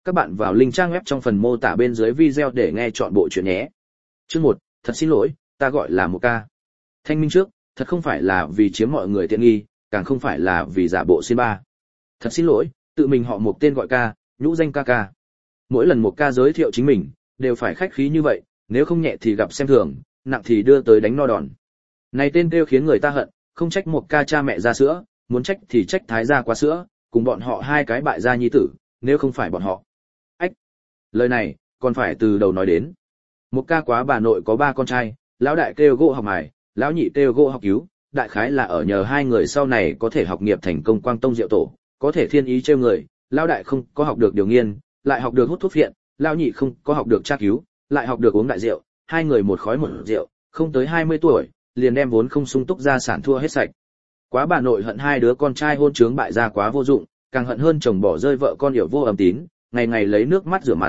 Các bạn vào link trang web trong phần mô tả bên dưới video để nghe trọn bộ chuyện nhé. Chương 1, thật xin lỗi, ta gọi là một ca. Thanh minh trước, thật không phải là vì chiếm mọi người tiện nghi, càng không phải là vì giả bộ xin ba. Thật xin lỗi, tự mình họ một tên gọi ca, nhũ danh ca ca. Mỗi lần một ca giới thiệu chính mình, đều phải khách khí như vậy, nếu không nhẹ thì gặp xem thường, nặng thì đưa tới đánh no đòn. Này tên kêu khiến người ta hận, không trách một ca cha mẹ ra sữa, muốn trách thì trách thái gia quá sữa, cùng bọn họ hai cái bại gia nhi tử, nếu không phải bọn họ. Ách, lời này còn phải từ đầu nói đến. Một ca quá bà nội có 3 con trai, lão đại kêu gỗ học mài, lão nhị kêu gỗ học cứu, đại khái là ở nhờ hai người sau này có thể học nghiệp thành công quang tông diệu tổ, có thể thiên ý trêu người. Lão đại không có học được điều nghiên, lại học được hút thuốc phiện, lão nhị không có học được tra cứu, lại học được uống đại rượu, hai người một khói một rượu, không tới 20 tuổi, liền đem vốn không sung túc gia sản thua hết sạch. Quá bà nội hận hai đứa con trai hôn trướng bại gia quá vô dụng, càng hận hơn chồng bỏ rơi vợ con yểu vô âm tín, ngày ngày lấy nước mắt rửa mặt,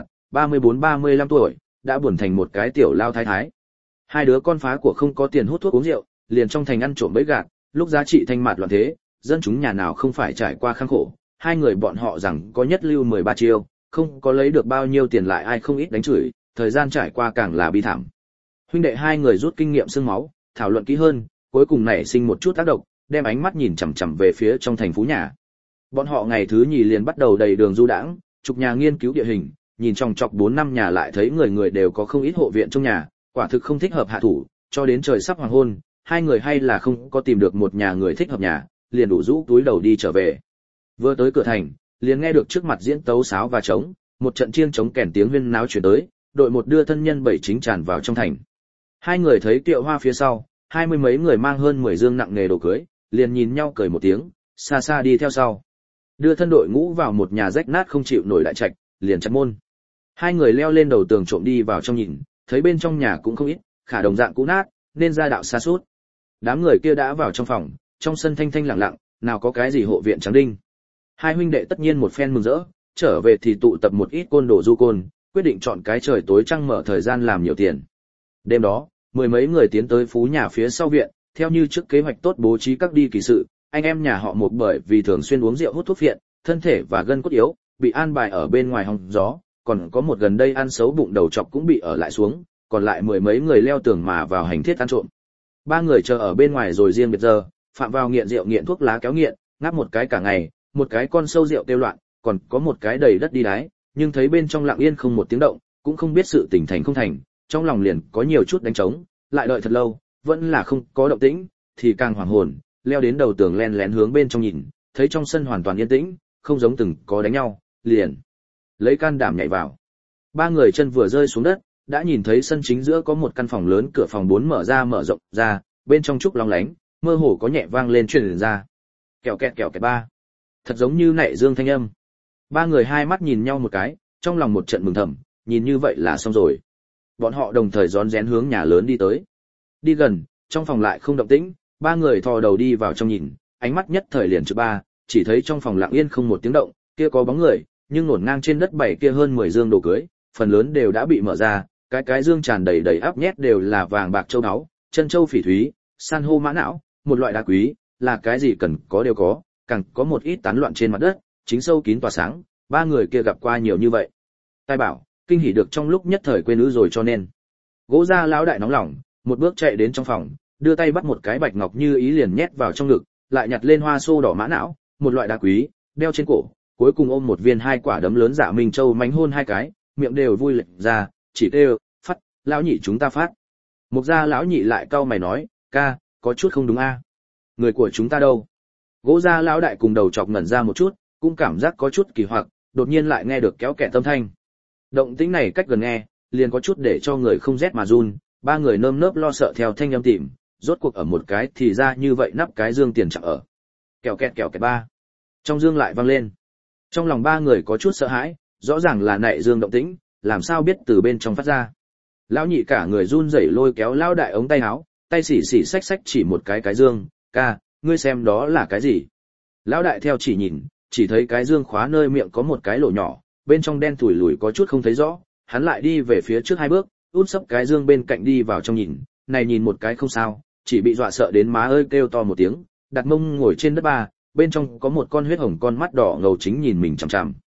34-35 tuổi, đã buồn thành một cái tiểu lao thái thái. Hai đứa con phá của không có tiền hút thuốc uống rượu, liền trong thành ăn trộm bẫy gạt, lúc giá trị thanh mạt loạn thế, dân chúng nhà nào không phải trải qua khăng khổ, hai người bọn họ rằng có nhất lưu 13 chiêu, không có lấy được bao nhiêu tiền lại ai không ít đánh chửi, thời gian trải qua càng là bi thảm. Huynh đệ hai người rút kinh nghiệm xương máu, thảo luận kỹ hơn, cuối cùng nảy sinh một chút tác động, đem ánh mắt nhìn chằm chằm về phía trong thành phú nhà. Bọn họ ngày thứ nhì liền bắt đầu đầy đường du đãng, chục nhà nghiên cứu địa hình, nhìn chòng chọc 4 năm nhà lại thấy người người đều có không ít hộ viện trong nhà, quả thực không thích hợp hạ thủ, cho đến trời sắp hoàng hôn, hai người hay là không có tìm được một nhà người thích hợp nhà, liền đủ rũ túi đầu đi trở về. Vừa tới cửa thành, liền nghe được trước mặt diễn tấu sáo và trống, một trận chiêng trống kèn tiếng huyên náo truyền tới, đội một đưa thân nhân bảy chính tràn vào trong thành. Hai người thấy Kiệu Hoa phía sau, 20 mấy người mang hơn 10 dương nặng nghề đồ cưới, liền nhìn nhau cười một tiếng, xa xa đi theo sau. Đưa thân đội ngũ vào một nhà rách nát không chịu nổi đại trạch, liền chặt môn. Hai người leo lên đầu tường trộm đi vào trong nhìn, thấy bên trong nhà cũng không ít, khả đồng dạng cũ nát, nên ra đạo xa suốt. Đám người kia đã vào trong phòng, trong sân thanh thanh lặng lặng, nào có cái gì hộ viện trắng đinh. Hai huynh đệ tất nhiên một phen mừng rỡ, trở về thì tụ tập một ít côn đồ du côn, quyết định chọn cái trời tối trăng mở thời gian làm nhiều tiền. Đêm đó, 10 mấy người tiến tới phú nhà phía sau viện, theo như trước kế hoạch tốt bố trí các đi kỳ sự, anh em nhà họ một bởi vì thường xuyên uống rượu hút thuốc phiện, thân thể và gân cốt yếu, bị an bài ở bên ngoài hòng gió, còn có một gần đây ăn xấu bụng đầu trọc cũng bị ở lại xuống, còn lại 10 mấy người leo tường mà vào hành thiết ăn trộm. 3 người chờ ở bên ngoài rồi riêng biệt giờ, phạm vào nghiện rượu nghiện thuốc lá kéo nghiện, ngáp một cái cả ngày, một cái con sâu rượu tiêu loạn, còn có một cái đầy đất đi đái, nhưng thấy bên trong lặng yên không một tiếng động, cũng không biết sự tình thành không thành, trong lòng liền có nhiều chút đánh trống, lại đợi thật lâu, vẫn là không có động tĩnh, thì càng hoảng hồn, leo đến đầu tường len lén hướng bên trong nhìn, thấy trong sân hoàn toàn yên tĩnh, không giống từng có đánh nhau, liền lấy can đảm nhảy vào. 3 người chân vừa rơi xuống đất, đã nhìn thấy sân chính giữa có một căn phòng lớn, cửa phòng 4 mở rộng ra, bên trong trúc long lánh, mơ hồ có nhẹ vang lên truyền ra. Kẹo kẹt ba. Thật giống như nảy dương thanh âm. 3 người hai mắt nhìn nhau một cái, trong lòng một trận mừng thầm, nhìn như vậy là xong rồi. Bọn họ đồng thời rón rén hướng nhà lớn đi tới. Đi gần, trong phòng lại không động tĩnh, 3 người thò đầu đi vào trong nhìn, ánh mắt nhất thời liền trực ba, chỉ thấy trong phòng lặng yên không một tiếng động, kia có bóng người, nhưng ngổn ngang trên đất bảy kia hơn 10 dương đồ cưới, phần lớn đều đã bị mở ra, cái dương tràn đầy đầy áp nhét đều là vàng bạc châu báu, chân châu phỉ thúy, san hô mã não, một loại đá quý, là cái gì cần có đều có, càng có một ít tán loạn trên mặt đất, chính sâu kín tỏa sáng. 3 người kia gặp qua nhiều như vậy, tai bảo, kinh hỉ được trong lúc nhất thời quên nữ rồi, cho nên Gỗ Gia lão đại nóng lòng, một bước chạy đến trong phòng, đưa tay bắt một cái bạch ngọc như ý liền nhét vào trong ngực, lại nhặt lên hoa xô đỏ mã não, một loại đá quý, đeo trên cổ, cuối cùng ôm một viên 2 quả đấm lớn Dạ Minh Châu mánh hôn 2 cái, miệng đều vui lệch ra, chỉ kêu, "Phát, lão nhị chúng ta phát." Mục Gia lão nhị lại cau mày nói, "Ca, có chút không đúng a. Người của chúng ta đâu?" Gỗ Gia lão đại cùng đầu chọc ngẩn ra một chút, cũng cảm giác có chút kỳ hoặc, đột nhiên lại nghe được kéo kẹt âm thanh. Động tĩnh này cách gần nghe, liền có chút để cho người không rét mà run. 3 người nơm nớp lo sợ theo thanh âm tìm, rốt cuộc ở một cái thì ra như vậy nắp cái dương tiền chẳng ở. Kẹo kẹt ba. Trong dương lại vang lên. Trong lòng 3 người có chút sợ hãi, rõ ràng là nại dương động tĩnh, làm sao biết từ bên trong phát ra. Lão nhị cả người run rẩy lôi kéo lão đại ống tay áo, tay xỉ xách chỉ một cái dương, "Ca, ngươi xem đó là cái gì?" Lão đại theo chỉ nhìn, chỉ thấy cái dương khóa nơi miệng có một cái lỗ nhỏ, bên trong đen thủi lùi có chút không thấy rõ, hắn lại đi về phía trước 2 bước, út sấp cái dương bên cạnh đi vào trong nhìn, này nhìn một cái không sao, chỉ bị dọa sợ đến má ơi kêu to một tiếng, đặt mông ngồi trên đất ba, bên trong có một con huyết hồng con mắt đỏ ngầu chính nhìn mình chằm chằm.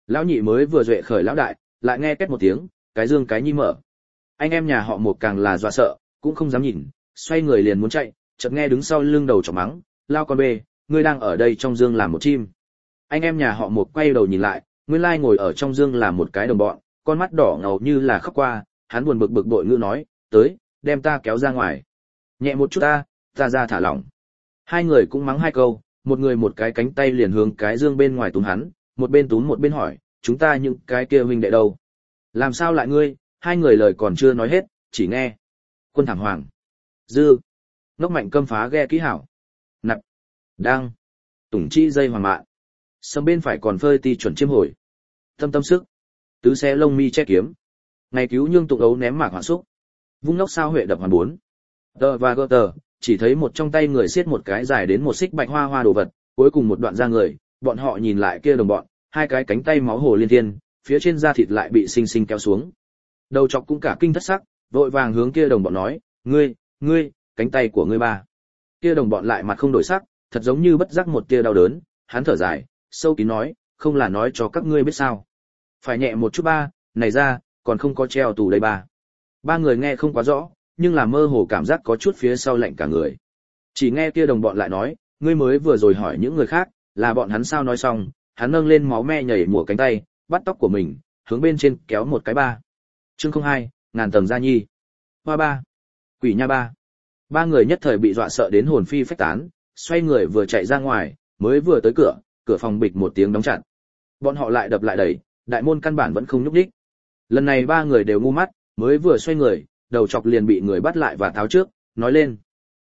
Lão nhị mới vừa duệ khởi lão đại, lại nghe két một tiếng, cái dương cái nhi mở. Anh em nhà họ Một càng là dọa sợ, cũng không dám nhìn, xoay người liền muốn chạy, chợt nghe đứng sau lưng đầu chọc mắng, lao con bê, ngươi đang ở đây trong dương làm một chim. Anh em nhà họ Một quay đầu nhìn lại, nguyên lai ngồi ở trong dương là một cái đồng bọn, con mắt đỏ ngầu như là khóc qua, hắn buồn bực bực bội ngữ nói, tới, đem ta kéo ra ngoài. Nhẹ một chút ta ra thả lỏng. Hai người cũng mắng hai câu, một người một cái cánh tay liền hướng cái dương bên ngoài túm hắn, một bên túm một bên hỏi, chúng ta những cái kia huynh đệ đâu? Làm sao lại ngươi? Hai người lời còn chưa nói hết, chỉ nghe. Quân thẳng hoàng. Dư. Ngốc mạnh câm phá ghe kỹ hảo. Nạp. Đang. Tủng chi dây hoàng mạn. Sầm bên phải còn phơi ti chuẩn chiêm hồi. Tâm tâm sức. Tứ xé lông mi che kiếm. Ngày cứu nhương tụng ấu ném mạc hỏa xúc. Vung lốc sao huệ đập hoàn bốn. Tờ và gơ tờ, chỉ thấy một trong tay người xiết một cái dài đến một xích bạch hoa hoa đồ vật, cuối cùng một đoạn da người, bọn họ nhìn lại kia đồng bọn, hai cái cánh tay máu hồ liên thiên, phía trên da thịt lại bị xinh xinh kéo xuống. Đầu chọc cũng cả kinh thất sắc, vội vàng hướng kia đồng bọn nói, ngươi, cánh tay của ngươi ba. Kia đồng bọn lại mặt không đổi sắc, thật giống như bất giác một tia đau đớn, hắn thở dài, sâu kín nói, không là nói cho các ngươi biết sao. Phải nhẹ một chút ba, này ra, còn không có treo tù đây ba. Ba người nghe không quá rõ, nhưng là mơ hồ cảm giác có chút phía sau lạnh cả người. Chỉ nghe kia đồng bọn lại nói, ngươi mới vừa rồi hỏi những người khác, là bọn hắn sao nói xong, hắn nâng lên máu me nhảy mùa cánh tay, bắt tóc của mình, hướng bên trên kéo một cái ba. Chương 02, ngàn tầng gia nhi. Hoa ba. Quỷ nha ba. Ba người nhất thời bị dọa sợ đến hồn phi phách tán, xoay người vừa chạy ra ngoài, mới vừa tới cửa, cửa phòng bịch một tiếng đóng chặt. Bọn họ lại đập lại đẩy, đại môn căn bản vẫn không nhúc nhích. Lần này ba người đều ngu mắt, mới vừa xoay người, đầu chọc liền bị người bắt lại và tháo trước, nói lên.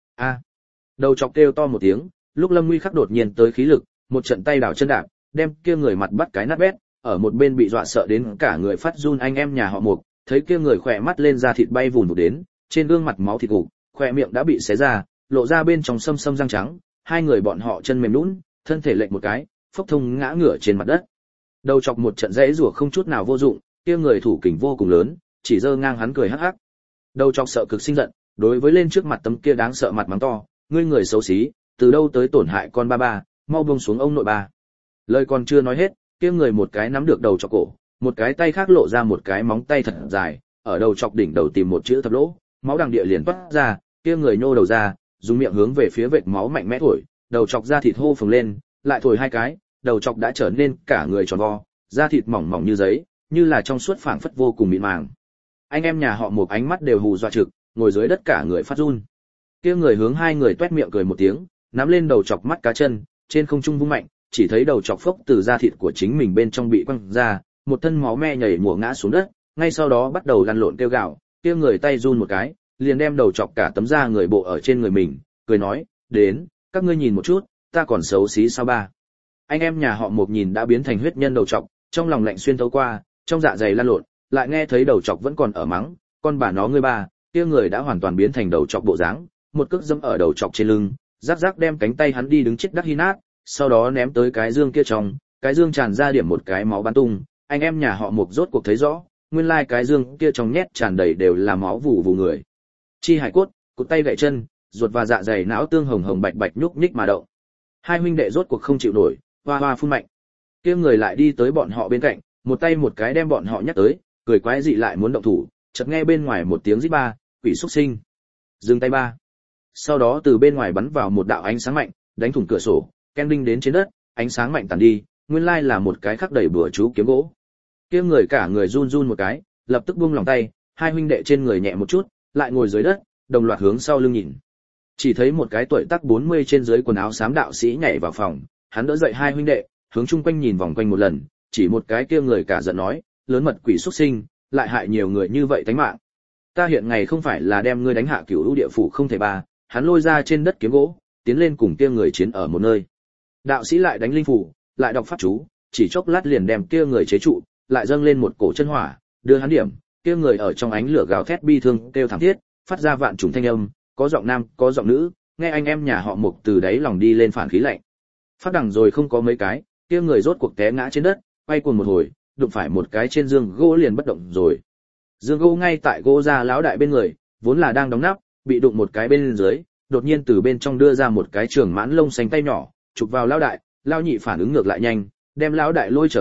Đầu chọc kêu to một tiếng, lúc Lâm Nguy khắc đột nhiên tới khí lực, một trận tay đảo chân đạp, đem kia người mặt bắt cái nát bét, ở một bên bị dọa sợ đến cả người phát run anh em nhà họ Mục, thấy kia người khỏe mắt lên ra thịt bay vùn vụt đến, trên gương mặt máu thịt cục, khỏe miệng đã bị xé ra, lộ ra bên trong sâm sâm răng trắng, hai người bọn họ chân mềm nhũn, thân thể lệch một cái, phốc thông ngã ngửa trên mặt đất. Đầu chọc một trận dãy rủa không chút nào vô dụng, kia người thủ kình vô cùng lớn, chỉ giơ ngang hắn cười hắc hắc. Đầu chọc sợ cực sinh giận, đối với lên trước mặt tấm kia đáng sợ mặt mắng to, ngươi người xấu xí, từ đâu tới tổn hại con ba ba, mau buông xuống ông nội ba. Lời còn chưa nói hết, kia người một cái nắm được đầu chọc cổ, một cái tay khác lộ ra một cái móng tay thật dài, ở đầu chọc đỉnh đầu tìm một chữ thập lỗ, máu đằng địa liền toát ra, kia người nhô đầu ra, dùng miệng hướng về phía vệt máu mạnh mẽ thổi, đầu chọc da thịt hô phồng lên, lại thổi hai cái, đầu chọc đã trở nên cả người tròn vo, da thịt mỏng mỏng như giấy, như là trong suốt phảng phất vô cùng mịn màng. Anh em nhà họ Một ánh mắt đều hù dọa trực, ngồi dưới đất cả người phát run. Kia người hướng hai người toét miệng cười một tiếng, nắm lên đầu chọc mắt cá chân, trên không trung vung mạnh, chỉ thấy đầu chọc phốc từ da thịt của chính mình bên trong bị quăng ra, một thân máu me nhảy mùa ngã xuống đất, ngay sau đó bắt đầu lăn lộn kêu gào, kia người tay run một cái, liền đem đầu chọc cả tấm da người bộ ở trên người mình, cười nói, đến, các ngươi nhìn một chút, ta còn xấu xí sao ba. Anh em nhà họ Một nhìn đã biến thành huyết nhân đầu chọc, trong lòng lạnh xuyên thấu qua, trong dạ dày lăn lộn, lại nghe thấy đầu chọc vẫn còn ở mắng, con bà nó ngươi ba, kia người đã hoàn toàn biến thành đầu chọc bộ dáng, một cước dẫm ở đầu chọc trên lưng, rắc rắc đem cánh tay hắn đi đứng chết đắc hi nát, sau đó ném tới cái dương kia trong, cái dương tràn ra điểm một cái máu bắn tung, anh em nhà họ Mục rốt cuộc thấy rõ, nguyên lai cái dương kia trong nhét tràn đầy đều là máu vù vù người. Chi hải cốt, cụt tay gãy chân, ruột và dạ dày não tương hồng hồng bạch bạch nhúc nhích mà động. Hai huynh đệ rốt cuộc không chịu nổi, hoa hoa phun mạnh. Kia người lại đi tới bọn họ bên cạnh, một tay một cái đem bọn họ nhắc tới, cười quái dị lại muốn động thủ, chợt nghe bên ngoài một tiếng rít ba, quỷ xuất sinh. Dừng tay ba. Sau đó từ bên ngoài bắn vào một đạo ánh sáng mạnh, đánh thủng cửa sổ, ken đinh đến trên đất, ánh sáng mạnh tàn đi, nguyên lai là một cái khắc đầy bừa chú kiếm gỗ. Kia người cả người run run một cái, lập tức buông lòng tay, hai huynh đệ trên người nhẹ một chút, lại ngồi dưới đất, đồng loạt hướng sau lưng nhìn. Chỉ thấy một cái tuổi tác 40 trên dưới quần áo xám đạo sĩ nhảy vào phòng, hắn đỡ dậy hai huynh đệ, hướng chung quanh nhìn vòng quanh một lần, chỉ một cái kia người cả giận nói, lớn mật quỷ xuất sinh, lại hại nhiều người như vậy tánh mạng. Ta hiện ngày không phải là đem ngươi đánh hạ cửu lũ địa phủ không thể ba, hắn lôi ra trên đất kiếm gỗ, tiến lên cùng kia người chiến ở một nơi. Đạo sĩ lại đánh linh phủ, lại đọc pháp chú, chỉ chốc lát liền đem kia người chế trụ, lại dâng lên một cổ chân hỏa, đưa hắn điểm, kia người ở trong ánh lửa gào thét bi thương, kêu thảm thiết, phát ra vạn trùng thanh âm, có giọng nam, có giọng nữ, nghe anh em nhà họ Mục từ đáy lòng đi lên phản khí lạnh. Phát đằng rồi không có mấy cái, kia người rốt cuộc té ngã trên đất, quay cuồng một hồi, đụng phải một cái trên giường gỗ liền bất động rồi. Dương gỗ ngay tại gỗ ra lão đại bên người, vốn là đang đóng nắp, bị đụng một cái bên dưới, đột nhiên từ bên trong đưa ra một cái trường mãn lông xanh tay nhỏ, chụp vào lão đại, lão nhị phản ứng ngược lại nhanh, đem lão đại lôi trở lại,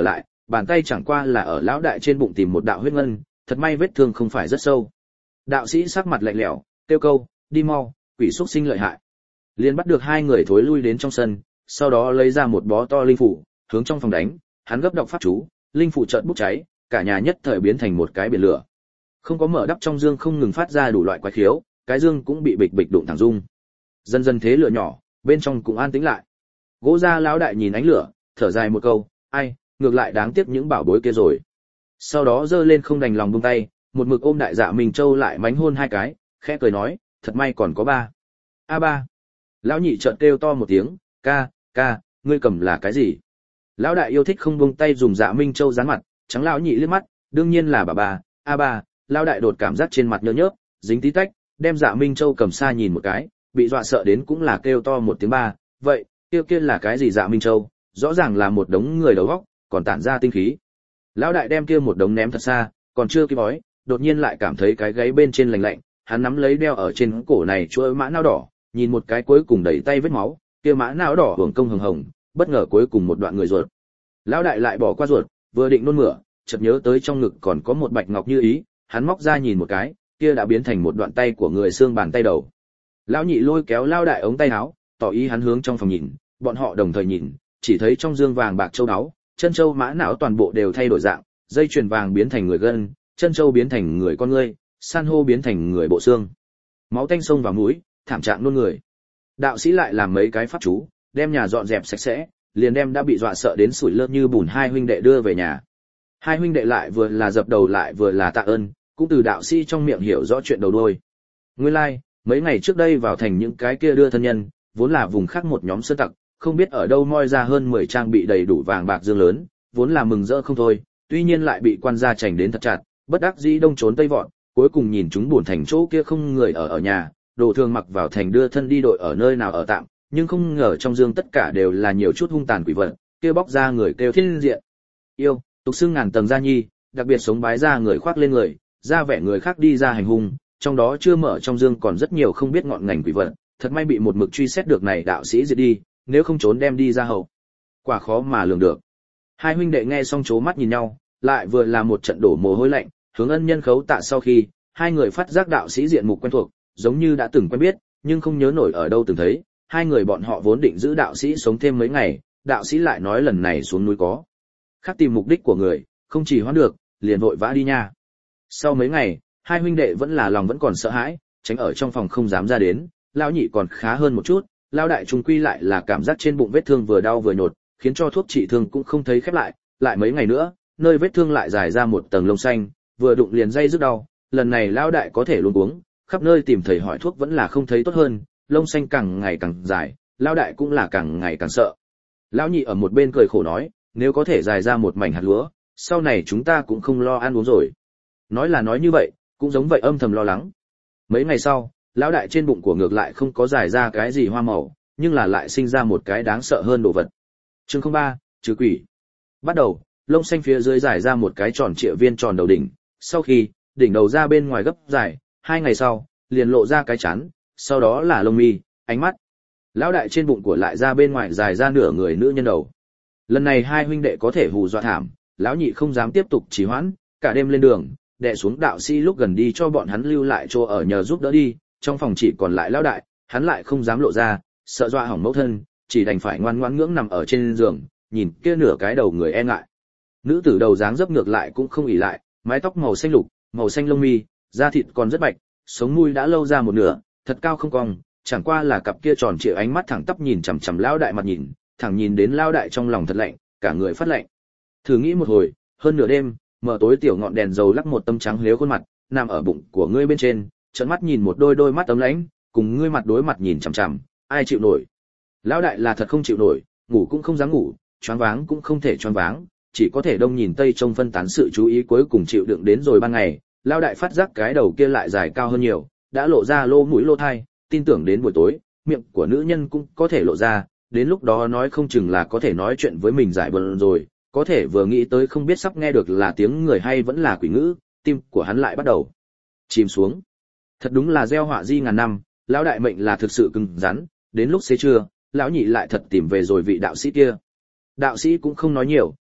bàn tay chẳng qua là ở lão đại trên bụng tìm một đạo huyết ngân, thật may vết thương không phải rất sâu. Đạo sĩ sắc mặt lạnh lẽo, kêu câu, đi mau, quỷ xúc sinh lợi hại. Liền bắt được hai người thối lui đến trong sân, sau đó lấy ra một bó to linh phủ, hướng trong phòng đánh, hắn gấp đọc pháp chú, linh phủ chợt bốc cháy, cả nhà nhất thời biến thành một cái biển lửa. Không có mở đắp trong dương không ngừng phát ra đủ loại quái khiếu, cái dương cũng bị bịch bịch đụng thẳng rung. Dần dần thế lửa nhỏ, bên trong cũng an tĩnh lại. Gỗ gia lão đại nhìn ánh lửa, thở dài một câu, ai, ngược lại đáng tiếc những bảo bối kia rồi. Sau đó giơ lên không đành lòng buông tay, một mực ôm đại dạ Minh Châu lại mánh hôn hai cái, khẽ cười nói, thật may còn có ba. A ba. Lão nhị chợt kêu to một tiếng, ca, ngươi cầm là cái gì? Lão đại yêu thích không buông tay dùng dạ Minh Châu dán mặt, trắng lão nhị liếc mắt, đương nhiên là bà ba, A ba. Lão đại đột cảm giác trên mặt nhớ nhớp, dính tí tách, đem dạ Minh Châu cầm xa nhìn một cái, bị dọa sợ đến cũng là kêu to một tiếng ba. Vậy, kia là cái gì dạ Minh Châu? Rõ ràng là một đống người đầu óc, còn tản ra tinh khí. Lão đại đem kia một đống ném thật xa, còn chưa kịp bói, đột nhiên lại cảm thấy cái gáy bên trên lạnh lạnh, hắn nắm lấy đeo ở trên cổ này chuỗi mã não đỏ, nhìn một cái cuối cùng đẩy tay vết máu, kia mã não đỏ hưởng công hồng hồng, bất ngờ cuối cùng một đoạn người ruột. Lão đại lại bỏ qua ruột, vừa định nôn mửa, chợt nhớ tới trong ngực còn có một bạch ngọc như ý, hắn móc ra nhìn một cái, kia đã biến thành một đoạn tay của người xương bàn tay đầu. Lão nhị lôi kéo lão đại ống tay áo, tỏ ý hắn hướng trong phòng nhìn, bọn họ đồng thời nhìn, chỉ thấy trong dương vàng bạc châu báu, chân châu mã não toàn bộ đều thay đổi dạng, dây chuyền vàng biến thành người gân, chân châu biến thành người con ngươi, san hô biến thành người bộ xương. Máu tanh sông vào mũi, thảm trạng nôn người. Đạo sĩ lại làm mấy cái pháp chú, đem nhà dọn dẹp sạch sẽ, liền đem đã bị dọa sợ đến sủi lơ như bùn hai huynh đệ đưa về nhà. Hai huynh đệ lại vừa là dập đầu lại vừa là tạ ơn, cũng từ đạo sĩ trong miệng hiểu rõ chuyện đầu đuôi. Nguyên lai, mấy ngày trước đây vào thành những cái kia đưa thân nhân, vốn là vùng khác một nhóm sơn tặc, không biết ở đâu moi ra hơn 10 trang bị đầy đủ vàng bạc dương lớn, vốn là mừng rỡ không thôi, tuy nhiên lại bị quan gia chảnh đến thật chặt, bất đắc dĩ đông trốn tây vọt, cuối cùng nhìn chúng buồn thành chỗ kia không người ở nhà, đồ thường mặc vào thành đưa thân đi đội ở nơi nào ở tạm, nhưng không ngờ trong dương tất cả đều là nhiều chút hung tàn quỷ vật, kia bóc ra người kêu thiên diện. Yêu, tục xưng ngàn tầng gia nhi, đặc biệt sống bái ra người khoác lên người, ra vẻ người khác đi ra hành hung, trong đó chưa mở trong dương còn rất nhiều không biết ngọn ngành quỷ vật, thật may bị một mực truy xét được này đạo sĩ diệt đi, nếu không trốn đem đi ra hậu. Quả khó mà lường được. Hai huynh đệ nghe xong chố mắt nhìn nhau, lại vừa là một trận đổ mồ hôi lạnh, hướng ân nhân khấu tạ sau khi, hai người phát giác đạo sĩ diện mục quen thuộc, giống như đã từng quen biết, nhưng không nhớ nổi ở đâu từng thấy. Hai người bọn họ vốn định giữ đạo sĩ sống thêm mấy ngày, đạo sĩ lại nói lần này xuống núi có khác tìm mục đích của người, không chỉ hoãn được, liền vội vã đi nha. Sau mấy ngày, hai huynh đệ vẫn là lòng vẫn còn sợ hãi, tránh ở trong phòng không dám ra đến. Lão nhị còn khá hơn một chút, lão đại trung quy lại là cảm giác trên bụng vết thương vừa đau vừa nhột, khiến cho thuốc trị thương cũng không thấy khép lại mấy ngày nữa, nơi vết thương lại dài ra một tầng lông xanh, vừa đụng liền dây rứt đau, lần này lão đại có thể luôn uống, khắp nơi tìm thầy hỏi thuốc vẫn là không thấy tốt hơn, lông xanh càng ngày càng dài, lão đại cũng là càng ngày càng sợ. Lão nhị ở một bên cười khổ nói, nếu có thể dài ra một mảnh hạt lúa, sau này chúng ta cũng không lo ăn uống rồi. Nói là nói như vậy, cũng giống vậy âm thầm lo lắng. Mấy ngày sau, lão đại trên bụng của ngược lại không có dài ra cái gì hoa màu, nhưng là lại sinh ra một cái đáng sợ hơn đồ vật. Chương 03, trừ quỷ. Bắt đầu, lông xanh phía dưới dài ra một cái tròn trịa viên tròn đầu đỉnh, sau khi đỉnh đầu ra bên ngoài gấp dài, 2 ngày sau, liền lộ ra cái chán, sau đó là lông mi, ánh mắt. Lão đại trên bụng của lại ra bên ngoài dài ra nửa người nữ nhân đầu. Lần này hai huynh đệ có thể hù dọa thảm, lão nhị không dám tiếp tục trì hoãn, cả đêm lên đường, đè xuống đạo sĩ lúc gần đi cho bọn hắn lưu lại chỗ ở nhờ giúp đỡ đi, trong phòng chỉ còn lại lão đại, hắn lại không dám lộ ra, sợ dọa hỏng mẫu thân, chỉ đành phải ngoan ngoãn ngưỡng nằm ở trên giường, nhìn kia nửa cái đầu người e ngại. Nữ tử đầu dáng dấp ngược lại cũng không ỷ lại, mái tóc màu xanh lục, màu xanh lông mi, da thịt còn rất bạch, sống mũi đã lâu ra một nửa, thật cao không cong, chẳng qua là cặp kia tròn trịa ánh mắt thẳng tắp nhìn chằm chằm lão đại mặt nhìn, thẳng nhìn đến lão đại trong lòng thật lạnh, cả người phát lạnh. Thử nghĩ một hồi, hơn nửa đêm, mở tối tiểu ngọn đèn dầu lắc một tấm trắng lếu khuôn mặt, nằm ở bụng của ngươi bên trên, trợn mắt nhìn một đôi mắt ấm lãnh, cùng ngươi mặt đối mặt nhìn chằm chằm, ai chịu nổi? Lão đại là thật không chịu nổi, ngủ cũng không dám ngủ, choáng váng cũng không thể choáng váng, chỉ có thể đông nhìn tây trông phân tán sự chú ý, cuối cùng chịu đựng đến rồi ban ngày, lão đại phát giác cái đầu kia lại dài cao hơn nhiều, đã lộ ra lỗ mũi lỗ tai, tin tưởng đến buổi tối, miệng của nữ nhân cũng có thể lộ ra, đến lúc đó nói không chừng là có thể nói chuyện với mình giải bờn rồi, có thể vừa nghĩ tới không biết sắp nghe được là tiếng người hay vẫn là quỷ ngữ, tim của hắn lại bắt đầu chìm xuống. Thật đúng là gieo họa di ngàn năm, lão đại mệnh là thực sự cứng rắn, đến lúc xế trưa, lão nhị lại thật tìm về rồi vị đạo sĩ kia. Đạo sĩ cũng không nói nhiều,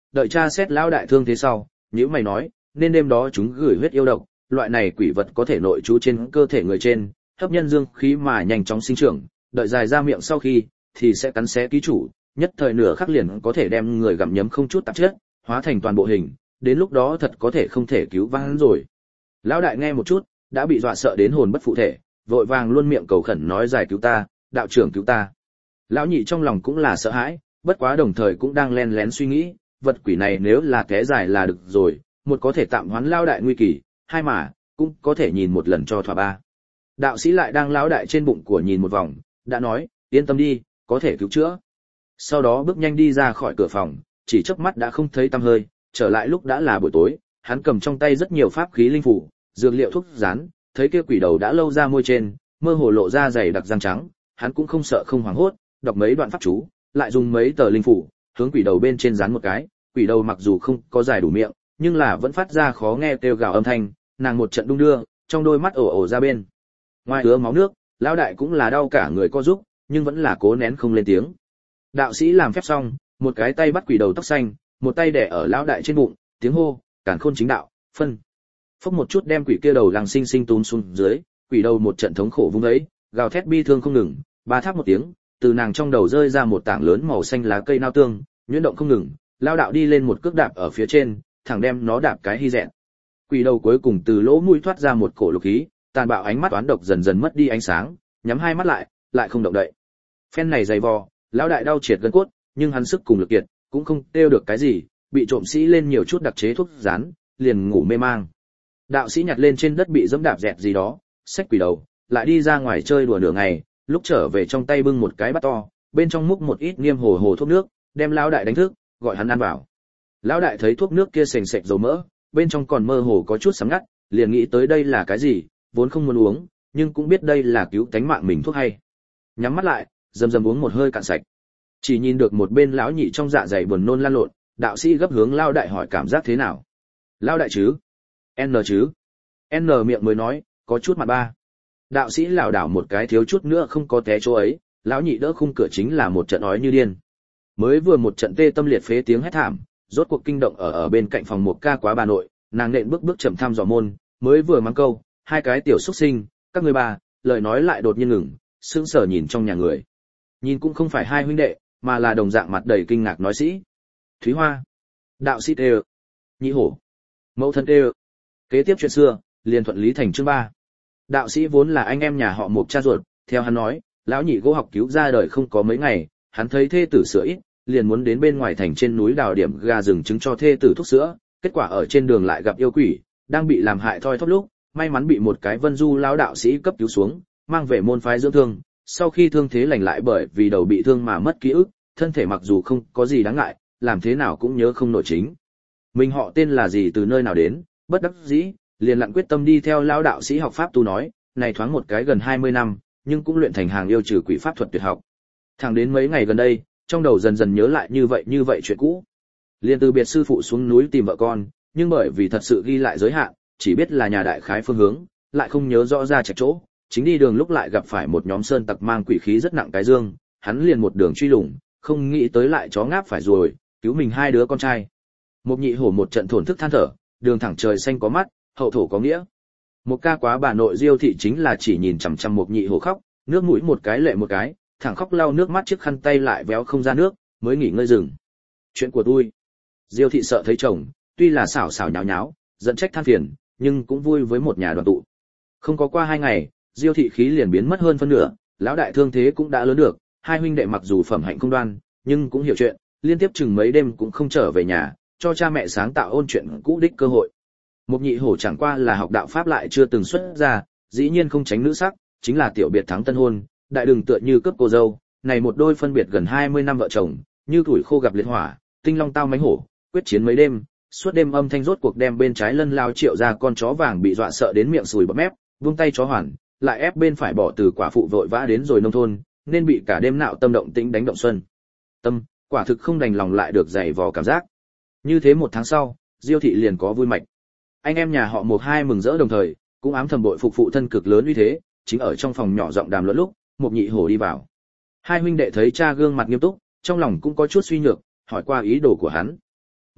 đợi cha xét lão đại thương thế sau, nhíu mày nói, nên đêm đó chúng gửi huyết yêu độc, loại này quỷ vật có thể nội trú trên cơ thể người trên, hấp nhân dương khí mà nhanh chóng sinh trưởng, đợi dài ra miệng sau khi thì sẽ cắn xé ký chủ, nhất thời nửa khắc liền có thể đem người gặm nhấm không chút tạp chất, hóa thành toàn bộ hình, đến lúc đó thật có thể không thể cứu vãn rồi. Lão đại nghe một chút, đã bị dọa sợ đến hồn bất phụ thể, vội vàng luôn miệng cầu khẩn nói giải cứu ta, đạo trưởng cứu ta. Lão nhị trong lòng cũng là sợ hãi, bất quá đồng thời cũng đang len lén suy nghĩ, vật quỷ này nếu là té dài là được rồi, một có thể tạm hoán lão đại nguy kỳ, hai mà cũng có thể nhìn một lần cho thỏa ba. Đạo sĩ lại đang lão đại trên bụng của nhìn một vòng, đã nói, yên tâm đi, có thể cứu chữa. Sau đó bước nhanh đi ra khỏi cửa phòng, chỉ chớp mắt đã không thấy tăm hơi, trở lại lúc đã là buổi tối, hắn cầm trong tay rất nhiều pháp khí linh phủ, dược liệu thuốc rán, thấy kia quỷ đầu đã lâu ra môi trên, mơ hồ lộ ra dày đặc răng trắng, hắn cũng không sợ không hoảng hốt, đọc mấy đoạn pháp chú, lại dùng mấy tờ linh phủ, hướng quỷ đầu bên trên dán một cái, quỷ đầu mặc dù không có dài đủ miệng, nhưng là vẫn phát ra khó nghe kêu gào âm thanh, nàng một trận đung đưa, trong đôi mắt ồ ồ ra bên. Ngoài ứa máu nước, lão đại cũng là đau cả người co giúp, nhưng vẫn là cố nén không lên tiếng. Đạo sĩ làm phép xong, một cái tay bắt quỷ đầu tóc xanh, một tay đè ở lão đại trên bụng, tiếng hô, càn khôn chính đạo, phân. Phốc một chút đem quỷ kia đầu lăng sinh sinh túm xuống dưới, quỷ đầu một trận thống khổ vung ấy, gào thét bi thương không ngừng, ba tháp một tiếng, từ nàng trong đầu rơi ra một tảng lớn màu xanh lá cây nao tương, nhuyễn động không ngừng, lão đạo đi lên một cước đạp ở phía trên, thẳng đem nó đạp cái hy dẹn. Quỷ đầu cuối cùng từ lỗ mũi thoát ra một cổ lục khí, tàn bạo ánh mắt toán độc dần dần mất đi ánh sáng, nhắm hai mắt lại không động đậy. Phen này dày vò, lão đại đau triệt gân cốt, nhưng hắn sức cùng lực kiệt, cũng không tiêu được cái gì, bị trộm sĩ lên nhiều chút đặc chế thuốc rán, liền ngủ mê mang. Đạo sĩ nhặt lên trên đất bị dẫm đạp dẹt gì đó, xách quỷ đầu, lại đi ra ngoài chơi đùa nửa ngày, lúc trở về trong tay bưng một cái bát to, bên trong múc một ít niêm hồ hồ thuốc nước, đem lão đại đánh thức, gọi hắn ăn vào. Lão đại thấy thuốc nước kia sền sệt dầu mỡ, bên trong còn mơ hồ có chút sắm ngắt, liền nghĩ tới đây là cái gì, vốn không muốn uống, nhưng cũng biết đây là cứu tánh mạng mình thuốc hay. Nhắm mắt lại, dầm dầm uống một hơi cạn sạch. Chỉ nhìn được một bên lão nhị trong dạ dày buồn nôn lăn lộn, đạo sĩ gấp hướng lão đại hỏi cảm giác thế nào. Lão đại chứ? N chứ? N miệng mới nói, có chút mặt ba. Đạo sĩ lảo đảo một cái thiếu chút nữa không có té chỗ ấy, lão nhị đỡ khung cửa chính là một trận ói như điên. Mới vừa một trận tê tâm liệt phế tiếng hét thảm, rốt cuộc kinh động ở bên cạnh phòng một ca quá bà nội, nàng nện bước chậm thăm dò môn, mới vừa mắng câu, hai cái tiểu xuất sinh, các ngươi bà, lời nói lại đột nhiên ngừng, sững sờ nhìn trong nhà người. Nhìn cũng không phải hai huynh đệ, mà là đồng dạng mặt đầy kinh ngạc nói sĩ. Thúy Hoa, đạo sĩ tê, nhị hổ, mẫu thân tê. Kế tiếp chuyện xưa, liền thuận lý thành chương 3. Đạo sĩ vốn là anh em nhà họ Mộc cha ruột, theo hắn nói, lão nhị gỗ học cứu ra đời không có mấy ngày, hắn thấy thê tử sữa ít, liền muốn đến bên ngoài thành trên núi đào điểm gà rừng trứng cho thê tử thuốc sữa, kết quả ở trên đường lại gặp yêu quỷ, đang bị làm hại thoi thóp lúc, may mắn bị một cái Vân Du lão đạo sĩ cấp cứu xuống, mang về môn phái dưỡng thương, sau khi thương thế lành lại bởi vì đầu bị thương mà mất ký ức, thân thể mặc dù không có gì đáng ngại, làm thế nào cũng nhớ không nổi chính. Mình họ tên là gì từ nơi nào đến, bất đắc dĩ, liền lặn quyết tâm đi theo lão đạo sĩ học pháp tu nói, này thoáng một cái gần 20 năm, nhưng cũng luyện thành hàng yêu trừ quỷ pháp thuật tuyệt học. Thẳng đến mấy ngày gần đây, trong đầu dần dần nhớ lại như vậy chuyện cũ. Liền từ biệt sư phụ xuống núi tìm vợ con, nhưng bởi vì thật sự ghi lại giới hạn, chỉ biết là nhà đại khái phương hướng, lại không nhớ rõ ra chạy chỗ, chính đi đường lúc lại gặp phải một nhóm sơn tặc mang quỷ khí rất nặng cái dương, hắn liền một đường truy lùng, không nghĩ tới lại chó ngáp phải rồi, cứu mình hai đứa con trai. Một nhị hổ một trận thổn thức than thở, đường thẳng trời xanh có mắt, hậu thổ có nghĩa. Một ca quá bà nội Diêu thị chính là chỉ nhìn chằm chằm một nhị hổ khóc, nước mũi một cái lệ một cái, thẳng khóc lau nước mắt chiếc khăn tay lại véo không ra nước, mới nghỉ ngơi dừng. Chuyện của tôi. Diêu thị sợ thấy chồng, tuy là xảo xảo nháo nháo, giận trách than phiền, nhưng cũng vui với một nhà đoàn tụ. Không có qua 2 ngày, Diêu thị khí liền biến mất hơn phân nửa, lão đại thương thế cũng đã lớn được, hai huynh đệ mặc dù phẩm hạnh không đoan, nhưng cũng hiểu chuyện, liên tiếp chừng mấy đêm cũng không trở về nhà, cho cha mẹ sáng tạo ôn chuyện cũ đích cơ hội. Một nhị hổ chẳng qua là học đạo pháp lại chưa từng xuất ra, dĩ nhiên không tránh nữ sắc, chính là tiểu biệt thắng tân hôn, đại đừng tựa như cướp cô dâu, này một đôi phân biệt gần 20 năm vợ chồng, như tuổi khô gặp liệt hỏa, tinh long tao mánh hổ, quyết chiến mấy đêm, suốt đêm âm thanh rốt cuộc đem bên trái lân lao triệu ra con chó vàng bị dọa sợ đến miệng sùi bọt mép, vung tay chó hoàn, lại ép bên phải bỏ từ quả phụ vội vã đến rồi nông thôn, nên bị cả đêm nạo tâm động tĩnh đánh động xuân. Tâm, quả thực không đành lòng lại được dày vò cảm giác. Như thế 1 tháng sau, Diêu thị liền có vui mạch. Anh em nhà họ Mộc hai mừng rỡ đồng thời, cũng ám thầm bội phục phụ thân cực lớn uy thế, chính ở trong phòng nhỏ giọng đàm luận lúc, Mộc nhị hổ đi vào. Hai huynh đệ thấy cha gương mặt nghiêm túc, trong lòng cũng có chút suy nhược, hỏi qua ý đồ của hắn.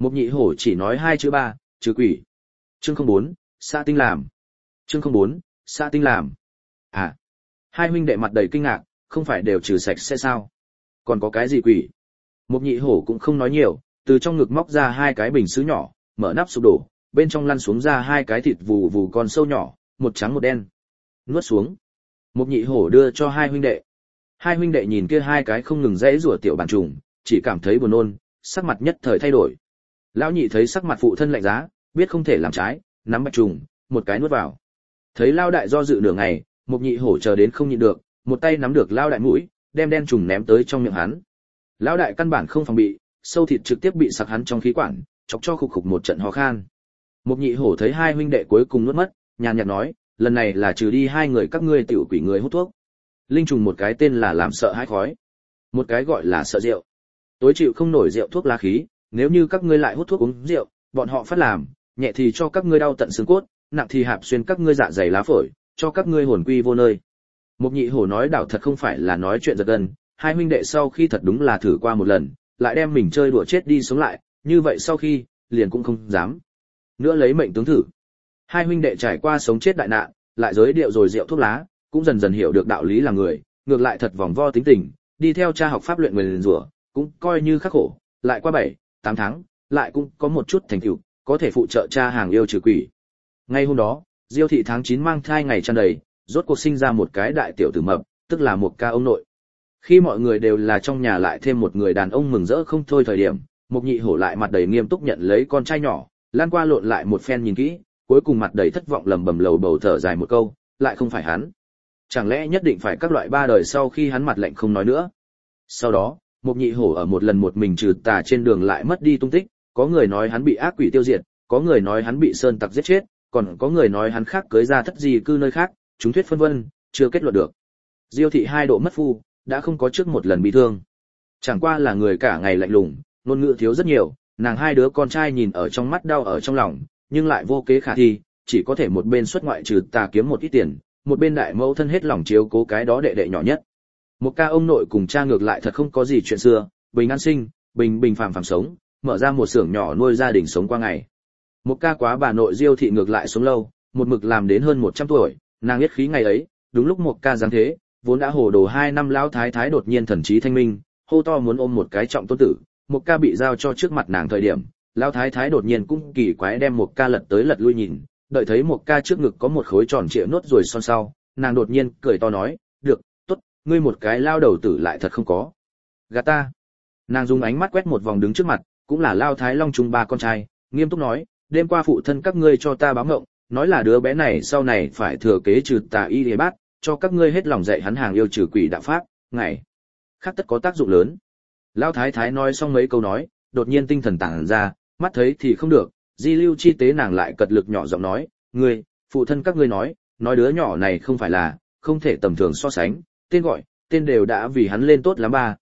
Mục Nhị Hổ chỉ nói hai chữ ba, trừ quỷ. Chương 04, xã tinh làm. Chương 04, xã tinh làm. À, hai huynh đệ mặt đầy kinh ngạc, không phải đều trừ sạch sẽ sao? Còn có cái gì quỷ? Mục Nhị Hổ cũng không nói nhiều, từ trong ngực móc ra hai cái bình sứ nhỏ, mở nắp sụp đổ, bên trong lăn xuống ra hai cái thịt vù vù con sâu nhỏ, một trắng một đen. Nuốt xuống. Mục Nhị Hổ đưa cho hai huynh đệ. Hai huynh đệ nhìn kia hai cái không ngừng rẽ rủa tiểu bản trùng, chỉ cảm thấy buồn nôn, sắc mặt nhất thời thay đổi. Lão Nhị thấy sắc mặt phụ thân lạnh giá, biết không thể làm trái, nắm bạch trùng, một cái nuốt vào. Thấy Lao Đại do dự nửa ngày, Mục Nhị Hổ chờ đến không nhịn được, một tay nắm được Lao Đại mũi, đem đen trùng ném tới trong miệng hắn. Lão Đại căn bản không phòng bị, sâu thịt trực tiếp bị sặc hắn trong khí quản, chọc cho khục khục một trận ho khan. Mục Nhị Hổ thấy hai huynh đệ cuối cùng nuốt mất, nhàn nhạt nói, lần này là trừ đi hai người các ngươi tiểu quỷ người hút thuốc. Linh trùng một cái tên là làm sợ hãi khói, một cái gọi là sợ rượu. Tối chịu không nổi rượu thuốc lá khí, nếu như các ngươi lại hút thuốc uống rượu, bọn họ phát làm, nhẹ thì cho các ngươi đau tận xương cốt, nặng thì hạp xuyên các ngươi dạ dày lá phổi, cho các ngươi hồn quy vô nơi. Mục Nhị Hổ nói đảo thật không phải là nói chuyện giật gân, hai huynh đệ sau khi thật đúng là thử qua một lần, lại đem mình chơi đùa chết đi sống lại, như vậy sau khi, liền cũng không dám nữa lấy mệnh tướng thử. Hai huynh đệ trải qua sống chết đại nạn, lại giới điệu rồi rượu thuốc lá, cũng dần dần hiểu được đạo lý làm người, ngược lại thật vòng vo tính tình, đi theo cha học pháp luyện nguyền rủa, cũng coi như khắc khổ, lại qua 7-8 tháng, lại cũng có một chút thành tựu, có thể phụ trợ cha hàng yêu trừ quỷ. Ngay hôm đó, Diêu thị tháng 9 mang thai ngày tràn đầy, rốt cuộc sinh ra một cái đại tiểu tử mập, tức là một ca ông nội. Khi mọi người đều là trong nhà lại thêm một người đàn ông mừng rỡ không thôi thời điểm, Mục Nhị Hổ lại mặt đầy nghiêm túc nhận lấy con trai nhỏ, lan qua lộn lại một phen nhìn kỹ, cuối cùng mặt đầy thất vọng lầm bầm lầu bầu thở dài một câu, lại không phải hắn. Chẳng lẽ nhất định phải các loại ba đời sau khi hắn mặt lạnh không nói nữa? Sau đó, Mục Nhị Hổ ở một lần một mình trừ tà trên đường lại mất đi tung tích, có người nói hắn bị ác quỷ tiêu diệt, có người nói hắn bị sơn tặc giết chết, còn có người nói hắn khác cưới ra thất di cư nơi khác, chúng thuyết phân vân, chưa kết luận được. Diêu thị hai độ mất phu, đã không có trước một lần bị thương. Chẳng qua là người cả ngày lạnh lùng, ngôn ngữ thiếu rất nhiều, nàng hai đứa con trai nhìn ở trong mắt đau ở trong lòng, nhưng lại vô kế khả thi, chỉ có thể một bên xuất ngoại trừ tà kiếm một ít tiền, một bên đại mẫu thân hết lòng chiếu cố cái đó đệ đệ nhỏ nhất. Một ca ông nội cùng cha ngược lại thật không có gì chuyện xưa, bình an sinh, bình bình phàm phàm sống, mở ra một xưởng nhỏ nuôi gia đình sống qua ngày. Một ca quá bà nội Diêu thị ngược lại sống lâu, một mực làm đến hơn 100 tuổi, nàng biết khí ngày ấy, đúng lúc một ca giáng thế, vốn đã hồ đồ 2 năm lão thái thái đột nhiên thần trí thanh minh, hô to muốn ôm một cái trọng tôn tử, một ca bị giao cho trước mặt nàng thời điểm, lão thái thái đột nhiên cũng kỳ quái đem một ca lật tới lật lui nhìn, đợi thấy một ca trước ngực có một khối tròn trịa nốt rồi son sau, nàng đột nhiên cười to nói, được, tốt, ngươi một cái lao đầu tử lại thật không có. Gạt ta. Nàng dùng ánh mắt quét một vòng đứng trước mặt, cũng là Lao Thái Long chung ba con trai, nghiêm túc nói, đêm qua phụ thân các ngươi cho ta báo ngộng, nói là đứa bé này sau này phải thừa kế trừ tà y y bát, cho các ngươi hết lòng dạy hắn hàng yêu trừ quỷ đạo pháp, ngày khác tất có tác dụng lớn. Lao Thái Thái nói xong mấy câu nói, đột nhiên tinh thần tản ra, mắt thấy thì không được, di lưu chi tế nàng lại cật lực nhỏ giọng nói, ngươi, phụ thân các ngươi nói đứa nhỏ này không phải là, không thể tầm thường so sánh, tên gọi, tên đều đã vì hắn lên tốt lắm ba,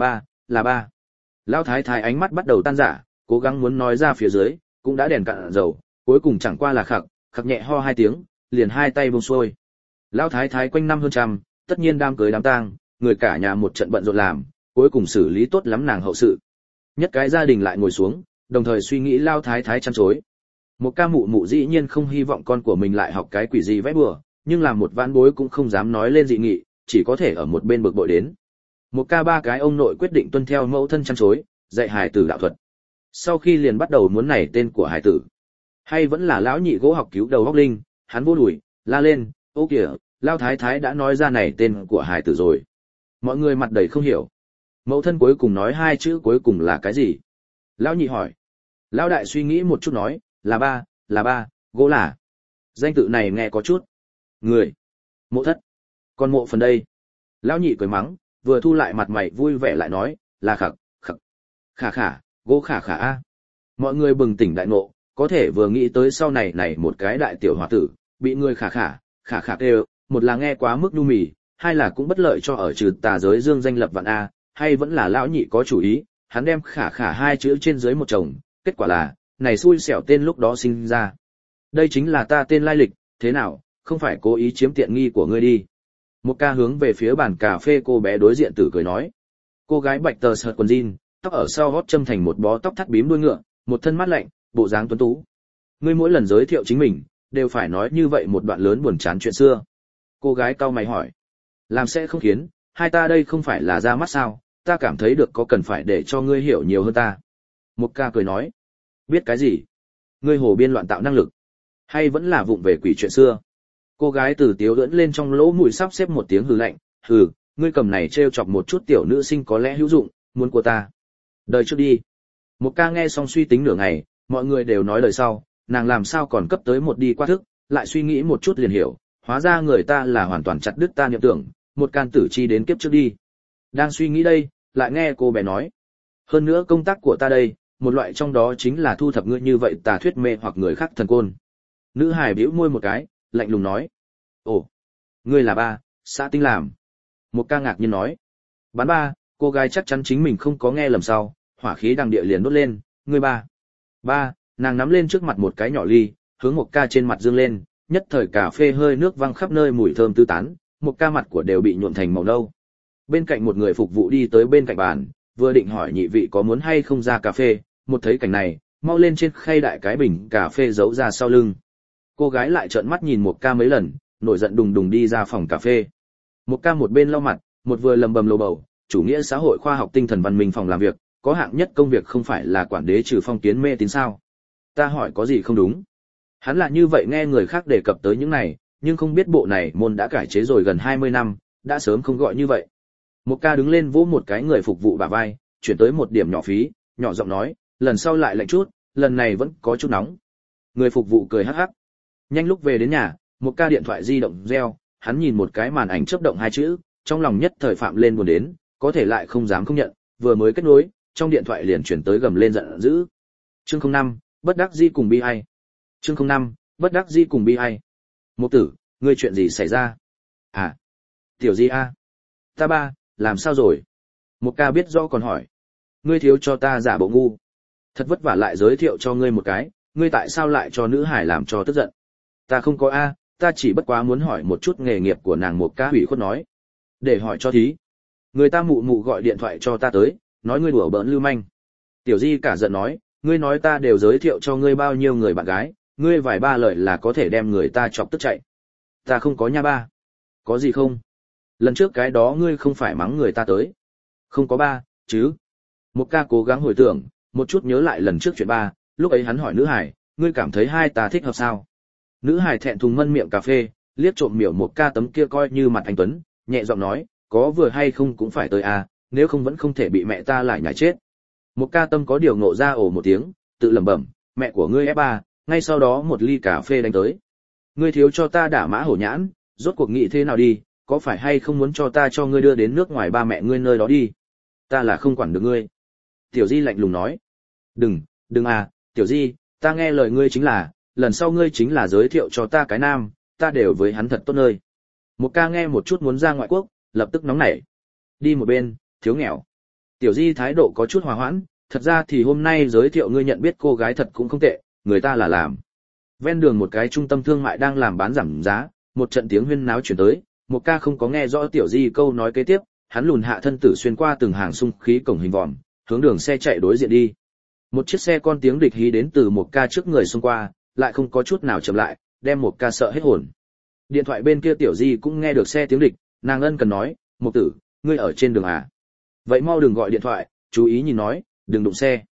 là ba. Lão thái thái ánh mắt bắt đầu tan rã, cố gắng muốn nói ra phía dưới, cũng đã đèn cạn dầu, cuối cùng chẳng qua là khặc nhẹ ho 2 tiếng, liền hai tay buông xuôi. Lão thái thái quanh năm hơn trăm, tất nhiên đám cưới đám tang, người cả nhà một trận bận rộn làm, cuối cùng xử lý tốt lắm nàng hậu sự. Nhất cái gia đình lại ngồi xuống, đồng thời suy nghĩ Lão thái thái chăn chối. Một ca mụ mụ dĩ nhiên không hy vọng con của mình lại học cái quỷ gì vẽ bừa, nhưng làm một vãn bối cũng không dám nói lên dị nghị, chỉ có thể ở một bên bực bội đến. Một ca ba cái ông nội quyết định tuân theo mẫu thân chăn chối, dạy hài tử đạo thuật. Sau khi liền bắt đầu muốn nảy tên của hài tử, hay vẫn là lão nhị gỗ học cứu đầu óc linh, hắn vô đùi, la lên, ô kìa, Lão thái thái đã nói ra này tên của hài tử rồi. Mọi người mặt đầy không hiểu. Mẫu thân cuối cùng nói 2 chữ cuối cùng là cái gì? Lão nhị hỏi. Lão đại suy nghĩ một chút nói, là ba, gỗ là. Danh tự này nghe có chút. Người. Mộ thất. Còn mộ phần đây. Lão nhị cười mắng, vừa thu lại mặt mày vui vẻ lại nói, là khả, gỗ khả a. Mọi người bừng tỉnh đại ngộ, có thể vừa nghĩ tới sau này một cái đại tiểu hòa tử, bị người khả kêu, một là nghe quá mức nhu mì, hai là cũng bất lợi cho ở trừ tà giới dương danh lập vạn a, hay vẫn là lão nhị có chủ ý, hắn đem khả 2 chữ trên dưới một chồng, kết quả là, này xui xẻo tên lúc đó sinh ra. Đây chính là ta tên lai lịch, thế nào, không phải cố ý chiếm tiện nghi của ngươi đi. Một ca hướng về phía bàn cà phê cô bé đối diện tử cười nói. Cô gái bạch tờ sợt quần jean, tóc ở sau gót châm thành một bó tóc thắt bím đuôi ngựa, một thân mát lạnh, bộ dáng tuấn tú. Ngươi mỗi lần giới thiệu chính mình, đều phải nói như vậy một đoạn lớn buồn chán chuyện xưa. Cô gái cau mày hỏi. Làm sẽ không khiến, hai ta đây không phải là ra mắt sao, ta cảm thấy được có cần phải để cho ngươi hiểu nhiều hơn ta. Một ca cười nói. Biết cái gì? Ngươi hồ biên loạn tạo năng lực. Hay vẫn là vụng về quỷ chuyện xưa? Cô gái từ tiếu lưỡn lên trong lỗ mũi sắp xếp một tiếng hừ lạnh. Hừ, ngươi cầm này trêu chọc một chút tiểu nữ sinh có lẽ hữu dụng, muốn của ta. Đời trước đi. Một ca nghe xong suy tính nửa ngày, mọi người đều nói lời sau, nàng làm sao còn cấp tới một đi qua thức, lại suy nghĩ một chút liền hiểu, hóa ra người ta là hoàn toàn chặt đứt ta niệm tưởng, một can tử chi đến kiếp trước đi. Đang suy nghĩ đây, lại nghe cô bé nói. Hơn nữa công tác của ta đây, một loại trong đó chính là thu thập ngươi như vậy tà thuyết mê hoặc người khác thần côn. Nữ hài bĩu môi một cái, lạnh lùng nói. Ồ, ngươi là ba, xã tinh làm. Một ca ngạc nhiên nói. Bán ba, cô gái chắc chắn chính mình không có nghe lầm sau, hỏa khí đằng địa liền đốt lên, ngươi ba. Ba, nàng nắm lên trước mặt một cái nhỏ ly, hướng một ca trên mặt dương lên, nhất thời cà phê hơi nước văng khắp nơi mùi thơm tứ tán, một ca mặt của đều bị nhuộm thành màu nâu. Bên cạnh một người phục vụ đi tới bên cạnh bàn, vừa định hỏi nhị vị có muốn hay không ra cà phê, một thấy cảnh này, mau lên trên khay đại cái bình cà phê giấu ra sau lưng. Cô gái lại trợn mắt nhìn một ca mấy lần, nổi giận đùng đùng đi ra phòng cà phê. Một ca một bên lau mặt, một vừa lầm bầm lầu bầu, chủ nghĩa xã hội khoa học tinh thần văn minh phòng làm việc, có hạng nhất công việc không phải là quản đế trừ phong kiến mê tín sao? Ta hỏi có gì không đúng? Hắn là như vậy nghe người khác đề cập tới những này, nhưng không biết bộ này môn đã cải chế rồi gần 20 năm, đã sớm không gọi như vậy. Một ca đứng lên vỗ một cái người phục vụ bả vai, chuyển tới một điểm nhỏ phí, nhỏ giọng nói, lần sau lại lạnh chút, lần này vẫn có chút nóng. Người phục vụ cười hắc hắc. Nhanh lúc về đến nhà, một ca điện thoại di động reo, hắn nhìn một cái màn ảnh chớp động hai chữ, trong lòng nhất thời phạm lên buồn đến, có thể lại không dám không nhận, vừa mới kết nối, trong điện thoại liền chuyển tới gầm lên giận dữ. Chương 05, bất đắc dĩ cùng bi ai. Chương 05, bất đắc dĩ cùng bi ai. Một tử, ngươi chuyện gì xảy ra? À, tiểu di a. Ta ba, làm sao rồi? Một ca biết rõ còn hỏi. Ngươi thiếu cho ta giả bộ ngu. Thật vất vả lại giới thiệu cho ngươi một cái, ngươi tại sao lại cho nữ hải làm cho tức giận? Ta không có a, ta chỉ bất quá muốn hỏi một chút nghề nghiệp của nàng. Một ca ủy khuất nói. Để hỏi cho thí. Người ta mụ mụ gọi điện thoại cho ta tới, nói ngươi đùa bỡn lưu manh. Tiểu di cả giận nói, ngươi nói ta đều giới thiệu cho ngươi bao nhiêu người bạn gái, ngươi vài ba lời là có thể đem người ta chọc tức chạy. Ta không có nha ba. Có gì không? Lần trước cái đó ngươi không phải mắng người ta tới. Không có ba, chứ. Một ca cố gắng hồi tưởng, một chút nhớ lại lần trước chuyện ba, lúc ấy hắn hỏi nữ hải, ngươi cảm thấy hai ta thích hợp sao? Nữ hải thẹn thùng mân miệng cà phê, liếc trộm miểu một ca tấm kia coi như mặt anh tuấn, nhẹ giọng nói, có vừa hay không cũng phải tới à, nếu không vẫn không thể bị mẹ ta lại nhảy chết. Một ca tâm có điều ngộ ra ồ một tiếng, tự lẩm bẩm, mẹ của ngươi ép ba, ngay sau đó một ly cà phê đánh tới. Ngươi thiếu cho ta đả mã hổ nhãn, rốt cuộc nghĩ thế nào đi, có phải hay không muốn cho ta cho ngươi đưa đến nước ngoài ba mẹ ngươi nơi đó đi? Ta là không quản được ngươi. Tiểu Di lạnh lùng nói. Đừng à, Tiểu Di, ta nghe lời ngươi chính là, lần sau ngươi chính là giới thiệu cho ta cái nam, ta đều với hắn thật tốt nơi. Một ca nghe một chút muốn ra ngoại quốc, lập tức nóng nảy. Đi một bên, thiếu nghèo. Tiểu Di thái độ có chút hòa hoãn, thật ra thì hôm nay giới thiệu ngươi nhận biết cô gái thật cũng không tệ, người ta là làm. Ven đường một cái trung tâm thương mại đang làm bán giảm giá, một trận tiếng huyên náo chuyển tới, một ca không có nghe rõ Tiểu Di câu nói kế tiếp, hắn lùn hạ thân tử xuyên qua từng hàng xung khí cổng hình vòm, hướng đường xe chạy đối diện đi. Một chiếc xe con tiếng địch hí đến từ một ca trước người xông qua, lại không có chút nào chậm lại, đem một ca sợ hết hồn. Điện thoại bên kia Tiểu Di cũng nghe được xe tiếng địch, nàng ân cần nói, một tử, ngươi ở trên đường à? Vậy mau đừng gọi điện thoại, chú ý nhìn nói, đừng đụng xe.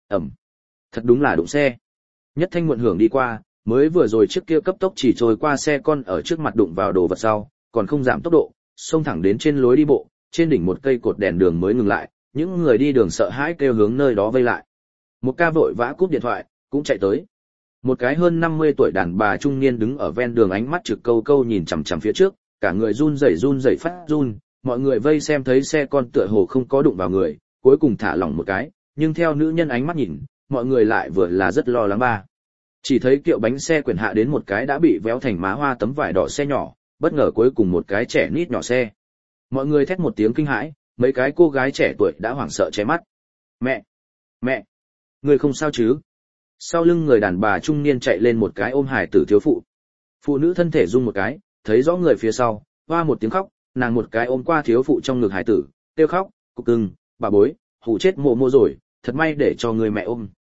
Thật đúng là đụng xe. Nhất Thanh muộn hưởng đi qua, mới vừa rồi chiếc kia cấp tốc chỉ trôi qua xe con ở trước mặt đụng vào đồ vật sau, còn không giảm tốc độ, xông thẳng đến trên lối đi bộ, trên đỉnh một cây cột đèn đường mới ngừng lại, những người đi đường sợ hãi kêu hướng nơi đó vây lại. Một ca vội vã cúp điện thoại, cũng chạy tới. Một cái hơn 50 tuổi đàn bà trung niên đứng ở ven đường ánh mắt trực câu câu nhìn chằm chằm phía trước, cả người run rẩy phát run, mọi người vây xem thấy xe con tựa hồ không có đụng vào người, cuối cùng thả lỏng một cái, nhưng theo nữ nhân ánh mắt nhìn, mọi người lại vừa là rất lo lắng ba. Chỉ thấy kiệu bánh xe quyển hạ đến một cái đã bị véo thành má hoa tấm vải đỏ xe nhỏ, bất ngờ cuối cùng một cái trẻ nít nhỏ xe. Mọi người thét một tiếng kinh hãi, mấy cái cô gái trẻ tuổi đã hoảng sợ che mắt. Mẹ, người không sao chứ? Sau lưng người đàn bà trung niên chạy lên một cái ôm hài tử thiếu phụ. Phụ nữ thân thể rung một cái, thấy rõ người phía sau, hoa một tiếng khóc, nàng một cái ôm qua thiếu phụ trong ngực hài tử, kêu khóc, cục cưng, bà bối, hù chết mồ rồi, thật may để cho người mẹ ôm.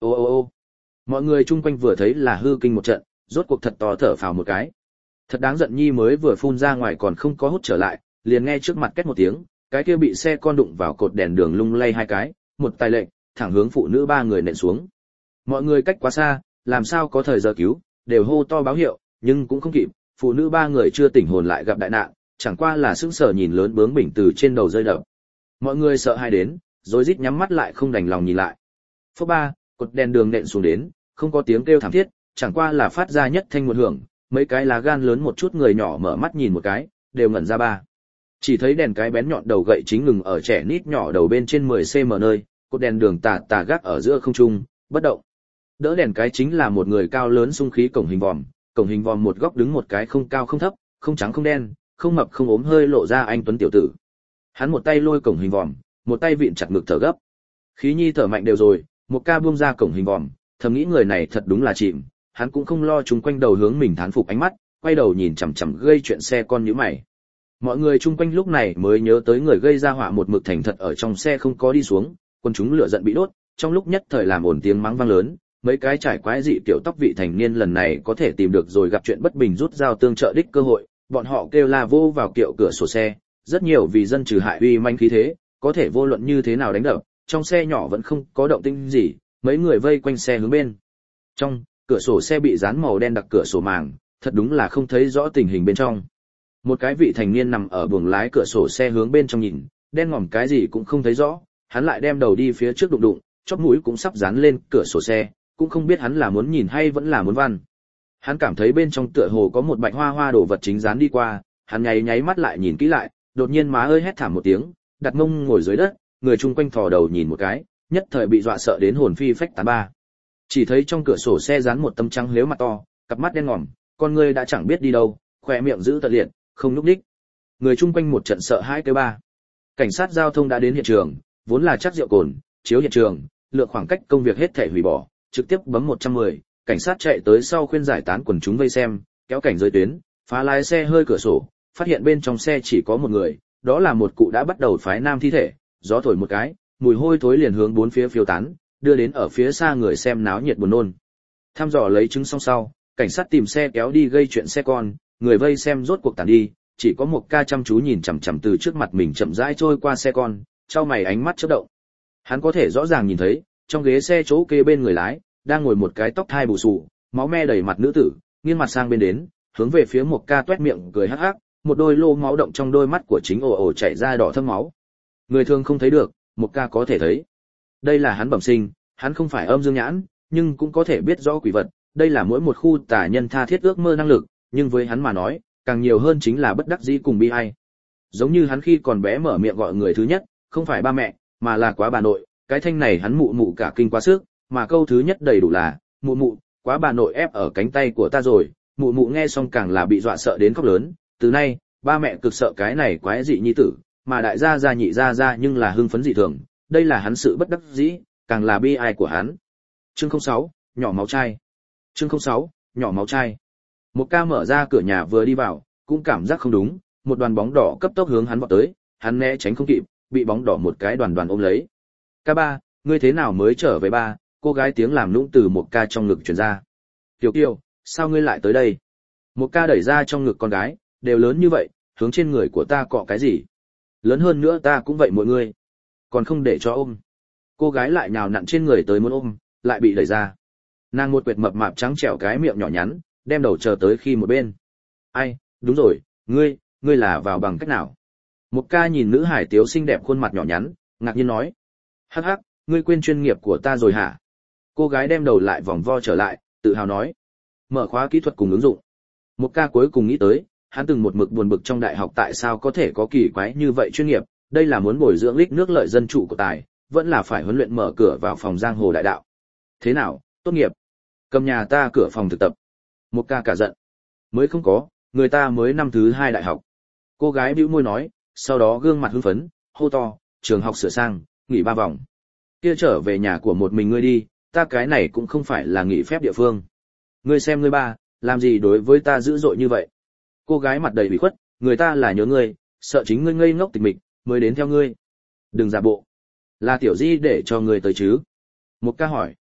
Ô ô ô. Mọi người chung quanh vừa thấy là hư kinh một trận, rốt cuộc thật to thở phào một cái. Thật đáng giận nhi mới vừa phun ra ngoài còn không có hút trở lại, liền nghe trước mặt két một tiếng, cái kia bị xe con đụng vào cột đèn đường lung lay hai cái, một tài lệnh, thẳng hướng phụ nữ ba người nện xuống. Mọi người cách quá xa, làm sao có thời giờ cứu, đều hô to báo hiệu, nhưng cũng không kịp, phụ nữ ba người chưa tỉnh hồn lại gặp đại nạn, chẳng qua là sững sờ nhìn lớn bướng bỉnh từ trên đầu rơi đập. Mọi người sợ hãi đến, rối rít nhắm mắt lại không đành lòng nhìn lại. Phốc ba, cột đèn đường nện xuống đến, không có tiếng kêu thảm thiết, chẳng qua là phát ra nhất thanh một hưởng, mấy cái lá gan lớn một chút người nhỏ mở mắt nhìn một cái, đều ngẩn ra ba. Chỉ thấy đèn cái bén nhọn đầu gậy chính ngừng ở trẻ nít nhỏ đầu bên trên 10 cm nơi, cột đèn đường tà tà gác ở giữa không trung, bất động. Đỡ đèn cái chính là một người cao lớn xung khí cổng hình vòm một góc đứng một cái không cao không thấp, không trắng không đen, không mập không ốm hơi lộ ra anh tuấn tiểu tử. Hắn một tay lôi cổng hình vòm, một tay vịn chặt ngực thở gấp. Khí nhi thở mạnh đều rồi, một ca buông ra cổng hình vòm, thầm nghĩ người này thật đúng là chìm, hắn cũng không lo chúng quanh đầu hướng mình thán phục ánh mắt, quay đầu nhìn chằm chằm gây chuyện xe con nhíu mày. Mọi người chung quanh lúc này mới nhớ tới người gây ra họa một mực thành thật ở trong xe không có đi xuống, quân chúng lửa giận bị đốt, trong lúc nhất thời làm ồn tiếng mắng vang lớn, mấy cái trải quái dị tiểu tóc vị thành niên lần này có thể tìm được rồi gặp chuyện bất bình rút dao tương trợ đích cơ hội, bọn họ kêu la vô vào kiệu cửa sổ xe, rất nhiều vì dân trừ hại uy manh khí thế, có thể vô luận như thế nào đánh đập, trong xe nhỏ vẫn không có động tĩnh gì, mấy người vây quanh xe hướng bên. Trong, cửa sổ xe bị dán màu đen đặc cửa sổ màng, thật đúng là không thấy rõ tình hình bên trong. Một cái vị thành niên nằm ở buồng lái cửa sổ xe hướng bên trong nhìn, đen ngòm cái gì cũng không thấy rõ, hắn lại đem đầu đi phía trước đụng đụng, chóp mũi cũng sắp dán lên cửa sổ xe, cũng không biết hắn là muốn nhìn hay vẫn là muốn văn. Hắn cảm thấy bên trong tựa hồ có một bạch hoa hoa đồ vật chính dán đi qua, hắn nháy mắt lại nhìn kỹ lại, đột nhiên má ơi hét thảm một tiếng, đặt mông ngồi dưới đất, người chung quanh thò đầu nhìn một cái, nhất thời bị dọa sợ đến hồn phi phách tán ba. Chỉ thấy trong cửa sổ xe dán một tấm trắng lếu mặt to, cặp mắt đen ngòm, con người đã chẳng biết đi đâu, khỏe miệng giữ tận liệt, không núp đích. Người chung quanh một trận sợ hãi kêu ba. Cảnh sát giao thông đã đến hiện trường, vốn là chắc rượu cồn, chiếu hiện trường, lượng khoảng cách công việc hết thể hủy bỏ, trực tiếp bấm 110, cảnh sát chạy tới sau khuyên giải tán quần chúng vây xem, kéo cảnh giới tuyến, phá lái xe hơi cửa sổ, phát hiện bên trong xe chỉ có một người, đó là một cụ đã bắt đầu phái nam thi thể, gió thổi một cái, mùi hôi thối liền hướng bốn phía phiêu tán, đưa đến ở phía xa người xem náo nhiệt buồn nôn. Thăm dò lấy chứng xong sau, cảnh sát tìm xe kéo đi gây chuyện xe con, người vây xem rốt cuộc tản đi, chỉ có một ca chăm chú nhìn chằm chằm từ trước mặt mình chậm rãi trôi qua xe con, trao mày ánh mắt chớp động. Hắn có thể rõ ràng nhìn thấy, trong ghế xe chỗ kế bên người lái, đang ngồi một cái tóc thai bù xù, máu me đầy mặt nữ tử, nghiêng mặt sang bên đến, hướng về phía một ca toét miệng cười hắc hắc, một đôi lô máu động trong đôi mắt của chính ồ ồ chảy ra đỏ thâm máu. Người thường không thấy được, một ca có thể thấy. Đây là hắn bẩm sinh, hắn không phải âm dương nhãn, nhưng cũng có thể biết rõ quỷ vật, đây là mỗi một khu tà nhân tha thiết ước mơ năng lực, nhưng với hắn mà nói, càng nhiều hơn chính là bất đắc dĩ cùng bi ai. Giống như hắn khi còn bé mở miệng gọi người thứ nhất, không phải ba mẹ, mà là quá bà nội, cái thanh này hắn mụ mụ cả kinh quá sức, mà câu thứ nhất đầy đủ là, mụ mụ, quá bà nội ép ở cánh tay của ta rồi, mụ mụ nghe xong càng là bị dọa sợ đến khóc lớn, từ nay, ba mẹ cực sợ cái này quái dị nhi tử, mà đại gia gia nhị gia gia nhưng là hưng phấn dị thường, đây là hắn sự bất đắc dĩ, càng là bi ai của hắn. Chương 06, nhỏ máu chai. Chương 06, nhỏ máu chai. Một ca mở ra cửa nhà vừa đi vào, cũng cảm giác không đúng, một đoàn bóng đỏ cấp tốc hướng hắn vọt tới, hắn né tránh không kịp, bị bóng đỏ một cái đoàn ôm lấy. Ca ba, ngươi thế nào mới trở về ba? Cô gái tiếng làm nũng từ một ca trong ngực truyền ra. Kiều Kiều, sao ngươi lại tới đây? Một ca đẩy ra trong ngực con gái, đều lớn như vậy, hướng trên người của ta cọ cái gì? Lớn hơn nữa ta cũng vậy mọi người. Còn không để cho ôm. Cô gái lại nhào nặn trên người tới muốn ôm, lại bị đẩy ra. Nàng một quệt mập mạp trắng trẻo cái miệng nhỏ nhắn, đem đầu chờ tới khi một bên. Ai, đúng rồi, ngươi là vào bằng cách nào? Một ca nhìn nữ hải tiếu xinh đẹp khuôn mặt nhỏ nhắn, ngạc nhiên nói. Hắc hắc, ngươi quên chuyên nghiệp của ta rồi hả? Cô gái đem đầu lại vòng vo trở lại, tự hào nói. Mở khóa kỹ thuật cùng ứng dụng. Một ca cuối cùng nghĩ tới, hắn từng một mực buồn bực trong đại học tại sao có thể có kỳ quái như vậy chuyên nghiệp, đây là muốn bồi dưỡng lích nước lợi dân chủ của tài, vẫn là phải huấn luyện mở cửa vào phòng giang hồ đại đạo. Thế nào, tốt nghiệp? Cầm nhà ta cửa phòng thực tập. Một ca cả giận. Mới không có, người ta mới năm thứ 2 đại học. Cô gái bĩu môi nói, sau đó gương mặt hưng phấn, hô to, trường học sửa sang, nghỉ 3 vòng. Kia trở về nhà của một mình ngươi đi, ta cái này cũng không phải là nghỉ phép địa phương. Ngươi xem ngươi ba, làm gì đối với ta dữ dội như vậy? Cô gái mặt đầy ủy khuất, người ta là nhớ ngươi, sợ chính ngươi ngây ngốc tịch mịch, mới đến theo ngươi. Đừng giả bộ. Là tiểu di để cho ngươi tới chứ? Một ca hỏi.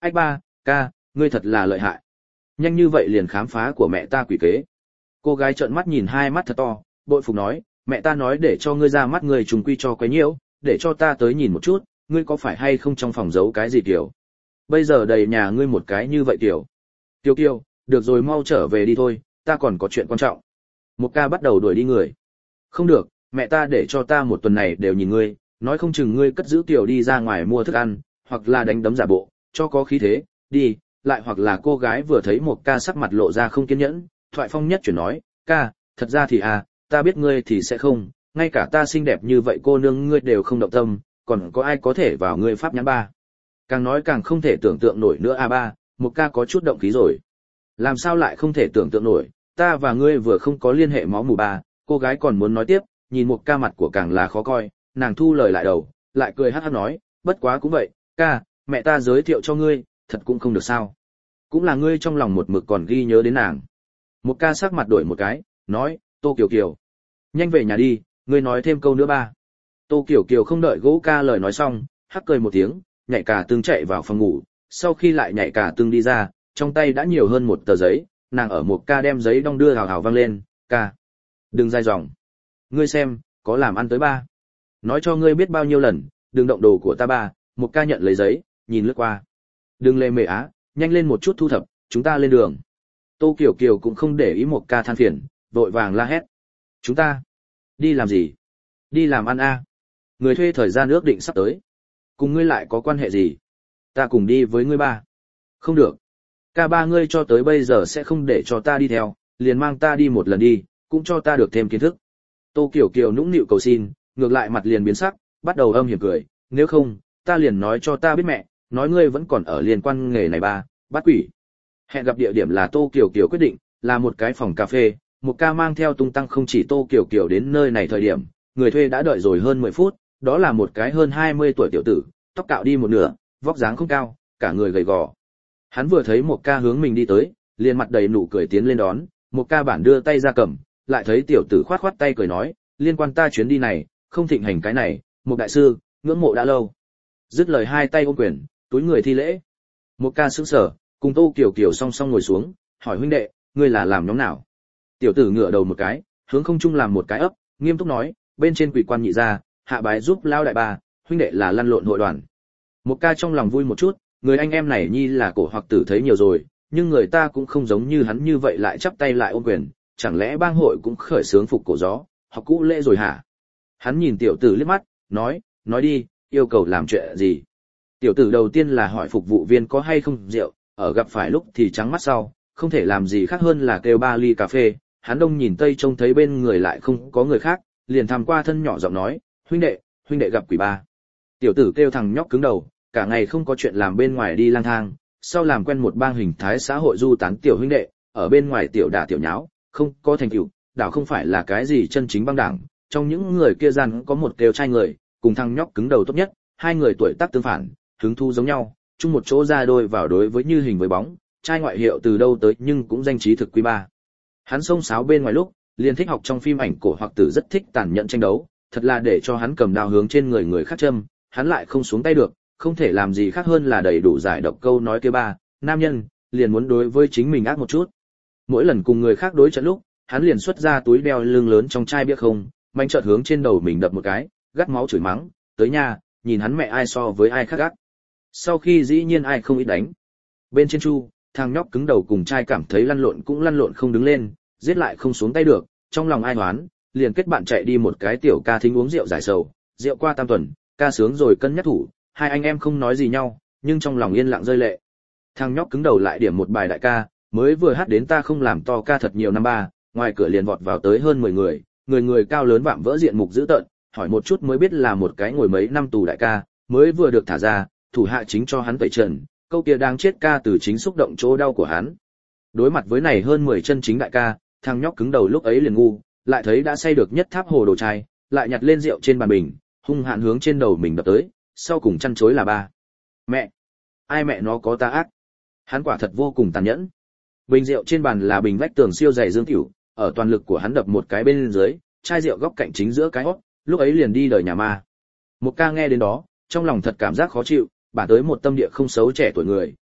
Ách ba, ca, ngươi thật là lợi hại. Nhanh như vậy liền khám phá của mẹ ta quỷ kế. Cô gái trợn mắt nhìn hai mắt thật to, bội phục nói, mẹ ta nói để cho ngươi ra mắt người trùng quy cho quấy nhiễu, để cho ta tới nhìn một chút, ngươi có phải hay không trong phòng giấu cái gì kiểu. Bây giờ đầy nhà ngươi một cái như vậy kiểu. Kiều Kiều, được rồi mau trở về đi thôi, ta còn có chuyện quan trọng. Một ca bắt đầu đuổi đi người. Không được, mẹ ta để cho ta một tuần này đều nhìn ngươi, nói không chừng ngươi cất giữ Kiều đi ra ngoài mua thức ăn, hoặc là đánh đấm giả bộ, cho có khí thế, đi, lại hoặc là cô gái vừa thấy một ca sắc mặt lộ ra không kiên nhẫn, thoại phong nhất chuyển nói, ca, thật ra thì ta biết ngươi thì sẽ không, ngay cả ta xinh đẹp như vậy cô nương ngươi đều không động tâm, còn có ai có thể vào ngươi pháp nhãn ba. Càng nói càng không thể tưởng tượng nổi nữa ba, một ca có chút động khí rồi. Làm sao lại không thể tưởng tượng nổi, ta và ngươi vừa không có liên hệ máu mủ ba, cô gái còn muốn nói tiếp, nhìn một ca mặt của càng là khó coi, nàng thu lời lại đầu, lại cười hắc hắc nói, bất quá cũng vậy, ca, mẹ ta giới thiệu cho ngươi, thật cũng không được sao. Cũng là ngươi trong lòng một mực còn ghi nhớ đến nàng. Một ca sắc mặt đổi một cái, nói, Tô Kiều Kiều, nhanh về nhà đi, ngươi nói thêm câu nữa ba. Tô Kiều Kiều không đợi gỗ ca lời nói xong, hắc cười một tiếng, nhảy cả tương chạy vào phòng ngủ, sau khi lại nhảy cả tương đi ra, trong tay đã nhiều hơn một tờ giấy, nàng ở một ca đem giấy đong đưa hào hào vang lên, ca, đừng dai dòng. Ngươi xem, có làm ăn tới ba. Nói cho ngươi biết bao nhiêu lần, đừng động đồ của ta ba, một ca nhận lấy giấy, nhìn lướt qua. Đừng lê mề á, nhanh lên một chút thu thập, chúng ta lên đường. Tô Kiều Kiều cũng không để ý một ca than phiền, vội vàng la hét. Chúng ta đi làm gì? Đi làm ăn a. Người thuê thời gian ước định sắp tới. Cùng ngươi lại có quan hệ gì? Ta cùng đi với ngươi ba. Không được. Ca ba ngươi cho tới bây giờ sẽ không để cho ta đi theo, liền mang ta đi một lần đi, cũng cho ta được thêm kiến thức. Tô Kiều Kiều nũng nịu cầu xin, ngược lại mặt liền biến sắc, bắt đầu âm hiểm cười, nếu không, ta liền nói cho ta biết mẹ, nói ngươi vẫn còn ở liên quan nghề này ba, bắt quỷ. Hẹn gặp địa điểm là Tô Kiều Kiều quyết định, là một cái phòng cà phê, một ca mang theo tung tăng không chỉ Tô Kiều Kiều đến nơi này thời điểm, người thuê đã đợi rồi hơn 10 phút, đó là một cái hơn 20 tuổi tiểu tử, tóc cạo đi một nửa, vóc dáng không cao, cả người gầy gò. Hắn vừa thấy một ca hướng mình đi tới, liền mặt đầy nụ cười tiến lên đón, một ca bản đưa tay ra cầm, lại thấy tiểu tử khoát khoát tay cười nói, liên quan ta chuyến đi này, không thịnh hành cái này, một đại sư, ngưỡng mộ đã lâu. Dứt lời hai tay ôm quyền, túi người thi lễ. Một ca sững sờ, cùng Tô Kiều Kiều song song ngồi xuống, hỏi huynh đệ, ngươi là làm nhóm nào? Tiểu tử ngửa đầu một cái, hướng không trung làm một cái ấp, nghiêm túc nói, bên trên quỷ quan nhị gia, hạ bái giúp lao đại ba, huynh đệ là lăn lộn hội đoàn. Một ca trong lòng vui một chút, người anh em này nhi là cổ hoặc tử thấy nhiều rồi, nhưng người ta cũng không giống như hắn như vậy lại chắp tay lại ôm quyền, chẳng lẽ bang hội cũng khởi sướng phục cổ gió, học cũ lễ rồi hả? Hắn nhìn tiểu tử liếc mắt, nói đi, yêu cầu làm chuyện gì? Tiểu tử đầu tiên là hỏi phục vụ viên có hay không rượu, ở gặp phải lúc thì trắng mắt sau, không thể làm gì khác hơn là kêu 3 ly cà phê, hắn đông nhìn tây trông thấy bên người lại không có người khác, liền tham qua thân nhỏ giọng nói, huynh đệ gặp quỷ ba. Tiểu tử kêu thằng nhóc cứng đầu, cả ngày không có chuyện làm bên ngoài đi lang thang, sau làm quen một bang hình thái xã hội du tán tiểu huynh đệ, ở bên ngoài tiểu đả tiểu nháo, không có thành tựu, đảo không phải là cái gì chân chính băng đảng, trong những người kia gian có một kêu trai người, cùng thằng nhóc cứng đầu tốt nhất, hai người tuổi tác tương phản, hứng thú giống nhau, chung một chỗ ra đôi vào đối với như hình với bóng, trai ngoại hiệu từ đâu tới nhưng cũng danh trí thực quý ba. Hắn xông xáo bên ngoài lúc, liền thích học trong phim ảnh cổ hoặc tử rất thích tàn nhẫn tranh đấu, thật là để cho hắn cầm đao hướng trên người người khác châm, hắn lại không xuống tay được, không thể làm gì khác hơn là đầy đủ giải độc câu nói kia ba, nam nhân, liền muốn đối với chính mình ác một chút. Mỗi lần cùng người khác đối trận lúc, hắn liền xuất ra túi đeo lưng lớn trong chai bia không, mạnh chợt hướng trên đầu mình đập một cái, gắt máu chửi mắng, tới nhà, nhìn hắn mẹ ai so với ai khác gắt. Sau khi dĩ nhiên ai không ít đánh. Bên trên chu, thằng nhóc cứng đầu cùng trai cảm thấy lăn lộn cũng lăn lộn không đứng lên, giết lại không xuống tay được, trong lòng ai hoán, liền kết bạn chạy đi một cái tiểu ca thính uống rượu giải sầu, rượu qua tam tuần, ca sướng rồi cân nhắc thủ, hai anh em không nói gì nhau, nhưng trong lòng yên lặng rơi lệ. Thằng nhóc cứng đầu lại điểm một bài đại ca, mới vừa hát đến ta không làm to ca thật nhiều năm ba, ngoài cửa liền vọt vào tới hơn 10 người, người cao lớn vạm vỡ diện mục dữ tợn, hỏi một chút mới biết là một cái ngồi mấy năm tù đại ca, mới vừa được thả ra, thủ hạ chính cho hắn tẩy trần, câu kia đang chết ca từ chính xúc động chỗ đau của hắn. Đối mặt với này hơn 10 chân chính đại ca, thằng nhóc cứng đầu lúc ấy liền ngu, lại thấy đã say được nhất tháp hồ đồ trai, lại nhặt lên rượu trên bàn bình, hung hạn hướng trên đầu mình đập tới, sau cùng chăn chối là ba. Mẹ! Ai mẹ nó có ta ác? Hắn quả thật vô cùng tàn nhẫn. Bình rượu trên bàn là bình vách tường siêu dày dương tiểu, ở toàn lực của hắn đập một cái bên dưới, chai rượu góc cạnh chính giữa cái hót, lúc ấy liền đi đời nhà ma. Một ca nghe đến đó, trong lòng thật cảm giác khó chịu, bản tới một tâm địa không xấu trẻ tuổi người,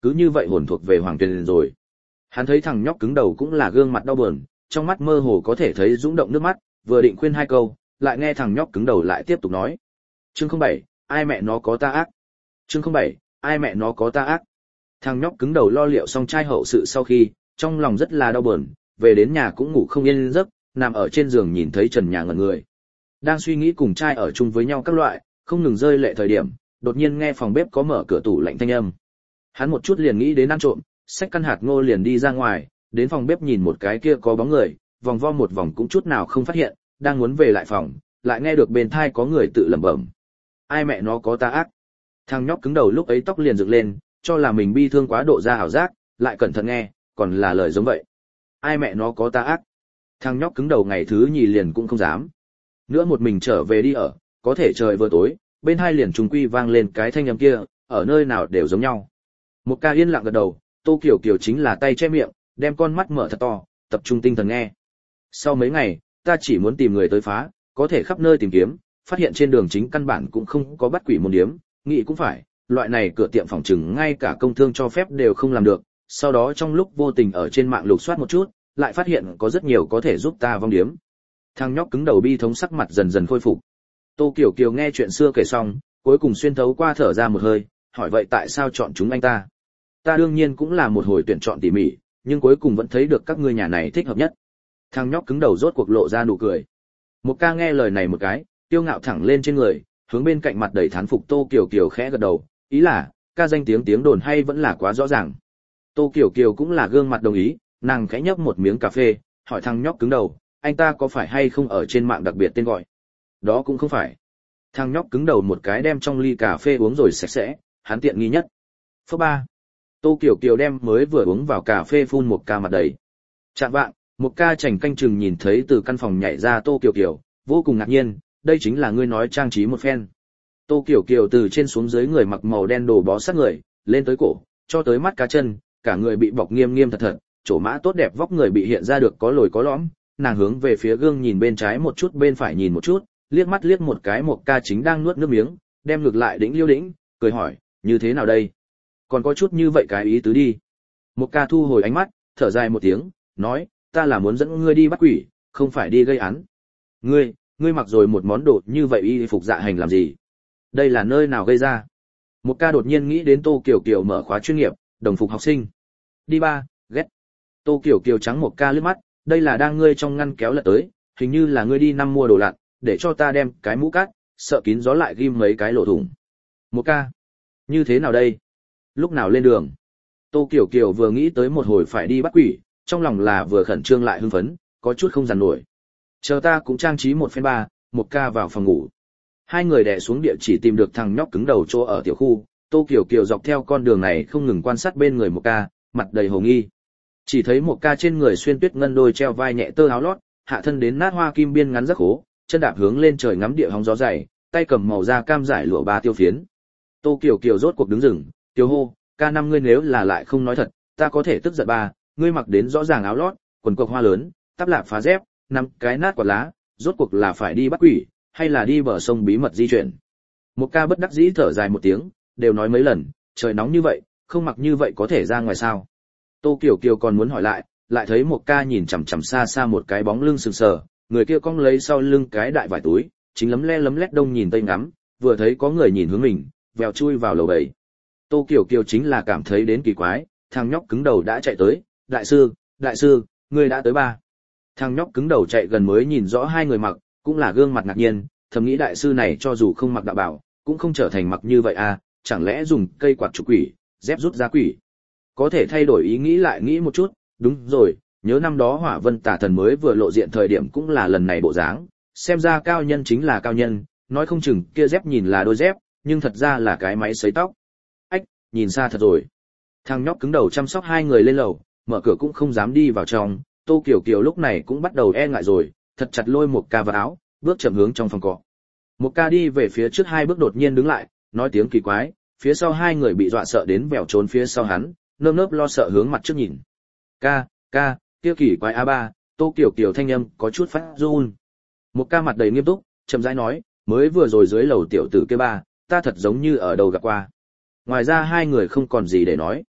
cứ như vậy hồn thuộc về Hoàng Tuyền rồi. Hắn thấy thằng nhóc cứng đầu cũng là gương mặt đau buồn, trong mắt mơ hồ có thể thấy dũng động nước mắt, vừa định khuyên hai câu, lại nghe thằng nhóc cứng đầu lại tiếp tục nói. Chương 07, ai mẹ nó có ta ác. Chương 07, ai mẹ nó có ta ác. Thằng nhóc cứng đầu lo liệu xong trai hậu sự sau khi, trong lòng rất là đau buồn, về đến nhà cũng ngủ không yên giấc, nằm ở trên giường nhìn thấy trần nhà ngẩn người. Đang suy nghĩ cùng trai ở chung với nhau các loại, không ngừng rơi lệ thời điểm, đột nhiên nghe phòng bếp có mở cửa tủ lạnh thanh âm. Hắn một chút liền nghĩ đến ăn trộm, xách căn hạt ngô liền đi ra ngoài, đến phòng bếp nhìn một cái kia có bóng người, vòng vo một vòng cũng chút nào không phát hiện, đang muốn về lại phòng, lại nghe được bên thai có người tự lẩm bẩm. Ai mẹ nó có ta ác. Thằng nhóc cứng đầu lúc ấy tóc liền dựng lên, cho là mình bi thương quá độ ra ảo giác, lại cẩn thận nghe, còn là lời giống vậy. Ai mẹ nó có ta ác. Thằng nhóc cứng đầu ngày thứ nhì liền cũng không dám. Nữa một mình trở về đi ở, có thể trời vừa tối, bên hai liền trùng quy vang lên cái thanh âm kia, ở nơi nào đều giống nhau. Một ca yên lặng gật đầu, Tô Kiều Kiều chính là tay che miệng, đem con mắt mở thật to, tập trung tinh thần nghe. Sau mấy ngày, ta chỉ muốn tìm người tới phá, có thể khắp nơi tìm kiếm, phát hiện trên đường chính căn bản cũng không có bắt quỷ môn điếm, nghĩ cũng phải, loại này cửa tiệm phòng trừng ngay cả công thương cho phép đều không làm được. Sau đó trong lúc vô tình ở trên mạng lục soát một chút, lại phát hiện có rất nhiều có thể giúp ta vong điếm. Thằng nhóc cứng đầu bi thống sắc mặt dần dần khôi phục. Tô Kiều Kiều nghe chuyện xưa kể xong, cuối cùng xuyên thấu qua thở ra một hơi, hỏi vậy tại sao chọn chúng anh ta? Ta đương nhiên cũng là một hồi tuyển chọn tỉ mỉ, nhưng cuối cùng vẫn thấy được các ngươi nhà này thích hợp nhất. Thằng nhóc cứng đầu rốt cuộc lộ ra nụ cười. Một ca nghe lời này một cái, tiêu ngạo thẳng lên trên người, hướng bên cạnh mặt đầy thán phục Tô Kiều Kiều khẽ gật đầu, ý là, ca danh tiếng đồn hay vẫn là quá rõ ràng. Tô Kiều Kiều cũng là gương mặt đồng ý, nàng khẽ nhấp một miếng cà phê, hỏi thằng nhóc cứng đầu, anh ta có phải hay không ở trên mạng đặc biệt tên gọi? Đó cũng không phải. Thằng nhóc cứng đầu một cái đem trong ly cà phê uống rồi sạch sẽ, hắn tiện nghi nhất. Phớ ba. Tô Kiều Kiều đem mới vừa uống vào cà phê phun một ca mặt đầy. Chạm vạng, một ca chảnh canh chừng nhìn thấy từ căn phòng nhảy ra Tô Kiều Kiều, vô cùng ngạc nhiên, đây chính là ngươi nói trang trí một phen. Tô Kiều Kiều từ trên xuống dưới người mặc màu đen đồ bó sát người, lên tới cổ, cho tới mắt cá chân, cả người bị bọc nghiêm nghiêm thật thật, chỗ mã tốt đẹp vóc người bị hiện ra được có lồi có lõm, nàng hướng về phía gương nhìn bên trái một chút bên phải nhìn một chút, liếc mắt liếc một cái một ca chính đang nuốt nước miếng, đem ngược lại đĩnh liêu đĩnh, cười hỏi, như thế nào đây? Còn có chút như vậy cái ý tứ đi. Một ca thu hồi ánh mắt, thở dài một tiếng, nói, ta là muốn dẫn ngươi đi bắt quỷ, không phải đi gây án. Ngươi mặc rồi một món đồ như vậy y phục dạ hành làm gì? Đây là nơi nào gây ra? Một ca đột nhiên nghĩ đến Tô Kiều Kiều mở khóa chuyên nghiệp, đồng phục học sinh. Đi ba, ghét. Tô Kiều Kiều trắng một ca lướt mắt, đây là đang ngươi trong ngăn kéo lật tới, hình như là ngươi đi năm mua đồ lặn, để cho ta đem cái mũ cát, sợ kín gió lại ghim mấy cái lỗ thủng. Một ca. Như thế nào đây? Lúc nào lên đường? Tô Kiều Kiều vừa nghĩ tới một hồi phải đi bắt quỷ, trong lòng là vừa khẩn trương lại hưng phấn, có chút không dằn nổi. Chờ ta cũng trang trí một phen ba, một ca vào phòng ngủ. Hai người đè xuống địa chỉ tìm được thằng nhóc cứng đầu chỗ ở tiểu khu, Tô Kiều Kiều dọc theo con đường này không ngừng quan sát bên người một ca, mặt đầy hồ nghi. Chỉ thấy một ca trên người xuyên tuyết ngân đôi treo vai nhẹ tơ áo lót, hạ thân đến nát hoa kim biên ngắn rất khố, chân đạp hướng lên trời ngắm địa hóng gió dày, tay cầm màu da cam giải lụa ba tiêu phiến. Tô Kiều Kiều rốt cuộc đứng dừng, tiêu hô, ca năm ngươi nếu là lại không nói thật, ta có thể tức giận ba, ngươi mặc đến rõ ràng áo lót, quần cộc hoa lớn, tắp lạp phá dép, năm cái nát quạt lá, rốt cuộc là phải đi bắt quỷ, hay là đi bờ sông bí mật di chuyển. Một ca bất đắc dĩ thở dài một tiếng, đều nói mấy lần, trời nóng như vậy, không mặc như vậy có thể ra ngoài sao. Tô Kiều Kiều còn muốn hỏi lại thấy một ca nhìn chằm chằm xa xa một cái bóng lưng sừng sờ, người kia cong lấy sau lưng cái đại vải túi, chính lấm lét đông nhìn tây ngắm, vừa thấy có người nhìn hướng mình, vèo chui vào lầu bầy. Tô Kiều Kiều chính là cảm thấy đến kỳ quái, thằng nhóc cứng đầu đã chạy tới, đại sư, ngươi đã tới ba. Thằng nhóc cứng đầu chạy gần mới nhìn rõ hai người mặc, cũng là gương mặt ngạc nhiên, thầm nghĩ đại sư này cho dù không mặc đạo bào, cũng không trở thành mặc như vậy à, chẳng lẽ dùng cây quạt trục quỷ, dép rút ra quỷ. Có thể thay đổi ý nghĩ lại nghĩ một chút, đúng rồi, nhớ năm đó Hỏa Vân Tà Thần mới vừa lộ diện thời điểm cũng là lần này bộ dáng, xem ra cao nhân chính là cao nhân, nói không chừng kia dép nhìn là đôi dép, nhưng thật ra là cái máy sấy tóc. Ách, nhìn xa thật rồi. Thằng nhóc cứng đầu chăm sóc hai người lên lầu, mở cửa cũng không dám đi vào trong, Tô Kiều Kiều lúc này cũng bắt đầu e ngại rồi, thật chặt lôi một ca vào áo, bước chậm hướng trong phòng cọ. Một ca đi về phía trước hai bước đột nhiên đứng lại, nói tiếng kỳ quái, phía sau hai người bị dọa sợ đến vèo trốn phía sau hắn, nơm nớp lo sợ hướng mặt trước nhìn. Ca, kia kỳ quái a ba, Tô Kiều Kiều thanh âm có chút phát run. Một ca mặt đầy nghiêm túc, chậm rãi nói, mới vừa rồi dưới lầu tiểu tử kia ba, ta thật giống như ở đâu gặp qua. Ngoài ra hai người không còn gì để nói.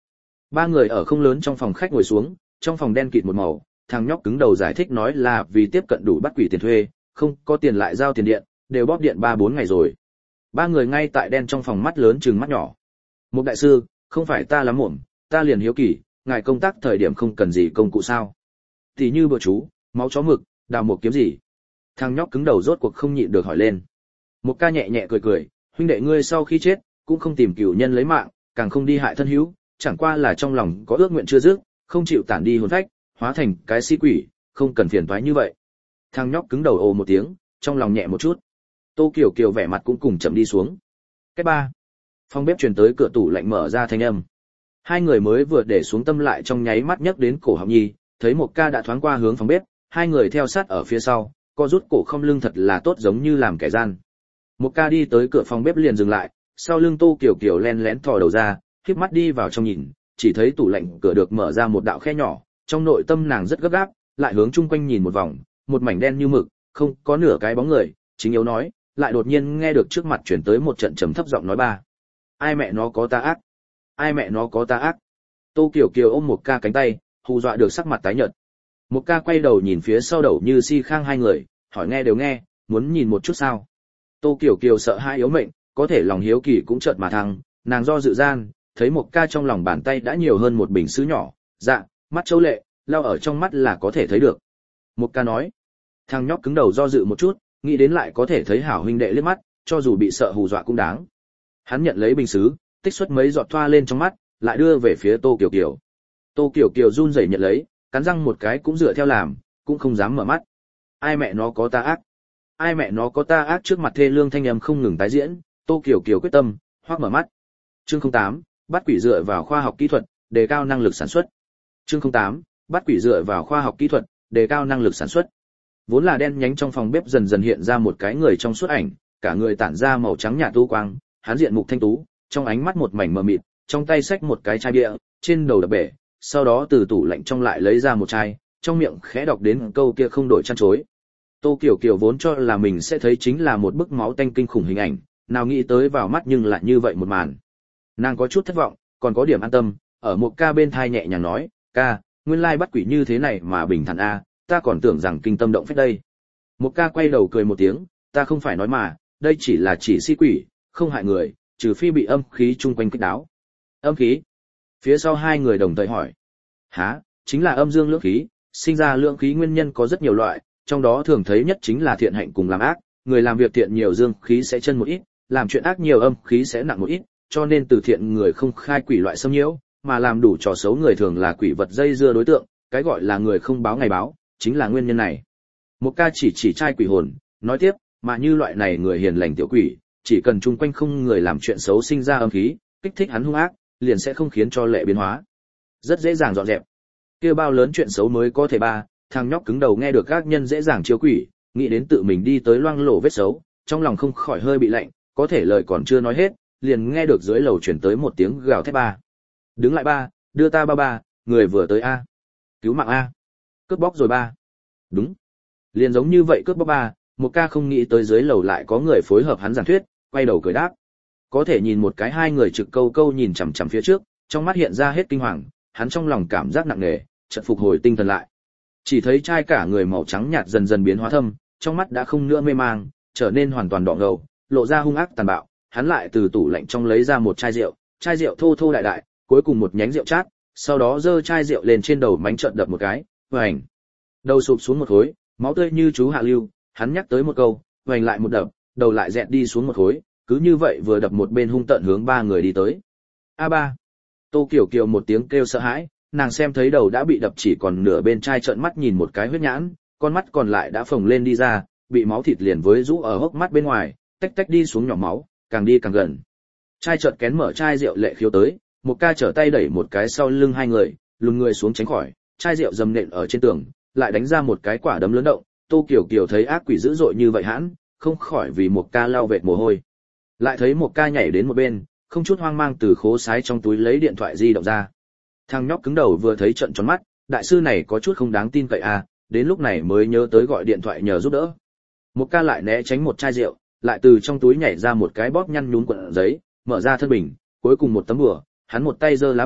Ba người ở không lớn trong phòng khách ngồi xuống, trong phòng đen kịt một màu, thằng nhóc cứng đầu giải thích nói là vì tiếp cận đủ bắt quỷ tiền thuê, không có tiền lại giao tiền điện, đều bóp điện 3-4 ngày rồi. Ba người ngay tại đen trong phòng mắt lớn trừng mắt nhỏ. Một đại sư, không phải ta lắm mồm, ta liền hiếu kỳ, ngài công tác thời điểm không cần gì công cụ sao? Thì như bữa chú, máu chó mực, đào một kiếm gì? Thằng nhóc cứng đầu rốt cuộc không nhịn được hỏi lên. Một ca nhẹ nhẹ cười cười, huynh đệ ngươi sau khi chết, cũng không tìm cửu nhân lấy mạng, càng không đi hại thân hữu, chẳng qua là trong lòng có ước nguyện chưa dứt, không chịu tản đi hồn phách, hóa thành cái si quỷ, không cần phiền toái như vậy. Thằng nhóc cứng đầu ồ một tiếng, trong lòng nhẹ một chút. Tô Kiều Kiều vẻ mặt cũng cùng chậm đi xuống. Cái ba. Phòng bếp truyền tới cửa tủ lạnh mở ra thanh âm. Hai người mới vừa để xuống tâm lại trong nháy mắt nhấc đến cổ Học Nhi, thấy một ca đã thoáng qua hướng phòng bếp, hai người theo sát ở phía sau, co rút cổ không lưng thật là tốt giống như làm kẻ gian. Một ca đi tới cửa phòng bếp liền dừng lại, sau lưng Tô Kiều Kiều len lén thò đầu ra, khép mắt đi vào trong nhìn, chỉ thấy tủ lạnh cửa được mở ra một đạo khe nhỏ, trong nội tâm nàng rất gấp gáp, lại hướng chung quanh nhìn một vòng, một mảnh đen như mực, không có nửa cái bóng người, chính yếu nói, lại đột nhiên nghe được trước mặt chuyển tới một trận trầm thấp giọng nói ba. Ai mẹ nó có ta ác? Ai mẹ nó có ta ác? Tô Kiều Kiều ôm một ca cánh tay, hù dọa được sắc mặt tái nhợt. Một ca quay đầu nhìn phía sau đầu như si khang hai người, hỏi nghe đều nghe, muốn nhìn một chút sao? Tô Kiều Kiều sợ hai yếu mệnh, có thể lòng hiếu kỳ cũng chợt mà thăng, nàng do dự gian, thấy một ca trong lòng bàn tay đã nhiều hơn một bình sứ nhỏ, dạ, mắt châu lệ, lao ở trong mắt là có thể thấy được. Một ca nói, thằng nhóc cứng đầu do dự một chút, nghĩ đến lại có thể thấy hảo huynh đệ liếc mắt, cho dù bị sợ hù dọa cũng đáng. Hắn nhận lấy bình sứ, tích xuất mấy giọt thoa lên trong mắt, lại đưa về phía Tô Kiều Kiều. Tô Kiều Kiều run rẩy nhận lấy, cắn răng một cái cũng dựa theo làm, cũng không dám mở mắt. Ai mẹ nó có ta ác? Ai mẹ nó có ta ác? Trước mặt thê lương thanh âm không ngừng tái diễn, Tô Kiều Kiều quyết tâm, hoắc mở mắt. Chương 08, bắt quỷ dựa vào khoa học kỹ thuật, đề cao năng lực sản xuất. Chương 08, bắt quỷ dựa vào khoa học kỹ thuật, đề cao năng lực sản xuất. Vốn là đen nhánh trong phòng bếp dần dần hiện ra một cái người trong suốt ảnh, cả người tản ra màu trắng nhạt tu quang, hắn diện mục thanh tú, trong ánh mắt một mảnh mờ mịt, trong tay xách một cái chai bia, trên đầu đập bể, sau đó từ tủ lạnh trong lại lấy ra một chai, trong miệng khẽ đọc đến câu kia không đổi chăn chối. Tô Kiều Kiều vốn cho là mình sẽ thấy chính là một bức máu tanh kinh khủng hình ảnh, nào nghĩ tới vào mắt nhưng lại như vậy một màn. Nàng có chút thất vọng, còn có điểm an tâm, ở một ca bên thai nhẹ nhàng nói, ca, nguyên lai bắt quỷ như thế này mà bình thản a, ta còn tưởng rằng kinh tâm động phách đây. Một ca quay đầu cười một tiếng, ta không phải nói mà, đây chỉ là chỉ si quỷ, không hại người, trừ phi bị âm khí chung quanh kích đáo. Âm khí? Phía sau hai người đồng thời hỏi. Hả, chính là âm dương lưỡng khí, sinh ra lưỡng khí nguyên nhân có rất nhiều loại, trong đó thường thấy nhất chính là thiện hạnh cùng làm ác, người làm việc thiện nhiều dương khí sẽ chân một ít, làm chuyện ác nhiều âm khí sẽ nặng một ít, cho nên từ thiện người không khai quỷ loại xâm nhiễu, mà làm đủ trò xấu người thường là quỷ vật dây dưa đối tượng, cái gọi là người không báo ngày báo, chính là nguyên nhân này. Một ca chỉ trai quỷ hồn, nói tiếp, mà như loại này người hiền lành tiểu quỷ, chỉ cần chung quanh không người làm chuyện xấu sinh ra âm khí, kích thích hắn hung ác, liền sẽ không khiến cho lệ biến hóa. Rất dễ dàng dọn dẹp. Kia bao lớn chuyện xấu mới có thể ba, thằng nhóc cứng đầu nghe được các nhân dễ dàng chiêu quỷ, nghĩ đến tự mình đi tới loang lổ vết xấu, trong lòng không khỏi hơi bị lạnh, có thể lời còn chưa nói hết, liền nghe được dưới lầu truyền tới một tiếng gào thét ba. Đứng lại ba, đưa ta ba, người vừa tới a. Cứu mạng a. Cướp bóc rồi ba. Đúng. Liền giống như vậy cướp bóc ba, một ca không nghĩ tới dưới lầu lại có người phối hợp hắn giảng thuyết, quay đầu cười đáp. Có thể nhìn một cái hai người trực câu câu nhìn chằm chằm phía trước, trong mắt hiện ra hết kinh hoàng, hắn trong lòng cảm giác nặng nề, chợt phục hồi tinh thần lại. Chỉ thấy trai cả người màu trắng nhạt dần dần biến hóa thâm, trong mắt đã không nữa mê mang, trở nên hoàn toàn đỏ ngầu, lộ ra hung ác tàn bạo, hắn lại từ tủ lạnh trong lấy ra một chai rượu thô thô đại đại, cuối cùng một nhánh rượu chát, sau đó giơ chai rượu lên trên đầu mánh trợn đập một cái, vành. Đầu sụp xuống một khối, máu tươi như chú hạ lưu, hắn nhắc tới một câu, vành lại một đập, đầu lại dẹt đi xuống một khối, cứ như vậy vừa đập một bên hung tợn hướng ba người đi tới. A ba. Tô Kiều Kiều một tiếng kêu sợ hãi, nàng xem thấy đầu đã bị đập chỉ còn nửa bên chai trợn mắt nhìn một cái huyết nhãn, con mắt còn lại đã phồng lên đi ra, bị máu thịt liền với rũ ở hốc mắt bên ngoài, tách tách đi xuống nhỏ máu, càng đi càng gần. Chai trợn kén mở chai rượu lệ khiếu tới, một ca trở tay đẩy một cái sau lưng hai người, lùn người xuống tránh khỏi, chai rượu dầm nện ở trên tường, lại đánh ra một cái quả đấm lớn động. Tô Kiều Kiều thấy ác quỷ dữ dội như vậy hãn, không khỏi vì một ca lau vệt mồ hôi. Lại thấy một ca nhảy đến một bên, không chút hoang mang từ khố sái trong túi lấy điện thoại di động ra. Thằng nhóc cứng đầu vừa thấy trận tròn mắt, đại sư này có chút không đáng tin cậy à, đến lúc này mới nhớ tới gọi điện thoại nhờ giúp đỡ. Một ca lại né tránh một chai rượu, lại từ trong túi nhảy ra một cái bóp nhăn nhún cuộn giấy, mở ra thân bình, cuối cùng một tấm bùa, hắn một tay giơ lá bùa,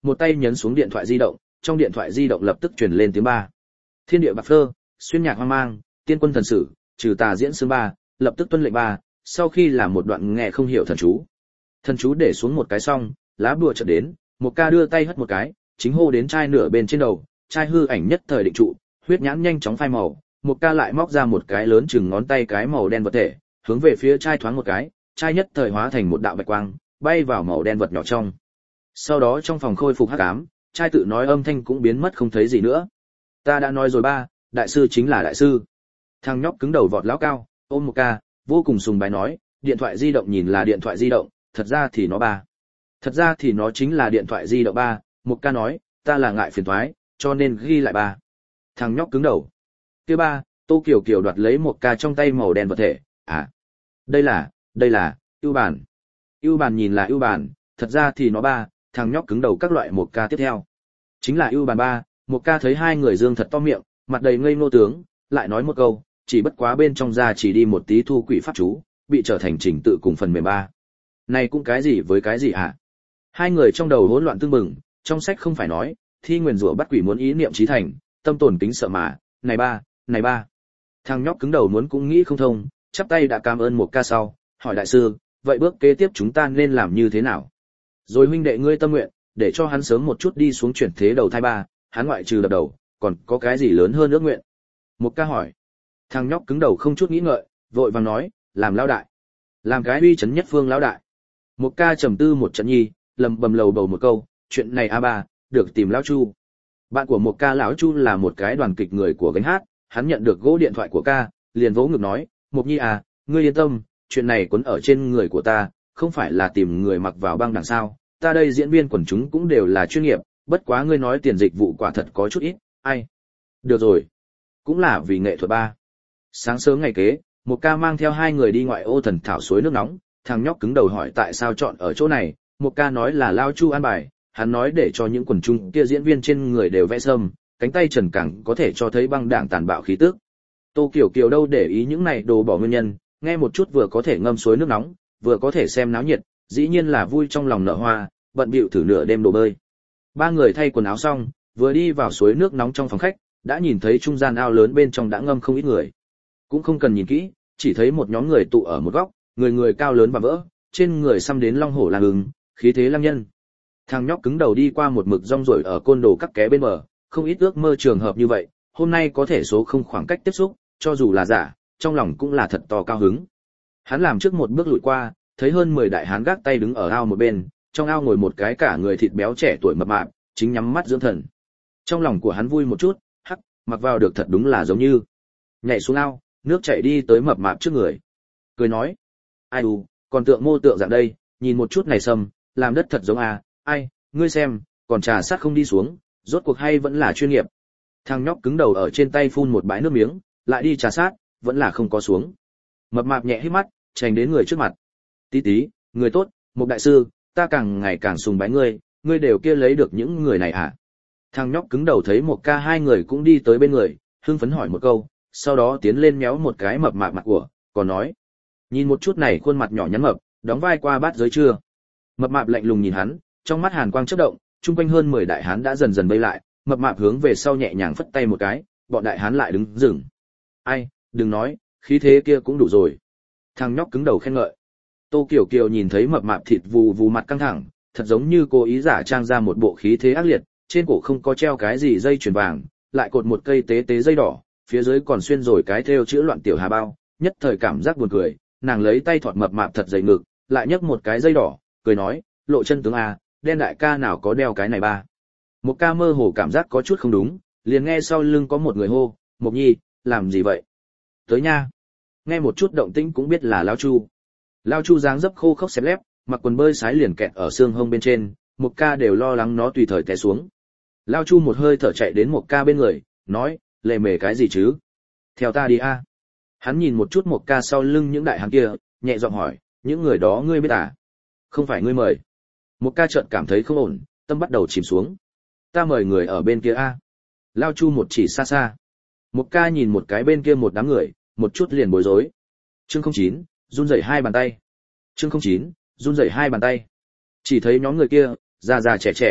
một tay nhấn xuống điện thoại di động, trong điện thoại di động lập tức truyền lên tiếng ba. Thiên địa bạc phơ, xuyên nhạc hoang mang, tiên quân thần sử, trừ tà diễn xương ba, lập tức tuân lệnh ba, sau khi làm một đoạn nghe không hiểu thần chú. Thần chú để xuống một cái xong, lá bùa chợt đến, một ca đưa tay hất một cái, chính hô đến chai nửa bên trên đầu, chai hư ảnh nhất thời định trụ, huyết nhãn nhanh chóng phai màu, một ca lại móc ra một cái lớn chừng ngón tay cái màu đen vật thể, hướng về phía chai thoáng một cái, chai nhất thời hóa thành một đạo bạch quang, bay vào màu đen vật nhỏ trong. Sau đó trong phòng khôi phục hắc ám, chai tự nói âm thanh cũng biến mất không thấy gì nữa. Ta đã nói rồi ba, đại sư chính là đại sư. Thằng nhóc cứng đầu vọt lão cao, ôm một ca, vô cùng sùng bái nói, điện thoại di động nhìn là điện thoại di động, thật ra thì nó ba. Thật ra thì nó chính là điện thoại di động ba, một ca nói, ta là ngại phiền toái, cho nên ghi lại ba. Thằng nhóc cứng đầu. Kia ba, Tô Kiều Kiều đoạt lấy một ca trong tay màu đen vật thể, à. Đây là, ưu bản. Ưu bản nhìn là ưu bản, thật ra thì nó ba, thằng nhóc cứng đầu các loại một ca tiếp theo. Chính là ưu bản ba, một ca thấy hai người dương thật to miệng, mặt đầy ngây ngô tướng, lại nói một câu, chỉ bất quá bên trong ra chỉ đi một tí thu quỷ pháp chú, bị trở thành trình tự cùng phần mềm ba. Này cũng cái gì với cái gì hả? Hai người trong đầu hỗn loạn tương bừng, trong sách không phải nói, thi nguyền rủa bắt quỷ muốn ý niệm chí thành, tâm tồn kính sợ mà, này ba. Thằng nhóc cứng đầu muốn cũng nghĩ không thông, chắp tay đã cảm ơn một ca sau, hỏi đại sư, vậy bước kế tiếp chúng ta nên làm như thế nào? Rồi huynh đệ ngươi tâm nguyện, để cho hắn sớm một chút đi xuống chuyển thế đầu thai ba, hắn ngoại trừ đập đầu, còn có cái gì lớn hơn ước nguyện? Một ca hỏi. Thằng nhóc cứng đầu không chút nghĩ ngợi, vội vàng nói, làm lão đại. Làm cái uy chấn nhất phương lão đại. Một ca trầm tư một trận nhi, lầm bầm lầu bầu một câu, chuyện này a ba, được tìm lão Chu. Bạn của một ca lão Chu là một cái đoàn kịch người của gánh hát, hắn nhận được gỗ điện thoại của ca, liền vỗ ngực nói, Mộc Nhi à, ngươi yên tâm, chuyện này quấn ở trên người của ta, không phải là tìm người mặc vào băng đằng sao, ta đây diễn viên quần chúng cũng đều là chuyên nghiệp, bất quá ngươi nói tiền dịch vụ quả thật có chút ít, ai. Được rồi, cũng là vì nghệ thuật ba. Sáng sớm ngày kế, một ca mang theo hai người đi ngoại ô thần thảo suối nước nóng, thằng nhóc cứng đầu hỏi tại sao chọn ở chỗ này, một ca nói là lao Chu an bài, hắn nói để cho những quần chúng kia diễn viên trên người đều vẽ sâm, cánh tay trần cẳng có thể cho thấy băng đảng tàn bạo khí tức. Tô Kiều Kiều đâu để ý những này đồ bỏ nguyên nhân, nghe một chút vừa có thể ngâm suối nước nóng, vừa có thể xem náo nhiệt, dĩ nhiên là vui trong lòng nở hoa, bận bịu thử nửa đêm đồ bơi. Ba người thay quần áo xong, vừa đi vào suối nước nóng trong phòng khách, đã nhìn thấy trung gian ao lớn bên trong đã ngâm không ít người. Cũng không cần nhìn kỹ, chỉ thấy một nhóm người tụ ở một góc, người người cao lớn và vỡ, trên người xăm đến long hổ lang ưng, khí thế lăng nhân. Thằng nhóc cứng đầu đi qua một mực rong ruổi ở côn đồ các ké bên bờ, không ít ước mơ trường hợp như vậy, hôm nay có thể số không khoảng cách tiếp xúc, cho dù là giả, trong lòng cũng là thật to cao hứng. Hắn làm trước một bước lùi qua, thấy hơn 10 đại hán gác tay đứng ở ao một bên, trong ao ngồi một cái cả người thịt béo trẻ tuổi mập mạp, chính nhắm mắt dưỡng thần. Trong lòng của hắn vui một chút, hắc, mặc vào được thật đúng là giống như. Nhảy xuống ao, nước chảy đi tới mập mạp trước người. Cười nói, ai đù, còn tượng mô tượng dạng đây, nhìn một chút này sâm, làm đất thật giống à, ai, ngươi xem, còn trà sát không đi xuống, rốt cuộc hay vẫn là chuyên nghiệp. Thằng nhóc cứng đầu ở trên tay phun một bãi nước miếng, lại đi trà sát, vẫn là không có xuống. Mập mạp nhẹ hít mắt, trành đến người trước mặt. Tí tí, người tốt, một đại sư, ta càng ngày càng sùng bái ngươi đều kia lấy được những người này à? Thằng nhóc cứng đầu thấy một ca hai người cũng đi tới bên người, hưng phấn hỏi một câu, sau đó tiến lên méo một cái mập mạp mặt của, còn nói. Nhìn một chút này khuôn mặt nhỏ nhắn mập, đóng vai qua bát giới chưa? Mập mạp lạnh lùng nhìn hắn, trong mắt hàn quang chớp động, chung quanh hơn 10 đại hán đã dần dần vây lại, mập mạp hướng về sau nhẹ nhàng phất tay một cái, bọn đại hán lại đứng dừng. Ai, đừng nói, khí thế kia cũng đủ rồi. Thằng nhóc cứng đầu khen ngợi. Tô Kiều Kiều nhìn thấy mập mạp thịt vù vù mặt căng thẳng, thật giống như cố ý giả trang ra một bộ khí thế ác liệt, trên cổ không có treo cái gì dây chuyền vàng, lại cột một cây tế tế dây đỏ, phía dưới còn xuyên rồi cái thêu chữ loạn tiểu hà bao, nhất thời cảm giác buồn cười, nàng lấy tay thọt mập mạp thật dày ngực, lại nhấc một cái dây đỏ, cười nói, lộ chân tướng a, đen đại ca nào có đeo cái này ba. Một ca mơ hồ cảm giác có chút không đúng, liền nghe sau lưng có một người hô, Mộc Nhi, làm gì vậy? Tới nha. Nghe một chút động tĩnh cũng biết là Lao Chu. Lao Chu dáng dấp khô khốc xẹp lép, mặc quần bơi sái liền kẹt ở xương hông bên trên, một ca đều lo lắng nó tùy thời té xuống. Lao Chu một hơi thở chạy đến một ca bên người, nói, lề mề cái gì chứ? Theo ta đi a. Hắn nhìn một chút một ca sau lưng những đại hán kia, nhẹ giọng hỏi, những người đó ngươi biết à? Không phải ngươi mời. Một ca chợt cảm thấy không ổn, tâm bắt đầu chìm xuống. Ta mời người ở bên kia a. Lao Chu một chỉ xa xa. Một ca nhìn một cái bên kia một đám người, một chút liền bối rối. Chương 09, run rẩy hai bàn tay. Chương 09, run rẩy hai bàn tay. Chỉ thấy nhóm người kia, già già trẻ trẻ,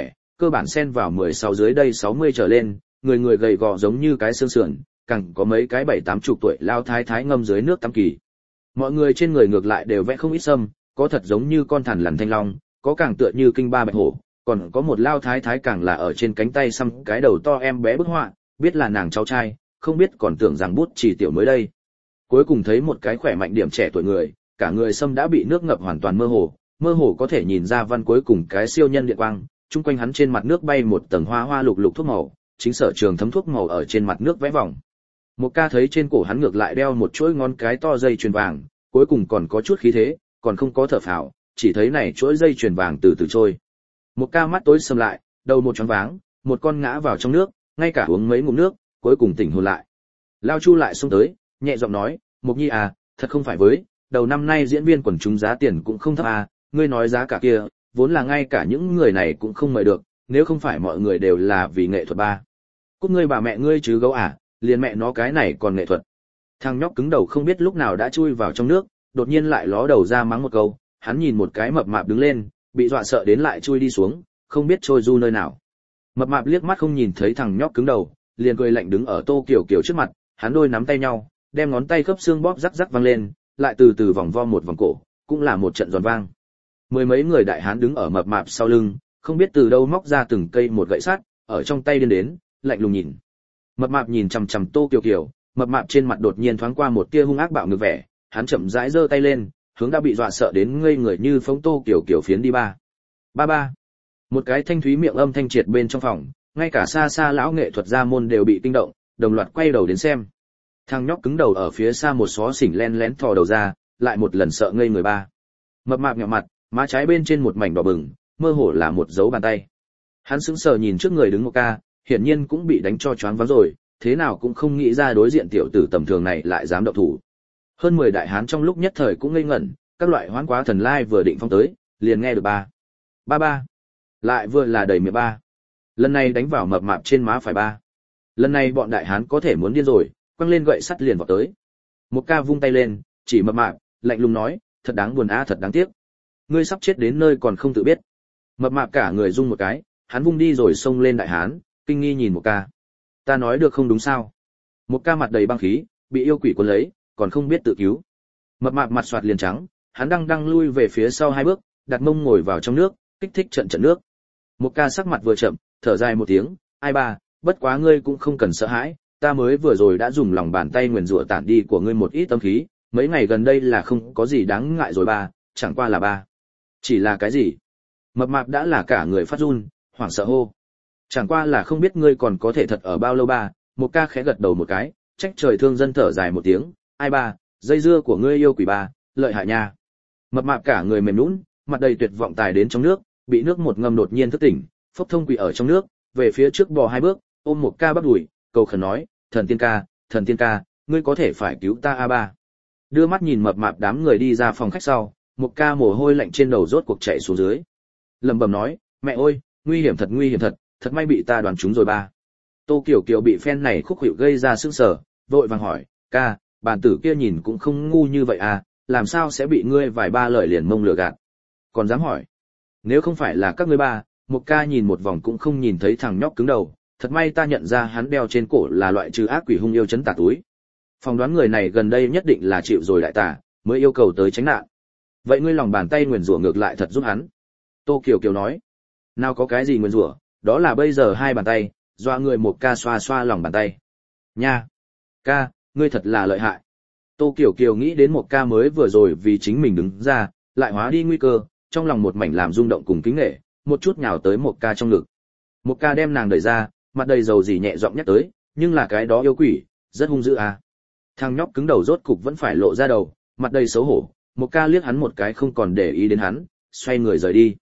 cơ bản xen vào 16 dưới đây 60 trở lên, người người gầy gò giống như cái xương sườn, càng có mấy cái 7-80 tuổi lao thái thái ngâm dưới nước tắm kỳ. Mọi người trên người ngược lại đều vẽ không ít sâm, có thật giống như con thằn lằn thanh long, có càng tựa như kinh ba bạch hổ, còn có một lao thái thái càng là ở trên cánh tay xăm cái đầu to em bé bức họa, biết là nàng cháu trai, không biết còn tưởng rằng bút chỉ tiểu mới đây. Cuối cùng thấy một cái khỏe mạnh điểm trẻ tuổi người, cả người xăm đã bị nước ngập hoàn toàn mơ hồ có thể nhìn ra văn cuối cùng cái siêu nhân điện quang, chung quanh hắn trên mặt nước bay một tầng hoa hoa lục lục thuốc màu, chính sở trường thấm thuốc màu ở trên mặt nước vẽ vòng. Một ca thấy trên cổ hắn ngược lại đeo một chuỗi ngón cái to dây chuyền vàng, cuối cùng còn có chút khí thế, còn không có thở phào, chỉ thấy này chuỗi dây chuyền vàng từ từ trôi. Một ca mắt tối sầm lại, đầu một choáng váng, một con ngã vào trong nước, ngay cả uống mấy ngụm nước, cuối cùng tỉnh hồn lại. Lao Chu lại xông tới, nhẹ giọng nói, Mộc Nhi à, thật không phải với, đầu năm nay diễn viên quần chúng giá tiền cũng không thấp à, ngươi nói giá cả kia, vốn là ngay cả những người này cũng không mời được, nếu không phải mọi người đều là vì nghệ thuật ba. Cút ngươi bà mẹ ngươi chứ gấu à, liền mẹ nó cái này còn nghệ thuật. Thằng nhóc cứng đầu không biết lúc nào đã chui vào trong nước, đột nhiên lại ló đầu ra mắng một câu, hắn nhìn một cái mập mạp đứng lên, bị dọa sợ đến lại chui đi xuống, không biết trôi du nơi nào. Mập mạp liếc mắt không nhìn thấy thằng nhóc cứng đầu, liền cười lạnh đứng ở Tô Kiều Kiều trước mặt, hắn đôi nắm tay nhau, đem ngón tay khớp xương bóp rắc rắc vang lên, lại từ từ vòng vo một vòng cổ, cũng là một trận giòn vang. Mười mấy người đại hán đứng ở mập mạp sau lưng, không biết từ đâu móc ra từng cây một gậy sắt, ở trong tay điên đến, lạnh lùng nhìn. Mập mạp nhìn chằm chằm Tô Kiều Kiều, mập mạp trên mặt đột nhiên thoáng qua một tia hung ác bạo ngược vẻ, hắn chậm rãi giơ tay lên, hướng đã bị dọa sợ đến ngây người như phóng Tô Kiều Kiều phiến đi ba. Ba ba. Một cái thanh thúy miệng âm thanh triệt bên trong phòng, ngay cả xa xa lão nghệ thuật gia môn đều bị kinh động, đồng loạt quay đầu đến xem. Thằng nhóc cứng đầu ở phía xa một xó xỉnh len lén thò đầu ra, lại một lần sợ ngây người ba. Mập mạp nhọ mặt, má trái bên trên một mảnh đỏ bừng, mơ hồ là một dấu bàn tay. Hắn sững sờ nhìn trước người đứng một ca, hiển nhiên cũng bị đánh cho choáng váng rồi, thế nào cũng không nghĩ ra đối diện tiểu tử tầm thường này lại dám động thủ. Hơn 10 đại hán trong lúc nhất thời cũng ngây ngẩn, các loại hoán quá thần lai vừa định phong tới, liền nghe được ba. Ba ba. Lại vừa là đầy miệng ba. Lần này đánh vào mập mạp trên má phải ba. Lần này bọn đại hán có thể muốn điên rồi, quăng lên gậy sắt liền vào tới. Một ca vung tay lên, chỉ mập mạp, lạnh lùng nói, thật đáng buồn a, thật đáng tiếc. Ngươi sắp chết đến nơi còn không tự biết. Mập mạp cả người rung một cái, hắn vung đi rồi xông lên đại hán, kinh nghi nhìn một ca. Ta nói được không đúng sao? Một ca mặt đầy băng khí, bị yêu quỷ cuốn lấy, còn không biết tự cứu. Mập mạp mặt xoạt liền trắng, hắn đang lui về phía sau 2 bước, đặt mông ngồi vào trong nước, kích thích trận nước. Một ca sắc mặt vừa chậm, thở dài một tiếng, ai ba, bất quá ngươi cũng không cần sợ hãi, ta mới vừa rồi đã dùng lòng bàn tay nguyền rủa tản đi của ngươi một ít tâm khí, mấy ngày gần đây là không có gì đáng ngại rồi ba, chẳng qua là ba. Chỉ là cái gì? Mập mạp đã là cả người phát run, hoảng sợ hô. Chẳng qua là không biết ngươi còn có thể thật ở bao lâu ba. Một ca khẽ gật đầu một cái, trách trời thương dân thở dài một tiếng, ai ba, dây dưa của ngươi yêu quỷ ba, lợi hại nha. Mập mạp cả người mềm nhũn, mặt đầy tuyệt vọng tài đến trong nước, bị nước một ngâm đột nhiên thức tỉnh, phốc thông quỳ ở trong nước, về phía trước bò 2 bước, ôm một ca bắp đùi, cầu khẩn nói, thần tiên ca, ngươi có thể phải cứu ta a ba. Đưa mắt nhìn mập mạp đám người đi ra phòng khách sau, một ca mồ hôi lạnh trên đầu rốt cuộc chạy xuống dưới. Lẩm bẩm nói, mẹ ơi, nguy hiểm thật, thật may bị ta đoán trúng rồi ba. Tô Kiều Kiều bị phen này khúc hữu gây ra sững sờ, vội vàng hỏi, ca, bản tử kia nhìn cũng không ngu như vậy à, làm sao sẽ bị ngươi vài ba lời liền mông lừa gạt. Còn dám hỏi, nếu không phải là các ngươi ba, một ca nhìn một vòng cũng không nhìn thấy thằng nhóc cứng đầu, thật may ta nhận ra hắn đeo trên cổ là loại trừ ác quỷ hung yêu chấn tà túi. Phỏng đoán người này gần đây nhất định là chịu rồi đại tà, mới yêu cầu tới tránh nạn. Vậy ngươi lòng bàn tay nguyền rủa ngược lại thật giúp hắn. Tô Kiều Kiều nói, nào có cái gì nguyền rủa, đó là bây giờ 2 bàn tay, doa người một ca xoa xoa lòng bàn tay. Nha, ca, ngươi thật là lợi hại. Tô Kiều Kiều nghĩ đến một ca mới vừa rồi vì chính mình đứng ra, lại hóa đi nguy cơ, trong lòng một mảnh làm rung động cùng kính nể, một chút nhào tới một ca trong ngực. Một ca đem nàng đẩy ra, mặt đầy dầu dỉ nhẹ giọng nhắc tới, nhưng là cái đó yêu quỷ, rất hung dữ à. Thằng nhóc cứng đầu rốt cục vẫn phải lộ ra đầu, mặt đầy xấu hổ, một ca liếc hắn một cái không còn để ý đến hắn, xoay người rời đi.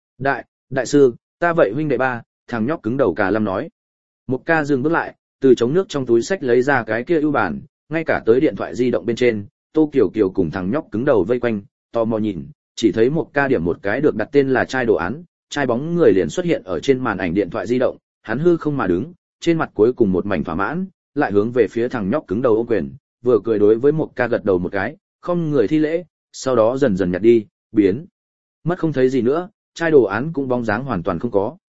Đại sư, ta vậy huynh đệ ba, thằng nhóc cứng đầu cà lâm nói. Một ca dừng bước lại, từ chống nước trong túi sách lấy ra cái kia ưu bản, ngay cả tới điện thoại di động bên trên, Tô Kiều Kiều cùng thằng nhóc cứng đầu vây quanh, tò mò nhìn, chỉ thấy một ca điểm một cái được đặt tên là trai đồ án, trai bóng người liền xuất hiện ở trên màn ảnh điện thoại di động, hắn hư không mà đứng, trên mặt cuối cùng một mảnh thỏa mãn, lại hướng về phía thằng nhóc cứng đầu ôm quyền, vừa cười đối với một ca gật đầu một cái, không người thi lễ, sau đó dần dần nhặt đi, biến mất không thấy gì nữa, trai đồ án cũng bóng dáng hoàn toàn không có.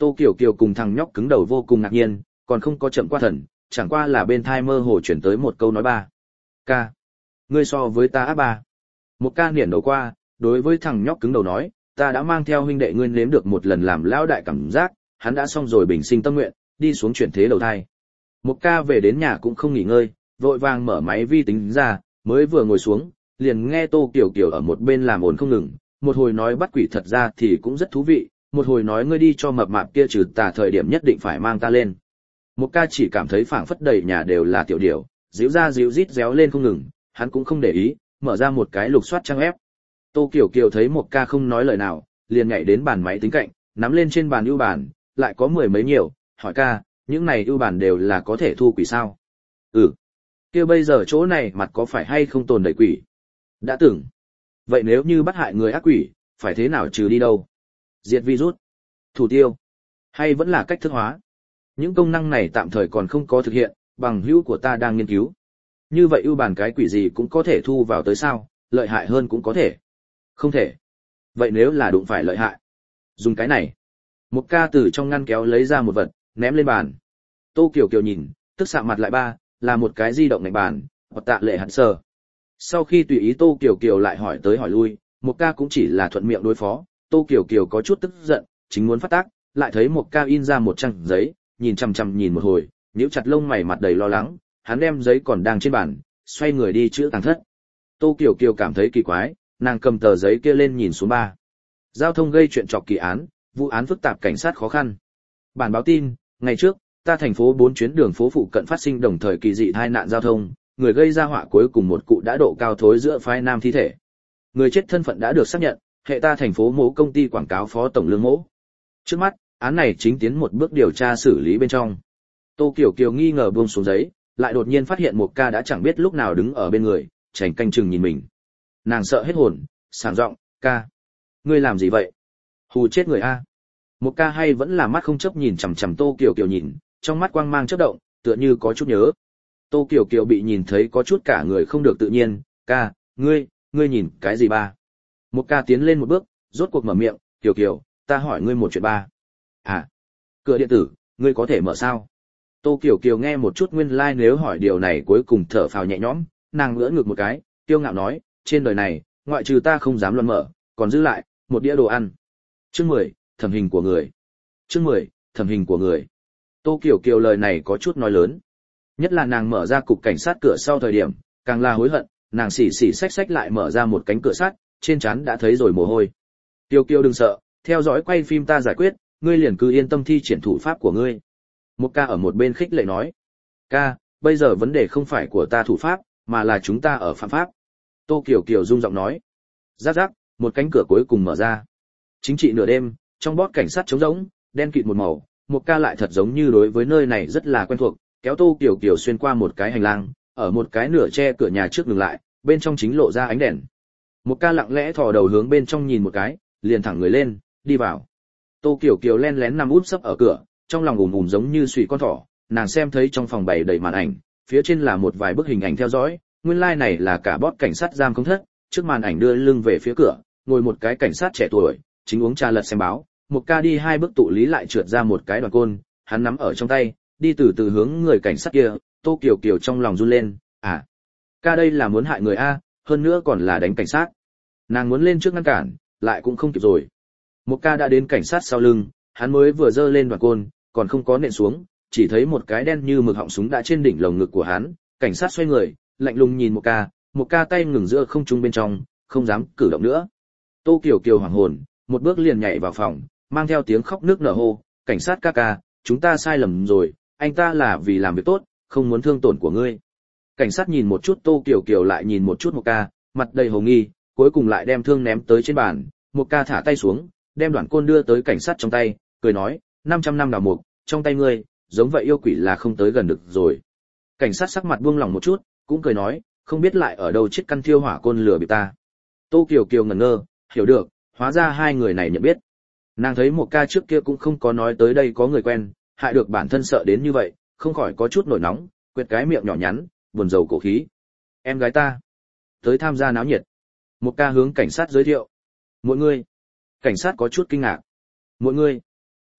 Tô Kiều Kiều cùng thằng nhóc cứng đầu vô cùng ngạc nhiên, còn không có chậm qua thần, chẳng qua là bên thai mơ hồ chuyển tới một câu nói ba. Ca, ngươi so với ta áp ba. Một ca niển đầu qua, đối với thằng nhóc cứng đầu nói, ta đã mang theo huynh đệ ngươi nếm được một lần làm lão đại cảm giác, hắn đã xong rồi bình sinh tâm nguyện, đi xuống chuyển thế đầu thai. Một ca về đến nhà cũng không nghỉ ngơi, vội vàng mở máy vi tính ra, mới vừa ngồi xuống, liền nghe Tô Kiều Kiều ở một bên làm ồn không ngừng, một hồi nói bắt quỷ thật ra thì cũng rất thú vị, một hồi nói ngươi đi cho mập mạp kia trừ tà thời điểm nhất định phải mang ta lên. Một ca chỉ cảm thấy phảng phất đầy nhà đều là tiểu điểu, díu ra díu rít réo lên không ngừng, hắn cũng không để ý, mở ra một cái lục soát trang ép. Tô Kiều Kiều thấy một ca không nói lời nào, liền nhảy đến bàn máy tính cạnh, nắm lên trên bàn ưu bàn, lại có mười mấy nhiều, hỏi ca, những này ưu bàn đều là có thể thu quỷ sao? Ừ. Kia bây giờ chỗ này mặt có phải hay không tồn đầy quỷ? Đã từng. Vậy nếu như bắt hại người ác quỷ, phải thế nào trừ đi đâu? Diệt virus, thủ tiêu, hay vẫn là cách thức hóa? Những công năng này tạm thời còn không có thực hiện, bằng hữu của ta đang nghiên cứu. Như vậy ưu bàn cái quỷ gì cũng có thể thu vào tới sao, lợi hại hơn cũng có thể. Không thể. Vậy nếu là đụng phải lợi hại, dùng cái này. Một ca từ trong ngăn kéo lấy ra một vật, ném lên bàn. Tô Kiều Kiều nhìn, tức sạm mặt lại ba, là một cái di động ngạch bàn, hoặc tạ lệ hẳn sờ. Sau khi tùy ý Tô Kiều Kiều lại hỏi tới hỏi lui, một ca cũng chỉ là thuận miệng đối phó. Tô Kiều Kiều có chút tức giận, chính muốn phát tác, lại thấy một ca in ra một trang giấy, nhìn chằm chằm nhìn một hồi, nhíu chặt lông mày mặt đầy lo lắng, hắn đem giấy còn đang trên bàn, xoay người đi chữa tàng thất. Tô Kiều Kiều cảm thấy kỳ quái, nàng cầm tờ giấy kia lên nhìn xuống ba. Giao thông gây chuyện trọc kỳ án, vụ án phức tạp cảnh sát khó khăn. Bản báo tin, ngày trước, ta thành phố 4 chuyến đường phố phụ cận phát sinh đồng thời kỳ dị tai nạn giao thông, người gây ra họa cuối cùng một cụ đã độ cao thối giữa phái nam thi thể. Người chết thân phận đã được xác nhận, hệ ta thành phố Mỗ công ty quảng cáo phó tổng lương Mỗ. Trước mắt, án này chính tiến một bước điều tra xử lý bên trong. Tô Kiều Kiều nghi ngờ buông xuống giấy, lại đột nhiên phát hiện một ca đã chẳng biết lúc nào đứng ở bên người, chảnh canh chừng nhìn mình. Nàng sợ hết hồn, sảng giọng, ca, ngươi làm gì vậy? Hù chết người a. Một ca hay vẫn là mắt không chớp nhìn chằm chằm Tô Kiều Kiều nhìn, trong mắt quang mang chớp động, tựa như có chút nhớ. Tô Kiều Kiều bị nhìn thấy có chút cả người không được tự nhiên, ca, ngươi nhìn cái gì ba? Một ca tiến lên một bước, rốt cuộc mở miệng, Kiều Kiều, ta hỏi ngươi một chuyện ba. À, cửa điện tử, ngươi có thể mở sao? Tô Kiều Kiều nghe một chút nguyên lai nếu hỏi điều này cuối cùng thở phào nhẹ nhõm, nàng ngỡ ngực một cái, kiêu ngạo nói, trên đời này, ngoại trừ ta không dám luận mở, còn giữ lại một đĩa đồ ăn. Chương 10, thẩm hình của người. Chương 10, thẩm hình của người. Tô Kiều Kiều lời này có chút nói lớn. Nhất là nàng mở ra cục cảnh sát cửa sau thời điểm, càng là hối hận, nàng xỉ xỉ xách xách lại mở ra một cánh cửa sắt, trên trán đã thấy rồi mồ hôi. Kiều Kiều đừng sợ, theo dõi quay phim ta giải quyết, ngươi liền cứ yên tâm thi triển thủ pháp của ngươi. Một ca ở một bên khích lệ nói. Ca, bây giờ vấn đề không phải của ta thủ pháp, mà là chúng ta ở phạm pháp. Tô Kiều Kiều rung giọng nói. Rắc rắc, một cánh cửa cuối cùng mở ra. Chính trị nửa đêm, trong bót cảnh sát trống rỗng, đen kịt một màu, một ca lại thật giống như đối với nơi này rất là quen thuộc, kéo Tô Kiều Kiều xuyên qua một cái hành lang, ở một cái nửa che cửa nhà trước ngừng lại, bên trong chính lộ ra ánh đèn. Một ca lặng lẽ thò đầu hướng bên trong nhìn một cái, liền thẳng người lên, đi vào. Tô Kiều Kiều len lén nằm úp sấp ở cửa, trong lòng ùm ùm giống như sụy con thỏ, nàng xem thấy trong phòng bày đầy màn ảnh, phía trên là một vài bức hình ảnh theo dõi, nguyên lai này là cả bót cảnh sát giam không thất, trước màn ảnh đưa lưng về phía cửa, ngồi một cái cảnh sát trẻ tuổi, chính uống trà lật xem báo, một ca đi hai bước tụ lý lại trượt ra một cái đoàn côn, hắn nắm ở trong tay, đi từ từ hướng người cảnh sát kia. Tô Kiều Kiều trong lòng run lên, à, ca đây là muốn hại người a, hơn nữa còn là đánh cảnh sát. Nàng muốn lên trước ngăn cản, lại cũng không kịp rồi. Một ca đã đến cảnh sát sau lưng, hắn mới vừa giơ lên đoàn côn, còn không có nện xuống, chỉ thấy một cái đen như mực họng súng đã trên đỉnh lồng ngực của hắn, cảnh sát xoay người, lạnh lùng nhìn một ca tay ngừng giữa không trung bên trong, không dám cử động nữa. Tô Kiều Kiều hoảng hồn, một bước liền nhảy vào phòng, mang theo tiếng khóc nước nở hô, cảnh sát ca ca, chúng ta sai lầm rồi, anh ta là vì làm việc tốt, không muốn thương tổn của ngươi. Cảnh sát nhìn một chút Tô Kiều Kiều lại nhìn một chút một ca, mặt đầy hồ nghi, cuối cùng lại đem thương ném tới trên bàn, một ca thả tay xuống, đem đoạn côn đưa tới cảnh sát trong tay, cười nói, 500 năm đào mục, trong tay ngươi, giống vậy yêu quỷ là không tới gần được rồi. Cảnh sát sắc mặt buông lỏng một chút, cũng cười nói, không biết lại ở đâu chiếc căn thiêu hỏa côn lửa bị ta. Tô Kiều Kiều ngẩn ngơ, hiểu được, hóa ra hai người này nhận biết. Nàng thấy một ca trước kia cũng không có nói tới đây có người quen, hại được bản thân sợ đến như vậy, không khỏi có chút nổi nóng, quệt cái miệng nhỏ nhắn, buồn rầu cổ khí. Em gái ta, tới tham gia náo nhiệt. Một ca hướng cảnh sát giới thiệu. Mọi người. Cảnh sát có chút kinh ngạc. Mọi người.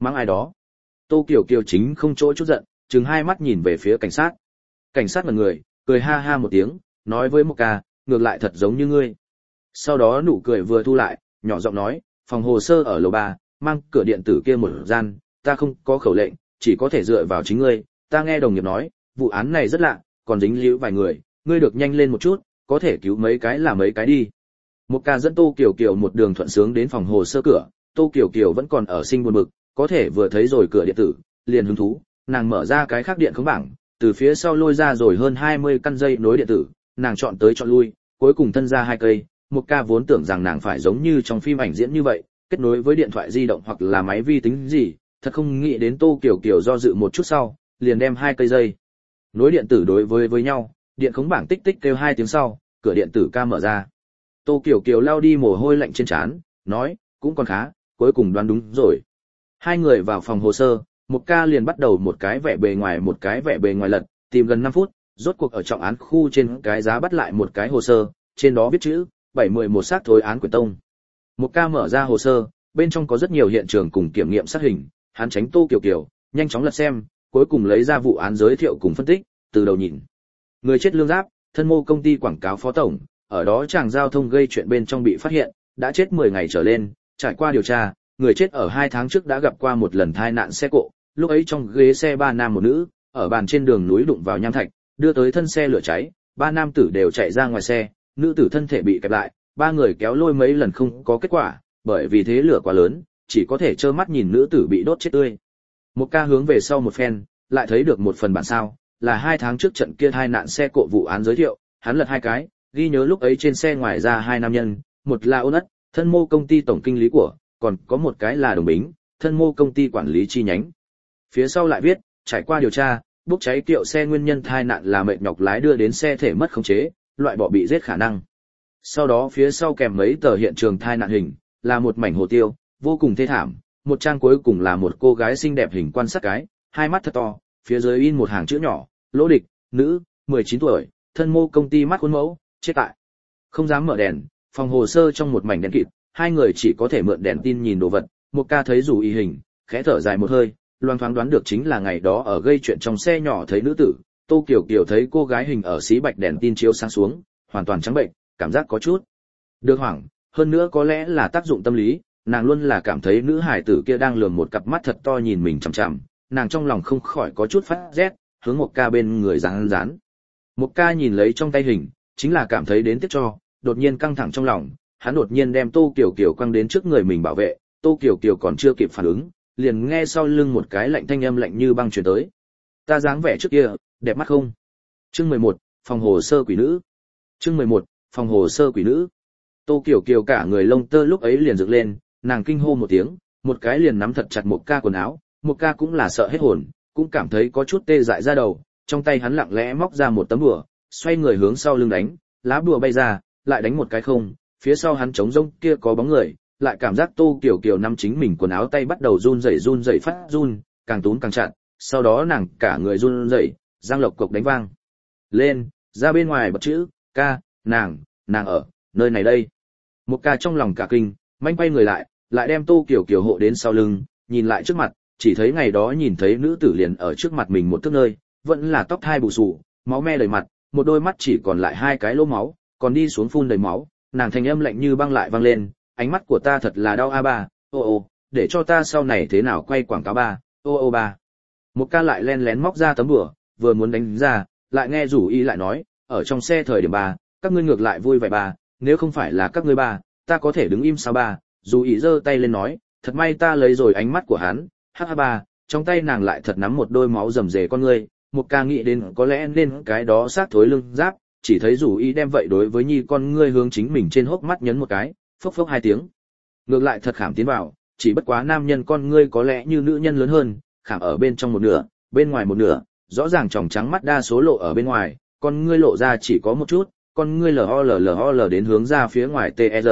Mang ai đó? Tô Kiều Kiều chính không chỗ chút giận, trừng hai mắt nhìn về phía cảnh sát. Cảnh sát mặt người, cười ha ha một tiếng, nói với Một Ca, ngược lại thật giống như ngươi. Sau đó nụ cười vừa thu lại, nhỏ giọng nói, phòng hồ sơ ở lầu 3, mang cửa điện tử kia một gian, ta không có khẩu lệnh, chỉ có thể dựa vào chính ngươi. Ta nghe đồng nghiệp nói, vụ án này rất lạ, còn dính líu vài người, ngươi được nhanh lên một chút, có thể cứu mấy cái là mấy cái đi. Một Ca dẫn Tô Kiều Kiều một đường thuận sướng đến phòng hồ sơ cửa, Tô Kiều Kiều vẫn còn ở sinh buồn bực, có thể vừa thấy rồi cửa điện tử, liền hứng thú, nàng mở ra cái khác điện khống bảng, từ phía sau lôi ra rồi hơn 20 căn dây nối điện tử, nàng chọn tới chọn lui, cuối cùng thân ra 2 cây. Một Ca vốn tưởng rằng nàng phải giống như trong phim ảnh diễn như vậy, kết nối với điện thoại di động hoặc là máy vi tính gì, thật không nghĩ đến Tô Kiều Kiều do dự một chút sau, liền đem 2 cây dây nối điện tử đối với nhau, điện khống bảng tích tích kêu 2 tiếng sau, cửa điện tử ca mở ra. Tô Kiều Kiều lao đi mồ hôi lạnh trên trán, nói, cũng còn khá, cuối cùng đoán đúng rồi. Hai người vào phòng hồ sơ, Một Ca liền bắt đầu một cái vẽ bề ngoài một cái vẽ bề ngoài lật, tìm gần 5 phút, rốt cuộc ở trọng án khu trên cái giá bắt lại một cái hồ sơ, trên đó viết chữ 711 xác thối án quyển tông. Một Ca mở ra hồ sơ, bên trong có rất nhiều hiện trường cùng kiểm nghiệm sát hình, hắn tránh Tô Kiều Kiều, nhanh chóng lật xem, cuối cùng lấy ra vụ án giới thiệu cùng phân tích, từ đầu nhìn. Người chết Lương Giáp, thân mô công ty quảng cáo phó tổng, ở đó chàng giao thông gây chuyện bên trong bị phát hiện, đã chết 10 ngày trở lên, trải qua điều tra, người chết ở 2 tháng trước đã gặp qua một lần tai nạn xe cộ, lúc ấy trong ghế xe 3 nam một nữ, ở bàn trên đường núi đụng vào nham thạch, đưa tới thân xe lửa cháy, 3 nam tử đều chạy ra ngoài xe, nữ tử thân thể bị kẹp lại, 3 người kéo lôi mấy lần không có kết quả, bởi vì thế lửa quá lớn, chỉ có thể trơ mắt nhìn nữ tử bị đốt chết tươi. Một Ca hướng về sau một phen, lại thấy được một phần bản sao, là 2 tháng trước trận kia tai nạn xe cộ vụ án giới thiệu, hắn lật 2 cái, ghi nhớ lúc ấy trên xe ngoài ra 2 nam nhân, một là Ôn Ất, thân mô công ty tổng kinh lý của, còn có một cái là Đồng Bính, thân mô công ty quản lý chi nhánh. Phía sau lại viết, trải qua điều tra, bốc cháy kiệu xe nguyên nhân tai nạn là mệt nhọc lái đưa đến xe thể mất khống chế, loại bỏ bị giết khả năng. Sau đó phía sau kèm mấy tờ hiện trường tai nạn hình, là một mảnh hồ tiêu, vô cùng thê thảm, một trang cuối cùng là một cô gái xinh đẹp hình quan sát cái, 2 mắt thật to, phía dưới in một hàng chữ nhỏ, Lỗ Địch, nữ, 19 tuổi, thân mô công ty mắt khuôn mẫu, chết tại. Không dám mở đèn, phòng hồ sơ trong một mảnh đen kịt, 2 người chỉ có thể mượn đèn tin nhìn đồ vật. Một Ca thấy dù y hình, khẽ thở dài một hơi, loang thoáng đoán được chính là ngày đó ở gây chuyện trong xe nhỏ thấy nữ tử. Tô Kiều Kiều thấy cô gái hình ở xí bạch đèn tin chiếu sáng xuống, hoàn toàn trắng bệnh, cảm giác có chút được hoảng, hơn nữa có lẽ là tác dụng tâm lý, nàng luôn là cảm thấy nữ hải tử kia đang lườm một cặp mắt thật to nhìn mình chằm chằm, nàng trong lòng không khỏi có chút phát rét, hướng Một Ca bên người rán rán. Một Ca nhìn lấy trong tay hình, chính là cảm thấy đến tiếc cho, đột nhiên căng thẳng trong lòng, hắn đột nhiên đem Tô Kiều Kiều quăng đến trước người mình bảo vệ, Tô Kiều Kiều còn chưa kịp phản ứng, liền nghe sau lưng một cái lạnh thanh âm lạnh như băng truyền tới. Ta dáng vẻ trước kia, đẹp mắt không? Chương 11, phòng hồ sơ quỷ nữ. Chương 11, phòng hồ sơ quỷ nữ. Tô Kiều Kiều cả người lông tơ lúc ấy liền dựng lên, nàng kinh hô một tiếng, một cái liền nắm thật chặt Một Ca quần áo, Một Ca cũng là sợ hết hồn, cũng cảm thấy có chút tê dại ra đầu, trong tay hắn lặng lẽ móc ra một tấm bùa, xoay người hướng sau lưng đánh, lá bùa bay ra, lại đánh một cái không, phía sau hắn trống rỗng kia có bóng người, lại cảm giác Tô Kiều Kiều nắm chính mình quần áo tay bắt đầu run rẩy phát run, càng túm càng chặt, sau đó nàng cả người run rẩy, răng lộc cộc đánh vang lên, ra bên ngoài bật chữ, ca, nàng ở nơi này đây. Một Ca trong lòng cả kinh, manh quay người lại đem Tô Kiều Kiều hộ đến sau lưng, nhìn lại trước mặt, chỉ thấy ngày đó nhìn thấy nữ tử liền ở trước mặt mình một thước nơi, vẫn là tóc thai bù xù, máu me đầy mặt, một đôi mắt chỉ còn lại 2 cái lỗ máu, còn đi xuống phun đầy máu, nàng thanh âm lạnh như băng lại vang lên, ánh mắt của ta thật là đau a ba, ô, để cho ta sau này thế nào quay quảng cáo ba, ô ba. Một Ca lại len lén móc ra tấm bùa, vừa muốn đánh ra, lại nghe rủ y lại nói, ở trong xe thời điểm ba, các ngươi ngược lại vui vẻ ba, nếu không phải là các ngươi ba, ta có thể đứng im sao ba. Dù ý giơ tay lên nói, thật may ta lấy rồi ánh mắt của hắn, ha ba, trong tay nàng lại thật nắm một đôi máu rầm rề con ngươi. Một Ca nghĩ đến có lẽ nên cái đó xác thối Lương Giáp, chỉ thấy Dù ý đem vậy đối với nhi con ngươi hướng chính mình trên hốc mắt nhấn một cái, phốc phốc 2 tiếng. Ngược lại thật khảm tiến vào, chỉ bất quá nam nhân con ngươi có lẽ như nữ nhân lớn hơn, khảm ở bên trong một nửa, bên ngoài một nửa, rõ ràng tròng trắng mắt đa số lộ ở bên ngoài, con ngươi lộ ra chỉ có một chút, con ngươi lol đến hướng ra phía ngoài ter.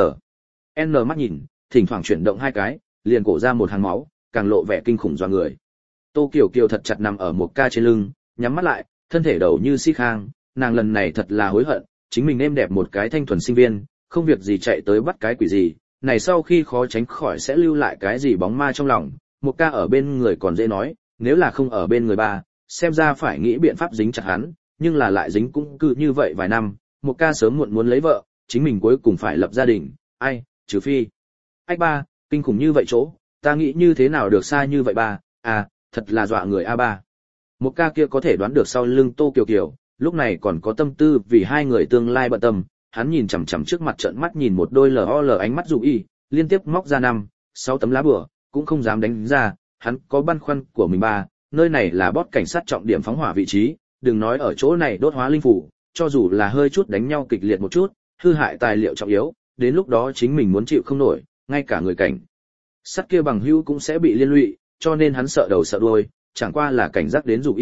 N mắt nhìn, thỉnh thoảng chuyển động 2 cái, liền cổ ra một hàng máu, càng lộ vẻ kinh khủng doa người. Tô Kiều Kiều thật chặt nằm ở Một Ca trên lưng, nhắm mắt lại, thân thể đầu như si khang, nàng lần này thật là hối hận, chính mình êm đẹp một cái thanh thuần sinh viên, không việc gì chạy tới bắt cái quỷ gì, này sau khi khó tránh khỏi sẽ lưu lại cái gì bóng ma trong lòng, một ca ở bên người còn dễ nói, nếu là không ở bên người ba, xem ra phải nghĩ biện pháp dính chặt hắn, nhưng là lại dính cũng cứ như vậy vài năm, một ca sớm muộn muốn lấy vợ, chính mình cuối cùng phải lập gia đình, ai, trừ phi. Ách ba, kinh khủng như vậy chỗ, ta nghĩ như thế nào được xa như vậy ba, à, thật là dọa người a ba. Một ca kia có thể đoán được sau lưng Tô Kiều Kiều, lúc này còn có tâm tư vì hai người tương lai bận tâm, hắn nhìn chằm chằm trước mặt trợn mắt nhìn một đôi LOL ánh mắt dụ y, liên tiếp móc ra 5, 6 tấm lá bùa, cũng không dám đánh ra, hắn có băn khoăn của mình ba, nơi này là bót cảnh sát trọng điểm phóng hỏa vị trí, đừng nói ở chỗ này đốt hóa linh phủ, cho dù là hơi chút đánh nhau kịch liệt một chút, hư hại tài liệu trọng yếu, đến lúc đó chính mình muốn chịu không nổi, ngay cả người cảnh sát kia bằng hữu cũng sẽ bị liên lụy, cho nên hắn sợ đầu sợ đuôi, chẳng qua là cảnh giác đến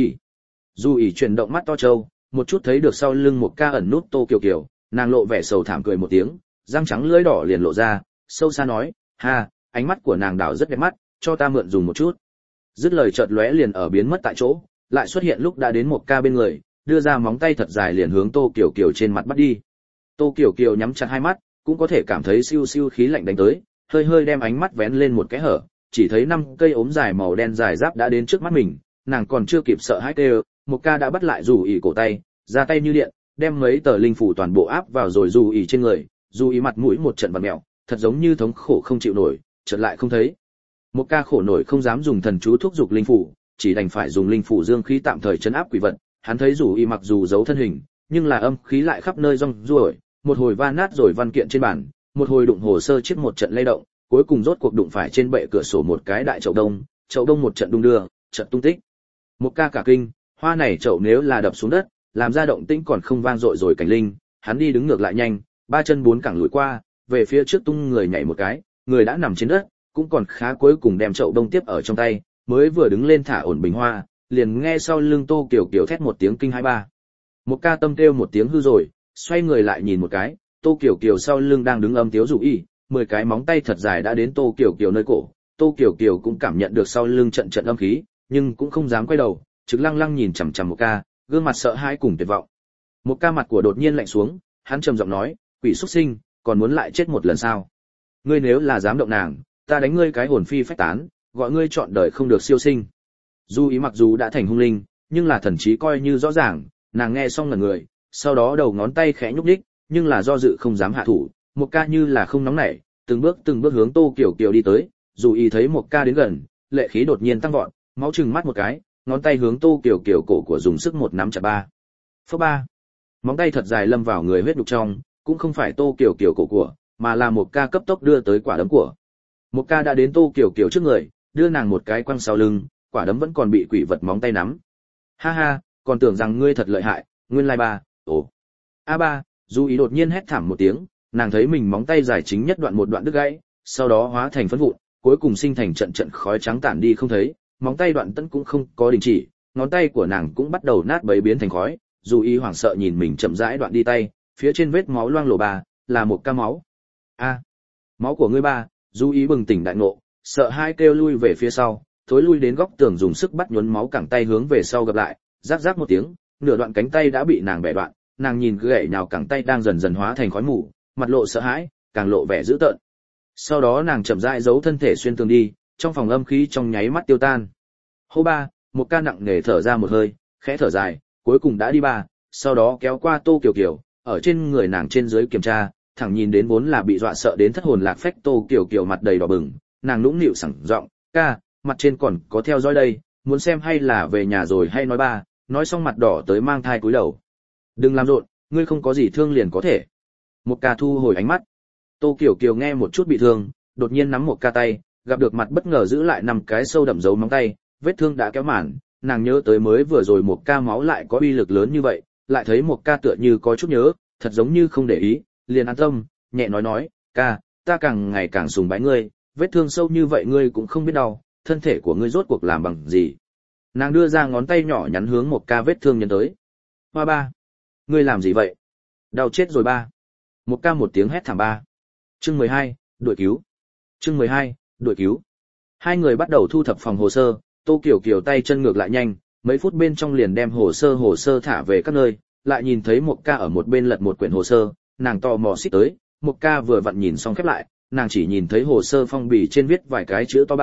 Dù ỉ chuyển động mắt to trâu, một chút thấy được sau lưng một ca ẩn nút Tô Kiều Kiều, nàng lộ vẻ sầu thảm cười một tiếng, răng trắng lưỡi đỏ liền lộ ra, sâu xa nói, ha, ánh mắt của nàng đảo rất đẹp mắt, cho ta mượn dùng một chút. Dứt lời chợt lóe liền ở biến mất tại chỗ, lại xuất hiện lúc đã đến một ca bên người, đưa ra móng tay thật dài liền hướng Tô Kiều Kiều trên mặt bắt đi. Tô Kiều Kiều nhắm chặt hai mắt, cũng có thể cảm thấy siêu siêu khí lạnh đánh tới, hơi hơi đem ánh mắt vén lên một cái hở, chỉ thấy 5 cây ốm dài màu đen dài giáp đã đến trước mắt mình, nàng còn chưa kịp sợ hãi kêu, một ca đã bắt lại Dù ỉ cổ tay, ra tay như điện, đem mấy tờ linh phủ toàn bộ áp vào rồi Dù ỉ trên người, Dù ỉ mặt mũi một trận vặn mèo, thật giống như thống khổ không chịu nổi, chợt lại không thấy. Một ca khổ nổi không dám dùng thần chú thúc dục linh phủ, chỉ đành phải dùng linh phủ dương khí tạm thời trấn áp quỷ vật. Hắn thấy Dù ỉ mặc dù giấu thân hình, nhưng là âm khí lại khắp nơi rong ruổi, một hồi va nát rồi văn kiện trên bàn, một hồi đụng hồ sơ chiếc một trận lay động, cuối cùng rốt cuộc đụng phải trên bệ cửa sổ một cái đại chậu đông một trận đung đưa, trận tung tích. Một ca cả kinh, hoa này chậu nếu là đập xuống đất, làm ra động tĩnh còn không vang dội rồi cảnh linh, hắn đi đứng ngược lại nhanh, 3 chân 4 cẳng lùi qua, về phía trước tung người nhảy một cái, người đã nằm trên đất, cũng còn khá cuối cùng đem chậu đông tiếp ở trong tay, mới vừa đứng lên thả ổn bình hoa, liền nghe sau lưng Tô Kiều Kiều thét một tiếng kinh hai ba. Một ca tâm kêu một tiếng hư rồi, xoay người lại nhìn một cái, Tô Kiều Kiều sau lưng đang đứng âm tiếu Dù ỉ, 10 cái móng tay thật dài đã đến Tô Kiều Kiều nơi cổ, Tô Kiều Kiều cũng cảm nhận được sau lưng trận trận âm khí, nhưng cũng không dám quay đầu, trực lăng lăng nhìn chằm chằm một ca, gương mặt sợ hãi cùng tuyệt vọng. Một ca mặt của đột nhiên lạnh xuống, hắn trầm giọng nói, quỷ xuất sinh, còn muốn lại chết một lần sao? Ngươi nếu là dám động nàng, ta đánh ngươi cái hồn phi phách tán, gọi ngươi chọn đời không được siêu sinh. Dù ý mặc dù đã thành hung linh, nhưng là thần trí coi như rõ ràng, nàng nghe xong ngẩn người, sau đó đầu ngón tay khẽ nhúc nhích, nhưng là do dự không dám hạ thủ. Một ca như là không nóng nảy, từng bước hướng Tô Kiều Kiều đi tới, Dù ý thấy một ca đến gần, lệ khí đột nhiên tăng vọt, máu trừng mắt một cái, ngón tay hướng Tô Kiều Kiều cổ của dùng sức một nắm chặt ba. Phốc ba. Móng tay thật dài lâm vào người huyết nhục trong, cũng không phải Tô Kiều Kiều cổ của, mà là một ca cấp tốc đưa tới quả đấm của. Một ca đã đến Tô Kiều Kiều trước người, đưa nàng một cái quăng sau lưng, quả đấm vẫn còn bị quỷ vật móng tay nắm. Ha ha, còn tưởng rằng ngươi thật lợi hại, nguyên lai ba, ồ. A ba, Dù ý đột nhiên hét thảm một tiếng, nàng thấy mình móng tay dài chính nhất một đoạn đứt gãy, sau đó hóa thành phấn vụn, cuối cùng sinh thành trận trận khói trắng tản đi không thấy, móng tay đoạn tận cũng không có đình chỉ, ngón tay của nàng cũng bắt đầu nát bấy biến thành khói. Dù ý hoảng sợ nhìn mình chậm rãi đoạn đi tay, phía trên vết máu loang lổ ba, là một ca máu. A, máu của ngươi ba. Dù ý bừng tỉnh đại ngộ, sợ hai kêu lui về phía sau, thối lui đến góc tường dùng sức bắt nhuốm máu cẳng tay hướng về sau gặp lại, rắc rắc một tiếng, nửa đoạn cánh tay đã bị nàng bẻ đoạn, nàng nhìn gãy nhào cẳng tay đang dần dần hóa thành khói mù, mặt lộ sợ hãi, càng lộ vẻ dữ tợn. Sau đó nàng chậm rãi giấu thân thể xuyên tường đi, trong phòng âm khí trong nháy mắt tiêu tan. Hô ba, một ca nặng nề thở ra một hơi, khẽ thở dài, cuối cùng đã đi ba, sau đó kéo qua Tô Kiều Kiều, ở trên người nàng trên dưới kiểm tra, thẳng nhìn đến vốn là bị dọa sợ đến thất hồn lạc phách Tô Kiều Kiều mặt đầy đỏ bừng, nàng nũng nịu sẵn giọng, ca, mặt trên còn có theo dõi đây, muốn xem hay là về nhà rồi hay nói ba. Nói xong mặt đỏ tới mang thai cúi đầu. Đừng làm rộn, ngươi không có gì thương liền có thể. Một ca thu hồi ánh mắt. Tô Kiều Kiều nghe một chút bị thương, đột nhiên nắm một ca tay, gặp được mặt bất ngờ giữ lại 5 cái sâu đậm dấu móng tay, vết thương đã kéo màn, nàng nhớ tới mới vừa rồi một ca máu lại có uy lực lớn như vậy, lại thấy một ca tựa như có chút nhớ, thật giống như không để ý, liền an tâm, nhẹ nói, ca, ta càng ngày càng sùng bái ngươi, vết thương sâu như vậy ngươi cũng không biết đau, thân thể của ngươi rốt cuộc làm bằng gì. Nàng đưa ra ngón tay nhỏ nhắn hướng một ca vết thương nhấn tới. Hoa ba, ngươi làm gì vậy? Đau chết rồi ba. Một ca một tiếng hét thảm ba. Chương 12, đuổi cứu. Chương 12, đuổi cứu. Hai người bắt đầu thu thập phòng hồ sơ, Tô Kiều Kiều tay chân ngược lại nhanh, mấy phút bên trong liền đem hồ sơ thả về các nơi, lại nhìn thấy một ca ở một bên lật một quyển hồ sơ, nàng tò mò xích tới, một ca vừa vặn nhìn xong khép lại, nàng chỉ nhìn thấy hồ sơ phong bì trên viết vài cái chữ to ba,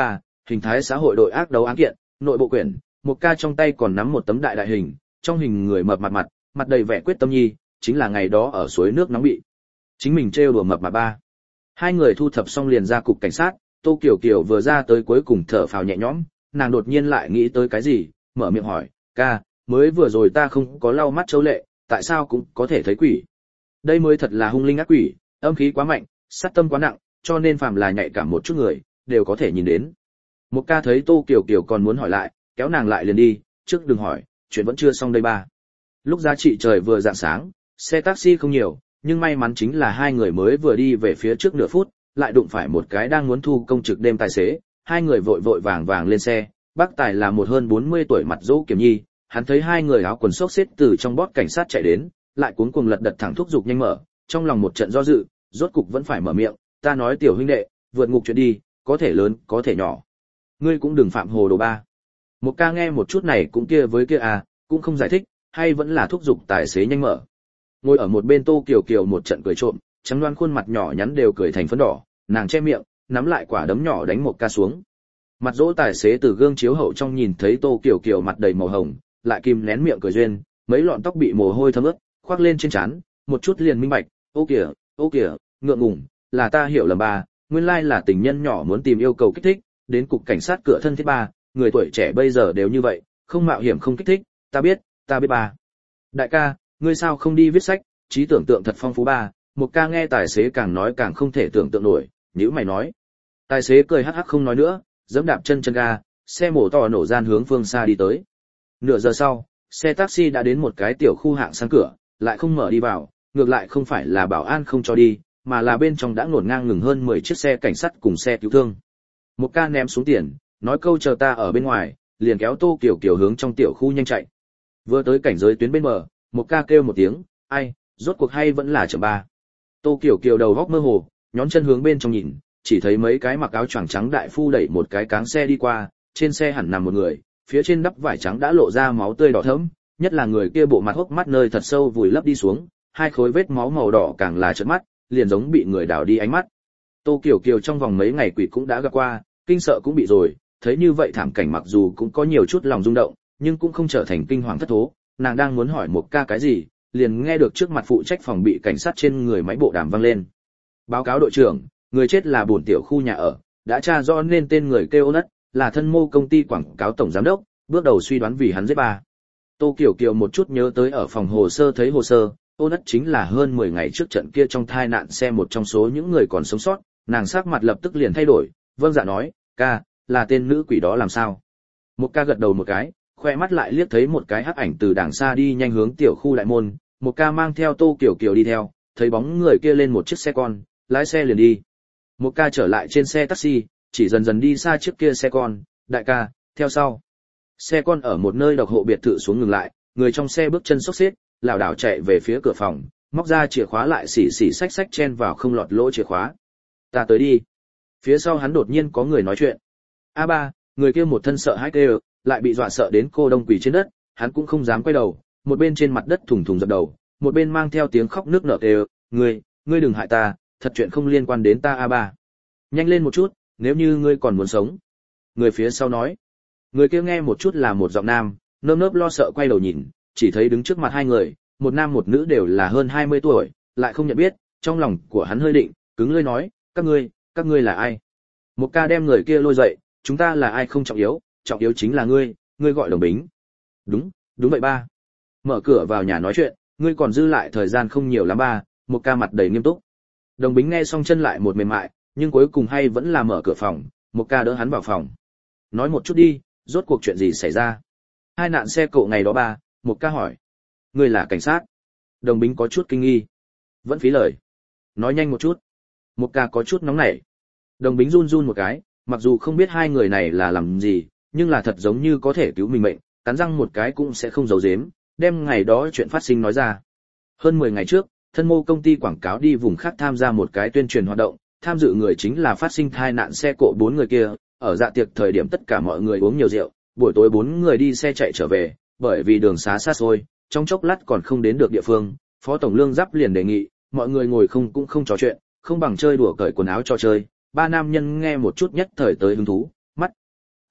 hình thái xã hội đội ác đấu án kiện, nội bộ quyển, một ca trong tay còn nắm một tấm đại đại hình, trong hình người mập mặt đầy vẻ quyết tâm nhi, chính là ngày đó ở suối nước nóng bị. Chính mình trêu đùa mập mà ba. Hai người thu thập xong liền ra cục cảnh sát, Tô Kiều Kiều vừa ra tới cuối cùng thở phào nhẹ nhõm, nàng đột nhiên lại nghĩ tới cái gì, mở miệng hỏi, ca, mới vừa rồi ta không có lau mắt Châu Lệ, tại sao cũng có thể thấy quỷ. Đây mới thật là hung linh ác quỷ, âm khí quá mạnh, sát tâm quá nặng, cho nên phàm là nhạy cảm một chút người, đều có thể nhìn đến. Một ca thấy Tô Kiều Kiều còn muốn hỏi lại, kéo nàng lại liền đi, trước đừng hỏi, chuyện vẫn chưa xong đây ba. Lúc giá trị trời vừa rạng sáng, xe taxi không nhiều, nhưng may mắn chính là hai người mới vừa đi về phía trước nửa phút, lại đụng phải một cái đang muốn thu công trực đêm tài xế, hai người vội vội vàng vàng lên xe, bác tài là một hơn 40 tuổi mặt dỗ kiểm nhi, hắn thấy hai người áo quần xốc xếp từ trong bót cảnh sát chạy đến, lại cuống cuồng lật đật thẳng thúc giục nhanh mở, trong lòng một trận do dự, rốt cục vẫn phải mở miệng, ta nói tiểu huynh đệ, vượt ngục chuyện đi, có thể lớn, có thể nhỏ. Ngươi cũng đừng phạm hồ đồ ba. Một ca nghe một chút này cũng kia với kia à, cũng không giải thích, hay vẫn là thúc giục tài xế nhanh mở. Ngồi ở một bên Tô Kiều Kiều một trận cười trộm, trắng đoan khuôn mặt nhỏ nhắn đều cười thành phấn đỏ, nàng che miệng, nắm lại quả đấm nhỏ đánh một ca xuống. Mặt dỗ tài xế từ gương chiếu hậu trong nhìn thấy Tô Kiều Kiều mặt đầy màu hồng, lại kìm nén miệng cười duyên, mấy lọn tóc bị mồ hôi thấm ướt, khoác lên trên trán, một chút liền minh bạch, ô kìa, ngượng ngùng, là ta hiểu lầm ba, nguyên lai là tình nhân nhỏ muốn tìm yêu cầu kích thích, đến cục cảnh sát cửa thân thiết ba, người tuổi trẻ bây giờ đều như vậy, không mạo hiểm không kích thích, ta biết ba. Đại ca, ngươi sao không đi viết sách, trí tưởng tượng thật phong phú ba. Một ca nghe tài xế càng nói càng không thể tưởng tượng nổi, nhíu mày nói. Tài xế cười hắc hắc không nói nữa, giẫm đạp chân ga, xe mổ to nổ gian hướng phương xa đi tới. Nửa giờ sau, xe taxi đã đến một cái tiểu khu hạng sang cửa, lại không mở đi vào, ngược lại không phải là bảo an không cho đi, mà là bên trong đã ngổn ngang ngừng hơn 10 chiếc xe cảnh sát cùng xe cứu thương. Một ca ném xuống tiền, nói câu chờ ta ở bên ngoài, liền kéo Tô Kiều Kiều hướng trong tiểu khu nhanh chạy. Vừa tới cảnh giới tuyến bên bờ, một ca kêu một tiếng, ai, rốt cuộc hay vẫn là chậm ba. Tô Kiều Kiều đầu góc mơ hồ, nhón chân hướng bên trong nhìn, chỉ thấy mấy cái mặc áo choàng trắng đại phu đẩy một cái cáng xe đi qua, trên xe hẳn nằm một người, phía trên đắp vải trắng đã lộ ra máu tươi đỏ thẫm, nhất là người kia bộ mặt hốc mắt nơi thật sâu vùi lấp đi xuống, hai khối vết máu màu đỏ càng là trợn mắt, liền giống bị người đào đi ánh mắt. Tô Kiều Kiều trong vòng mấy ngày quỷ cũng đã gặp qua, kinh sợ cũng bị rồi, thấy như vậy thảm cảnh mặc dù cũng có nhiều chút lòng rung động, nhưng cũng không trở thành kinh hoàng thất thố, nàng đang muốn hỏi một ca cái gì, liền nghe được trước mặt phụ trách phòng bị cảnh sát trên người máy bộ đàm vang lên. Báo cáo đội trưởng, người chết là bổn tiểu khu nhà ở, đã tra rõ nên tên người kêu Ôn Ất, là thân mô công ty quảng cáo tổng giám đốc, bước đầu suy đoán vì hắn giết ba. Tô Kiều Kiều một chút nhớ tới ở phòng hồ sơ thấy hồ sơ, Ôn Ất chính là hơn 10 ngày trước trận kia trong tai nạn xe một trong số những người còn sống sót, nàng sắc mặt lập tức liền thay đổi, vâng dạ nói, ca, là tên nữ quỷ đó làm sao? Một ca gật đầu một cái, khoe mắt lại liếc thấy một cái hắc ảnh từ đằng xa đi nhanh hướng tiểu khu đại môn, một ca mang theo Tô Kiều Kiều đi theo, thấy bóng người kia lên một chiếc xe con, lái xe liền đi. Một ca trở lại trên xe taxi, chỉ dần dần đi xa chiếc kia xe con, đại ca, theo sau. Xe con ở một nơi độc hộ biệt thự xuống ngừng lại, người trong xe bước chân xốc xếp, lảo đảo chạy về phía cửa phòng, móc ra chìa khóa lại xỉ xỉ xách xách chen vào không lọt lỗ chìa khóa. Ta tới đi. Phía sau hắn đột nhiên có người nói chuyện. A ba, người kia một thân sợ hãi kêu, lại bị dọa sợ đến cô đông quỳ trên đất, hắn cũng không dám quay đầu, một bên trên mặt đất thùng thùng dập đầu, một bên mang theo tiếng khóc nước nở kêu, ngươi đừng hại ta, thật chuyện không liên quan đến ta A ba. Nhanh lên một chút, nếu như ngươi còn muốn sống. Người phía sau nói. Người kia nghe một chút là một giọng nam, nơm nớp lo sợ quay đầu nhìn, chỉ thấy đứng trước mặt hai người, một nam một nữ đều là hơn 20 tuổi, lại không nhận biết, trong lòng của hắn hơi định, cứng lưỡi nói, các ngươi là ai? Một ca đem người kia lôi dậy, chúng ta là ai không trọng yếu chính là ngươi gọi Đồng Bính. Đúng vậy ba. Mở cửa vào nhà nói chuyện, ngươi còn dư lại thời gian không nhiều lắm ba. Một ca mặt đầy nghiêm túc. Đồng Bính nghe xong chân lại một mềm mại, nhưng cuối cùng hay vẫn là mở cửa phòng, một ca đỡ hắn vào phòng. Nói một chút đi, rốt cuộc chuyện gì xảy ra? Hai nạn xe cộ ngày đó ba, một ca hỏi. Ngươi là cảnh sát? Đồng Bính có chút kinh nghi. Vẫn phí lời. Nói nhanh một chút. Một ca có chút nóng nảy. Đồng Bính run run một cái, mặc dù không biết hai người này là làm gì, nhưng là thật giống như có thể cứu mình mệnh, cắn răng một cái cũng sẽ không giấu giếm, đem ngày đó chuyện phát sinh nói ra. Hơn 10 ngày trước, thân mô công ty quảng cáo đi vùng khác tham gia một cái tuyên truyền hoạt động, tham dự người chính là phát sinh tai nạn xe cộ 4 người kia, ở dạ tiệc thời điểm tất cả mọi người uống nhiều rượu, buổi tối 4 người đi xe chạy trở về, bởi vì đường xá xa xôi, trong chốc lát còn không đến được địa phương, Phó tổng Lương Giáp liền đề nghị, mọi người ngồi cũng không trò chuyện, không bằng chơi đùa cởi quần áo cho chơi. Ba nam nhân nghe một chút nhất thời tới hứng thú, mắt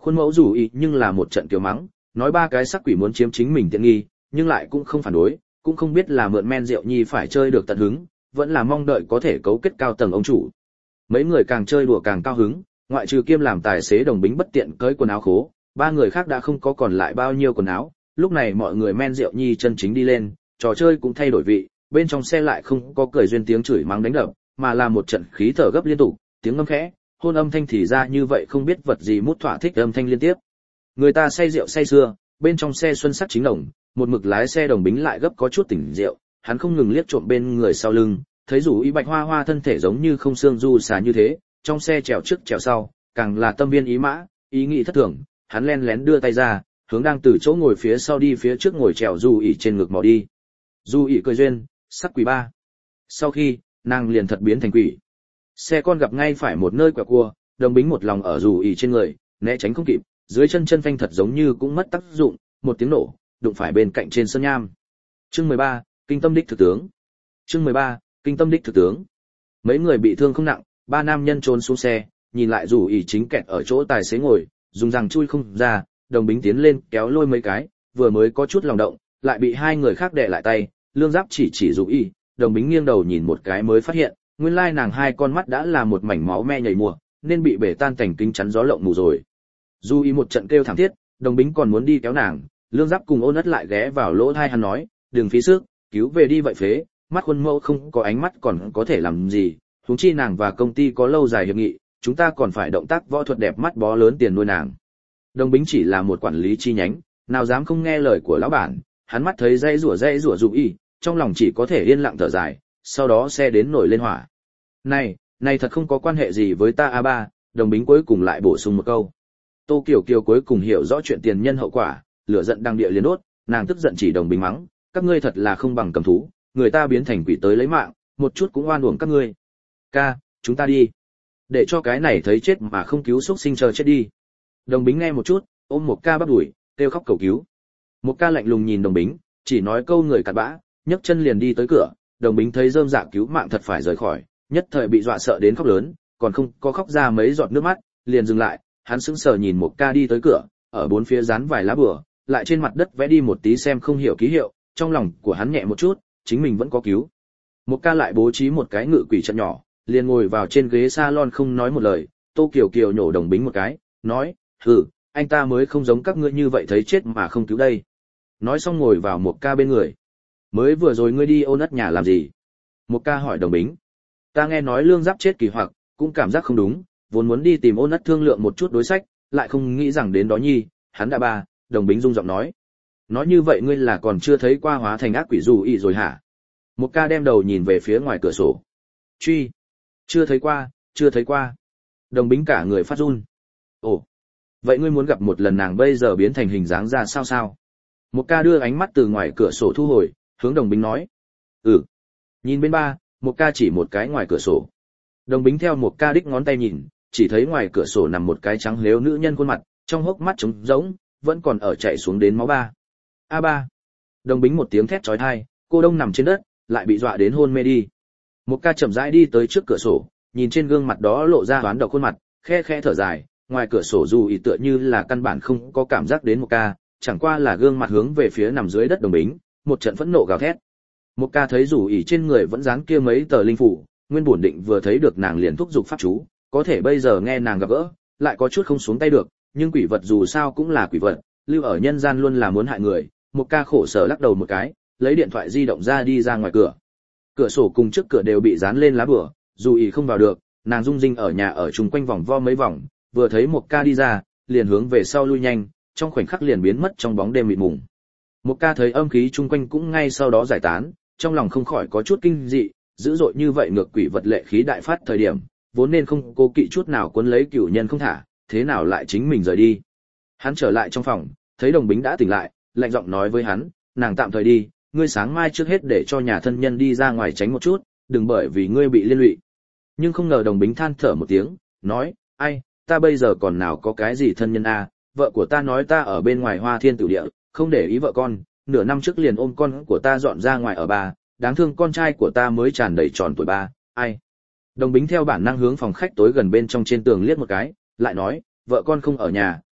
Khuôn mẫu dù ý nhưng là một trận kiều mắng, nói ba cái sắc quỷ muốn chiếm chính mình tiện nghi, nhưng lại cũng không phản đối, cũng không biết là mượn men rượu nhi phải chơi được tận hứng, vẫn là mong đợi có thể cấu kết cao tầng ông chủ. Mấy người càng chơi đùa càng cao hứng, ngoại trừ Kiêm làm tài xế Đồng Bính bất tiện cởi quần áo khố, ba người khác đã không có còn lại bao nhiêu quần áo, lúc này mọi người men rượu nhi chân chính đi lên, trò chơi cũng thay đổi vị, bên trong xe lại không có cười duyên tiếng chửi mắng đánh đập, mà là một trận khí thở gấp liên tục, tiếng ngâm khẽ, hôn âm thanh thì ra như vậy không biết vật gì mút thỏa thích âm thanh liên tiếp. Người ta say rượu say sưa, bên trong xe xuân sắc chính đồng, một mực lái xe Đồng Bính lại gấp có chút tỉnh rượu, hắn không ngừng liếc trộm bên người sau lưng, thấy rủ ý Bạch Hoa Hoa thân thể giống như không xương du xà như thế, trong xe trèo trước trèo sau, càng là tâm viên ý mã, ý nghĩ thất thường, hắn len lén đưa tay ra, hướng đang từ chỗ ngồi phía sau đi phía trước ngồi trèo Du ỉ trên ngực mò đi. Du ỉ cười duyên, sắc quỷ ba. Sau khi, nàng liền thật biến thành quỷ. Xe con gặp ngay phải một nơi quẹo cua, Đồng Bính một lòng ở Du ỉ trên người, né tránh không kịp, dưới chân chân phanh thật giống như cũng mất tác dụng, một tiếng nổ, đụng phải bên cạnh trên sân nham. Chương 13, kinh tâm đích thực tướng. Chương 13, kinh tâm đích thực tướng. Mấy người bị thương không nặng, ba nam nhân trốn xuống xe, nhìn lại Du ỉ chính kẹt ở chỗ tài xế ngồi, dùng răng chui không ra, Đồng Bính tiến lên kéo lôi mấy cái, vừa mới có chút lòng động, lại bị hai người khác đè lại tay, Lương Giáp chỉ Du ỉ, Đồng Bính nghiêng đầu nhìn một cái mới phát hiện, nguyên lai nàng hai con mắt đã là một mảnh máu me nhầy mùa, nên bị bể tan thành kính chắn gió lộng mù rồi. Du ỉ một trận kêu thảm thiết, Đồng Bính còn muốn đi kéo nàng, Lương Giáp cùng Ôn Ất lại ghé vào lỗ tai hắn nói, đừng phí sức, cứu về đi vậy phế, mắt khuôn mẫu không có ánh mắt còn có thể làm gì, huống chi nàng và công ty có lâu dài hiệp nghị, chúng ta còn phải động tác võ thuật đẹp mắt bó lớn tiền nuôi nàng. Đồng Bính chỉ là một quản lý chi nhánh, nào dám không nghe lời của lão bản, hắn mắt thấy dây rủa Du ỉ, trong lòng chỉ có thể yên lặng thở dài, sau đó xe đến nổi lên hỏa. Này thật không có quan hệ gì với ta A3, Đồng Bính cuối cùng lại bổ sung một câu. Tô Kiều Kiều cuối cùng hiểu rõ chuyện tiền nhân hậu quả, lửa giận đang địa liền đốt, nàng tức giận chỉ Đồng Bính mắng, các ngươi thật là không bằng cầm thú, người ta biến thành quỷ tới lấy mạng, một chút cũng oan uổng các ngươi. Ca, chúng ta đi. Để cho cái này thấy chết mà không cứu xúc sinh chờ chết đi. Đồng Bính nghe một chút, ôm một ca bắp đuổi, kêu khóc cầu cứu. Một ca lạnh lùng nhìn Đồng Bính, chỉ nói câu người cặn bã, nhấc chân liền đi tới cửa. Đồng Bính thấy rơm dạ cứu mạng thật phải rời khỏi, nhất thời bị dọa sợ đến khóc lớn, còn không có khóc ra mấy giọt nước mắt, liền dừng lại. Hắn sững sờ nhìn một ca đi tới cửa, ở bốn phía dán vài lá bùa, lại trên mặt đất vẽ đi một tí xem không hiểu ký hiệu, trong lòng của hắn nhẹ một chút, chính mình vẫn có cứu. Một ca lại bố trí một cái ngự quỷ trận nhỏ, liền ngồi vào trên ghế salon không nói một lời. Tô Kiều Kiều nhổ Đồng Bính một cái, nói, hừ, anh ta mới không giống các ngươi như vậy thấy chết mà không cứu đây. Nói xong ngồi vào một ca bên người. Mới vừa rồi ngươi đi Ôn Ất nhà làm gì? Một ca hỏi Đồng Bính. Ta nghe nói Lương Giáp chết kỳ hoặc, cũng cảm giác không đúng, vốn muốn đi tìm Ôn Ất thương lượng một chút đối sách, lại không nghĩ rằng đến đó nhi, hắn đã ba. Đồng Bính rung giọng nói. Nói như vậy ngươi là còn chưa thấy qua hóa thành ác quỷ Du ỉ rồi hả? Một ca đem đầu nhìn về phía ngoài cửa sổ. Truy. Chưa thấy qua. Đồng Bính cả người phát run. Ồ. Vậy ngươi muốn gặp một lần nàng bây giờ biến thành hình dáng ra sao? Một ca đưa ánh mắt từ ngoài cửa sổ thu hồi, hướng Đồng Bính nói. Nhìn bên ba, một ca chỉ một cái ngoài cửa sổ. Đồng Bính theo một ca đích ngón tay nhìn, chỉ thấy ngoài cửa sổ nằm một cái trắng lếu nữ nhân khuôn mặt, trong hốc mắt trống rỗng, vẫn còn ở chảy xuống đến máu ba. A3. Đồng Bính một tiếng thét chói tai, cô đông nằm trên đất, lại bị dọa đến hôn mê đi. Một ca chậm rãi đi tới trước cửa sổ, nhìn trên gương mặt đó lộ ra đoán độc khuôn mặt, khe khẽ thở dài, ngoài cửa sổ Du ỉ tựa như là căn bản không có cảm giác đến một ca, chẳng qua là gương mặt hướng về phía nằm dưới đất Đồng Bính, một trận phẫn nộ gào thét. Một ca thấy Du ỉ trên người vẫn dán kia mấy tờ linh phủ, nguyên bổn định vừa thấy được nàng liền thúc giục pháp chú, có thể bây giờ nghe nàng gặp gỡ, lại có chút không xuống tay được, nhưng quỷ vật dù sao cũng là quỷ vật, lưu ở nhân gian luôn là muốn hại người. Một ca khổ sở lắc đầu một cái, lấy điện thoại di động ra đi ra ngoài cửa. Cửa sổ cùng trước cửa đều bị dán lên lá bùa, Du ỉ không vào được, nàng rung rinh ở nhà ở chung quanh vòng vo mấy vòng, vừa thấy một ca đi ra, liền hướng về sau lui nhanh, trong khoảnh khắc liền biến mất trong bóng đêm mịt mùng. Một ca thấy âm khí chung quanh cũng ngay sau đó giải tán, trong lòng không khỏi có chút kinh dị, dữ dội như vậy ngược quỷ vật lệ khí đại phát thời điểm, vốn nên không cố kỵ chút nào cuốn lấy cửu nhân không thả, thế nào lại chính mình rời đi. Hắn trở lại trong phòng, thấy Đồng Bính đã tỉnh lại, lạnh giọng nói với hắn, nàng tạm thời đi, ngươi sáng mai trước hết để cho nhà thân nhân đi ra ngoài tránh một chút, đừng bởi vì ngươi bị liên lụy. Nhưng không ngờ Đồng Bính than thở một tiếng, nói, ai, ta bây giờ còn nào có cái gì thân nhân a, vợ của ta nói ta ở bên ngoài Hoa Thiên Tử Địa, không để ý vợ con, nửa năm trước liền ôm con của ta dọn ra ngoài ở bà, đáng thương con trai của ta mới tròn đầy tròn tuổi ba, ai. Đồng Bính theo bản năng hướng phòng khách tối gần bên trong trên tường liếc một cái, lại nói, vợ con không ở nhà,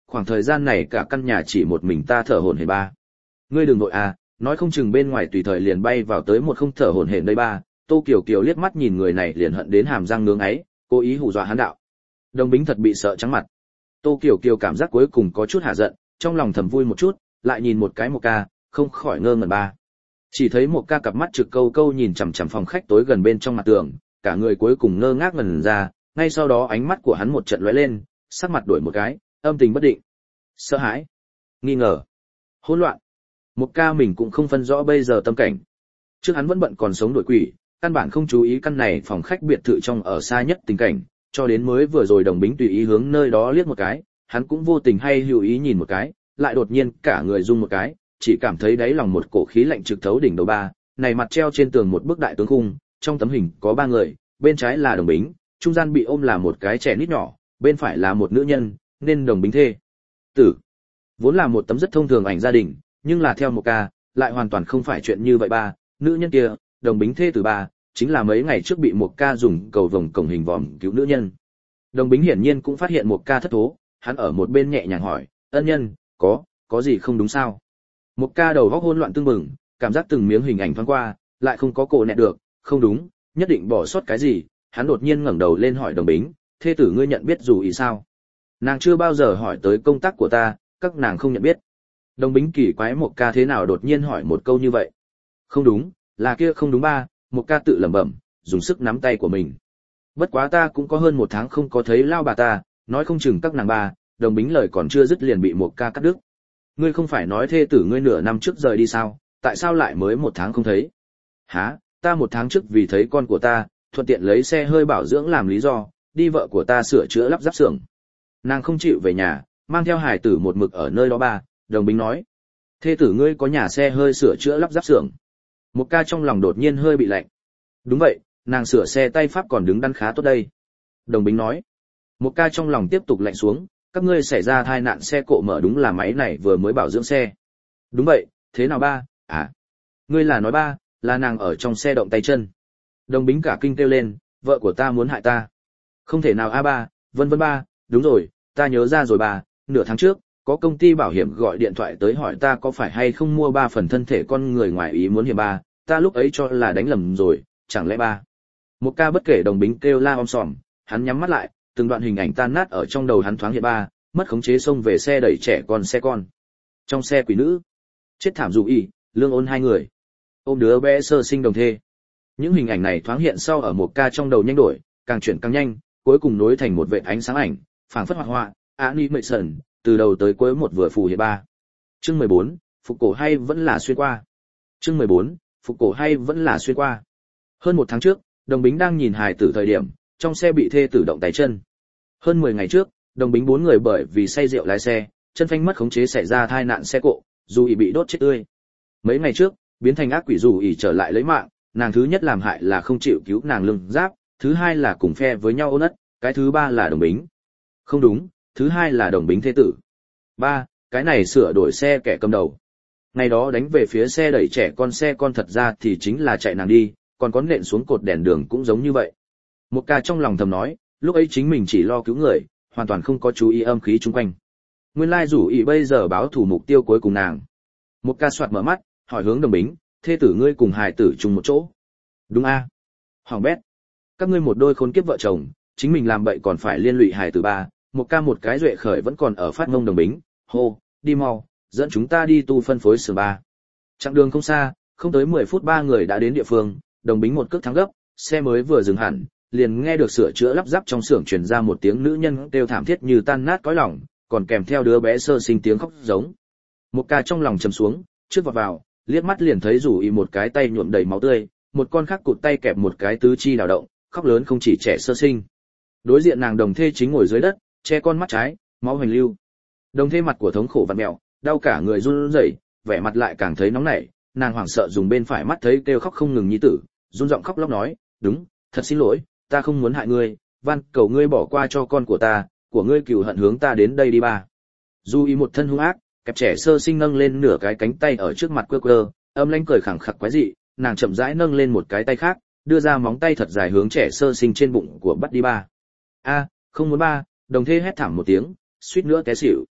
khoảng thời gian này cả căn nhà chỉ một mình ta thở hổn hển ba. Ngươi đừng vội à, nói không chừng bên ngoài tùy thời liền bay vào tới một không thở hổn hển đây ba. Tô Kiều Kiều liếc mắt nhìn người này liền hận đến hàm răng ngưỡng ấy, cố ý hù dọa hắn đạo. Đồng Bính thật bị sợ trắng mặt. Tô Kiều Kiều cảm giác cuối cùng có chút hạ giận, trong lòng thầm vui một chút, lại nhìn một cái Một Ca, không khỏi ngơ ngẩn ba. Chỉ thấy Một Ca cặp mắt trực câu câu nhìn chằm chằm phòng khách tối gần bên trong mặt tường, cả người cuối cùng ngơ ngác ngẩn ra, ngay sau đó ánh mắt của hắn một trận lóe lên, sắc mặt đổi một cái, âm tình bất định. Sợ hãi, nghi ngờ, hỗn loạn. Một Ca mình cũng không phân rõ bây giờ tâm cảnh. Trước hắn vẫn bận còn sống đổi quỷ, căn bản không chú ý căn này phòng khách biệt thự trong ở xa nhất tình cảnh, cho đến mới vừa rồi Đồng Bính tùy ý hướng nơi đó liếc một cái, hắn cũng vô tình hay hữu ý nhìn một cái, lại đột nhiên cả người rung một cái, chỉ cảm thấy đáy lòng một cổ khí lạnh trực thấu đỉnh đầu ba. Này mặt treo trên tường một bức đại tướng khung, trong tấm hình có 3 người, bên trái là Đồng Bính, trung gian bị ôm là một cái trẻ nít nhỏ, bên phải là một nữ nhân, nên Đồng Bính thê tử. Vốn là một tấm rất thông thường ảnh gia đình, nhưng là theo Một Ca, lại hoàn toàn không phải chuyện như vậy ba. Nữ nhân kia, Đồng Bính thê tử ba, chính là mấy ngày trước bị Một Ca dùng cầu vồng cổng hình vòm cứu nữ nhân. Đồng Bính hiển nhiên cũng phát hiện Một Ca thất thố, hắn ở một bên nhẹ nhàng hỏi, ân nhân, có gì không đúng sao? Một Ca đầu óc hỗn loạn tương bừng, cảm giác từng miếng hình ảnh thoáng qua, lại không có cổ nẹt được, không đúng, nhất định bỏ sót cái gì. Hắn đột nhiên ngẩng đầu lên hỏi Đồng Bính, thê tử ngươi nhận biết dù ý sao? Nàng chưa bao giờ hỏi tới công tác của ta, các nàng không nhận biết. Đồng Bính kỳ quái Một Ca thế nào đột nhiên hỏi một câu như vậy. Không đúng, là kia không đúng ba. Một Ca tự lẩm bẩm, dùng sức nắm tay của mình. Bất quá ta cũng có hơn 1 tháng không có thấy lao bà ta, nói không chừng các nàng ba. Đồng Bính lời còn chưa dứt liền bị Một Ca cắt đứt. Ngươi không phải nói thê tử ngươi nửa năm trước rời đi sao, tại sao lại mới 1 tháng không thấy? Hả, ta 1 tháng trước vì thấy con của ta, thuận tiện lấy xe hơi bảo dưỡng làm lý do, đi vợ của ta sửa chữa lắp ráp xưởng. Nàng không chịu về nhà, mang theo hài tử một mực ở nơi đó ba. Đồng Bính nói. Thê tử ngươi có nhà xe hơi sửa chữa lắp ráp xưởng? Một Ca trong lòng đột nhiên hơi bị lạnh. Đúng vậy, nàng sửa xe tay pháp còn đứng đắn khá tốt đây. Đồng Bính nói. Một Ca trong lòng tiếp tục lạnh xuống, các ngươi xảy ra tai nạn xe cộ mở đúng là máy này vừa mới bảo dưỡng xe. Đúng vậy, thế nào ba? À, ngươi là nói ba, là nàng ở trong xe động tay chân. Đồng Bính cả kinh kêu lên, vợ của ta muốn hại ta. Không thể nào a ba, vân vân ba, đúng rồi, ta nhớ ra rồi ba, nửa tháng trước, có công ty bảo hiểm gọi điện thoại tới hỏi ta có phải hay không mua 3 phần thân thể con người ngoài ý muốn hiểm ba, ta lúc ấy cho là đánh lầm rồi, chẳng lẽ ba. Một Ca bất kể Đồng Bính kêu la om sòm, hắn nhắm mắt lại, từng đoạn hình ảnh tan nát ở trong đầu hắn thoáng hiện ba, mất khống chế xông về xe đẩy trẻ con xe con. Trong xe quỷ nữ, chết thảm dù y, Lương Ôn 2 người, ôm đứa bé sơ sinh đồng thê. Những hình ảnh này thoáng hiện sau ở Một Ca trong đầu nhanh đổi, càng chuyển càng nhanh, cuối cùng nối thành một vệt ánh sáng ảnh, phảng phất hoạt họa, animation, từ đầu tới cuối một vừa phù hiện ba. Chương 14, phục cổ hay vẫn là xuyên qua. Chương 14, phục cổ hay vẫn là xuyên qua. Hơn 1 tháng trước, Đồng Bính đang nhìn hài tử thời điểm, trong xe bị thê tử động tay chân. Hơn 10 ngày trước, Đồng Bính 4 người bởi vì say rượu lái xe, chân phanh mất khống chế xảy ra tai nạn xe cộ, dù ỉ bị đốt chết tươi. Mấy ngày trước, biến thành ác quỷ dù ỉ trở lại lấy mạng, nàng thứ nhất làm hại là không chịu cứu nàng Lương Giáp, thứ hai là cùng phe với nhau ôn ất, cái thứ ba là Đồng Bính. Không đúng, thứ hai là Đồng Bính thê tử. Ba, cái này sửa đổi xe kẻ cầm đầu. Ngày đó đánh về phía xe đẩy trẻ con xe con thật ra thì chính là chạy nàng đi, còn có nện xuống cột đèn đường cũng giống như vậy. Một Ca trong lòng thầm nói, lúc ấy chính mình chỉ lo cứu người, hoàn toàn không có chú ý âm khí chung quanh. Nguyên lai rủ ý bây giờ báo thủ mục tiêu cuối cùng nàng. Một Ca soạt mở mắt, hỏi hướng Đồng Bính, thê tử ngươi cùng hài tử chung một chỗ. Đúng a. Hoàng bét. Các ngươi một đôi khốn kiếp vợ chồng, chính mình làm bậy còn phải liên lụy hài tử ba. Một Ca một cái duệ khởi vẫn còn ở phát ngông Đồng Bính, hô, đi mau, dẫn chúng ta đi tu phân phối xưởng ba. Chặng đường không xa, không tới 10 phút 3 người đã đến địa phương, Đồng Bính một cước thắng gấp, xe mới vừa dừng hẳn, liền nghe được sửa chữa lắp ráp trong xưởng truyền ra một tiếng nữ nhân kêu thảm thiết như tan nát cõi lòng, còn kèm theo đứa bé sơ sinh tiếng khóc giống. Một Ca trong lòng trầm xuống, trước vọt vào, liếc mắt liền thấy rủ y một cái tay nhuộm đầy máu tươi, một con khác cụt tay kẹp một cái tứ chi đào động, khóc lớn không chỉ trẻ sơ sinh. Đối diện nàng đồng thê chính ngồi dưới đất, che con mắt trái, máu hoành lưu. Đồng thê mặt của thống khổ vặn mèo, đau cả người run rẩy, vẻ mặt lại càng thấy nóng nảy, nàng hoảng sợ dùng bên phải mắt thấy kêu khóc không ngừng nhi tử, run giọng khóc lóc nói, "Đúng, thật xin lỗi, ta không muốn hại ngươi, van cầu ngươi bỏ qua cho con của ngươi cừu hận hướng ta đến đây đi ba." Du Y một thân hung ác, kẹp trẻ sơ sinh nâng lên nửa cái cánh tay ở trước mặt quơ quơ, âm lãnh cười khẳng khặc quái dị, nàng chậm rãi nâng lên một cái tay khác, đưa ra móng tay thật dài hướng trẻ sơ sinh trên bụng của bắt đi ba. "A, không muốn ba." Đồng thê hét thảm một tiếng, suýt nữa té xỉu.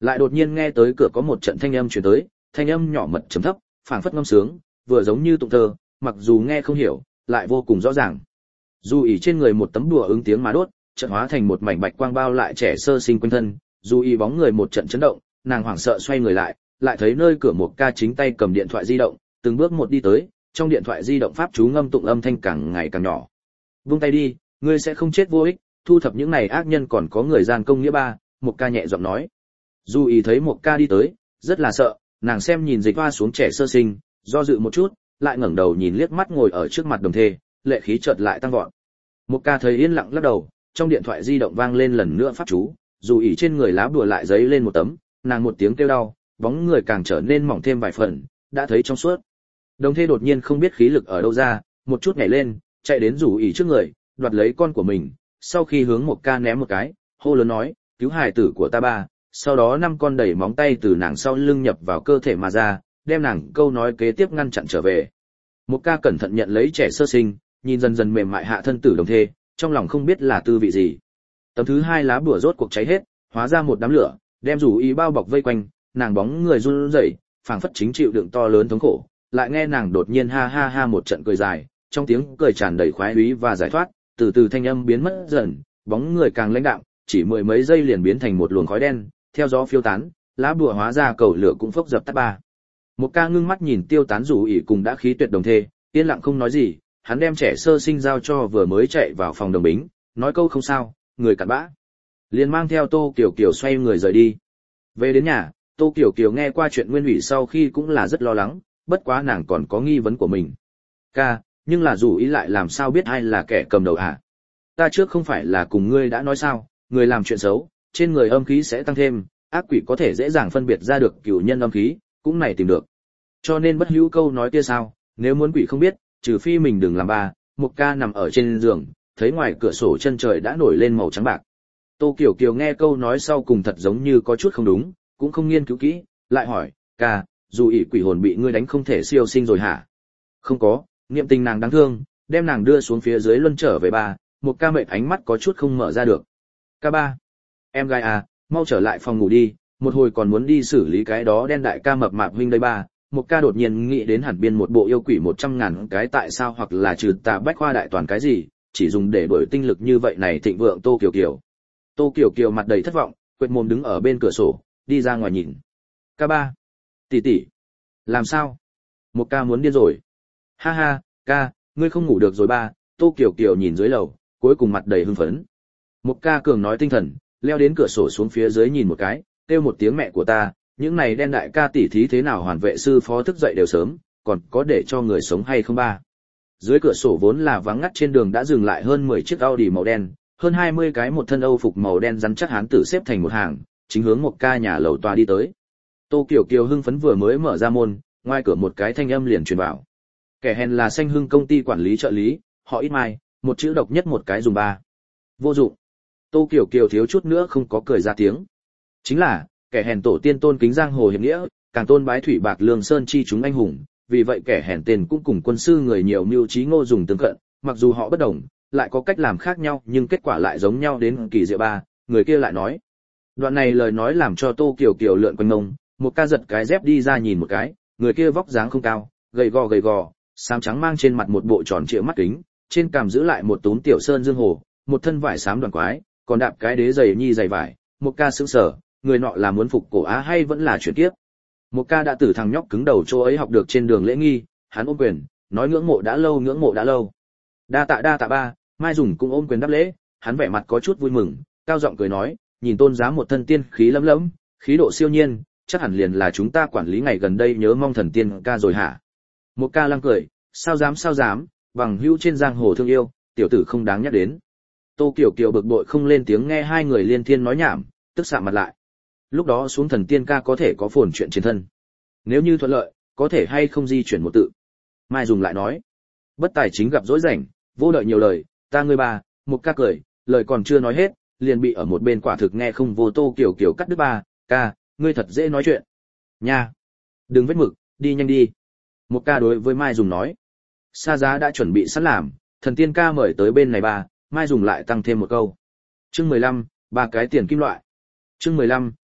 Lại đột nhiên nghe tới cửa có một trận thanh âm truyền tới, thanh âm nhỏ mật trầm thấp, phảng phất ngâm sướng, vừa giống như tụng thơ, mặc dù nghe không hiểu, lại vô cùng rõ ràng. Dù ỉ trên người một tấm đùa ứng tiếng mà đốt, chợt hóa thành một mảnh bạch quang bao lại trẻ sơ sinh quanh thân, dù ỉ bóng người một trận chấn động, nàng hoảng sợ xoay người lại thấy nơi cửa một ca chính tay cầm điện thoại di động, từng bước một đi tới, trong điện thoại di động pháp chú ngâm tụng âm thanh càng ngày càng nhỏ. Vung tay đi, ngươi sẽ không chết vô ích, thu thập những này ác nhân còn có người gian công nghĩa ba, một ca nhẹ giọng nói. Dù ý thấy một ca đi tới, rất là sợ, nàng xem nhìn dịch hoa xuống trẻ sơ sinh, do dự một chút, lại ngẩng đầu nhìn liếc mắt ngồi ở trước mặt đồng thê, lệ khí chợt lại tăng vọt. Một ca thấy yên lặng lắc đầu, trong điện thoại di động vang lên lần nữa pháp chú, dù ý trên người lá bùa lại giấy lên một tấm, nàng một tiếng kêu đau, bóng người càng trở nên mỏng thêm vài phần, đã thấy trong suốt. Đồng thê đột nhiên không biết khí lực ở đâu ra, một chút nhảy lên, chạy đến rủ ỉ trước người, đoạt lấy con của mình, sau khi hướng một ca ném một cái, hô lớn nói, cứu hài tử của ta ba, sau đó 5 con đẩy móng tay từ nàng sau lưng nhập vào cơ thể mà ra, đem nàng câu nói kế tiếp ngăn chặn trở về. Một ca cẩn thận nhận lấy trẻ sơ sinh, nhìn dần dần mềm mại hạ thân tử đồng thê, trong lòng không biết là tư vị gì. Tấm thứ 2 lá bùa rốt cuộc cháy hết, hóa ra một đám lửa, đem rủ ý bao bọc vây quanh, nàng bóng người run rẩy, phảng phất chính chịu đựng to lớn thống khổ, lại nghe nàng đột nhiên ha ha ha một trận cười dài, trong tiếng cười tràn đầy khoái ý và giải thoát, từ từ thanh âm biến mất dần, bóng người càng lãnh đạm, chỉ mười mấy giây liền biến thành một luồng khói đen, theo gió phiêu tán, lá bùa hóa ra cầu lửa cũng phốc dập tắt ba. Một ca ngưng mắt nhìn tiêu tán rủ ỉ cùng đã khí tuyệt đồng thê, yên lặng không nói gì, hắn đem trẻ sơ sinh giao cho vừa mới chạy vào phòng đồng bính, nói câu không sao, người cặn bã. Liền mang theo Tô Kiều Kiều xoay người rời đi. Về đến nhà, Tô Kiều Kiều nghe qua chuyện nguyên ủy sau khi cũng là rất lo lắng, bất quá nàng còn có nghi vấn của mình. Ca, nhưng là rủ ý lại làm sao biết ai là kẻ cầm đầu hả? Ta trước không phải là cùng ngươi đã nói sao, người làm chuyện xấu, trên người âm khí sẽ tăng thêm, ác quỷ có thể dễ dàng phân biệt ra được cửu nhân âm khí, cũng này tìm được. Cho nên bất hữu câu nói kia sao, nếu muốn quỷ không biết, trừ phi mình đừng làm ba. Một ca nằm ở trên giường, thấy ngoài cửa sổ chân trời đã nổi lên màu trắng bạc. Tô Kiều Kiều nghe câu nói sau cùng thật giống như có chút không đúng, cũng không nghiên cứu kỹ, lại hỏi, ca, dù ỷ quỷ hồn bị ngươi đánh không thể siêu sinh rồi hả? Không có, niệm tình nàng đáng thương, đem nàng đưa xuống phía dưới luân trở về ba. Một ca mệt ánh mắt có chút không mở ra được. Ca ba, em gái à, mau trở lại phòng ngủ đi, một hồi còn muốn đi xử lý cái đó đen đại ca mập mạp huynh đây ba. Một ca đột nhiên nghĩ đến hẳn biên một bộ yêu quỷ 100.000 cái tại sao hoặc là trừ tà bách khoa đại toàn cái gì, chỉ dùng để đổi tinh lực như vậy này thịnh vượng Tô Kiều Kiều. Tô Kiều Kiều mặt đầy thất vọng, quệt mồm đứng ở bên cửa sổ, đi ra ngoài nhìn. Ca ba, tỷ tỷ, làm sao? Một ca muốn điên rồi. Ha ha, ca, ngươi không ngủ được rồi ba. Tô Kiều Kiều nhìn dưới lầu, cuối cùng mặt đầy hưng phấn. Một ca cường nói tinh thần, leo đến cửa sổ xuống phía dưới nhìn một cái, kêu một tiếng mẹ của ta, những này đen đại ca tỷ thí thế nào hoàn vệ sư phó thức dậy đều sớm, còn có để cho người sống hay không ba. Dưới cửa sổ vốn là vắng ngắt trên đường đã dừng lại hơn 10 chiếc Audi màu đen, hơn 20 cái một thân Âu phục màu đen rắn chắc hán tử xếp thành một hàng, chính hướng một ca nhà lầu tòa đi tới. Tô Kiều Kiều hưng phấn vừa mới mở ra môn, ngoài cửa một cái thanh âm liền truyền vào. Kẻ hèn là Xanh Hưng công ty quản lý trợ lý, họ ít mai, một chữ độc nhất một cái dùng ba. Vô dụng. Tô Kiều Kiều thiếu chút nữa không có cười ra tiếng. Chính là, kẻ hèn tổ tiên tôn kính giang hồ hiệp nghĩa, càng tôn bái thủy bạc lương sơn chi chúng anh hùng, vì vậy kẻ hèn tên cũng cùng quân sư người nhiều mưu trí ngô dùng tương cận, mặc dù họ bất đồng, lại có cách làm khác nhau nhưng kết quả lại giống nhau đến kỳ diệu ba. Người kia lại nói. Đoạn này lời nói làm cho Tô Kiều Kiều lượn quanh ngông, một ca giật cái dép đi ra nhìn một cái, người kia vóc dáng không cao, gầy gò, xám trắng mang trên mặt một bộ tròn trịa mắt kính, trên cằm giữ lại một túm tiểu sơn dương hồ, một thân vải xám đoàn quái, còn đạp cái đế giày nhi giày vải. Một ca sững sờ, người nọ là muốn phục cổ á hay vẫn là chuyển tiếp. Một ca đã từ thằng nhóc cứng đầu chỗ ấy học được trên đường lễ nghi, hắn ôm quyền, nói ngưỡng mộ đã lâu. Đa tạ ba. Mai Dùng cũng ôm quyền đáp lễ, hắn vẻ mặt có chút vui mừng, cao giọng cười nói, nhìn tôn giá một thân tiên khí lấm lấm, khí độ siêu nhiên, chắc hẳn liền là chúng ta quản lý ngày gần đây nhớ mong thần tiên ca rồi hả? Một ca lăng cười, sao dám, bằng hữu trên giang hồ thương yêu, tiểu tử không đáng nhắc đến. Tô Kiều Kiều bực bội không lên tiếng nghe hai người liên thiên nói nhảm, tức sạm mặt lại. Lúc đó xuống thần tiên ca có thể có phồn chuyện trên thân. Nếu như thuận lợi, có thể hay không di chuyển một tự. Mai Dùng lại nói, bất tài chính gặp dỗi rảnh, vô đợi nhiều lời, ta ngươi ba. Một ca cười, lời còn chưa nói hết, liền bị ở một bên quả thực nghe không vô. Tô Kiều Kiều cắt đứt ba, ca, ngươi thật dễ nói chuyện. Nha, đừng vết mực, đi nhanh đi. Một ca đối với Mai Dùng nói, Sa Giá đã chuẩn bị sẵn làm, thần tiên ca mời tới bên này ba. Mai Dùng lại tăng thêm một câu. Chương 15, ba cái tiền kim loại. Chương 15,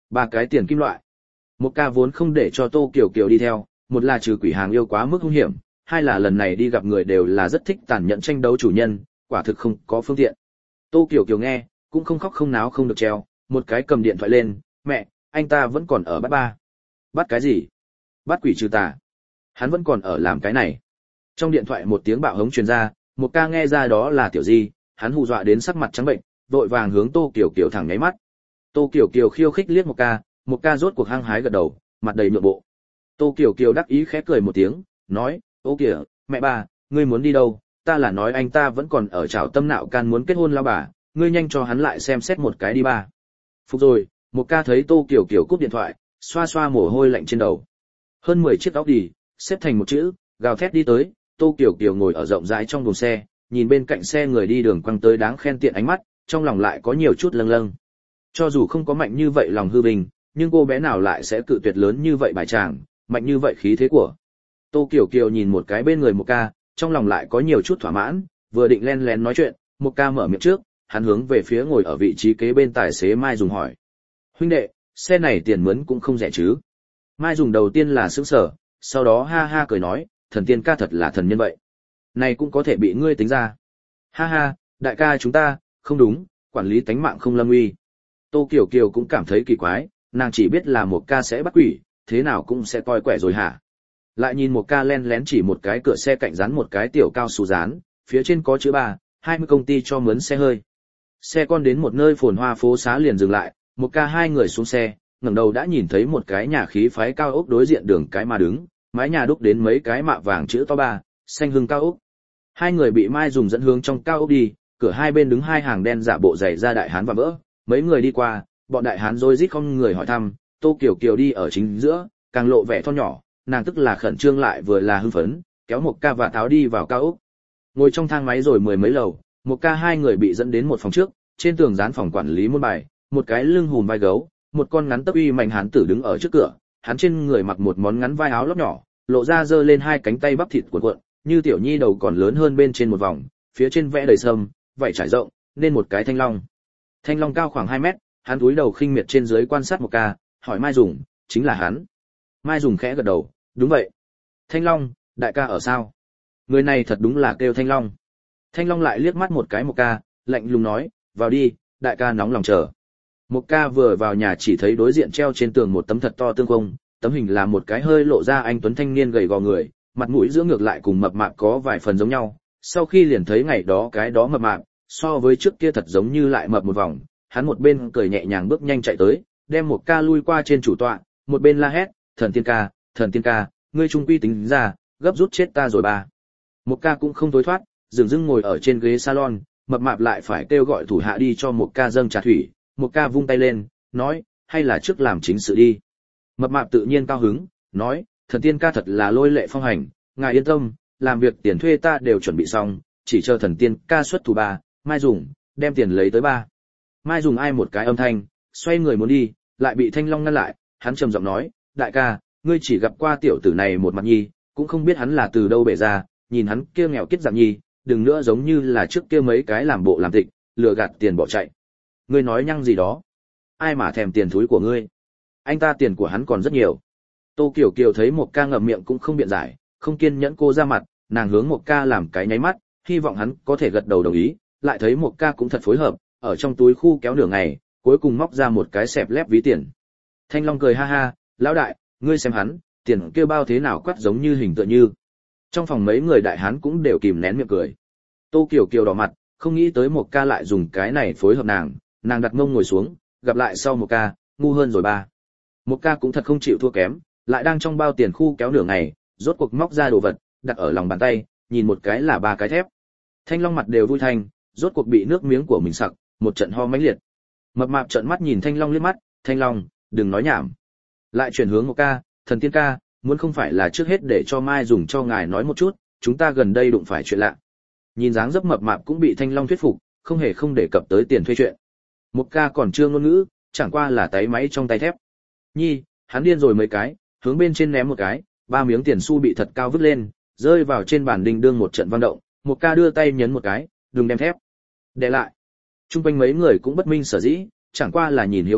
3 cái tiền kim loại. Một ca vốn không để cho Tô Kiều Kiều đi theo, một là trừ quỷ hàng yêu quá mức hung hiểm, hai là lần này đi gặp người đều là rất thích tàn nhẫn tranh đấu chủ nhân, quả thực không có phương tiện. Tô Kiều Kiều nghe, cũng không khóc không náo không được treo, một cái cầm điện thoại lên, mẹ, anh ta vẫn còn ở bắt ba. Bắt cái gì? Bắt quỷ trừ tà. Hắn vẫn còn ở làm cái này. Trong điện thoại một tiếng bạo hống truyền ra, một ca nghe ra đó là Tiểu Di, hắn hù dọa đến sắc mặt trắng bệnh, vội vàng hướng Tô Kiều Kiều thẳng nháy mắt. Tô Kiều Kiều khiêu khích liếc một ca rốt cuộc hăng hái gật đầu, mặt đầy nhượng bộ. Tô Kiều Kiều đắc ý khẽ cười một tiếng, nói, ô kìa, mẹ ba, ngươi muốn đi đâu? Ta là nói anh ta vẫn còn ở trảo tâm nạo can muốn kết hôn lao bà, ngươi nhanh cho hắn lại xem xét một cái đi ba. Phục rồi, một ca thấy Tô Kiều Kiều cúp điện thoại, xoa xoa mồ hôi lạnh trên đầu. Hơn 10 chiếc óc đi, xếp thành một chữ, gào thét đi tới, Tô Kiều Kiều ngồi ở rộng rãi trong buồng xe, nhìn bên cạnh xe người đi đường quăng tới đáng khen tiện ánh mắt, trong lòng lại có nhiều chút lâng lâng. Cho dù không có mạnh như vậy lòng hư bình, nhưng cô bé nào lại sẽ cự tuyệt lớn như vậy bài chàng, mạnh như vậy khí thế của. Tô Kiều Kiều nhìn một cái bên người một ca, trong lòng lại có nhiều chút thỏa mãn, vừa định len lén nói chuyện, một ca mở miệng trước, hắn hướng về phía ngồi ở vị trí kế bên tài xế Mai Dùng hỏi. Huynh đệ, xe này tiền mướn cũng không rẻ chứ? Mai Dùng đầu tiên là sững sờ, sau đó ha ha cười nói, thần tiên ca thật là thần nhân vậy. Này cũng có thể bị ngươi tính ra. Ha ha, đại ca chúng ta, không đúng, quản lý tánh mạng không lâm uy. Tô Kiều Kiều cũng cảm thấy kỳ quái, nàng chỉ biết là một ca sẽ bắt quỷ, thế nào cũng sẽ coi quẻ rồi hả? Lại nhìn một ca len lén chỉ một cái cửa xe cạnh dán một cái tiểu cao su dán, phía trên có chữ 20 công ty cho mướn xe hơi. Xe con đến một nơi phồn hoa phố xá liền dừng lại, một ca hai người xuống xe, ngẩng đầu đã nhìn thấy một cái nhà khí phái cao ốc đối diện đường cái mà đứng, mái nhà đúc đến mấy cái mạ vàng chữ to xanh hưng cao ốc. Hai người bị Mai Dùng dẫn hướng trong cao ốc đi, cửa hai bên đứng hai hàng đen giả bộ dày ra đại hán và vỡ, mấy người đi qua, bọn đại hán rối rít không người hỏi thăm, Tô Kiều Kiều đi ở chính giữa, càng lộ vẻ thon nhỏ, nàng tức là khẩn trương lại vừa là hưng phấn, kéo một ca và tháo đi vào cao ốc. Ngồi trong thang máy rồi 10 mấy lầu, một ca hai người bị dẫn đến một phòng trước, trên tường dán phòng quản lý môn bài, một cái lưng hùm vai gấu, một con ngắn tấc uy mạnh hán tử đứng ở trước cửa, hắn trên người mặc một món ngắn vai áo lót nhỏ, lộ ra giơ lên hai cánh tay bắp thịt cuộn, như tiểu nhi đầu còn lớn hơn bên trên một vòng, phía trên vẽ đầy sâm, vảy trải rộng, nên một cái thanh long. Thanh long cao khoảng 2 mét, hắn cúi đầu khinh miệt trên dưới quan sát một ca, hỏi Mai Dùng, chính là hắn. Mai Dùng khẽ gật đầu, đúng vậy. Thanh long, đại ca ở sao? Người này thật đúng là kêu Thanh long. Thanh long lại liếc mắt một cái một ca, lạnh lùng nói, vào đi, đại ca nóng lòng chờ. Một ca vừa vào nhà chỉ thấy đối diện treo trên tường một tấm thật to tương công, tấm hình là một cái hơi lộ ra anh tuấn thanh niên gầy gò người, mặt mũi giữa ngược lại cùng mập mạp có vài phần giống nhau. Sau khi liền thấy ngày đó cái đó mập mạp, so với trước kia thật giống như lại mập một vòng, hắn một bên cười nhẹ nhàng bước nhanh chạy tới, đem một ca lui qua trên chủ tọa, một bên la hét, thần tiên ca, ngươi trung quy tính ra, gấp rút chết ta rồi ba. Một ca cũng không tối thoát, dừng dưng ngồi ở trên ghế salon, mập mạp lại phải kêu gọi thủ hạ đi cho một ca dâng trà thủy, một ca vung tay lên, nói, hay là trước làm chính sự đi. Mập mạp tự nhiên cao hứng, nói, thần tiên ca thật là lôi lệ phong hành, ngài yên tâm, làm việc tiền thuê ta đều chuẩn bị xong, chỉ chờ thần tiên ca xuất thủ ba, Mai Dùng, đem tiền lấy tới ba. Mai Dùng ai một cái âm thanh, xoay người muốn đi, lại bị Thanh Long ngăn lại, hắn trầm giọng nói, đại ca, ngươi chỉ gặp qua tiểu tử này một mặt nhi, cũng không biết hắn là từ đâu bể ra, nhìn hắn kia nghèo kiết dạng nhi, đừng nữa giống như là trước kia mấy cái làm bộ làm tịch, lừa gạt tiền bỏ chạy. Ngươi nói nhăng gì đó? Ai mà thèm tiền thúi của ngươi? Anh ta tiền của hắn còn rất nhiều. Tô Kiều Kiều thấy một ca ngậm miệng cũng không biện giải, không kiên nhẫn cô ra mặt, nàng hướng một ca làm cái nháy mắt, hy vọng hắn có thể gật đầu đồng ý, lại thấy một ca cũng thật phối hợp, ở trong túi khu kéo nửa ngày, cuối cùng móc ra một cái xẹp lép ví tiền. Thanh Long cười ha ha, lão đại, ngươi xem hắn, tiền kêu bao thế nào quắt giống như hình tựa như. Trong phòng mấy người đại hán cũng đều kìm nén miệng cười. Tô Kiều Kiều đỏ mặt, không nghĩ tới một ca lại dùng cái này phối hợp nàng đặt mông ngồi xuống, gặp lại sau một ca, ngu hơn rồi ba. Một ca cũng thật không chịu thua kém, lại đang trong bao tiền khu kéo nửa ngày, rốt cuộc móc ra đồ vật, đặt ở lòng bàn tay, nhìn một cái là 3 cái thép. Thanh Long mặt đều vui thành, rốt cuộc bị nước miếng của mình sặc, một trận ho mãnh liệt. Mập mạp trợn mắt nhìn Thanh Long liếc mắt, Thanh Long, đừng nói nhảm. Lại chuyển hướng một ca, thần tiên ca, muốn không phải là trước hết để cho Mai Dùng cho ngài nói một chút, chúng ta gần đây đụng phải chuyện lạ. Nhìn dáng dấp mập mạp cũng bị Thanh Long thuyết phục, không hề không đề cập tới tiền thuê chuyện. Một ca còn chưa ngôn ngữ, chẳng qua là tay máy trong tay thép. Nhi, hắn điên rồi mấy cái, hướng bên trên ném một cái, 3 miếng tiền xu bị thật cao vứt lên, rơi vào trên bàn đinh đương một trận vang động, một ca đưa tay nhấn một cái, đừng đem thép. Để lại. Trung quanh mấy người cũng bất minh sở dĩ, chẳng qua là nhìn hiếu kỳ,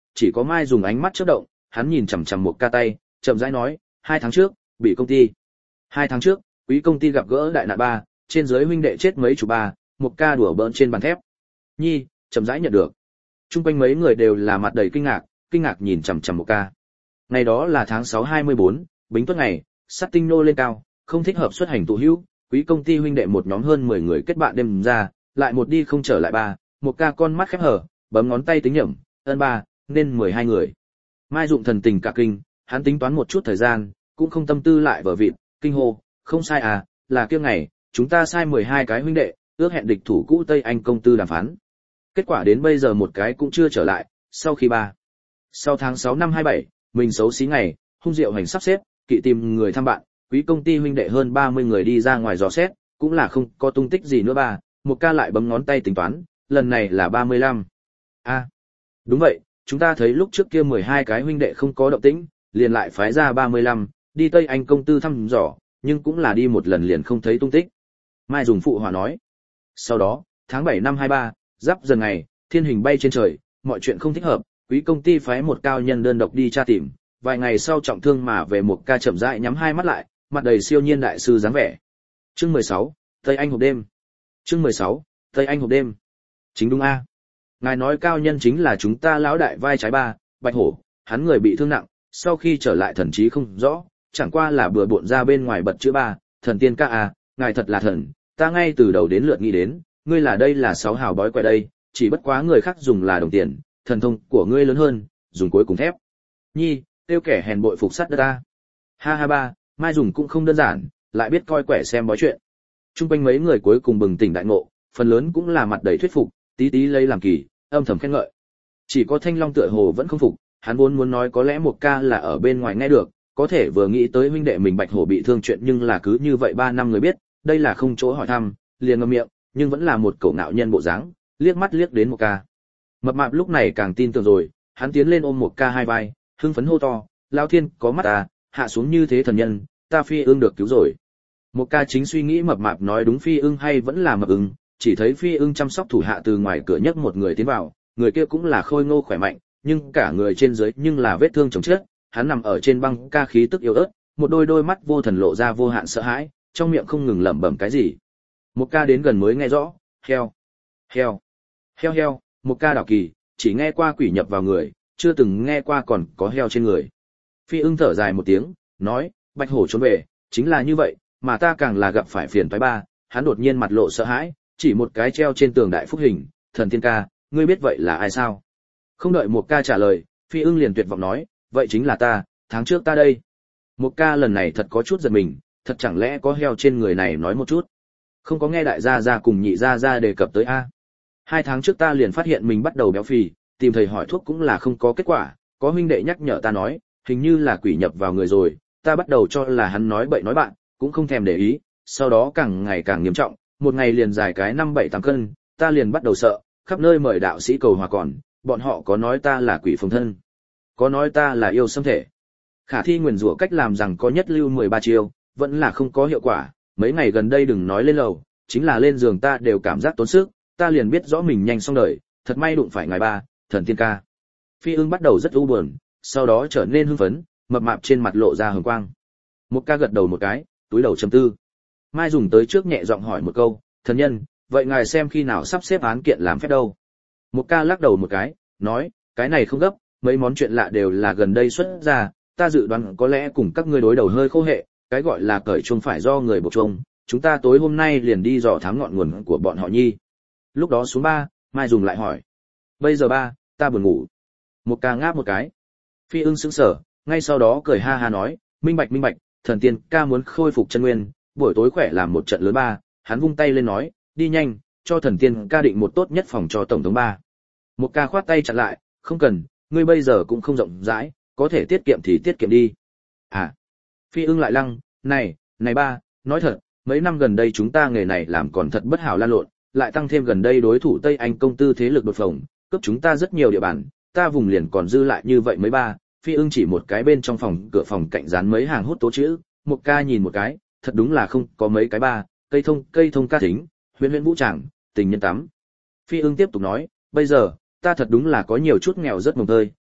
chỉ có Mai dùng ánh mắt chớp động, hắn nhìn chằm chằm một ca tay, chậm rãi nói, 2 tháng trước, bị công ty. 2 tháng trước, quý công ty gặp gỡ đại nạn ba, trên dưới huynh đệ chết mấy chục ba, một ca đùa bỡn trên bàn thép. Nhi, chậm rãi nhận được. Trung quanh mấy người đều là mặt đầy kinh ngạc nhìn chằm chằm một ca. Ngày đó là tháng 6 24, Bính Tuất ngày, sắt tinh nô lên cao, không thích hợp xuất hành tụ hữu, quý công ty huynh đệ một nhóm hơn 10 người kết bạn đêm ra, lại một đi không trở lại ba, một ca con mắt khép hờ, bấm ngón tay tính nhẩm, ân ba, nên 12 người. Mai Dụng thần tình cả kinh, hắn tính toán một chút thời gian, cũng không tâm tư lại vở vịt, kinh hô, không sai à, là kia ngày, chúng ta sai 12 cái huynh đệ, ước hẹn địch thủ cũ Tây Anh công tư đàm phán. Kết quả đến bây giờ một cái cũng chưa trở lại, sau tháng 6 năm 27, mình xấu xí ngày, hung diệu hành sắp xếp, kỵ tìm người thăm bạn, quý công ty huynh đệ hơn 30 người đi ra ngoài dò xét, cũng là không có tung tích gì nữa ba, một ca lại bấm ngón tay tính toán, lần này là 35. Đúng vậy, chúng ta thấy lúc trước kia 12 cái huynh đệ không có động tĩnh, liền lại phái ra 35, đi Tây Anh công tư thăm dò, nhưng cũng là đi một lần liền không thấy tung tích. Mai dùng phụ hòa nói. Sau đó, tháng 7 năm 23, giáp dần ngày, thiên hình bay trên trời, mọi chuyện không thích hợp, quý công ty phái một cao nhân đơn độc đi tra tìm, vài ngày sau trọng thương mà về một ca chậm rãi nhắm hai mắt lại, mặt đầy siêu nhiên đại sư dáng vẻ. Chương 16, Tây Anh hộp đêm. Chương 16, Tây Anh hộp đêm. Chính đúng a. Ngài nói cao nhân chính là chúng ta lão đại vai trái ba, Bạch Hổ, hắn người bị thương nặng, sau khi trở lại thần trí không rõ, chẳng qua là bừa bộn ra bên ngoài bật chữ ba, thần tiên ca a, ngài thật là thần, ta ngay từ đầu đến lượt nghĩ đến, ngươi là đây là 6 hào bói quẻ đây, chỉ bất quá người khác dùng là đồng tiền, thần thông của ngươi lớn hơn, dùng cuối cùng thép. Nhi, tiêu kẻ hèn bội phục sắt đất ta. Ha ha ba, Mai dùng cũng không đơn giản, lại biết coi quẻ xem bói chuyện. Trung quanh mấy người cuối cùng bừng tỉnh đại ngộ, phần lớn cũng là mặt đầy thuyết phục, tí tí lấy làm kỳ, âm thầm khen ngợi. Chỉ có Thanh Long tựa hồ vẫn không phục, hắn vốn muốn nói có lẽ một ca là ở bên ngoài nghe được, có thể vừa nghĩ tới huynh đệ mình Bạch Hổ bị thương chuyện nhưng là cứ như vậy 3 năm người biết, đây là không chỗ hỏi thăm, liền ngậm miệng, nhưng vẫn là một cẩu nạo nhân bộ dáng, liếc mắt liếc đến một ca. Mập mạp lúc này càng tin tưởng rồi, hắn tiến lên ôm một ca hai vai, hưng phấn hô to, Lão Thiên, có mắt ta, hạ xuống như thế thần nhân, ta Phi Ưng được cứu rồi. Một ca chính suy nghĩ mập mạp nói đúng Phi Ưng hay vẫn là mập ưng, chỉ thấy Phi Ưng chăm sóc thủ hạ từ ngoài cửa nhấc một người tiến vào, người kia cũng là khôi ngô khỏe mạnh, nhưng cả người trên dưới nhưng là vết thương chồng chết, hắn nằm ở trên băng ca khí tức yếu ớt, một đôi mắt vô thần lộ ra vô hạn sợ hãi, trong miệng không ngừng lẩm bẩm cái gì. Một ca đến gần mới nghe rõ, heo, một ca đảo kỳ, chỉ nghe qua quỷ nhập vào người, chưa từng nghe qua còn có heo trên người. Phi Ưng thở dài một tiếng, nói, Bạch Hổ trốn về, chính là như vậy, mà ta càng là gặp phải phiền toái ba. Hắn đột nhiên mặt lộ sợ hãi, chỉ một cái treo trên tường đại phúc hình, thần tiên ca, ngươi biết vậy là ai sao? Không đợi một ca trả lời, Phi Ưng liền tuyệt vọng nói, vậy chính là ta, tháng trước ta đây. Một ca lần này thật có chút giật mình, thật chẳng lẽ có heo trên người này nói một chút. Không có nghe đại gia gia cùng nhị gia gia đề cập tới a. 2 tháng trước ta liền phát hiện mình bắt đầu béo phì, tìm thầy hỏi thuốc cũng là không có kết quả, có huynh đệ nhắc nhở ta nói, hình như là quỷ nhập vào người rồi, ta bắt đầu cho là hắn nói bậy nói bạn, cũng không thèm để ý, sau đó càng ngày càng nghiêm trọng, một ngày liền dài cái 5-7-8 cân, ta liền bắt đầu sợ, khắp nơi mời đạo sĩ cầu hòa còn, bọn họ có nói ta là quỷ phùng thân, có nói ta là yêu xâm thể. Khả thi nguyền rủa cách làm rằng có nhất lưu 13 chiêu, vẫn là không có hiệu quả, mấy ngày gần đây đừng nói lên lầu, chính là lên giường ta đều cảm giác tốn sức, ta liền biết rõ mình nhanh xong đời, thật may đụng phải ngài ba, thần tiên ca. Phi Ưng bắt đầu rất u buồn, sau đó trở nên hưng phấn, mập mạp trên mặt lộ ra hồng quang. Một ca gật đầu một cái, túi đầu trầm tư. Mai dùng tới trước nhẹ giọng hỏi một câu, thần nhân, vậy ngài xem khi nào sắp xếp án kiện làm phép đâu? Một ca lắc đầu một cái, nói, cái này không gấp, mấy món chuyện lạ đều là gần đây xuất ra, ta dự đoán có lẽ cùng các ngươi đối đầu hơi khô hệ, cái gọi là cởi chuông phải do người buộc chuông, chúng ta tối hôm nay liền đi dò thám ngọn nguồn của bọn họ nhi. Lúc đó xuống 3, Mai dùng lại hỏi, bây giờ ba, ta buồn ngủ. Một ca ngáp một cái. Phi Ưng sững sờ, ngay sau đó cười ha ha nói, minh bạch, thần tiên ca muốn khôi phục chân nguyên, buổi tối khỏe làm một trận lớn ba. Hắn vung tay lên nói, đi nhanh, cho thần tiên ca định một tốt nhất phòng cho tổng thống ba. Một ca khoát tay chặn lại, không cần, ngươi bây giờ cũng không rộng rãi, có thể tiết kiệm thì tiết kiệm đi. À. Phi Ưng lại lăng, này ba, nói thật, mấy năm gần đây chúng ta nghề này làm còn thật bất hảo lan lộn, lại tăng thêm gần đây đối thủ Tây Anh công tư thế lực đột phồng, cướp chúng ta rất nhiều địa bàn, ta vùng liền còn dư lại như vậy mấy ba. Phi Ưng chỉ một cái bên trong phòng cửa phòng cạnh dán mấy hàng hút tố chữ, một ca nhìn một cái, thật đúng là không có mấy cái ba, cây thông ca thính, huyễn vũ tràng, tình nhân tắm. Phi Ưng tiếp tục nói, bây giờ, ta thật đúng là có nhiều chút nghèo rất mồng tơi,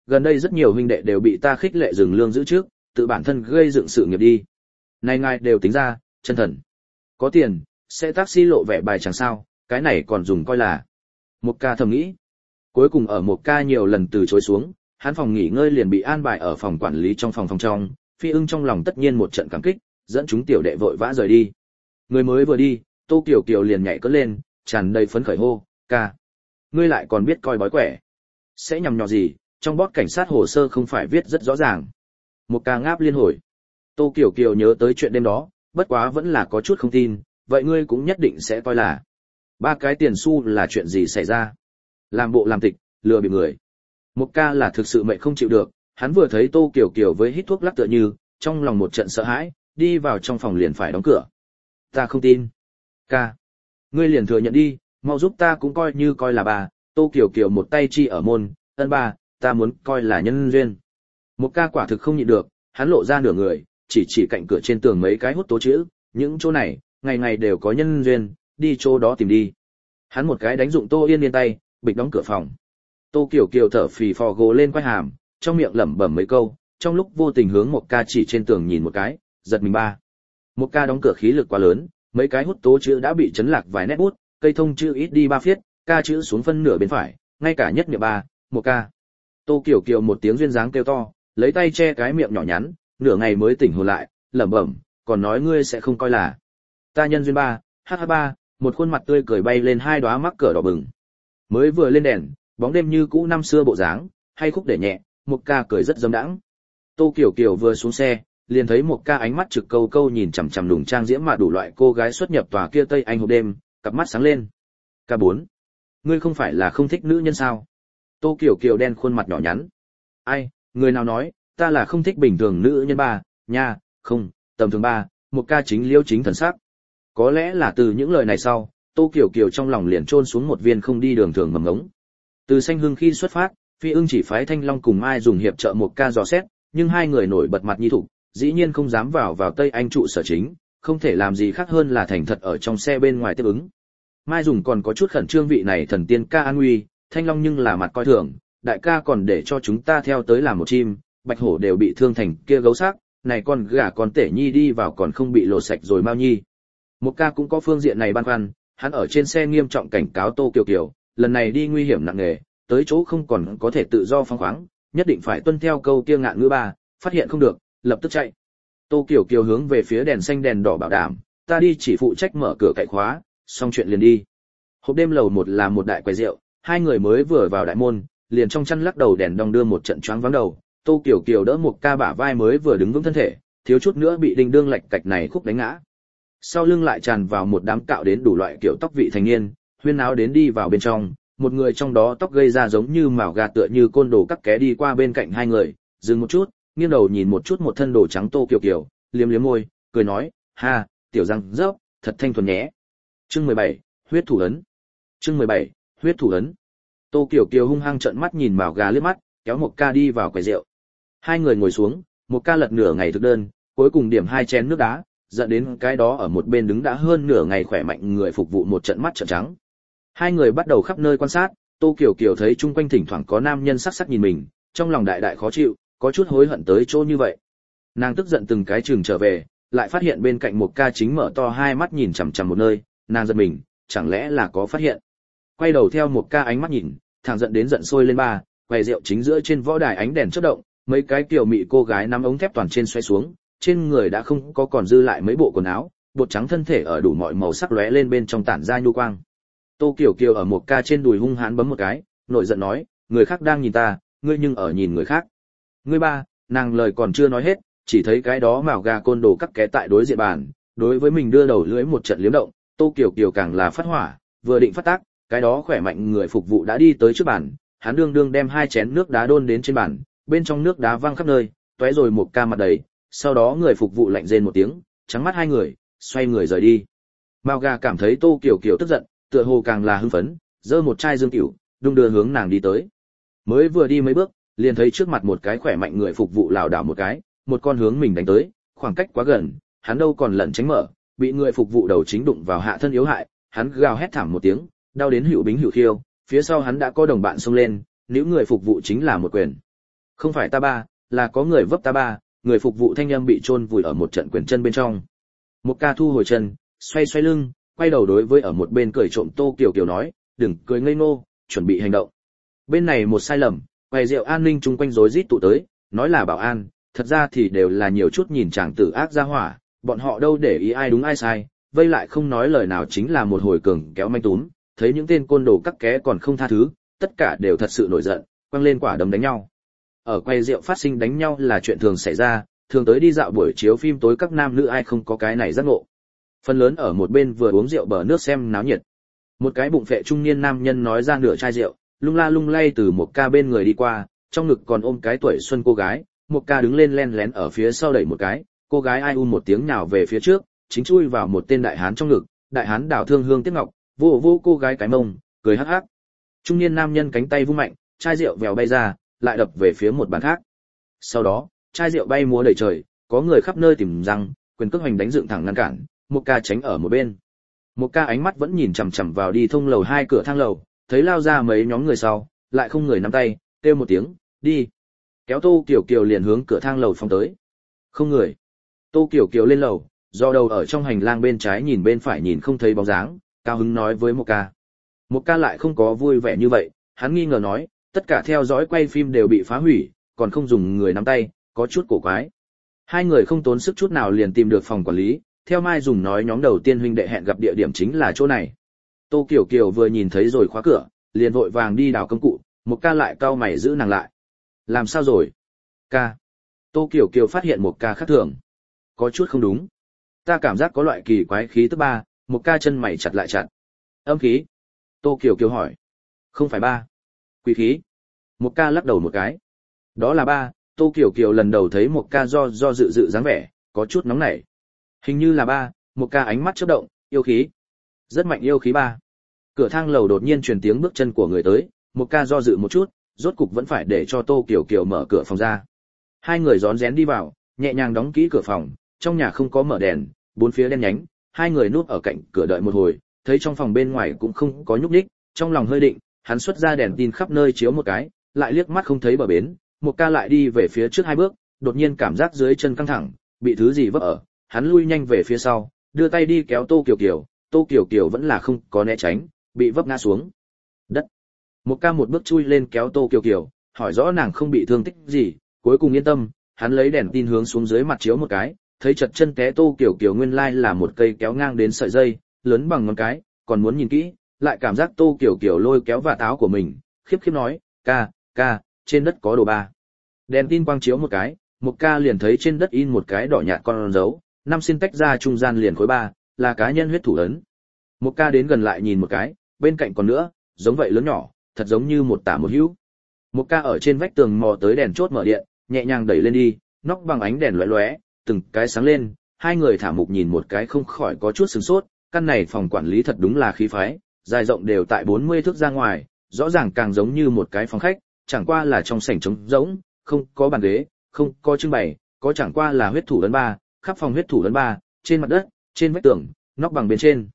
gần đây rất nhiều huynh đệ đều bị ta khích lệ dừng lương giữ trước, tự bản thân gây dựng sự nghiệp đi. Này ngài đều tính ra, chân thần. Có tiền, sẽ taxi lộ vẻ bài chẳng sao, cái này còn dùng coi là. Một ca thầm nghĩ. Cuối cùng ở một ca nhiều lần từ chối xuống, hắn phòng nghỉ ngơi liền bị an bài ở phòng quản lý trong phòng trong, Phi Ưng trong lòng tất nhiên một trận cảm kích, dẫn chúng tiểu đệ vội vã rời đi. Người mới vừa đi, Tô Kiều Kiều liền nhảy cất lên, tràn đầy phấn khởi hô, ca. Ngươi lại còn biết coi bói quẻ. Sẽ nhằm nhò gì, trong bót cảnh sát hồ sơ không phải viết rất rõ ràng. Một ca ngáp liên hồi. Tô Kiều Kiều nhớ tới chuyện đêm đó, bất quá vẫn là có chút không tin, vậy ngươi cũng nhất định sẽ coi là. 3 cái tiền xu là chuyện gì xảy ra? Làm bộ làm tịch, lừa bịp người. Một ca là thực sự mệnh không chịu được, hắn vừa thấy Tô Kiều Kiều với hít thuốc lắc tựa như, trong lòng một trận sợ hãi, đi vào trong phòng liền phải đóng cửa. Ta không tin. Ca. Ngươi liền thừa nhận đi, mau giúp ta cũng coi như coi là bà. Tô Kiều Kiều một tay chi ở môn, ân ba, ta muốn coi là nhân duyên. Một ca quả thực không nhịn được, hắn lộ ra nửa người, chỉ cạnh cửa trên tường mấy cái hút tố chữ, những chỗ này, ngày ngày đều có nhân duyên, đi chỗ đó tìm đi. Hắn một cái đánh dụng Tô Yên Yên tay, bịch đóng cửa phòng. Tô Kiều Kiều thở phì phò gồ lên quai hàm, trong miệng lẩm bẩm mấy câu, trong lúc vô tình hướng một ca chỉ trên tường nhìn một cái, giật mình ba. Một ca đóng cửa khí lực quá lớn, mấy cái hút tố chữ đã bị chấn lạc vài nét bút, cây thông chữ ít đi 3 phiết, ca chữ xuống phân nửa bên phải, ngay cả nhất niệm 3, một ca. Tô Kiều Kiều một tiếng duyên dáng kêu to, lấy tay che cái miệng nhỏ nhắn, nửa ngày mới tỉnh hồn lại, lẩm bẩm, còn nói ngươi sẽ không coi là. Ta nhân duyên 3, HH3, một khuôn mặt tươi cười bay lên 2 đóa mắc cỡ đỏ bừng. Mới vừa lên đèn, bóng đêm như cũ năm xưa bộ dáng, hay khúc để nhẹ, một ca cười rất dâm đãng. Tô Kiều Kiều vừa xuống xe, liền thấy một ca ánh mắt trực câu câu nhìn chằm chằm đùng trang diễm mà đủ loại cô gái xuất nhập tòa kia Tây Anh hộp đêm, cặp mắt sáng lên. K4. Ngươi không phải là không thích nữ nhân sao? Tô Kiều Kiều đen khuôn mặt nhỏ nhắn. Ai, người nào nói, ta là không thích bình thường nữ nhân ba, nha, không, tầm thường ba, một ca chính liêu chính thần sắc. Có lẽ là từ những lời này sau, Tô Kiều Kiều trong lòng liền trôn xuống một viên không đi đường thường mầm ngống. Từ Xanh Hưng khi xuất phát, Phi Ưng chỉ phái Thanh Long cùng Mai dùng hiệp trợ một ca dò xét, nhưng hai người nổi bật mặt nhi thủ, dĩ nhiên không dám vào Tây Anh trụ sở chính, không thể làm gì khác hơn là thành thật ở trong xe bên ngoài tiếp ứng. Mai dùng còn có chút khẩn trương vị này thần tiên ca an nguy, Thanh Long nhưng là mặt coi thường, đại ca còn để cho chúng ta theo tới làm một chim, Bạch Hổ đều bị thương thành kia gấu xác, này con gà con tể nhi đi vào còn không bị lột sạch rồi mau nhi. Một ca cũng có phương diện này băn khoăn, hắn ở trên xe nghiêm trọng cảnh cáo Tô Kiều Kiều, lần này đi nguy hiểm nặng nề, tới chỗ không còn có thể tự do phóng khoáng, nhất định phải tuân theo câu kia ngạn ngữ ba, phát hiện không được, lập tức chạy. Tô Kiều Kiều hướng về phía đèn xanh đèn đỏ bảo đảm, ta đi chỉ phụ trách mở cửa cậy khóa, xong chuyện liền đi. Hộp đêm lầu 1 là một đại quầy rượu, hai người mới vừa vào đại môn, liền trong chăn lắc đầu đèn đong đưa một trận choáng váng đầu. Tô Kiều Kiều đỡ một ca bả vai mới vừa đứng vững thân thể, thiếu chút nữa bị đinh đương lạch cạch này khúc đánh ngã. Sau lưng lại tràn vào một đám cạo đến đủ loại kiểu tóc vị thành niên, huyên náo đến đi vào bên trong, một người trong đó tóc gây ra giống như mào gà tựa như côn đồ cắt ké đi qua bên cạnh hai người, dừng một chút, nghiêng đầu nhìn một chút một thân đồ trắng Tô Kiều Kiều, liếm liếm môi, cười nói, ha, tiểu răng rớp, thật thanh thuần nhé. Chương 17, huyết thủ ấn. Chương 17, huyết thủ ấn. Tô Kiều Kiều hung hăng trợn mắt nhìn mào gà liếc mắt, kéo một ca đi vào quầy rượu. Hai người ngồi xuống, một ca lật nửa ngày thực đơn, cuối cùng điểm 2 chén nước đá, dẫn đến cái đó ở một bên đứng đã hơn nửa ngày khỏe mạnh người phục vụ một trận mắt trợn trắng. Hai người bắt đầu khắp nơi quan sát, Tô Kiều Kiều thấy chung quanh thỉnh thoảng có nam nhân sắc sắc nhìn mình, trong lòng đại đại khó chịu, có chút hối hận tới chỗ như vậy. Nàng tức giận từng cái chừng trở về, lại phát hiện bên cạnh một ca chính mở to hai mắt nhìn chằm chằm một nơi, nàng giật mình, chẳng lẽ là có phát hiện. Quay đầu theo một ca ánh mắt nhìn, thằng giận đến giận sôi lên ba, quầy rượu chính giữa trên võ đài ánh đèn chớp động, mấy cái tiểu mị cô gái nắm ống thép toàn trên xoay xuống, trên người đã không có còn dư lại mấy bộ quần áo, bột trắng thân thể ở đủ mọi màu sắc lóe lên bên trong tản ra nhu quang. Tô Kiều Kiều ở một ca trên đùi hung hãn bấm một cái, nội giận nói, người khác đang nhìn ta, ngươi nhưng ở nhìn người khác. Ngươi ba, nàng lời còn chưa nói hết, chỉ thấy cái đó mào gà côn đồ cắt ké tại đối diện bàn, đối với mình đưa đầu lưỡi một trận liếm động, Tô Kiều Kiều càng là phát hỏa, vừa định phát tác, cái đó khỏe mạnh người phục vụ đã đi tới trước bàn, hắn đương đương đem 2 chén nước đá đôn đến trên bàn, bên trong nước đá văng khắp nơi, tóe rồi một ca mặt đầy, sau đó người phục vụ lạnh rên một tiếng, trắng mắt hai người, xoay người rời đi. Mao gà cảm thấy Tô Kiều Kiều tức giận, tựa hồ càng là hưng phấn, giơ một chai dương tiểu, đung đưa hướng nàng đi tới. Mới vừa đi mấy bước, liền thấy trước mặt một cái khỏe mạnh người phục vụ lảo đảo một cái, một con hướng mình đánh tới, khoảng cách quá gần, hắn đâu còn lẩn tránh mở, bị người phục vụ đầu chính đụng vào hạ thân yếu hại, hắn gào hét thảm một tiếng, đau đến hữu bính hữu khiêu, phía sau hắn đã có đồng bạn xông lên, nếu người phục vụ chính là một quyền. Không phải ta ba, là có người vấp ta ba, người phục vụ thanh âm bị chôn vùi ở một trận quyền chân bên trong. Một ca thu hồi chân, xoay xoay lưng, quay đầu đối với ở một bên cười trộm Tô Kiều Kiều nói, đừng cười ngây ngô, chuẩn bị hành động. Bên này một sai lầm, quầy rượu an ninh chung quanh rối rít tụ tới, nói là bảo an, thật ra thì đều là nhiều chút nhìn chàng tử ác ra hỏa, bọn họ đâu để ý ai đúng ai sai, vây lại không nói lời nào chính là một hồi cường kéo manh túm, thấy những tên côn đồ cắt ké còn không tha thứ, tất cả đều thật sự nổi giận, quăng lên quả đấm đánh nhau. Ở quầy rượu phát sinh đánh nhau là chuyện thường xảy ra, thường tới đi dạo buổi chiếu phim tối các nam nữ ai không có cái này giác ngộ. Phần lớn ở một bên vừa uống rượu bờ nước xem náo nhiệt. Một cái bụng phệ trung niên nam nhân nói ra nửa chai rượu, lung la lung lay từ một ca bên người đi qua, trong ngực còn ôm cái tuổi xuân cô gái, một ca đứng lên len lén ở phía sau đẩy một cái, cô gái ai một tiếng nhào về phía trước, chính chui vào một tên đại hán trong ngực, đại hán đào thương hương tiếc ngọc, vô vô cô gái cái mông, cười hắc hắc. Trung niên nam nhân cánh tay vung mạnh, chai rượu vèo bay ra, lại đập về phía một bàn khác. Sau đó, chai rượu bay múa đầy trời, có người khắp nơi tìm răng, quyền cước hoành đánh dựng thẳng ngăn cản, một ca tránh ở một bên. Một ca ánh mắt vẫn nhìn chằm chằm vào đi thông lầu 2 cửa thang lầu, thấy lao ra mấy nhóm người sau, lại không người nắm tay, kêu một tiếng, đi. Kéo Tô Kiều Kiều liền hướng cửa thang lầu phóng tới. Không người. Tô Kiều Kiều lên lầu, do đầu ở trong hành lang bên trái nhìn bên phải nhìn không thấy bóng dáng, cao hứng nói với một ca. Một ca lại không có vui vẻ như vậy, hắn nghi ngờ nói, tất cả theo dõi quay phim đều bị phá hủy, còn không dùng người nắm tay, có chút cổ quái. Hai người không tốn sức chút nào liền tìm được phòng quản lý, theo Mai dùng nói nhóm đầu tiên huynh đệ hẹn gặp địa điểm chính là chỗ này. Tô Kiều Kiều vừa nhìn thấy rồi khóa cửa, liền vội vàng đi đào công cụ, một ca lại cau mày giữ nàng lại. Làm sao rồi? Ca. Tô Kiều Kiều phát hiện một ca khác thường. Có chút không đúng. Ta cảm giác có loại kỳ quái khí tức ba, một ca chân mày chặt lại chặt. Âm khí. Tô Kiều Kiều hỏi. Không phải ba. Quỷ khí. Một ca lắc đầu một cái. Đó là ba. Tô Kiều Kiều lần đầu thấy một ca do dự dự dáng vẻ, có chút nóng nảy. Hình như là ba. Một ca ánh mắt chớp động, yêu khí. Rất mạnh yêu khí ba. Cửa thang lầu đột nhiên truyền tiếng bước chân của người tới, một ca do dự một chút, rốt cục vẫn phải để cho Tô Kiều Kiều mở cửa phòng ra. Hai người rón rén đi vào, nhẹ nhàng đóng kỹ cửa phòng, trong nhà không có mở đèn, bốn phía đen nhánh, hai người núp ở cạnh cửa đợi một hồi, thấy trong phòng bên ngoài cũng không có nhúc nhích, trong lòng hơi định, hắn xuất ra đèn tin khắp nơi chiếu một cái, lại liếc mắt không thấy bờ bến, một ca lại đi về phía trước hai bước, đột nhiên cảm giác dưới chân căng thẳng, bị thứ gì vấp ở, hắn lui nhanh về phía sau, đưa tay đi kéo Tô Kiều Kiều, Tô Kiều Kiều vẫn là không có né tránh, bị vấp ngã xuống đất. Một ca một bước chui lên kéo Tô Kiều Kiều, hỏi rõ nàng không bị thương tích gì, cuối cùng yên tâm, hắn lấy đèn tin hướng xuống dưới mặt chiếu một cái, thấy chật chân té Tô Kiều Kiều nguyên lai là một cây kéo ngang đến sợi dây, lớn bằng ngón cái, còn muốn nhìn kỹ, lại cảm giác Tô Kiều Kiều lôi kéo vạt áo của mình, khiếp khiếp nói, ca, trên đất có đồ ba. Đèn tin quang chiếu một cái, một ca liền thấy trên đất in một cái đỏ nhạt con dấu, năm xin tách ra trung gian liền khối ba, là cá nhân huyết thủ ấn. Một ca đến gần lại nhìn một cái, bên cạnh còn nữa, giống vậy lớn nhỏ, thật giống như một tả một hữu. Một ca ở trên vách tường mò tới đèn chốt mở điện, nhẹ nhàng đẩy lên đi, nóc bằng ánh đèn lóe lóe, từng cái sáng lên, hai người thả mục nhìn một cái không khỏi có chút sửng sốt, căn này phòng quản lý thật đúng là khí phái, dài rộng đều tại 40 thước ra ngoài, rõ ràng càng giống như một cái phòng khách, chẳng qua là trong sảnh trống rỗng, không có bàn ghế, không có trưng bày, có chẳng qua là huyết thủ ấn ba, khắp phòng huyết thủ ấn ba, trên mặt đất, trên vách tường, nóc bằng bên trên,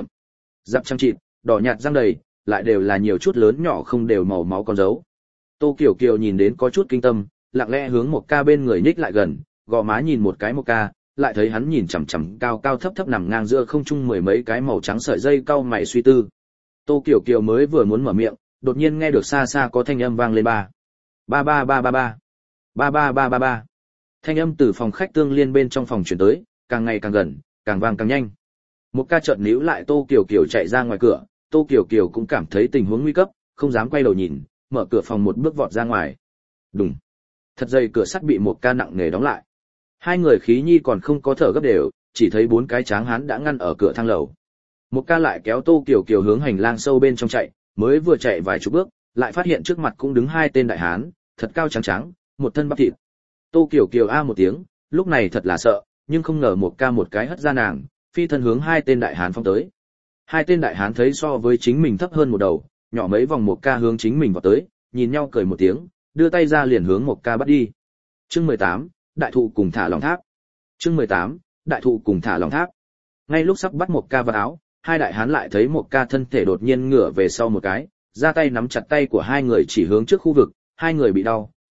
dập trang trịt, đỏ nhạt răng đầy, lại đều là nhiều chút lớn nhỏ không đều màu máu con dấu. Tô Kiều Kiều nhìn đến có chút kinh tâm, lặng lẽ hướng một ca bên người nhích lại gần, gò má nhìn một cái một ca, lại thấy hắn nhìn chằm chằm cao cao thấp thấp nằm ngang giữa không trung mười mấy cái màu trắng sợi dây cau mày suy tư. Tô Kiều Kiều mới vừa muốn mở miệng, đột nhiên nghe được xa xa có thanh âm vang lên ba. Ba ba ba ba ba. Ba ba ba ba ba. Thanh âm từ phòng khách tương liên bên trong phòng truyền tới, càng ngày càng gần, càng vang càng nhanh. Một ca chợt níu lại Tô Kiều Kiều chạy ra ngoài cửa, Tô Kiều Kiều cũng cảm thấy tình huống nguy cấp, không dám quay đầu nhìn, mở cửa phòng một bước vọt ra ngoài. Đùng. Thật dày cửa sắt bị một ca nặng nề đóng lại. Hai người khí nhi còn không có thở gấp đều, chỉ thấy bốn cái tráng hán đã ngăn ở cửa thang lầu. Một ca lại kéo Tô Kiều Kiều hướng hành lang sâu bên trong chạy, mới vừa chạy vài chục bước, lại phát hiện trước mặt cũng đứng hai tên đại hán, thật cao trắng trắng, một thân bắp thịt. Tô Kiều Kiều a một tiếng, lúc này thật là sợ, nhưng không ngờ một ca một cái hất ra nàng, phi thân hướng hai tên đại hán phong tới. Hai tên đại hán thấy so với chính mình thấp hơn một đầu, nhỏ mấy vòng một ca hướng chính mình vào tới, nhìn nhau cười một tiếng, đưa tay ra liền hướng một ca bắt đi. Chương 18, đại thụ cùng thả lòng tháp. Chương 18, đại thụ cùng thả lòng tháp. Ngay lúc sắp bắt một ca vào áo, hai đại hán lại thấy một ca thân thể đột nhiên ngửa về sau một cái, ra tay nắm chặt tay của hai người chỉ hướng trước khu vực, hai người bị đau,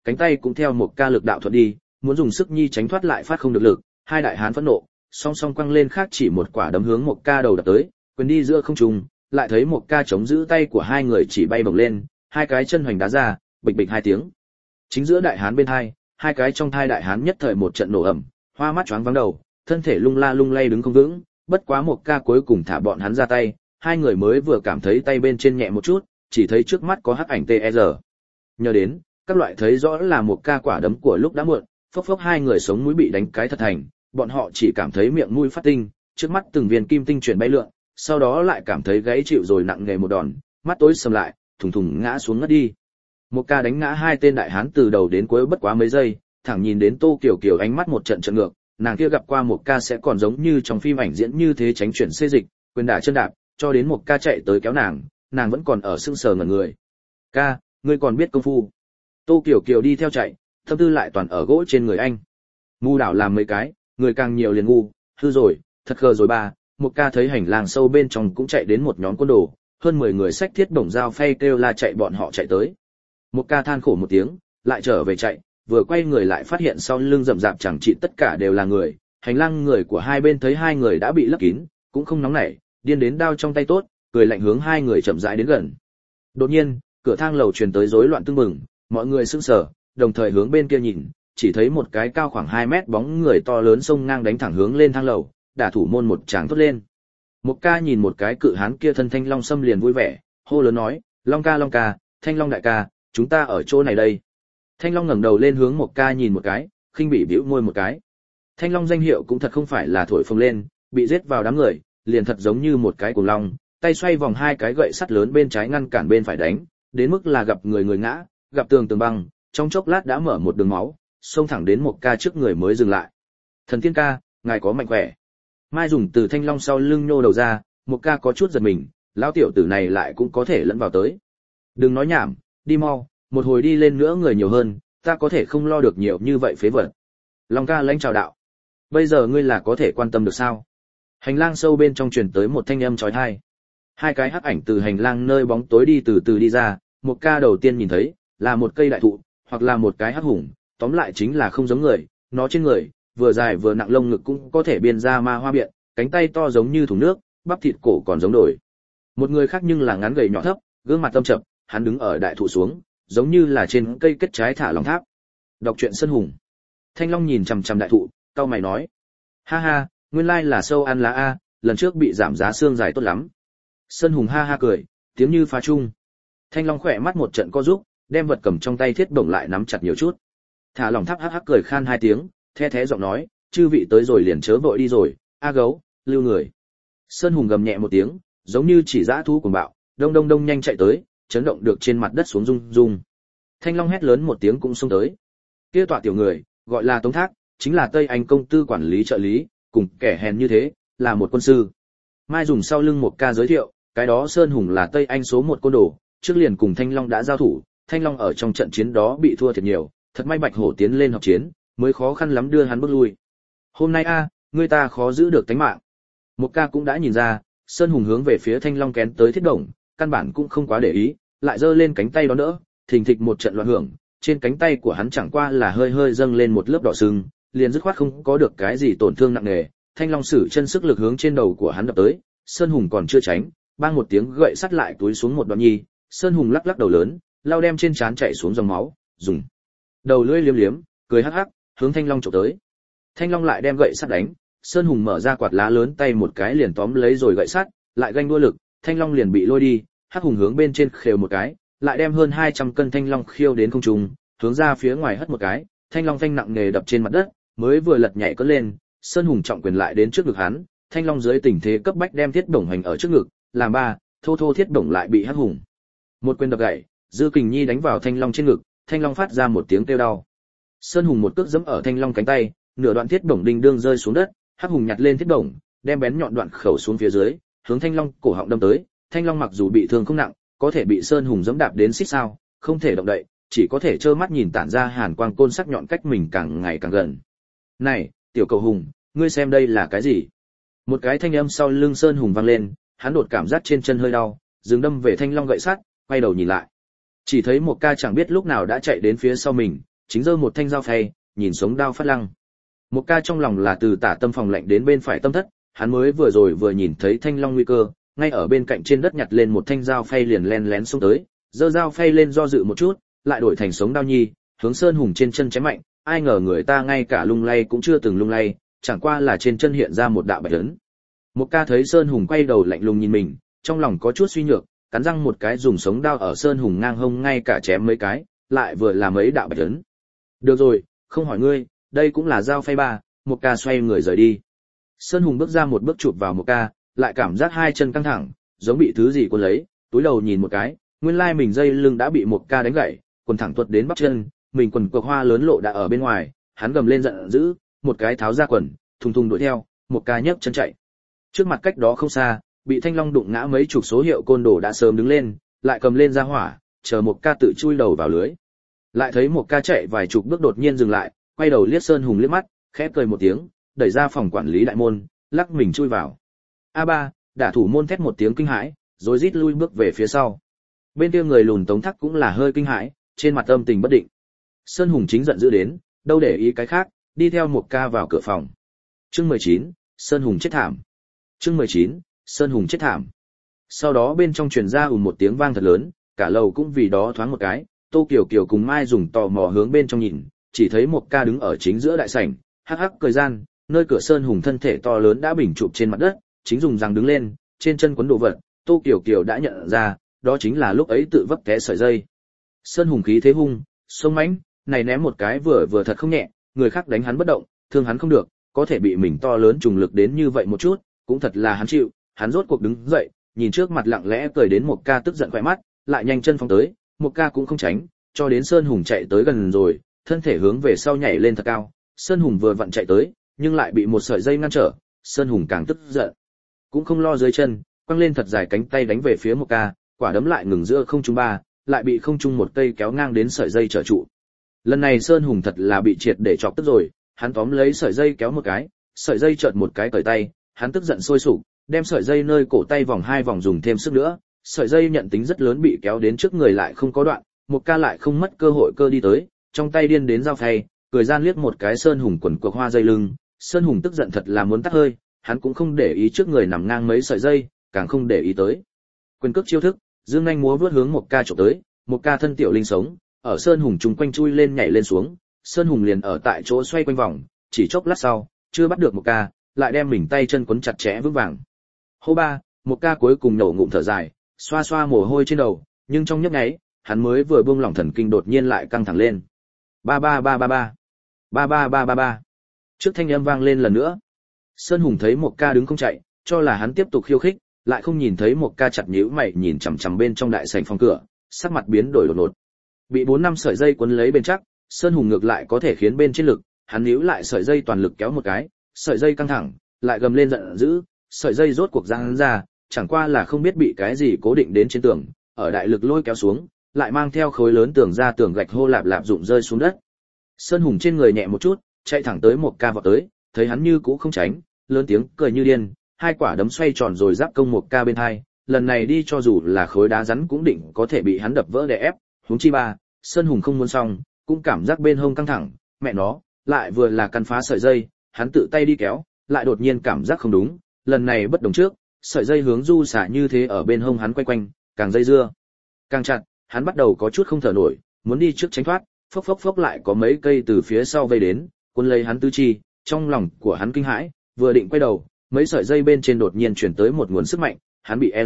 cánh tay cũng theo một ca lực đạo thuận đi, muốn dùng sức nhi tránh thoát lại phát không được lực, hai đại hán phẫn nộ, song song quăng lên khác chỉ một quả đấm hướng một ca đầu đập tới, quyền đi giữa không trung, lại thấy một ca chống giữ tay của hai người chỉ bay bổng lên, hai cái chân hoành đá ra, bịch bịch hai tiếng. Chính giữa đại hán bên hai cái trong thai đại hán nhất thời một trận nổ ầm, hoa mắt choáng váng đầu, thân thể lung la lung lay đứng không vững, bất quá một ca cuối cùng thả bọn hắn ra tay, hai người mới vừa cảm thấy tay bên trên nhẹ một chút, chỉ thấy trước mắt có hắc ảnh TR. Nhờ đến, các loại thấy rõ là một ca quả đấm của lúc đã muộn, phốc phốc hai người sống mũi bị đánh cái thật thành, bọn họ chỉ cảm thấy miệng mũi phát tinh, trước mắt từng viên kim tinh chuyển bay lượn, sau đó lại cảm thấy gãy chịu rồi nặng nề một đòn, mắt tối sầm lại, thùng thùng ngã xuống ngất đi. Một ca đánh ngã hai tên đại hán từ đầu đến cuối bất quá mấy giây, thẳng nhìn đến Tô Kiều Kiều ánh mắt một trận trận ngược, nàng kia gặp qua một ca sẽ còn giống như trong phim ảnh diễn như thế tránh chuyển xê dịch, quyền đả chân đạp, cho đến một ca chạy tới kéo nàng vẫn còn ở sững sờ ngẩn người. Ca, ngươi còn biết công phu? Tô Kiều Kiều đi theo chạy, tâm tư lại toàn ở gỗ trên người anh. Ngu đảo làm mấy cái, người càng nhiều liền ngu, hư rồi, thật khờ rồi ba. Một ca thấy hành lang sâu bên trong cũng chạy đến một nhóm côn đồ, hơn 10 người xách thiết bổng dao phay kêu la chạy bọn họ chạy tới. Một ca than khổ một tiếng, lại trở về chạy, vừa quay người lại phát hiện sau lưng rậm rạp chẳng trị tất cả đều là người, hành lang người của hai bên thấy hai người đã bị lấp kín, cũng không nóng nảy, điên đến đao trong tay tốt, cười lạnh hướng hai người chậm rãi đến gần. Đột nhiên, cửa thang lầu truyền tới rối loạn tưng bừng, mọi người sững sờ, đồng thời hướng bên kia nhìn, chỉ thấy một cái cao khoảng 2 mét bóng người to lớn xông ngang đánh thẳng hướng lên thang lầu, đả thủ môn một tràng thốt lên. Một ca nhìn một cái cự hán kia thân thanh long xâm liền vui vẻ, hô lớn nói, Long ca, Thanh Long đại ca, chúng ta ở chỗ này đây. Thanh Long ngẩng đầu lên hướng một ca nhìn một cái, khinh bỉ bĩu môi một cái. Thanh Long danh hiệu cũng thật không phải là thổi phồng lên, bị giết vào đám người, liền thật giống như một cái cuồng long, tay xoay vòng hai cái gậy sắt lớn bên trái ngăn cản bên phải đánh, đến mức là gặp người ngã, gặp tường băng, trong chốc lát đã mở một đường máu, xông thẳng đến một ca trước người mới dừng lại. Thần Tiên ca, ngài có mạnh khỏe. Mai dùng từ Thanh Long sau lưng nhô đầu ra, một ca có chút giật mình, lão tiểu tử này lại cũng có thể lẫn vào tới. Đừng nói nhảm, đi mau, một hồi đi lên nữa người nhiều hơn, ta có thể không lo được nhiều như vậy phế vật. Long ca lãnh chào đạo. Bây giờ ngươi là có thể quan tâm được sao? Hành lang sâu bên trong truyền tới một thanh âm chói tai. Hai cái hắc ảnh từ hành lang nơi bóng tối đi từ từ đi ra, một ca đầu tiên nhìn thấy là một cây đại thụ, hoặc là một cái hắc hùng, tóm lại chính là không giống người, nó trên người vừa dài vừa nặng lông ngực cũng có thể biên ra ma hoa biện, cánh tay to giống như thùng nước, bắp thịt cổ còn giống đổi. Một người khác nhưng là ngắn gầy nhỏ thấp, gương mặt tâm trầm, hắn đứng ở đại thụ xuống, giống như là trên cây kết trái thả lòng tháp. Đọc truyện Sơn Hùng. Thanh Long nhìn chằm chằm đại thụ, cau mày nói: "Ha ha, nguyên lai là sâu ăn lá a, lần trước bị giảm giá xương dài tốt lắm." Sơn Hùng ha ha cười, tiếng như phá trung. Thanh Long khỏe mắt một trận co rúm, đem vật cầm trong tay thiết bổng lại nắm chặt nhiều chút. Thả lòng tháp hắc hắc cười khan hai tiếng, the thé giọng nói: "Chư vị tới rồi liền chớ vội đi rồi, a gấu, lưu người." Sơn Hùng gầm nhẹ một tiếng, giống như chỉ dã thú cuồng bạo, đông đông đông nhanh chạy tới, chấn động được trên mặt đất xuống rung rung. Thanh Long hét lớn một tiếng cũng xông tới. Kia tọa tiểu người, gọi là Tống Thác, chính là Tây Anh công tư quản lý trợ lý, cùng kẻ hèn như thế, là một quân sư. Mai dùng sau lưng một ca giới thiệu, cái đó Sơn Hùng là Tây Anh số 1 côn đồ, trước liền cùng Thanh Long đã giao thủ, Thanh Long ở trong trận chiến đó bị thua thiệt nhiều, thật may Bạch Hổ tiến lên hợp chiến, mới khó khăn lắm đưa hắn bước lui. Hôm nay người ta khó giữ được tánh mạng. Một ca cũng đã nhìn ra, Sơn Hùng hướng về phía Thanh Long kén tới thiết động, căn bản cũng không quá để ý, lại giơ lên cánh tay đó đỡ, thình thịch một trận loạn hưởng, trên cánh tay của hắn chẳng qua là hơi hơi dâng lên một lớp đỏ sưng, liền dứt khoát không có được cái gì tổn thương nặng nề. Thanh Long sử chân sức lực hướng trên đầu của hắn đập tới, Sơn Hùng còn chưa tránh, bang một tiếng gậy sắt lại túi xuống một đoạn nhi, Sơn Hùng lắc lắc đầu lớn, lao đem trên trán chảy xuống dòng máu, dùng đầu lưỡi liếm liếm, cười hắc hắc, hướng Thanh Long chụp tới. Thanh Long lại đem gậy sắt đánh, Sơn Hùng mở ra quạt lá lớn tay một cái liền tóm lấy rồi gậy sắt, lại ganh đua lực, Thanh Long liền bị lôi đi, hắc hùng hướng bên trên khều một cái, lại đem hơn 200 cân Thanh Long khiêu đến không trung, hướng ra phía ngoài hất một cái, Thanh Long phanh nặng nề đập trên mặt đất, mới vừa lật nhảy cất lên, Sơn Hùng trọng quyền lại đến trước ngực hắn, Thanh Long dưới tình thế cấp bách đem thiết bổng hành ở trước ngực, làm ba, thô thô thiết bổng lại bị hắc hùng một quyền đập gãy, dư kình nhi đánh vào Thanh Long trên ngực, Thanh Long phát ra một tiếng kêu đau. Sơn Hùng một cước giẫm ở Thanh Long cánh tay, nửa đoạn thiết bổng đinh đương rơi xuống đất, hắc hùng nhặt lên thiết bổng, đem bén nhọn đoạn khẩu xuống phía dưới, hướng Thanh Long cổ họng đâm tới. Thanh Long mặc dù bị thương không nặng, có thể bị Sơn Hùng giẫm đạp đến xích sao, không thể động đậy, chỉ có thể trơ mắt nhìn tản ra hàn quang côn sắc nhọn cách mình càng ngày càng gần. "Này, tiểu cầu hùng, ngươi xem đây là cái gì?" Một cái thanh âm sau lưng Sơn Hùng vang lên, hắn đột cảm giác trên chân hơi đau, dừng đâm về Thanh Long gậy sắt, quay đầu nhìn lại. Chỉ thấy một ca chẳng biết lúc nào đã chạy đến phía sau mình, chính giơ một thanh dao phay, nhìn sống đao phát lăng. Một ca trong lòng là từ tả tâm phòng lạnh đến bên phải tâm thất, hắn mới vừa nhìn thấy thanh long nguy cơ, ngay ở bên cạnh trên đất nhặt lên một thanh dao phay liền len lén xông tới, giơ dao phay lên do dự một chút, lại đổi thành sống đao nhi, hướng Sơn Hùng trên chân chém mạnh, ai ngờ người ta ngay cả lung lay cũng chưa từng lung lay, chẳng qua là trên chân hiện ra một đạo bạch ấn. Một ca thấy Sơn Hùng quay đầu lạnh lùng nhìn mình, trong lòng có chút suy nhược, cắn răng một cái dùng sống đao ở Sơn Hùng ngang hông ngay cả chém mấy cái, lại vừa là mấy đạo bạch ấn. Được rồi, không hỏi ngươi, đây cũng là dao phay ba. Một ca xoay người rời đi. Sơn Hùng bước ra một bước chụp vào một ca, lại cảm giác hai chân căng thẳng, giống bị thứ gì cuốn lấy, túi đầu nhìn một cái, nguyên lai mình dây lưng đã bị một ca đánh gãy, quần thẳng tuột đến bắp chân, mình quần cộc hoa lớn lộ đã ở bên ngoài, hắn gầm lên giận dữ, một cái tháo ra quần, thùng thùng đuổi theo, một ca nhấc chân chạy. Trước mặt cách đó không xa, bị thanh long đụng ngã mấy chục số hiệu côn đồ đã sớm đứng lên, lại cầm lên ra hỏa, chờ một ca tự chui đầu vào lưới. Lại thấy một ca chạy vài chục bước đột nhiên dừng lại, quay đầu liếc Sơn Hùng liếc mắt, khẽ cười một tiếng, đẩy ra phòng quản lý đại môn, lắc mình chui vào. A3, đả thủ môn thét một tiếng kinh hãi, rồi rít lui bước về phía sau. Bên kia người lùn Tống Thắc cũng là hơi kinh hãi, trên mặt âm tình bất định. Sơn Hùng chính giận dữ đến, đâu để ý cái khác, đi theo một ca vào cửa phòng. Chương 19, Sơn Hùng chết thảm. Chương 19, Sơn Hùng chết thảm. Sau đó bên trong truyền ra một tiếng vang thật lớn, cả lầu cũng vì đó thoáng một cái, Tô Kiều Kiều cùng Mai dùng tò mò hướng bên trong nhìn, chỉ thấy một ca đứng ở chính giữa đại sảnh, hắc hắc cười gian, nơi cửa Sơn Hùng thân thể to lớn đã bình chụp trên mặt đất, chính dùng răng đứng lên, trên chân quấn đồ vật, Tô Kiều Kiều đã nhận ra, đó chính là lúc ấy tự vấp té sợi dây. Sơn Hùng khí thế hung, sông mãnh, này ném một cái vừa thật không nhẹ, người khác đánh hắn bất động, thương hắn không được, có thể bị mình to lớn trùng lực đến như vậy một chút, cũng thật là hắn chịu, hắn rốt cuộc đứng dậy, nhìn trước mặt lặng lẽ cười đến một ca tức giận khỏe mắt, lại nhanh chân phóng tới, một ca cũng không tránh, cho đến Sơn Hùng chạy tới gần rồi, thân thể hướng về sau nhảy lên thật cao, Sơn Hùng vừa vặn chạy tới, nhưng lại bị một sợi dây ngăn trở, Sơn Hùng càng tức giận, cũng không lo dưới chân, quăng lên thật dài cánh tay đánh về phía một ca, quả đấm lại ngừng giữa không trung ba, lại bị không trung một cây kéo ngang đến sợi dây trở trụ. Lần này Sơn Hùng thật là bị triệt để chọc tức rồi, hắn tóm lấy sợi dây kéo một cái, sợi dây chợt một cái cởi tay, hắn tức giận sôi sục, đem sợi dây nơi cổ tay vòng hai vòng dùng thêm sức nữa, sợi dây nhận tính rất lớn bị kéo đến trước người lại không có đoạn, một ca lại không mất cơ hội cơ đi tới, trong tay điên đến dao phay, cười gian liếc một cái Sơn Hùng quần cuộc hoa dây lưng, Sơn Hùng tức giận thật là muốn tắt hơi, hắn cũng không để ý trước người nằm ngang mấy sợi dây, càng không để ý tới. Quyền cước chiêu thức, dương nhanh múa vớt hướng một ca chụp tới, một ca thân tiểu linh sống, ở Sơn Hùng chung quanh chui lên nhảy lên xuống, Sơn Hùng liền ở tại chỗ xoay quanh vòng, chỉ chốc lát sau, chưa bắt được một ca, lại đem mình tay chân quấn chặt chẽ vững vàng. Hô ba, một ca cuối cùng nổ ngụm thở dài, xoa xoa mồ hôi trên đầu, nhưng trong nhấp nháy, hắn mới vừa buông lỏng thần kinh đột nhiên lại căng thẳng lên. Ba ba ba ba ba, ba ba ba ba ba. Trước thanh âm vang lên lần nữa. Sơn Hùng thấy một ca đứng không chạy, cho là hắn tiếp tục khiêu khích, lại không nhìn thấy một ca chặt nhíu mày nhìn chằm chằm bên trong đại sảnh phòng cửa, sắc mặt biến đổi đột ngột. Bị 4-5 sợi dây quấn lấy bên chắc, Sơn Hùng ngược lại có thể khiến bên trên lực, hắn níu lại sợi dây toàn lực kéo một cái, sợi dây căng thẳng, lại gầm lên giận dữ, sợi dây rốt cuộc giãn ra, chẳng qua là không biết bị cái gì cố định đến trên tường, ở đại lực lôi kéo xuống, lại mang theo khối lớn tường ra tường gạch hô lạp lạp rụng rơi xuống đất. Sơn Hùng trên người nhẹ một chút, chạy thẳng tới một ca vọt tới, thấy hắn như cũ không tránh, lớn tiếng cười như điên, hai quả đấm xoay tròn rồi giáp công một ca bên hai, lần này đi cho dù là khối đá rắn cũng định có thể bị hắn đập vỡ đè ép, huống chi ba, Sơn Hùng không muốn xong, cũng cảm giác bên hông căng thẳng, mẹ nó, lại vừa là căn phá sợi dây, hắn tự tay đi kéo, lại đột nhiên cảm giác không đúng, lần này bất đồng trước, sợi dây hướng du xả như thế ở bên hông hắn quay quanh, càng dây dưa, càng chặt, hắn bắt đầu có chút không thở nổi, muốn đi trước tránh thoát, phốc phốc phốc lại có mấy cây từ phía sau vây đến, cuốn lấy hắn tứ chi, trong lòng của hắn kinh hãi, vừa định quay đầu, mấy sợi dây bên trên đột nhiên chuyển tới một nguồn sức mạnh, hắn bị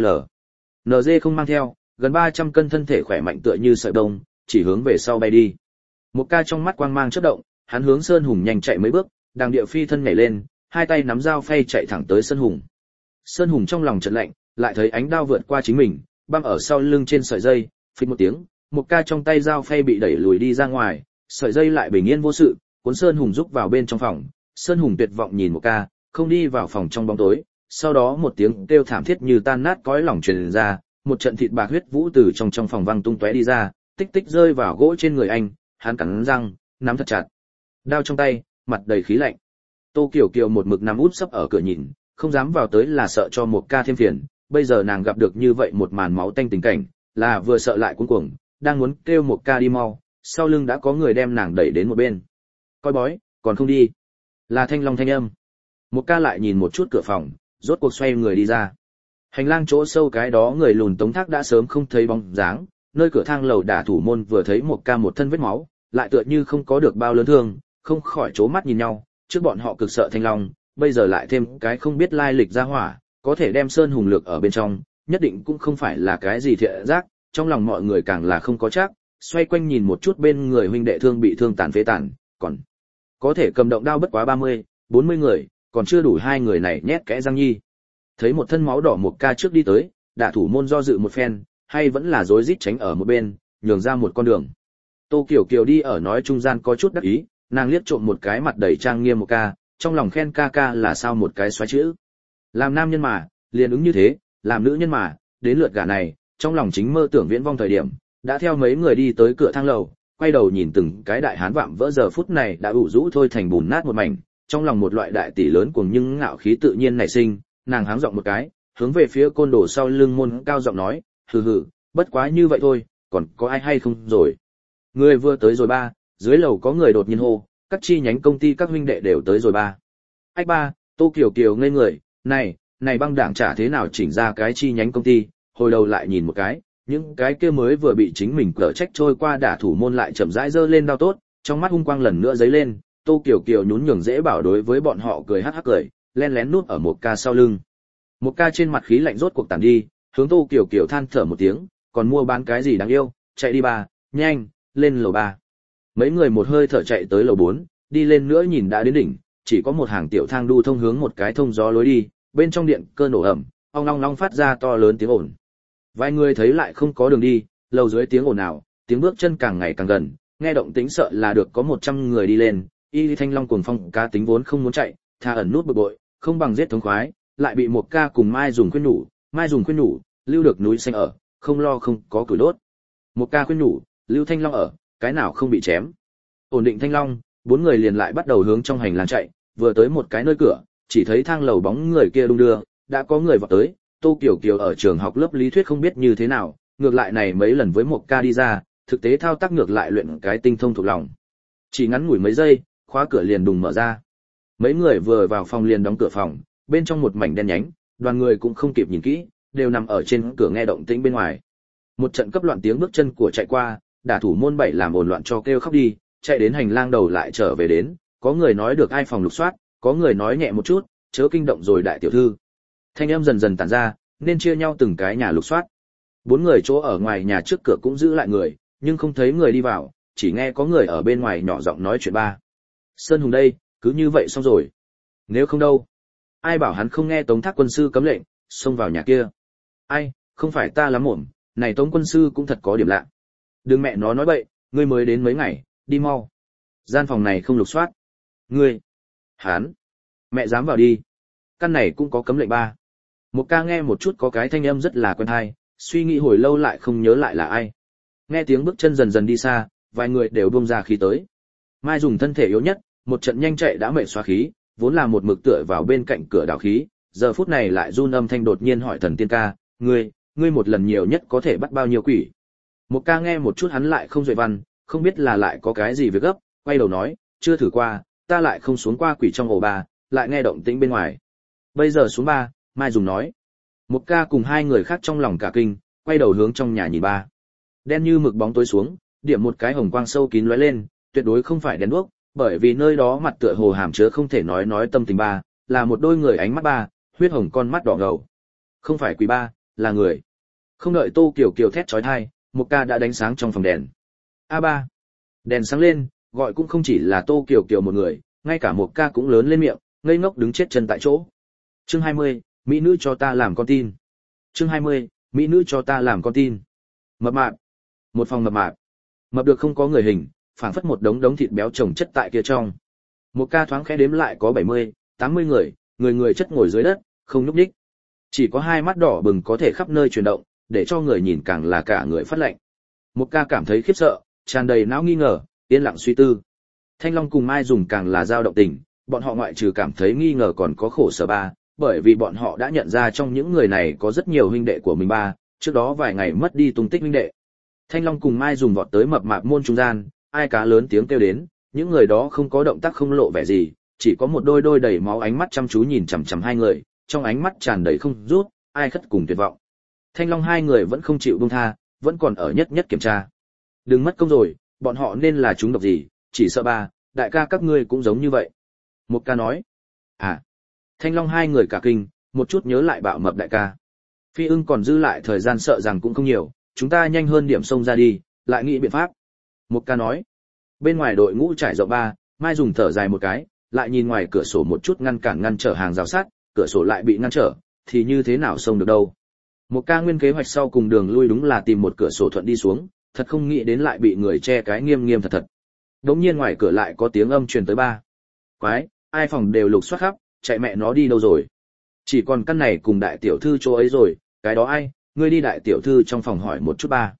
NG không mang theo, gần 300 cân thân thể khỏe mạnh tựa như sợi bông, chỉ hướng về sau bay đi. Một ca trong mắt quang mang chớp động, hắn hướng Sơn Hùng nhanh chạy mấy bước, đàng địa phi thân nhảy lên, hai tay nắm dao phay chạy thẳng tới Sơn Hùng. Sơn Hùng trong lòng chợt lạnh, lại thấy ánh đao vượt qua chính mình, băng ở sau lưng trên sợi dây, phịch một tiếng, một ca trong tay dao phay bị đẩy lùi đi ra ngoài, sợi dây lại bình yên vô sự, cuốn Sơn Hùng rúc vào bên trong phòng. Sơn Hùng tuyệt vọng nhìn một ca, không đi vào phòng trong bóng tối, sau đó một tiếng kêu thảm thiết như tan nát cõi lòng truyền ra, một trận thịt bạc huyết vũ từ trong phòng văng tung tóe đi ra, tích tích rơi vào gỗ trên người anh, hắn cắn răng, nắm thật chặt đao trong tay, mặt đầy khí lạnh. Tô Kiều Kiều một mực nằm úp sấp ở cửa nhìn, không dám vào tới là sợ cho một ca thêm phiền, bây giờ nàng gặp được như vậy một màn máu tanh tình cảnh, là vừa sợ lại cuống cuồng, đang muốn kêu một ca đi mau, sau lưng đã có người đem nàng đẩy đến một bên. Coi bói, còn không đi. Là Thanh Long thanh âm. Một ca lại nhìn một chút cửa phòng, rốt cuộc xoay người đi ra. Hành lang chỗ sâu cái đó người lùn Tống Thác đã sớm không thấy bóng dáng, nơi cửa thang lầu đả thủ môn vừa thấy một ca một thân vết máu, lại tựa như không có được bao lớn thương, không khỏi chố mắt nhìn nhau, trước bọn họ cực sợ Thanh Long, bây giờ lại thêm cái không biết lai lịch ra hỏa, có thể đem Sơn Hùng Lược ở bên trong, nhất định cũng không phải là cái gì thiện giác, trong lòng mọi người càng là không có chắc, xoay quanh nhìn một chút bên người huynh đệ thương bị thương tàn phế tàn, còn có thể cầm động đao bất quá 30, 40 người, còn chưa đủ hai người này nhét kẽ răng nhi. Thấy một thân máu đỏ một ca trước đi tới, đả thủ môn do dự một phen, hay vẫn là rối rít tránh ở một bên, nhường ra một con đường. Tô Kiều Kiều đi ở nói trung gian có chút đắc ý, nàng liếc trộm một cái mặt đầy trang nghiêm một ca, trong lòng khen ca ca là sao một cái xoáy chữ. Làm nam nhân mà, liền ứng như thế, làm nữ nhân mà, đến lượt gả này, trong lòng chính mơ tưởng viễn vong thời điểm, đã theo mấy người đi tới cửa thang lầu, quay đầu nhìn từng cái đại hán vạm vỡ giờ phút này đã ủ rũ thôi thành bùn nát một mảnh, trong lòng một loại đại tỷ lớn cuồng nhưng ngạo khí tự nhiên nảy sinh, nàng háng giọng một cái, hướng về phía côn đồ sau lưng môn cao giọng nói, hừ hừ, bất quá như vậy thôi, còn có ai hay không rồi. Người vừa tới rồi ba, dưới lầu có người đột nhiên hô, các chi nhánh công ty các huynh đệ đều tới rồi ba. Ách ba, Tô Kiều Kiều ngây người, này băng đảng trả thế nào chỉnh ra cái chi nhánh công ty, hồi đầu lại nhìn một cái, những cái kia mới vừa bị chính mình cở trách trôi qua đả thủ môn lại chậm rãi giơ lên đao tốt, trong mắt hung quang lần nữa giấy lên, Tô Kiều Kiều nhún nhường dễ bảo đối với bọn họ cười hắc hắc cười, len lén núp ở một ca sau lưng. Một ca trên mặt khí lạnh rốt cuộc tàn đi, hướng Tô Kiều Kiều than thở một tiếng, còn mua bán cái gì đáng yêu, chạy đi ba, nhanh, lên lầu 3. Mấy người một hơi thở chạy tới lầu 4, đi lên nữa nhìn đã đến đỉnh, chỉ có một hàng tiểu thang đu thông hướng một cái thông gió lối đi, bên trong điện cơ nổ ẩm, ong long long phát ra to lớn tiếng ồn. Vài người thấy lại không có đường đi, lầu dưới tiếng ồn nào, tiếng bước chân càng ngày càng gần, nghe động tĩnh sợ là được có 100 người đi lên, Y Thanh Long cuồng phong cá tính vốn không muốn chạy, tha ẩn nút bực bội, không bằng giết thống khoái, lại bị một ca cùng Mai dùng khuyên nhủ, lưu được núi xanh ở, không lo không có củi đốt. Một ca khuyên nhủ, lưu Thanh Long ở, cái nào không bị chém. Ổn định Thanh Long, bốn người liền lại bắt đầu hướng trong hành lang chạy, vừa tới một cái nơi cửa, chỉ thấy thang lầu bóng người kia đung đưa, đã có người vào tới, Tô Kiều Kiều ở trường học lớp lý thuyết không biết như thế nào, ngược lại này mấy lần với một ca đi ra, thực tế thao tác ngược lại luyện cái tinh thông thuộc lòng. Chỉ ngắn ngủi mấy giây, khóa cửa liền đùng mở ra. Mấy người vừa vào phòng liền đóng cửa phòng, bên trong một mảnh đen nhánh, đoàn người cũng không kịp nhìn kỹ, đều nằm ở trên cửa nghe động tĩnh bên ngoài. Một trận cấp loạn tiếng bước chân của chạy qua, đả thủ môn 7 làm ồn loạn cho kêu khóc đi, chạy đến hành lang đầu lại trở về đến, có người nói được ai phòng lục soát, có người nói nhẹ một chút, chớ kinh động rồi đại tiểu thư. Thanh âm dần dần tản ra, nên chia nhau từng cái nhà lục soát. Bốn người chỗ ở ngoài nhà trước cửa cũng giữ lại người, nhưng không thấy người đi vào, chỉ nghe có người ở bên ngoài nhỏ giọng nói chuyện ba. Sơn Hùng đây, cứ như vậy xong rồi. Nếu không đâu, ai bảo hắn không nghe Tống Thác quân sư cấm lệnh, xông vào nhà kia. Ai, không phải ta lắm mồm, này Tống quân sư cũng thật có điểm lạ. Đừng mẹ nó nói bậy, ngươi mới đến mấy ngày, đi mau. Gian phòng này không lục soát. Ngươi, hắn, mẹ dám vào đi. Căn này cũng có cấm lệnh ba. Một ca nghe một chút có cái thanh âm rất là quen tai, suy nghĩ hồi lâu lại không nhớ lại là ai. Nghe tiếng bước chân dần dần đi xa, vài người đều buông ra khí tới. Mai dùng thân thể yếu nhất, một trận nhanh chạy đã mệt xóa khí, vốn là một mực tựa vào bên cạnh cửa đảo khí, giờ phút này lại run âm thanh đột nhiên hỏi thần tiên ca, ngươi một lần nhiều nhất có thể bắt bao nhiêu quỷ? Một ca nghe một chút hắn lại không duệ văn, không biết là lại có cái gì việc gấp, quay đầu nói, chưa thử qua, ta lại không xuống qua quỷ trong ổ ba, lại nghe động tĩnh bên ngoài. Bây giờ xuống ba, Mai dùng nói. Một ca cùng hai người khác trong lòng cả kinh, quay đầu hướng trong nhà nhìn ba. Đen như mực bóng tối xuống, điểm một cái hồng quang sâu kín lóe lên, tuyệt đối không phải đèn đuốc, bởi vì nơi đó mặt tựa hồ hàm chứa không thể nói tâm tình ba, là một đôi người ánh mắt ba, huyết hồng con mắt đỏ ngầu. Không phải quỷ ba, là người. Không đợi Tô Kiều Kiều thét chói tai, một ca đã đánh sáng trong phòng đèn. A ba. Đèn sáng lên, gọi cũng không chỉ là Tô Kiều Kiều một người, ngay cả một ca cũng lớn lên miệng, ngây ngốc đứng chết chân tại chỗ. Chương 20, mỹ nữ cho ta làm con tin. Chương 20, mỹ nữ cho ta làm con tin. Mập mạp. Một phòng mập mạp. Mập được không có người hình, phảng phất một đống thịt béo chồng chất tại kia trong. Một ca thoáng khẽ đếm lại có 70, 80 người, người chất ngồi dưới đất, không nhúc nhích. Chỉ có hai mắt đỏ bừng có thể khắp nơi chuyển động, để cho người nhìn càng là cả người phát lạnh. Một ca cảm thấy khiếp sợ, tràn đầy não nghi ngờ, yên lặng suy tư. Thanh Long cùng Mai dùng càng là dao động tình, bọn họ ngoại trừ cảm thấy nghi ngờ còn có khổ sở ba, bởi vì bọn họ đã nhận ra trong những người này có rất nhiều huynh đệ của mình ba, trước đó vài ngày mất đi tung tích huynh đệ. Thanh Long cùng Mai dùng vọt tới mập mạp môn trung gian, ai cá lớn tiếng kêu đến, những người đó không có động tác không lộ vẻ gì, chỉ có một đôi đôi đầy máu ánh mắt chăm chú nhìn chằm chằm hai người, trong ánh mắt tràn đầy không rút, ai khất cùng tuyệt vọng. Thanh Long hai người vẫn không chịu buông tha, vẫn còn ở nhất nhất kiểm tra. Đừng mất công rồi, bọn họ nên là chúng độc gì, chỉ sợ ba, đại ca các ngươi cũng giống như vậy. Một ca nói. À. Thanh Long hai người cả kinh, một chút nhớ lại bạo mập đại ca. Phi ưng còn dư lại thời gian sợ rằng cũng không nhiều, chúng ta nhanh hơn điểm xông ra đi, lại nghĩ biện pháp. Một ca nói. Bên ngoài đội ngũ trải rộng ba, Mai dùng thở dài một cái, lại nhìn ngoài cửa sổ một chút ngăn trở hàng rào sắt, cửa sổ lại bị ngăn trở, thì như thế nào xông được đâu. Một ca nguyên kế hoạch sau cùng đường lui đúng là tìm một cửa sổ thuận đi xuống, thật không nghĩ đến lại bị người che cái nghiêm nghiêm thật thật. Đống nhiên ngoài cửa lại có tiếng âm truyền tới ba. Quái, ai phòng đều lục soát khắp, chạy mẹ nó đi đâu rồi. Chỉ còn căn này cùng đại tiểu thư chỗ ấy rồi, cái đó ai, ngươi đi đại tiểu thư trong phòng hỏi một chút ba.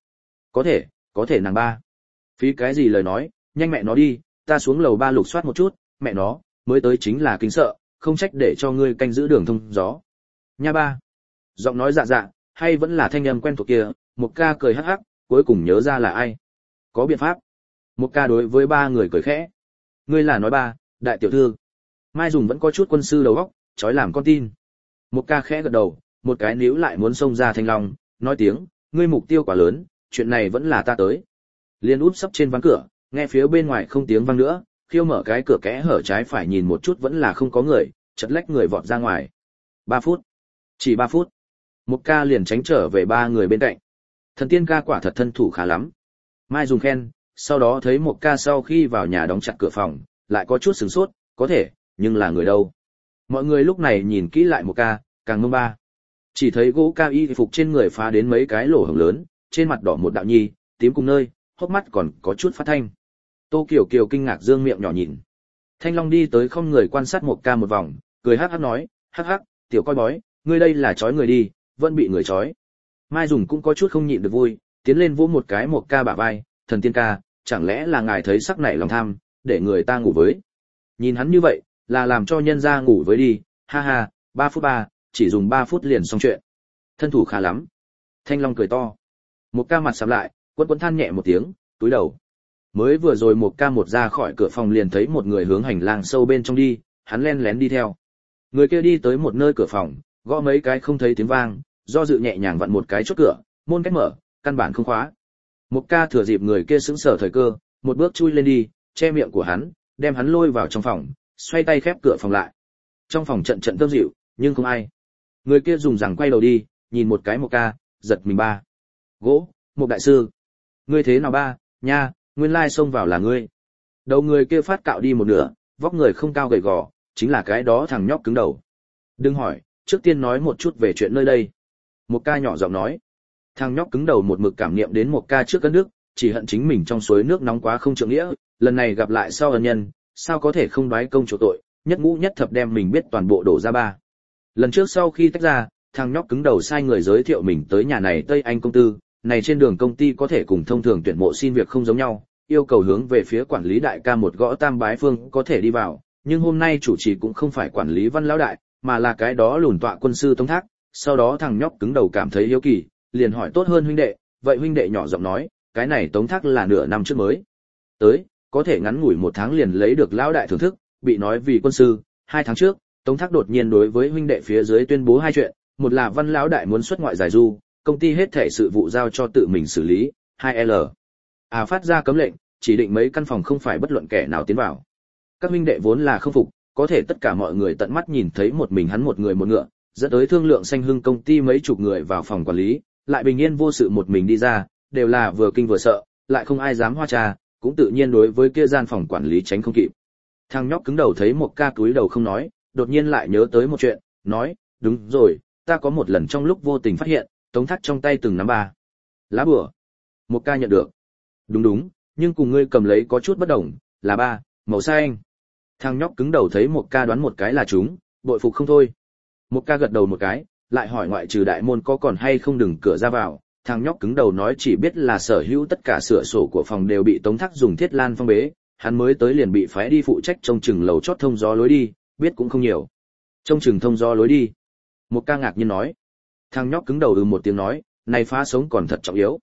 Có thể nàng ba. Phí cái gì lời nói, nhanh mẹ nó đi, ta xuống lầu ba lục soát một chút, mẹ nó, mới tới chính là kính sợ, không trách để cho ngươi canh giữ đường thông gió. Nha ba. Giọng nói dạ dạ, hay vẫn là thanh âm quen thuộc kia, một ca cười hắc hắc, cuối cùng nhớ ra là ai. Có biện pháp. Một ca đối với ba người cười khẽ. Ngươi là nói ba, đại tiểu thư. Mai dùng vẫn có chút quân sư đầu óc, chói làm con tin. Một ca khẽ gật đầu, một cái níu lại muốn xông ra Thanh Long, nói tiếng, ngươi mục tiêu quá lớn, chuyện này vẫn là ta tới. Liên út sắp trên ván cửa, nghe phía bên ngoài không tiếng vang nữa, khiêu mở cái cửa kẽ hở trái phải nhìn một chút vẫn là không có người, chợt lách người vọt ra ngoài. 3 phút. Chỉ 3 phút. Một ca liền tránh trở về ba người bên cạnh. Thần tiên ca quả thật thân thủ khá lắm. Mai dùng khen, sau đó thấy một ca sau khi vào nhà đóng chặt cửa phòng, lại có chút sửng sốt, có thể, nhưng là người đâu. Mọi người lúc này nhìn kỹ lại một ca, càng mông ba. Chỉ thấy gỗ ca y phục trên người phá đến mấy cái lỗ hổng lớn, trên mặt đỏ một đạo nhi, tím cùng nơi, hốc mắt còn có chút phát thanh. Tô Kiều Kiều kinh ngạc dương miệng nhỏ nhìn. Thanh Long đi tới không người quan sát một ca một vòng, cười hắc hắc nói, hắc hắc, tiểu coi bói, ngươi đây là trói người đi, vẫn bị người trói. Mai dùng cũng có chút không nhịn được vui, tiến lên vỗ một cái một ca bả vai, thần tiên ca, chẳng lẽ là ngài thấy sắc nảy lòng tham, để người ta ngủ với. Nhìn hắn như vậy, là làm cho nhân ra ngủ với đi, ha ha, 3 phút 3, chỉ dùng 3 phút liền xong chuyện. Thân thủ khá lắm. Thanh Long cười to. Một ca mặt sầm lại, quấn than nhẹ một tiếng, túi đầu. Mới vừa rồi một ca một ra khỏi cửa phòng liền thấy một người hướng hành lang sâu bên trong đi, hắn len lén đi theo. Người kia đi tới một nơi cửa phòng, gõ mấy cái không thấy tiếng vang, do dự nhẹ nhàng vặn một cái chốt cửa, môn cách mở, căn bản không khóa. Một ca thừa dịp người kia sững sờ thời cơ, một bước chui lên đi, che miệng của hắn, đem hắn lôi vào trong phòng, xoay tay khép cửa phòng lại. Trong phòng trận trận thơm dịu, nhưng không ai. Người kia dùng rằng quay đầu đi, nhìn một cái một ca, giật mình ba. Gỗ, một đại sư. Ngươi thế nào ba, nha, nguyên lai xông vào là ngươi. Đầu người kia phát cạo đi một nửa, vóc người không cao gầy gò, chính là cái đó thằng nhóc cứng đầu. Đừng hỏi, trước tiên nói một chút về chuyện nơi đây. Một ca nhỏ giọng nói. Thằng nhóc cứng đầu một mực cảm niệm đến một ca trước cất nước, chỉ hận chính mình trong suối nước nóng quá không trượng nghĩa, lần này gặp lại sau ân nhân, sao có thể không đoái công chỗ tội, nhất ngũ nhất thập đem mình biết toàn bộ đổ ra ba. Lần trước sau khi tách ra, thằng nhóc cứng đầu sai người giới thiệu mình tới nhà này Tây Anh công tư, này trên đường công ty có thể cùng thông thường tuyển mộ xin việc không giống nhau, yêu cầu hướng về phía quản lý đại ca một gõ tam bái phương có thể đi vào, nhưng hôm nay chủ trì cũng không phải quản lý Văn lão đại, mà là cái đó lùn tọa quân sư Tống Thác. Sau đó thằng nhóc cứng đầu cảm thấy hiếu kỳ, liền hỏi tốt hơn huynh đệ, vậy huynh đệ nhỏ giọng nói, cái này Tống Thác là nửa năm trước mới tới, có thể ngắn ngủi 1 tháng liền lấy được lão đại thưởng thức, bị nói vì quân sư. 2 tháng trước, Tống Thác đột nhiên đối với huynh đệ phía dưới tuyên bố 2 chuyện, một là Văn lão đại muốn xuất ngoại giải du, công ty hết thảy sự vụ giao cho tự mình xử lý, 2L. Phát ra cấm lệnh, chỉ định mấy căn phòng không phải bất luận kẻ nào tiến vào. Các huynh đệ vốn là không phục, có thể tất cả mọi người tận mắt nhìn thấy một mình hắn một người một ngựa, dẫn tới thương lượng xanh hưng công ty mấy chục người vào phòng quản lý, lại bình yên vô sự một mình đi ra, đều là vừa kinh vừa sợ, lại không ai dám hoa trà, cũng tự nhiên đối với kia gian phòng quản lý tránh không kịp. Thằng nhóc cứng đầu thấy một ca cúi đầu không nói, đột nhiên lại nhớ tới một chuyện, nói, đúng rồi, ta có một lần trong lúc vô tình phát hiện, Tống Thác trong tay từng nắm 3 lá bùa. Một ca nhận được. Đúng, nhưng cùng ngươi cầm lấy có chút bất đồng, là 3 màu xanh. Thằng nhóc cứng đầu thấy một ca đoán một cái là chúng, bội phục không thôi. Một ca gật đầu một cái, lại hỏi ngoại trừ đại môn có còn hay không đừng cửa ra vào. Thằng nhóc cứng đầu nói chỉ biết là sở hữu tất cả sửa sổ của phòng đều bị Tống Thác dùng thiết lan phong bế, hắn mới tới liền bị phái đi phụ trách trông chừng lầu chót thông gió lối đi, biết cũng không nhiều. Trông chừng thông gió lối đi. Một ca ngạc nhiên nói. Thằng nhóc cứng đầu một tiếng nói, này phá sống còn thật trọng yếu.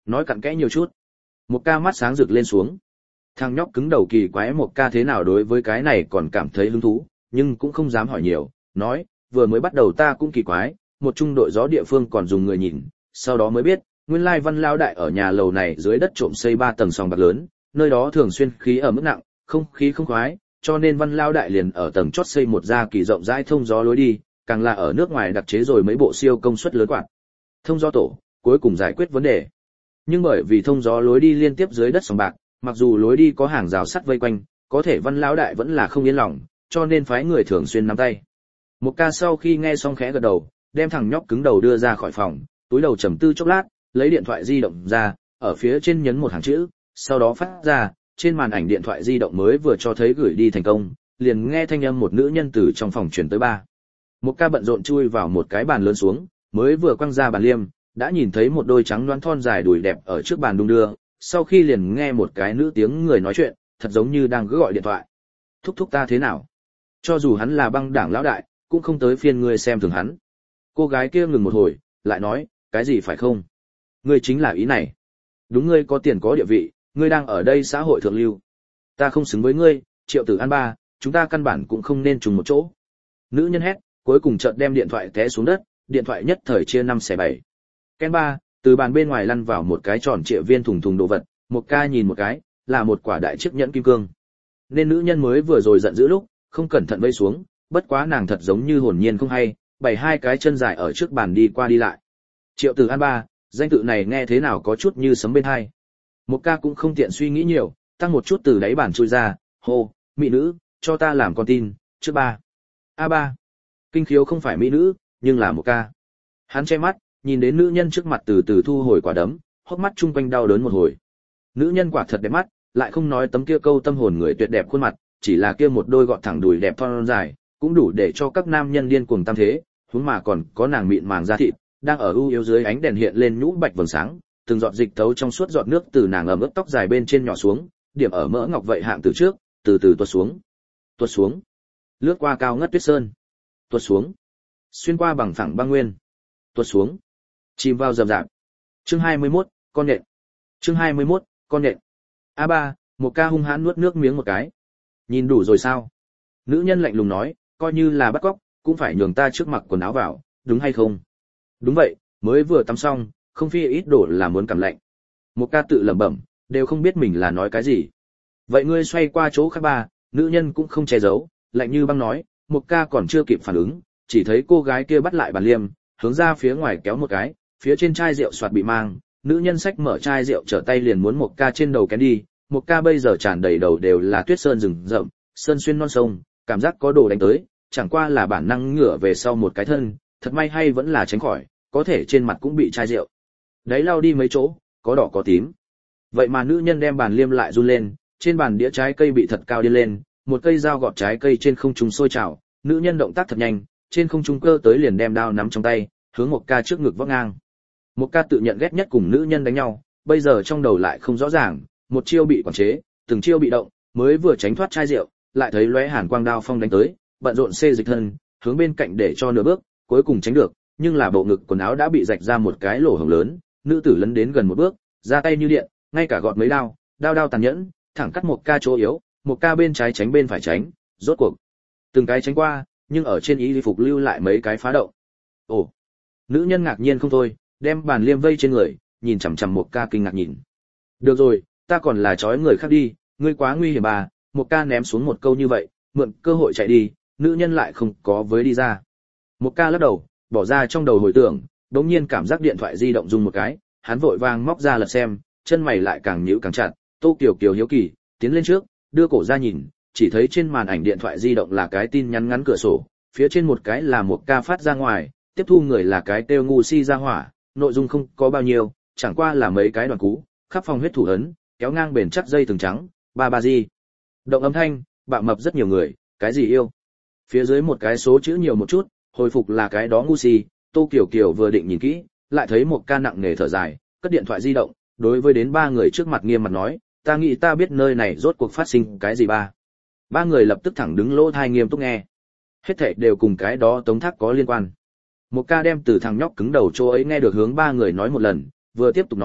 nói cặn kẽ nhiều chút. Một ca mắt sáng rực lên xuống. Thằng nhóc cứng đầu kỳ quái một ca thế nào đối với cái này còn cảm thấy hứng thú, nhưng cũng không dám hỏi nhiều, nói, vừa mới bắt đầu ta cũng kỳ quái, một trung đội gió địa phương còn dùng người nhìn, sau đó mới biết, nguyên lai Văn Lão đại ở nhà lầu này dưới đất trộm xây 3 tầng sòng bạc lớn, nơi đó thường xuyên khí ở mức nặng, không khí không khoái, cho nên Văn Lão đại liền ở tầng chót xây một gia kỳ rộng rãi thông gió lối đi, càng là ở nước ngoài đặc chế rồi mấy bộ siêu công suất lớn quạt. Thông gió tổ, cuối cùng giải quyết vấn đề. Nhưng bởi vì thông gió lối đi liên tiếp dưới đất sòng bạc, mặc dù lối đi có hàng rào sắt vây quanh, có thể Văn Lão đại vẫn là không yên lòng, cho nên phái người thường xuyên nắm tay. Một ca sau khi nghe xong khẽ gật đầu, đem thằng nhóc cứng đầu đưa ra khỏi phòng, túi đầu trầm tư chốc lát, lấy điện thoại di động ra, ở phía trên nhấn một hàng chữ, sau đó phát ra, trên màn ảnh điện thoại di động mới vừa cho thấy gửi đi thành công, liền nghe thanh âm một nữ nhân từ trong phòng truyền tới ba. Một ca bận rộn chui vào một cái bàn lớn xuống, mới vừa quăng ra bàn liêm, đã nhìn thấy một đôi trắng đoán thon dài đùi đẹp ở trước bàn đung đưa, sau khi liền nghe một cái nữ tiếng người nói chuyện, thật giống như đang gọi điện thoại. Thúc thúc ta thế nào? Cho dù hắn là băng đảng lão đại, cũng không tới phiên ngươi xem thường hắn. Cô gái kia ngừng một hồi, lại nói, cái gì phải không? Ngươi chính là ý này. Đúng, ngươi có tiền có địa vị, ngươi đang ở đây xã hội thượng lưu. Ta không xứng với ngươi, Triệu Tử An ba, chúng ta căn bản cũng không nên trùng một chỗ. Nữ nhân hét, cuối cùng chợt đem điện thoại té xuống đất, điện thoại nhất thời chia 5/7. Ken ba, từ bàn bên ngoài lăn vào một cái tròn trịa viên thùng thùng đồ vật, một ca nhìn một cái, là một quả đại chiếc nhẫn kim cương. Nên nữ nhân mới vừa rồi giận dữ lúc, không cẩn thận vây xuống, bất quá nàng thật giống như hồn nhiên không hay, bày hai cái chân dài ở trước bàn đi qua đi lại. Triệu Tử An ba, danh tự này nghe thế nào có chút như sấm bên tai. Một ca cũng không tiện suy nghĩ nhiều, tăng một chút từ đáy bàn chui ra, hô, mỹ nữ, cho ta làm con tin, trước ba. A3. Kinh khiếu không phải mỹ nữ, nhưng là một ca. Hắn che mắt, nhìn đến nữ nhân trước mặt từ từ thu hồi quả đấm, hốc mắt chung quanh đau đớn một hồi. Nữ nhân quả thật đẹp mắt, lại không nói tấm kia câu tâm hồn người tuyệt đẹp khuôn mặt, chỉ là kia một đôi gọn thẳng đùi đẹp thon dài, cũng đủ để cho các nam nhân điên cuồng tam thế, huống mà còn có nàng mịn màng da thịt, đang ở ưu yếu dưới ánh đèn hiện lên nhũ bạch vầng sáng, từng giọt dịch thấu trong suốt giọt nước từ nàng ẩm ướt tóc dài bên trên nhỏ xuống, điểm ở mỡ ngọc vậy hạng từ trước, từ từ tuột xuống, lướt qua cao ngất tuyết sơn, tuột xuống, xuyên qua bằng phẳng băng nguyên, tuột xuống, chìm vào rầm rạp. Chương 21, con nhện. Chương 21, con nhện. A3, một ca hung hãn nuốt nước miếng một cái. Nhìn đủ rồi sao? Nữ nhân lạnh lùng nói, coi như là bắt cóc, cũng phải nhường ta trước mặc quần áo vào, đúng hay không? Đúng vậy, mới vừa tắm xong, không phi ít đổ là muốn cảm lạnh. Một ca tự lẩm bẩm, đều không biết mình là nói cái gì. Vậy ngươi xoay qua chỗ khác ba, nữ nhân cũng không che giấu, lạnh như băng nói, một ca còn chưa kịp phản ứng, chỉ thấy cô gái kia bắt lại bàn liêm, hướng ra phía ngoài kéo một cái, phía trên chai rượu xoạt bị mang, nữ nhân xách mở chai rượu trở tay liền muốn một ca trên đầu kén đi, một ca bây giờ tràn đầy đầu đều là tuyết sơn rừng rậm, sơn xuyên non sông, cảm giác có đồ đánh tới, chẳng qua là bản năng ngửa về sau một cái thân, thật may hay vẫn là tránh khỏi, có thể trên mặt cũng bị chai rượu. Đấy lau đi mấy chỗ, có đỏ có tím. Vậy mà nữ nhân đem bàn liêm lại run lên, trên bàn đĩa trái cây bị thật cao đi lên, một cây dao gọt trái cây trên không trung sôi trào, nữ nhân động tác thật nhanh, trên không trung cơ tới liền đem đao nắm trong tay, hướng một ca trước ngực vóc ngang. Một ca tự nhận ghét nhất cùng nữ nhân đánh nhau, bây giờ trong đầu lại không rõ ràng, một chiêu bị quản chế, từng chiêu bị động, mới vừa tránh thoát chai rượu, lại thấy lóe hàn quang đao phong đánh tới, bận rộn xê dịch thân, hướng bên cạnh để cho nửa bước, cuối cùng tránh được, nhưng là bộ ngực quần áo đã bị rạch ra một cái lỗ hổng lớn, nữ tử lấn đến gần một bước, ra tay như điện, ngay cả gọt mấy đao, đao tàn nhẫn, thẳng cắt một ca chỗ yếu, một ca bên trái tránh bên phải tránh, rốt cuộc từng cái tránh qua, nhưng ở trên y phục lưu lại mấy cái phá động. Ồ, nữ nhân ngạc nhiên không thôi, đem bàn liêm vây trên người, nhìn chằm chằm một ca kinh ngạc nhìn. Được rồi, ta còn là trói người khác đi, ngươi quá nguy hiểm bà. Một ca ném xuống một câu như vậy, mượn cơ hội chạy đi, nữ nhân lại không có với đi ra. Một ca lắc đầu, bỏ ra trong đầu hồi tưởng, đống nhiên cảm giác điện thoại di động rung một cái, hắn vội vàng móc ra lật xem, chân mày lại càng nhíu càng chặt. Tô Kiều Kiều hiếu kỳ, tiến lên trước, đưa cổ ra nhìn, chỉ thấy trên màn ảnh điện thoại di động là cái tin nhắn ngắn cửa sổ, phía trên một cái là một ca phát ra ngoài, tiếp thu người là cái kêu ngu si ra hỏa, nội dung không có bao nhiêu, chẳng qua là mấy cái đoạn cú, khắp phòng huyết thủ ấn, kéo ngang bền chắc dây thừng trắng, ba gì. Động âm thanh, bạo mập rất nhiều người, cái gì yêu. Phía dưới một cái số chữ nhiều một chút, hồi phục là cái đó ngu si. Tô Kiều Kiều vừa định nhìn kỹ, lại thấy một ca nặng nề thở dài, cất điện thoại di động, đối với đến ba người trước mặt nghiêm mặt nói, ta nghĩ ta biết nơi này rốt cuộc phát sinh cái gì ba. Ba người lập tức thẳng đứng lỗ tai nghiêm túc nghe. Hết thảy đều cùng cái đó tống thác có liên quan. Một ca đem từ thằng nhóc cứng đầu chỗ ấy nghe được hướng ba người nói một lần, vừa tiếp tục nói,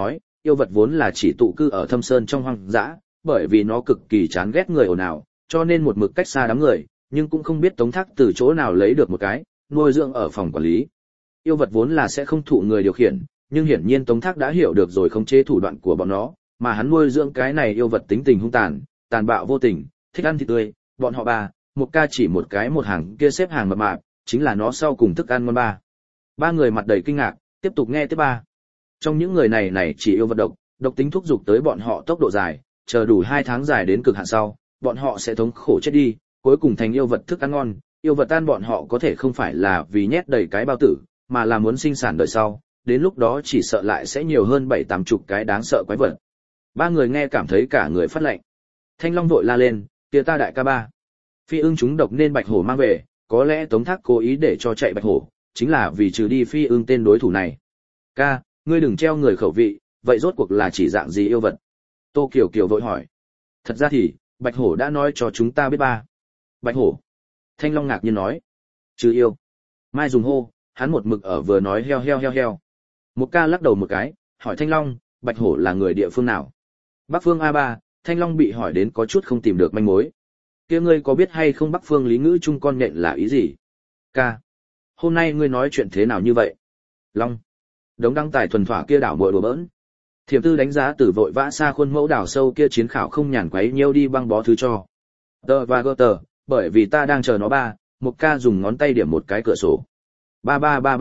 yêu vật vốn là chỉ tụ cư ở thâm sơn trong hoang dã, bởi vì nó cực kỳ chán ghét người ồn ào, cho nên một mực cách xa đám người, nhưng cũng không biết Tống Thác từ chỗ nào lấy được một cái, nuôi dưỡng ở phòng quản lý. Yêu vật vốn là sẽ không thụ người điều khiển, nhưng hiển nhiên Tống Thác đã hiểu được rồi khống chế thủ đoạn của bọn nó, mà hắn nuôi dưỡng cái này yêu vật tính tình hung tàn, tàn bạo vô tình, thích ăn thịt tươi, bọn họ ba, một ca chỉ một cái một hàng kia xếp hàng mập mạp, chính là nó sau cùng thức ăn ngon ba. Ba người mặt đầy kinh ngạc, tiếp tục nghe tiếp ba. Trong những người này chỉ yêu vật độc, độc tính thúc dục tới bọn họ tốc độ dài, chờ đủ 2 tháng dài đến cực hạn sau, bọn họ sẽ thống khổ chết đi, cuối cùng thành yêu vật thức ăn ngon. Yêu vật tan bọn họ có thể không phải là vì nhét đầy cái bao tử, mà là muốn sinh sản đời sau, đến lúc đó chỉ sợ lại sẽ nhiều hơn 7-80 cái đáng sợ quái vật. Ba người nghe cảm thấy cả người phát lạnh. Thanh Long vội la lên, kia ta đại ca ba. Phi ưng chúng độc nên Bạch Hổ mang về, có lẽ Tống Thác cố ý để cho chạy Bạch Hổ, chính là vì trừ đi Phi ưng tên đối thủ này. Ca, ngươi đừng treo người khẩu vị, vậy rốt cuộc là chỉ dạng gì yêu vật? Tô Kiều Kiều vội hỏi. Thật ra thì, Bạch Hổ đã nói cho chúng ta biết ba. Bạch Hổ. Thanh Long ngạc nhiên nói. Trừ yêu. Mai dùng hô, hắn một mực ở vừa nói heo. Một ca lắc đầu một cái, hỏi Thanh Long, Bạch Hổ là người địa phương nào? Bắc phương A3, Thanh Long bị hỏi đến có chút không tìm được manh mối. Kia ngươi có biết hay không Bắc phương lý ngữ trung con nhện là ý gì? Ca. Hôm nay ngươi nói chuyện thế nào như vậy? Long. Đống đăng tài thuần thỏa kia đảo muội đùa bỡn. Thiểm Tư đánh giá từ vội vã xa khuôn mẫu đảo sâu kia chiến khảo không nhàn quấy nhiêu đi băng bó thứ cho. Tờ và gơ tờ, bởi vì ta đang chờ nó ba, một ca dùng ngón tay điểm một cái cửa sổ. Ba.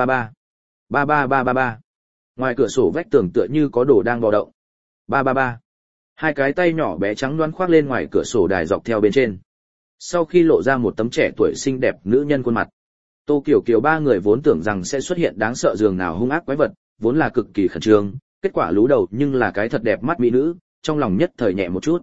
Ngoài cửa sổ vách tường tựa như có đồ đang bò động. Ba. Hai cái tay nhỏ bé trắng đoán khoác lên ngoài cửa sổ đài dọc theo bên trên. Sau khi lộ ra một tấm trẻ tuổi xinh đẹp nữ nhân khuôn mặt. Tô Kiều Kiều ba người vốn tưởng rằng sẽ xuất hiện đáng sợ dường nào hung ác quái vật, vốn là cực kỳ khẩn trương, kết quả lú đầu nhưng là cái thật đẹp mắt mỹ nữ, trong lòng nhất thời nhẹ một chút.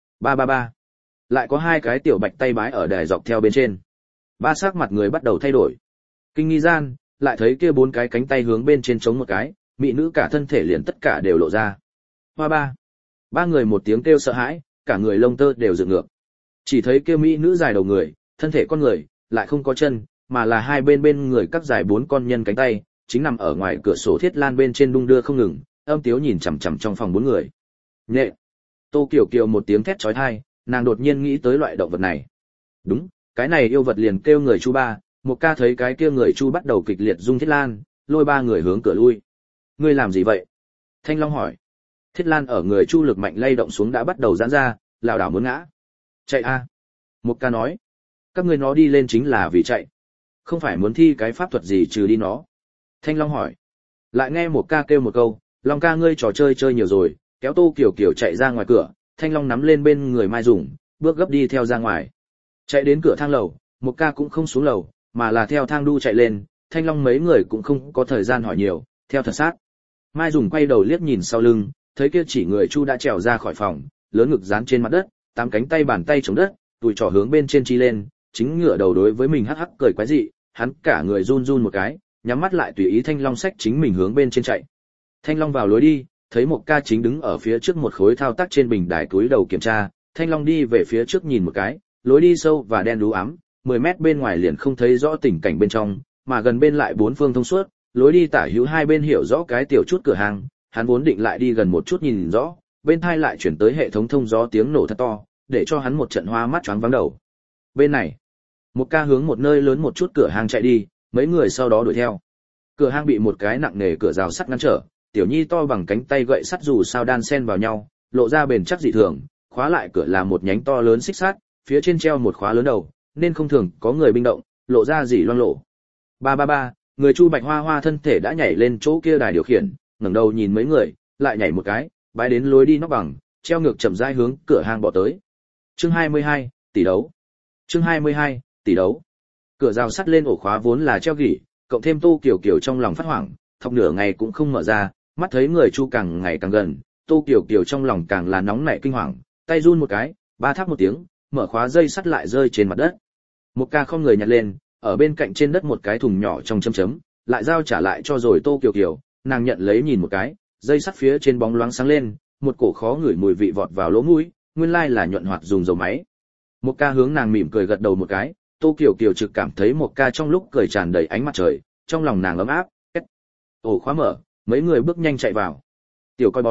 Ba. Lại có hai cái tiểu bạch tay bái ở đài dọc theo bên trên. Ba sắc mặt người bắt đầu thay đổi. Kinh nghi gian, lại thấy kia 4 cái cánh tay hướng bên trên chống một cái, mỹ nữ cả thân thể liền tất cả đều lộ ra. Ba. Ba người một tiếng kêu sợ hãi, cả người lông tơ đều dựng ngược. Chỉ thấy kia mỹ nữ dài đầu người, thân thể con người, lại không có chân, mà là hai bên người cắt dài 4 con nhân cánh tay, chính nằm ở ngoài cửa sổ thiết lan bên trên đung đưa không ngừng, âm tiếu nhìn chằm chằm trong phòng 4 người. Nhẹ. Tô Kiều Kiều một tiếng thét chói tai, nàng đột nhiên nghĩ tới loại động vật này. Đúng, cái này yêu vật liền kêu người chu ba, một ca thấy cái kia người chu bắt đầu kịch liệt rung thiết lan, lôi 3 người hướng cửa lui. Ngươi làm gì vậy? Thanh Long hỏi. Thiết lan ở người chu lực mạnh lay động xuống đã bắt đầu giãn ra, lảo đảo muốn ngã. Chạy a. Một ca nói. Các ngươi nó đi lên chính là vì chạy. Không phải muốn thi cái pháp thuật gì trừ đi nó. Thanh Long hỏi. Lại nghe một ca kêu một câu, Long ca ngươi trò chơi chơi nhiều rồi, kéo Tô Kiều Kiều chạy ra ngoài cửa, Thanh Long nắm lên bên người Mai Dùng, bước gấp đi theo ra ngoài. Chạy đến cửa thang lầu, một ca cũng không xuống lầu, mà là theo thang đu chạy lên, Thanh Long mấy người cũng không có thời gian hỏi nhiều, theo thật sát. Mai Dùng quay đầu liếc nhìn sau lưng, thấy kia chỉ người Chu đã trèo ra khỏi phòng, lớn ngực dán trên mặt đất, 8 cánh tay bàn tay chống đất, tùi trỏ hướng bên trên chi lên, chính ngửa đầu đối với mình hắc hắc cười quái dị, hắn cả người run run một cái, nhắm mắt lại tùy ý Thanh Long xách chính mình hướng bên trên chạy. Thanh Long vào lối đi, thấy một ca chính đứng ở phía trước một khối thao tác trên bình đài túi đầu kiểm tra, Thanh Long đi về phía trước nhìn một cái, lối đi sâu và đen đú ám, 10 mét bên ngoài liền không thấy rõ tình cảnh bên trong, mà gần bên lại 4 phương thông suốt, lối đi tả hữu hai bên hiểu rõ cái tiểu chút cửa hàng, hắn vốn định lại đi gần một chút nhìn rõ, bên tai lại chuyển tới hệ thống thông gió tiếng nổ thật to, để cho hắn một trận hoa mắt choáng váng đầu. Bên này, một ca hướng một nơi lớn một chút cửa hàng chạy đi, mấy người sau đó đuổi theo. Cửa hàng bị một cái nặng nề cửa rào sắt ngăn trở, tiểu nhi to bằng cánh tay gậy sắt dù sao đan xen vào nhau, lộ ra bền chắc dị thường, khóa lại cửa là một nhánh to lớn xích sắt, phía trên treo một khóa lớn đầu, nên không thường có người binh động, lộ ra dị loang lộ. Ba, người Chu Bạch Hoa Hoa thân thể đã nhảy lên chỗ kia đài điều khiển, ngẩng đầu nhìn mấy người, lại nhảy một cái, bái đến lối đi nóc bằng, treo ngược chậm rãi hướng cửa hàng bỏ tới. Chương 22, tỷ đấu. Chương 22, tỷ đấu. Cửa rào sắt lên ổ khóa vốn là treo gỉ, cộng thêm Tô Kiều Kiều trong lòng phát hoảng, thọc nửa ngày cũng không mở ra, mắt thấy người Chu càng ngày càng gần, Tô Kiều Kiều trong lòng càng là nóng nảy kinh hoàng, tay run một cái, ba tháp một tiếng, mở khóa dây sắt lại rơi trên mặt đất. Một ca không người nhặt lên, ở bên cạnh trên đất một cái thùng nhỏ trong chấm, lại giao trả lại cho rồi Tô Kiều Kiều, nàng nhận lấy nhìn một cái, dây sắt phía trên bóng loáng sáng lên, một cổ khó ngửi mùi vị vọt vào lỗ mũi, nguyên lai là nhuận hoạt dùng dầu máy. Một ca hướng nàng mỉm cười gật đầu một cái, Tô Kiều Kiều trực cảm thấy một ca trong lúc cười tràn đầy ánh mặt trời, trong lòng nàng ấm áp. Ổ khóa mở, mấy người bước nhanh chạy vào. Tiểu coi bói,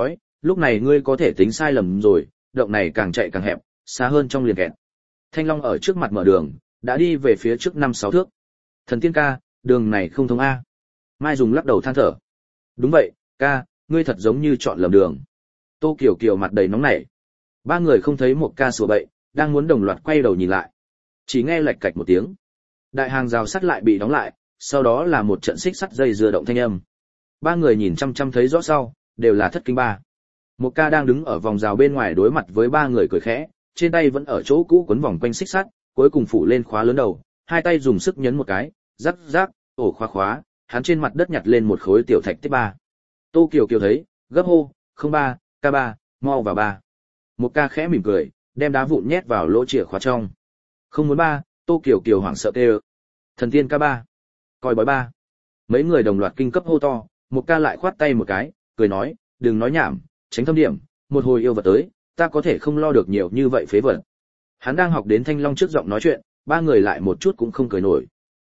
lúc này ngươi có thể tính sai lầm rồi, động này càng chạy càng hẹp, xa hơn trong liền kẹt. Thanh Long ở trước mặt mở đường, đã đi về phía trước 5-6 thước. Thần tiên ca, đường này không thông a. Mai Dùng lắc đầu than thở. Đúng vậy, ca, ngươi thật giống như chọn lầm đường. Tô Kiều Kiều mặt đầy nóng nảy. Ba người không thấy một ca sủa bậy, đang muốn đồng loạt quay đầu nhìn lại. Chỉ nghe lạch cạch một tiếng. Đại hàng rào sắt lại bị đóng lại, sau đó là một trận xích sắt dây dưa động thanh âm. Ba người nhìn chăm chăm thấy rõ sau, đều là thất kinh ba. Một ca đang đứng ở vòng rào bên ngoài đối mặt với ba người cười khẽ, trên tay vẫn ở chỗ cũ quấn vòng quanh xích sắt, cuối cùng phủ lên khóa lớn đầu, hai tay dùng sức nhấn một cái, rắc rắc, ổ khóa, hắn trên mặt đất nhặt lên một khối tiểu thạch tiếp ba. Tô Kiều Kiều thấy, gấp hô, không ba, ca ba, mau vào ba. Một ca khẽ mỉm cười, đem đá vụn nhét vào lỗ chìa khóa trong. Không muốn ba, Tô Kiều Kiều hoảng sợ kêu. Thần tiên ca ba, coi bói ba. Mấy người đồng loạt kinh cấp hô to, một ca lại khoát tay một cái, cười nói, đừng nói nhảm, tránh thâm điểm, một hồi yêu vật tới, ta có thể không lo được nhiều như vậy phế vật. Hắn đang học đến Thanh Long trước giọng nói chuyện, ba người lại một chút cũng không cười nổi.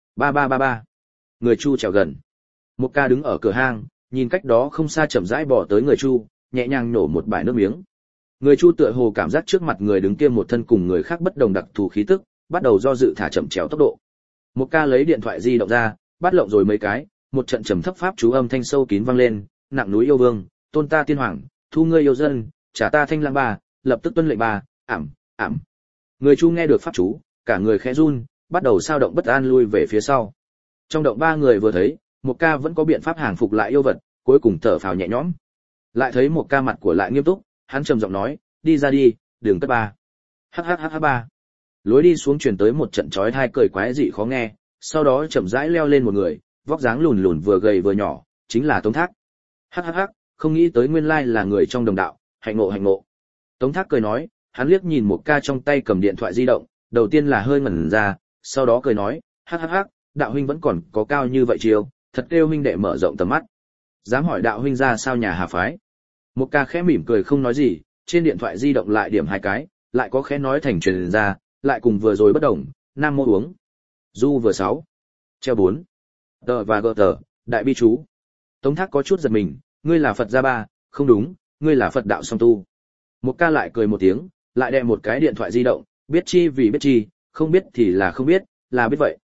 Ba. Người Chu trèo gần. Một ca đứng ở cửa hang, nhìn cách đó không xa chậm rãi bò tới người Chu, nhẹ nhàng nổ một bãi nước miếng. Người Chu tựa hồ cảm giác trước mặt người đứng kia một thân cùng người khác bất đồng đặc thù khí tức, bắt đầu do dự thả chậm chéo tốc độ. Một ca lấy điện thoại di động ra, bắt lộng rồi mấy cái, một trận trầm thấp pháp chú âm thanh sâu kín vang lên, nặng núi yêu vương, tôn ta tiên hoàng, thu ngươi yêu dân, trả ta thanh lang ba, lập tức tuân lệnh ba, ảm. Người Chu nghe được pháp chú, cả người khẽ run, bắt đầu sao động bất an lui về phía sau. Trong động ba người vừa thấy, một ca vẫn có biện pháp hàng phục lại yêu vật, cuối cùng thở phào nhẹ nhõm. Lại thấy một ca mặt của lại nghiêm túc, hắn trầm giọng nói, đi ra đi, đừng cất ba. Hắc ba. Lối đi xuống truyền tới một trận chói tai cười quái dị khó nghe, sau đó chậm rãi leo lên một người, vóc dáng lùn lùn vừa gầy vừa nhỏ, chính là Tống Thác. Hắc, không nghĩ tới nguyên lai là người trong đồng đạo, hạnh ngộ. Tống Thác cười nói, hắn liếc nhìn một ca trong tay cầm điện thoại di động, đầu tiên là hơi ngẩn ra, sau đó cười nói, hắc, đạo huynh vẫn còn có cao như vậy chiêu, thật kêu huynh đệ mở rộng tầm mắt. Dám hỏi đạo huynh ra sao nhà Hà phái? Một ca khẽ mỉm cười không nói gì, trên điện thoại di động lại điểm hai cái, lại có khẽ nói thành truyền ra, lại cùng vừa rồi bất đồng, nam mô uống. Du vừa 6. Treo 4. Tờ và gờ tờ, đại bi chú. Tống Thác có chút giật mình, ngươi là Phật gia ba, không đúng, ngươi là Phật đạo song tu. Một ca lại cười một tiếng, lại đè một cái điện thoại di động, biết chi vì biết chi, không biết thì là không biết, là biết vậy.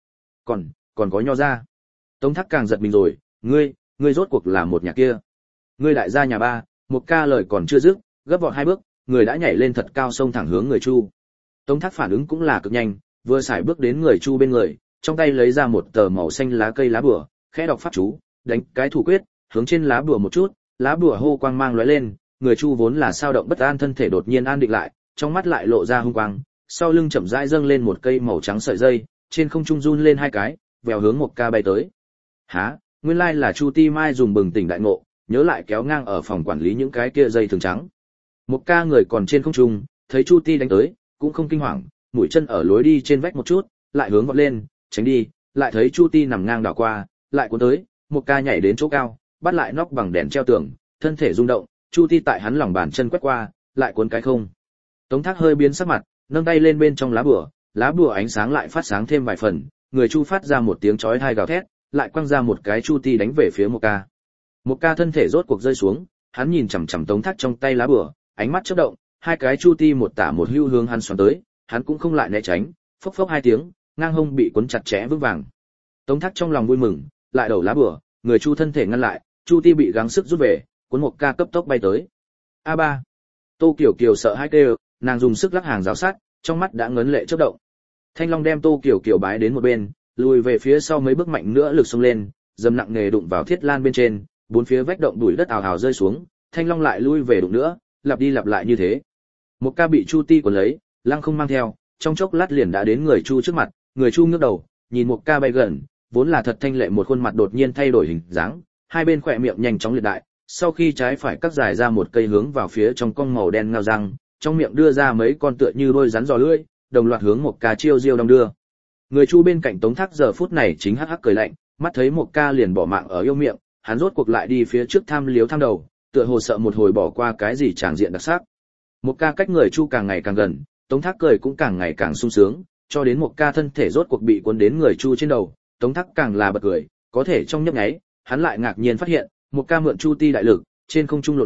Còn có nho ra. Tống Thác càng giật mình rồi, ngươi rốt cuộc là một nhà kia. Ngươi đại gia nhà ba, một ca lời còn chưa dứt, gấp vọt hai bước, người đã nhảy lên thật cao xông thẳng hướng người Chu. Tống Thác phản ứng cũng là cực nhanh, vừa xài bước đến người Chu bên người, trong tay lấy ra một tờ màu xanh lá cây lá bùa, khẽ đọc pháp chú, đánh cái thủ quyết, hướng trên lá bùa một chút, lá bùa hô quang mang lóe lên, người Chu vốn là sao động bất an thân thể đột nhiên an định lại, trong mắt lại lộ ra hung quang, sau lưng chậm rãi dâng lên một cây màu trắng sợi dây, trên không trung run lên hai cái, vèo hướng một ca bay tới. Hả, nguyên lai là Chu Ti Mai dùng bừng tỉnh đại ngộ, nhớ lại kéo ngang ở phòng quản lý những cái kia dây thường trắng. Một ca người còn trên không trung, thấy Chu Ti đánh tới, cũng không kinh hoàng, mũi chân ở lối đi trên vách một chút, lại hướng vọt lên, tránh đi, lại thấy Chu Ti nằm ngang đảo qua, lại cuốn tới, một ca nhảy đến chỗ cao, bắt lại nóc bằng đèn treo tường, thân thể rung động, Chu Ti tại hắn lòng bàn chân quét qua, lại cuốn cái không. Tống Thác hơi biến sắc mặt, nâng tay lên bên trong lá bùa ánh sáng lại phát sáng thêm vài phần, người Chu phát ra một tiếng chói tai gào thét, lại quăng ra một cái Chu Ti đánh về phía một ca. Một ca thân thể rốt cuộc rơi xuống, hắn nhìn chằm chằm Tống Thác trong tay lá bùa, ánh mắt chớp động, hai cái Chu Ti một tả một hữu hướng hắn xoắn tới, hắn cũng không lại né tránh, phốc phốc hai tiếng, ngang hông bị cuốn chặt chẽ vững vàng. Tống Thác trong lòng vui mừng, lại đầu lá bùa, người Chu thân thể ngăn lại, Chu Ti bị gắng sức rút về, cuốn một ca cấp tốc bay tới. A3. Tô Kiều Kiều sợ hãi kêu, nàng dùng sức lắc hàng rào sát, trong mắt đã ngấn lệ chớp động. Thanh Long đem Tô Kiều Kiều bái đến một bên, lùi về phía sau mấy bước mạnh nữa lực xông lên, dầm nặng nề đụng vào thiết lan bên trên, bốn phía vách động bụi đất ào ào rơi xuống, Thanh Long lại lui về đụng nữa, lặp đi lặp lại như thế. Một ca bị Chu Ti cuốn lấy, lăng không mang theo, trong chốc lát liền đã đến người Chu trước mặt, người Chu ngước đầu, nhìn một ca bay gần, vốn là thật thanh lệ một khuôn mặt đột nhiên thay đổi hình dáng, hai bên khỏe miệng nhanh chóng liệt đại, sau khi trái phải cắt dài ra một cây hướng vào phía trong cong màu đen ngao răng, trong miệng đưa ra mấy con tựa như đôi rắn giò lưỡi, đồng loạt hướng một ca chiêu diêu đong đưa. Người Chu bên cạnh Tống Thác giờ phút này chính hắc hắc cười lạnh, mắt thấy một ca liền bỏ mạng ở yêu miệng, hắn rốt cuộc lại đi phía trước tham liếu tham đầu, tựa hồ sợ một hồi bỏ qua cái gì tràng diện đặc sắc. Một ca cách người Chu càng ngày càng gần, Tống Thác cười cũng càng ngày càng sung sướng, cho đến một ca thân thể rốt cuộc bị cuốn đến người Chu trên đầu, Tống Thác càng là bật cười, có thể trong nhấp nháy, hắn lại ngạc nhiên phát hiện, một ca mượn Chu Ti đại lực, trên không trung lộn mèo,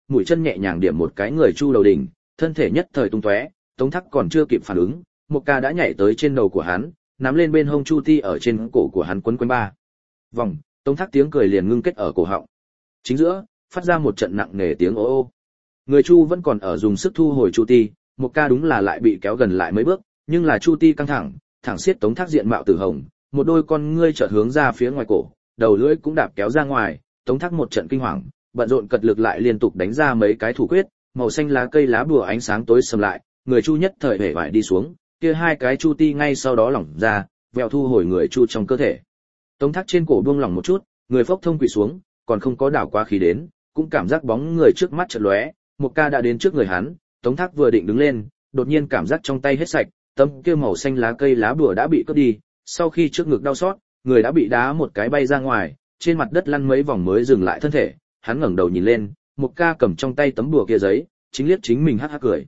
mũi chân nhẹ nhàng điểm một cái người Chu đầu đỉnh, thân thể nhất thời tung tóe, Tống Thác còn chưa kịp phản ứng, một ca đã nhảy tới trên đầu của hắn, nắm lên bên hông Chu Ti ở trên cổ của hắn quấn quanh ba vòng, Tống Thác tiếng cười liền ngưng kết ở cổ họng. Chính giữa, phát ra một trận nặng nề tiếng ô ô. Người Chu vẫn còn ở dùng sức thu hồi Chu Ti, một ca đúng là lại bị kéo gần lại mấy bước, nhưng là Chu Ti căng thẳng siết Tống Thác diện mạo tử hồng, một đôi con ngươi chợt hướng ra phía ngoài cổ, đầu lưỡi cũng đạp kéo ra ngoài, Tống Thác một trận kinh hoàng, bận rộn cật lực lại liên tục đánh ra mấy cái thủ quyết, màu xanh lá cây lá bùa ánh sáng tối sầm lại, người Chu nhất thời hề vải đi xuống, kia hai cái Chu Ti ngay sau đó lỏng ra, vèo thu hồi người Chu trong cơ thể. Tống Thác trên cổ buông lỏng một chút, người phốc thông quỳ xuống, còn không có đảo quá khí đến, cũng cảm giác bóng người trước mắt chợt lóe, một ca đã đến trước người hắn, Tống Thác vừa định đứng lên, đột nhiên cảm giác trong tay hết sạch, tấm kia màu xanh lá cây lá bùa đã bị cướp đi, sau khi trước ngực đau xót, người đã bị đá một cái bay ra ngoài, trên mặt đất lăn mấy vòng mới dừng lại thân thể, hắn ngẩng đầu nhìn lên, một ca cầm trong tay tấm bùa kia giấy, chính liếc chính mình hắc hắc cười.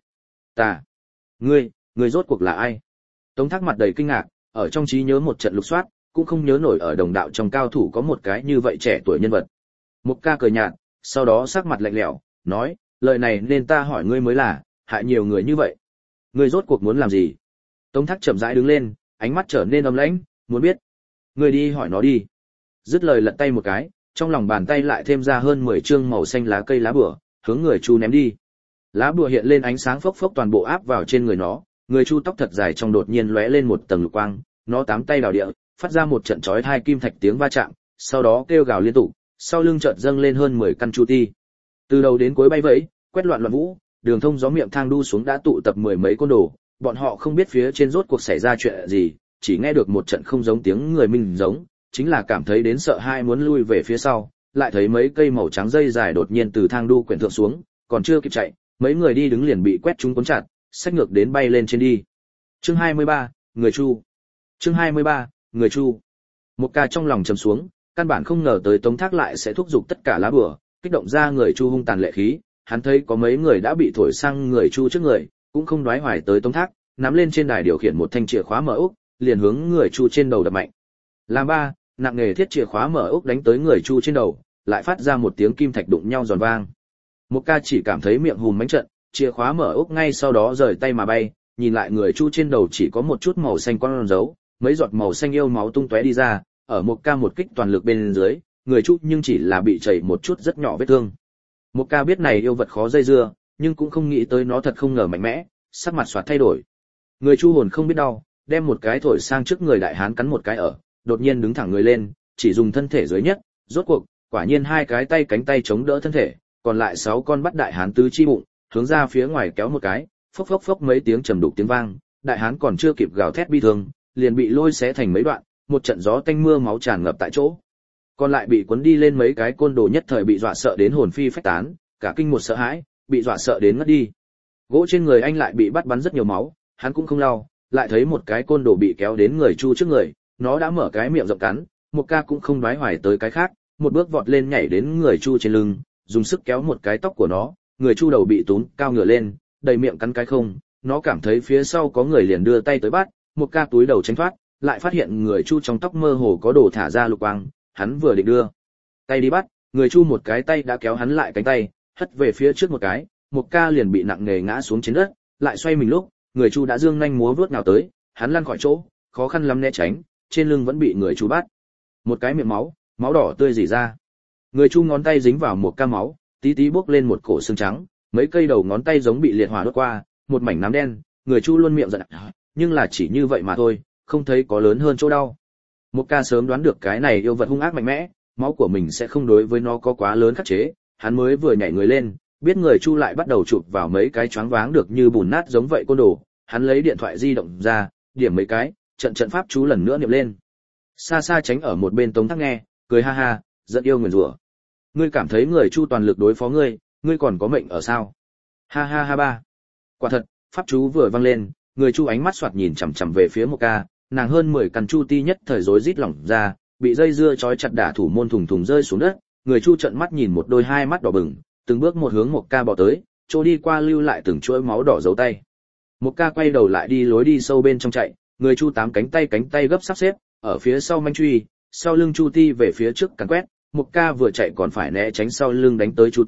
Ngươi rốt cuộc là ai? Tống Thác mặt đầy kinh ngạc, ở trong trí nhớ một trận lục soát, cũng không nhớ nổi ở đồng đạo trong cao thủ có một cái như vậy trẻ tuổi nhân vật. Một ca cười nhạt, sau đó sắc mặt lạnh lẽo, nói, lời này nên ta hỏi ngươi mới là, hại nhiều người như vậy. Ngươi rốt cuộc muốn làm gì? Tống Thác chậm rãi đứng lên, ánh mắt trở nên âm lãnh, muốn biết. Ngươi đi hỏi nó đi. Dứt lời lật tay một cái, trong lòng bàn tay lại thêm ra hơn 10 chương màu xanh lá cây lá bùa, hướng người Chu ném đi. Lá bùa hiện lên ánh sáng phốc phốc toàn bộ áp vào trên người nó, người Chu tóc thật dài trong đột nhiên lóe lên một tầng lục quang, nó tám tay đào địa, phát ra một trận chói tai kim thạch tiếng va chạm, sau đó kêu gào liên tục, sau lưng chợt dâng lên hơn 10 căn Chu Ti. Từ đầu đến cuối bay vẫy, quét loạn vũ, đường thông gió miệng thang đu xuống đã tụ tập mười mấy côn đồ, bọn họ không biết phía trên rốt cuộc xảy ra chuyện gì, chỉ nghe được một trận không giống tiếng người mình giống, chính là cảm thấy đến sợ hãi muốn lui về phía sau, lại thấy mấy cây màu trắng dây dài đột nhiên từ thang đu quyển thượng xuống, còn chưa kịp chạy, mấy người đi đứng liền bị quét trúng cuốn chặt, xách ngược đến bay lên trên đi. Chương 23, người Chu. Chương 23, người Chu. Một ca trong lòng trầm xuống, căn bản không ngờ tới Tống Thác lại sẽ thúc giục tất cả lá bùa, kích động ra người Chu hung tàn lệ khí, hắn thấy có mấy người đã bị thổi sang người Chu trước người, cũng không đoái hoài tới Tống Thác, nắm lên trên đài điều khiển một thanh chìa khóa mở ốc, liền hướng người Chu trên đầu đập mạnh. Làm ba, nặng nghề thiết chìa khóa mở ốc đánh tới người Chu trên đầu, lại phát ra một tiếng kim thạch đụng nhau giòn vang. Một ca chỉ cảm thấy miệng hùm mánh trận, chìa khóa mở ốc ngay sau đó rời tay mà bay, nhìn lại người Chu trên đầu chỉ có một chút màu xanh con dấu, mấy giọt màu xanh yêu máu tung tóe đi ra, ở một ca một kích toàn lực bên dưới, người Chu nhưng chỉ là bị chảy một chút rất nhỏ vết thương. Một ca biết này yêu vật khó dây dưa, nhưng cũng không nghĩ tới nó thật không ngờ mạnh mẽ, sắc mặt xoạt thay đổi. Người Chu hồn không biết đau, đem một cái thổi sang trước người đại hán cắn một cái ở, đột nhiên đứng thẳng người lên, chỉ dùng thân thể dưới nhất, rốt cuộc, quả nhiên hai cái tay cánh tay chống đỡ thân thể, còn lại 6 con bắt đại hán tứ chi bụng, hướng ra phía ngoài kéo một cái, phốc phốc phốc mấy tiếng trầm đục tiếng vang, đại hán còn chưa kịp gào thét bi thương, liền bị lôi xé thành mấy đoạn, một trận gió tanh mưa máu tràn ngập tại chỗ. Còn lại bị cuốn đi lên mấy cái côn đồ nhất thời bị dọa sợ đến hồn phi phách tán, cả kinh một sợ hãi, bị dọa sợ đến ngất đi. Gỗ trên người anh lại bị bắt bắn rất nhiều máu, hắn cũng không lau, lại thấy một cái côn đồ bị kéo đến người Chu trước người, nó đã mở cái miệng rộng cắn, một ca cũng không đoái hoài tới cái khác, một bước vọt lên nhảy đến người Chu trên lưng, dùng sức kéo một cái tóc của nó, người Chu đầu bị tún cao ngửa lên, đầy miệng cắn cái không, nó cảm thấy phía sau có người liền đưa tay tới bắt, một ca túi đầu tránh thoát, lại phát hiện người Chu trong tóc mơ hồ có đồ thả ra lục quang, hắn vừa định đưa tay đi bắt, người Chu một cái tay đã kéo hắn lại cánh tay, hất về phía trước một cái, một ca liền bị nặng nề ngã xuống trên đất, lại xoay mình lúc, người Chu đã dương nhanh múa vuốt nào tới, hắn lăn khỏi chỗ, khó khăn lắm né tránh, trên lưng vẫn bị người Chu bắt. Một cái miệng máu đỏ tươi rỉ ra. Người Chu ngón tay dính vào một ca máu, tí tí bốc lên một cổ xương trắng, mấy cây đầu ngón tay giống bị liệt hỏa đốt qua, một mảnh nám đen, người Chu luôn miệng giận, nhưng là chỉ như vậy mà thôi, không thấy có lớn hơn chỗ đau. Một ca sớm đoán được cái này yêu vật hung ác mạnh mẽ, máu của mình sẽ không đối với nó có quá lớn khắc chế, hắn mới vừa nhảy người lên, biết người Chu lại bắt đầu chụp vào mấy cái choáng váng được như bùn nát giống vậy côn đồ, hắn lấy điện thoại di động ra, điểm mấy cái, trận pháp chú lần nữa niệm lên. Xa xa tránh ở một bên Tống Thác nghe, cười ha ha, giận yêu nguyền rủa. Ngươi cảm thấy người Chu toàn lực đối phó ngươi còn có mệnh ở sao? Ha ha ha ba. Quả thật, pháp chú vừa vang lên, người Chu ánh mắt xoạt nhìn chằm chằm về phía một ca, nàng hơn 10 căn Chu Ti nhất thời rối rít lỏng ra, bị dây dưa trói chặt đả thủ môn thùng thùng rơi xuống đất, người Chu trợn mắt nhìn một đôi hai mắt đỏ bừng, từng bước một hướng một ca bỏ tới, chỗ đi qua lưu lại từng chuỗi máu đỏ dấu tay. Một ca quay đầu lại đi lối đi sâu bên trong chạy, người Chu 8 cánh tay gấp sắp xếp, ở phía sau manh truy, sau lưng Chu Ti về phía trước càn quét, một ca vừa chạy còn phải né tránh sau lưng đánh tới Chu Ti,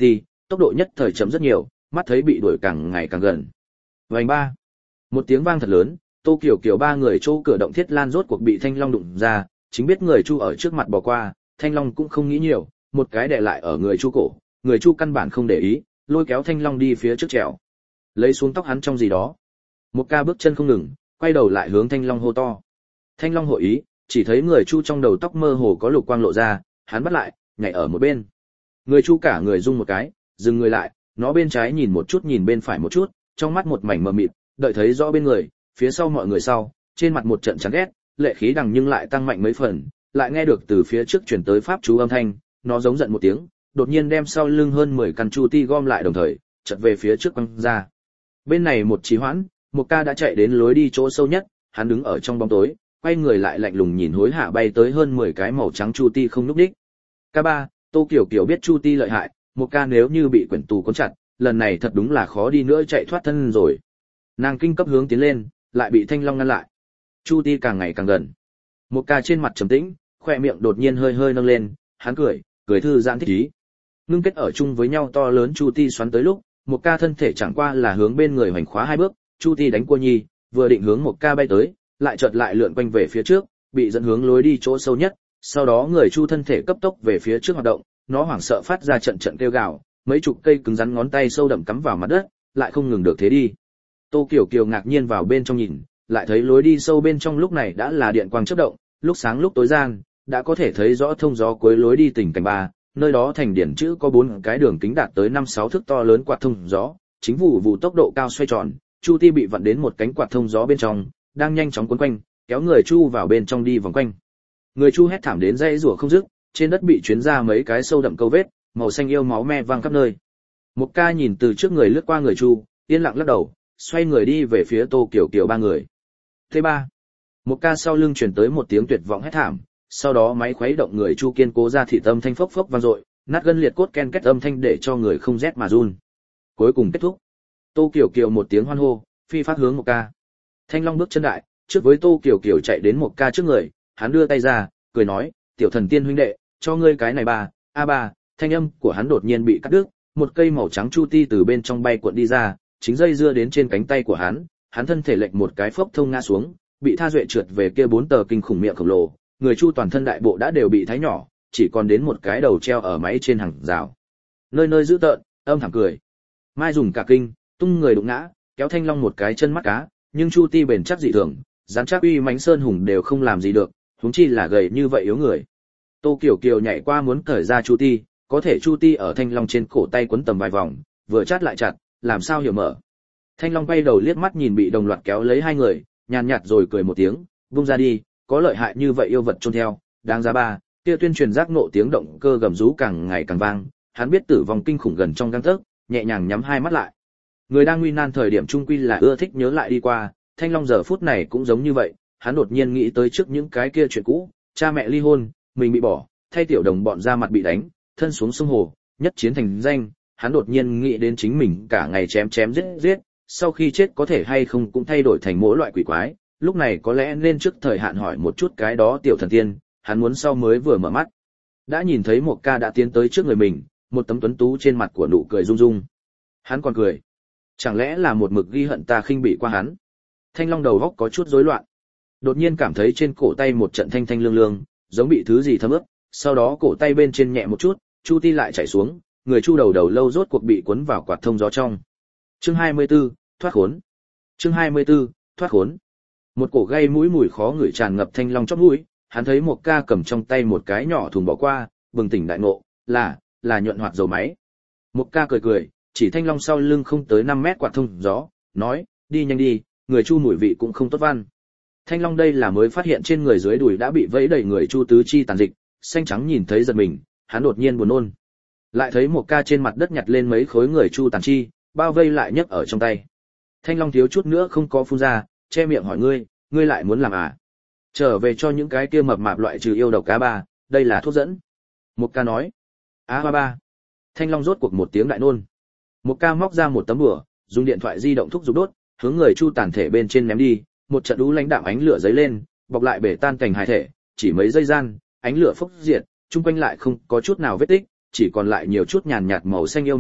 tốc độ nhất thời chậm rất nhiều, mắt thấy bị đuổi càng ngày càng gần. Vành ba. Một tiếng vang thật lớn, Tô Kiều Kiều ba người chỗ cửa động thiết lan rốt cuộc bị Thanh Long đụng ra, chính biết người Chu ở trước mặt bỏ qua, Thanh Long cũng không nghĩ nhiều, một cái đè lại ở người Chu cổ, người Chu căn bản không để ý, lôi kéo Thanh Long đi phía trước trèo. Lấy xuống tóc hắn trong gì đó. Một ca bước chân không ngừng, quay đầu lại hướng Thanh Long hô to. Thanh Long hội ý, chỉ thấy người Chu trong đầu tóc mơ hồ có lục quang lộ ra, hắn bắt lại, nhảy ở một bên. Người Chu cả người rung một cái, dừng người lại, nó bên trái nhìn một chút nhìn bên phải một chút, trong mắt một mảnh mờ mịt, đợi thấy rõ bên người, phía sau mọi người sau, trên mặt một trận chán ghét, lệ khí đằng nhưng lại tăng mạnh mấy phần, lại nghe được từ phía trước truyền tới pháp chú âm thanh, nó giống giận một tiếng, đột nhiên đem sau lưng hơn 10 căn chu ti gom lại đồng thời, chợt về phía trước quăng ra. Bên này một trì hoãn, một ca đã chạy đến lối đi chỗ sâu nhất, hắn đứng ở trong bóng tối, quay người lại lạnh lùng nhìn hối hả bay tới hơn 10 cái màu trắng chu ti không núp đích. K3, Tô Kiều Kiều biết chu ti lợi hại, một ca nếu như bị quyển tù cuốn chặt, lần này thật đúng là khó đi nữa chạy thoát thân rồi. Nàng kinh cấp hướng tiến lên, lại bị Thanh Long ngăn lại. Chu ti càng ngày càng gần. Một ca trên mặt trầm tĩnh, khoe miệng đột nhiên hơi hơi nâng lên, hắn cười thư giãn thích ý. Ngưng kết ở chung với nhau to lớn chu ti xoắn tới lúc, một ca thân thể chẳng qua là hướng bên người hoành khóa 2 bước, chu ti đánh cua nhi, vừa định hướng một ca bay tới, lại chợt lại lượn quanh về phía trước, bị dẫn hướng lối đi chỗ sâu nhất, sau đó người chu thân thể cấp tốc về phía trước hoạt động, nó hoảng sợ phát ra trận trận kêu gào, mấy chục cây cứng rắn ngón tay sâu đậm cắm vào mặt đất, lại không ngừng được thế đi. Tô Kiều Kiều ngạc nhiên vào bên trong nhìn, lại thấy lối đi sâu bên trong lúc này đã là điện quang chớp động, lúc sáng lúc tối gian, đã có thể thấy rõ thông gió cuối lối đi tình cảnh ba, nơi đó thành điển chữ có 4 cái đường kính đạt tới 5-6 thước to lớn quạt thông gió, chính vụ tốc độ cao xoay tròn, chu ti bị vặn đến một cánh quạt thông gió bên trong, đang nhanh chóng cuốn quanh, kéo người chu vào bên trong đi vòng quanh. Người chu hét thảm đến dây rủa không dứt, trên đất bị chuyến ra mấy cái sâu đậm câu vết, màu xanh yêu máu me văng khắp nơi. Một ca nhìn từ trước người lướt qua người chu, yên lặng lắc đầu, xoay người đi về phía Tô Kiều Kiều ba người. Thế ba. Một ca sau lưng truyền tới một tiếng tuyệt vọng hét thảm, sau đó máy khuấy động người chu kiên cố ra thị tâm thanh phốc phốc vang dội, nát gân liệt cốt ken két âm thanh để cho người không rét mà run. Cuối cùng kết thúc. Tô Kiều Kiều một tiếng hoan hô, phi phát hướng một ca. Thanh Long bước chân đại, trước với Tô Kiều Kiều chạy đến một ca trước người, hắn đưa tay ra, cười nói, tiểu thần tiên huynh đệ, cho ngươi cái này ba, A3, thanh âm của hắn đột nhiên bị cắt đứt, một cây màu trắng chu ti từ bên trong bay cuộn đi ra, chính dây dưa đến trên cánh tay của hắn thân thể lệch một cái phốc thông ngã xuống, bị tha duệ trượt về kia 4 tờ kinh khủng miệng khổng lồ, người chu toàn thân đại bộ đã đều bị thái nhỏ, chỉ còn đến một cái đầu treo ở máy trên hàng rào. Nơi nơi dữ tợn, âm thảm cười. Mai dùng cả kinh, tung người đụng ngã, kéo Thanh Long một cái chân mắt cá, nhưng chu ti bền chắc dị thường, dám chắc uy mãnh sơn hùng đều không làm gì được, huống chi là gầy như vậy yếu người. Tô Kiều Kiều nhảy qua muốn cởi ra chu ti, có thể chu ti ở Thanh Long trên cổ tay quấn tầm vài vòng, vừa chát lại chặt, làm sao hiểu mở. Thanh Long quay đầu liếc mắt nhìn bị đồng loạt kéo lấy hai người, nhàn nhạt rồi cười một tiếng, vung ra đi, có lợi hại như vậy yêu vật chôn theo, đáng giá ba. Kia tuyên truyền giác nộ tiếng động cơ gầm rú càng ngày càng vang, hắn biết tử vong kinh khủng gần trong gang tấc, nhẹ nhàng nhắm hai mắt lại. Người đang nguy nan thời điểm trung quy là ưa thích nhớ lại đi qua, Thanh Long giờ phút này cũng giống như vậy, hắn đột nhiên nghĩ tới trước những cái kia chuyện cũ, cha mẹ ly hôn, mình bị bỏ, thay tiểu đồng bọn ra mặt bị đánh, thân xuống sông hồ, nhất chiến thành danh, hắn đột nhiên nghĩ đến chính mình cả ngày chém chém giết, sau khi chết có thể hay không cũng thay đổi thành mỗi loại quỷ quái, lúc này có lẽ nên trước thời hạn hỏi một chút cái đó tiểu thần tiên, hắn muốn sau mới vừa mở mắt. Đã nhìn thấy một ca đã tiến tới trước người mình, một tấm tuấn tú trên mặt của nụ cười rung rung. Hắn còn cười. Chẳng lẽ là một mực ghi hận ta khinh bỉ qua hắn? Thanh Long đầu góc có chút rối loạn. Đột nhiên cảm thấy trên cổ tay một trận thanh thanh lương lương, giống bị thứ gì thấm ướt, sau đó cổ tay bên trên nhẹ một chút, chu ti lại chảy xuống, người chu đầu lâu rốt cuộc bị cuốn vào quạt thông gió trong. Chương 24, thoát khốn. Chương 24, thoát khốn. Một cổ gây mũi mùi khó ngửi tràn ngập Thanh Long chóp mũi, hắn thấy một ca cầm trong tay một cái nhỏ thùng bỏ qua, bừng tỉnh đại ngộ, là nhuận hoạt dầu máy. Một ca cười, chỉ Thanh Long sau lưng không tới 5 mét quạt thông gió, nói, đi nhanh đi, người chu mùi vị cũng không tốt văn. Thanh Long đây là mới phát hiện trên người dưới đùi đã bị vẫy đầy người chu tứ chi tàn dịch, xanh trắng nhìn thấy giật mình, hắn đột nhiên buồn nôn. Lại thấy một ca trên mặt đất nhặt lên mấy khối người chu tàn chi, bao vây lại nhấc ở trong tay. Thanh Long thiếu chút nữa không có phun ra, che miệng hỏi ngươi lại muốn làm à? Trở về cho những cái kia mập mạp loại trừ yêu độc cá ba, đây là thuốc dẫn. Một ca nói. Ba. Thanh Long rốt cuộc một tiếng đại nôn. Một ca móc ra một tấm bùa, dùng điện thoại di động thúc giục đốt, hướng người chu tàn thể bên trên ném đi, một trận đú lãnh đạm ánh lửa giấy lên, bọc lại bể tan cảnh hài thể, chỉ mấy giây gian, ánh lửa phốc diệt, chung quanh lại không có chút nào vết tích, chỉ còn lại nhiều chút nhàn nhạt màu xanh yêu máu,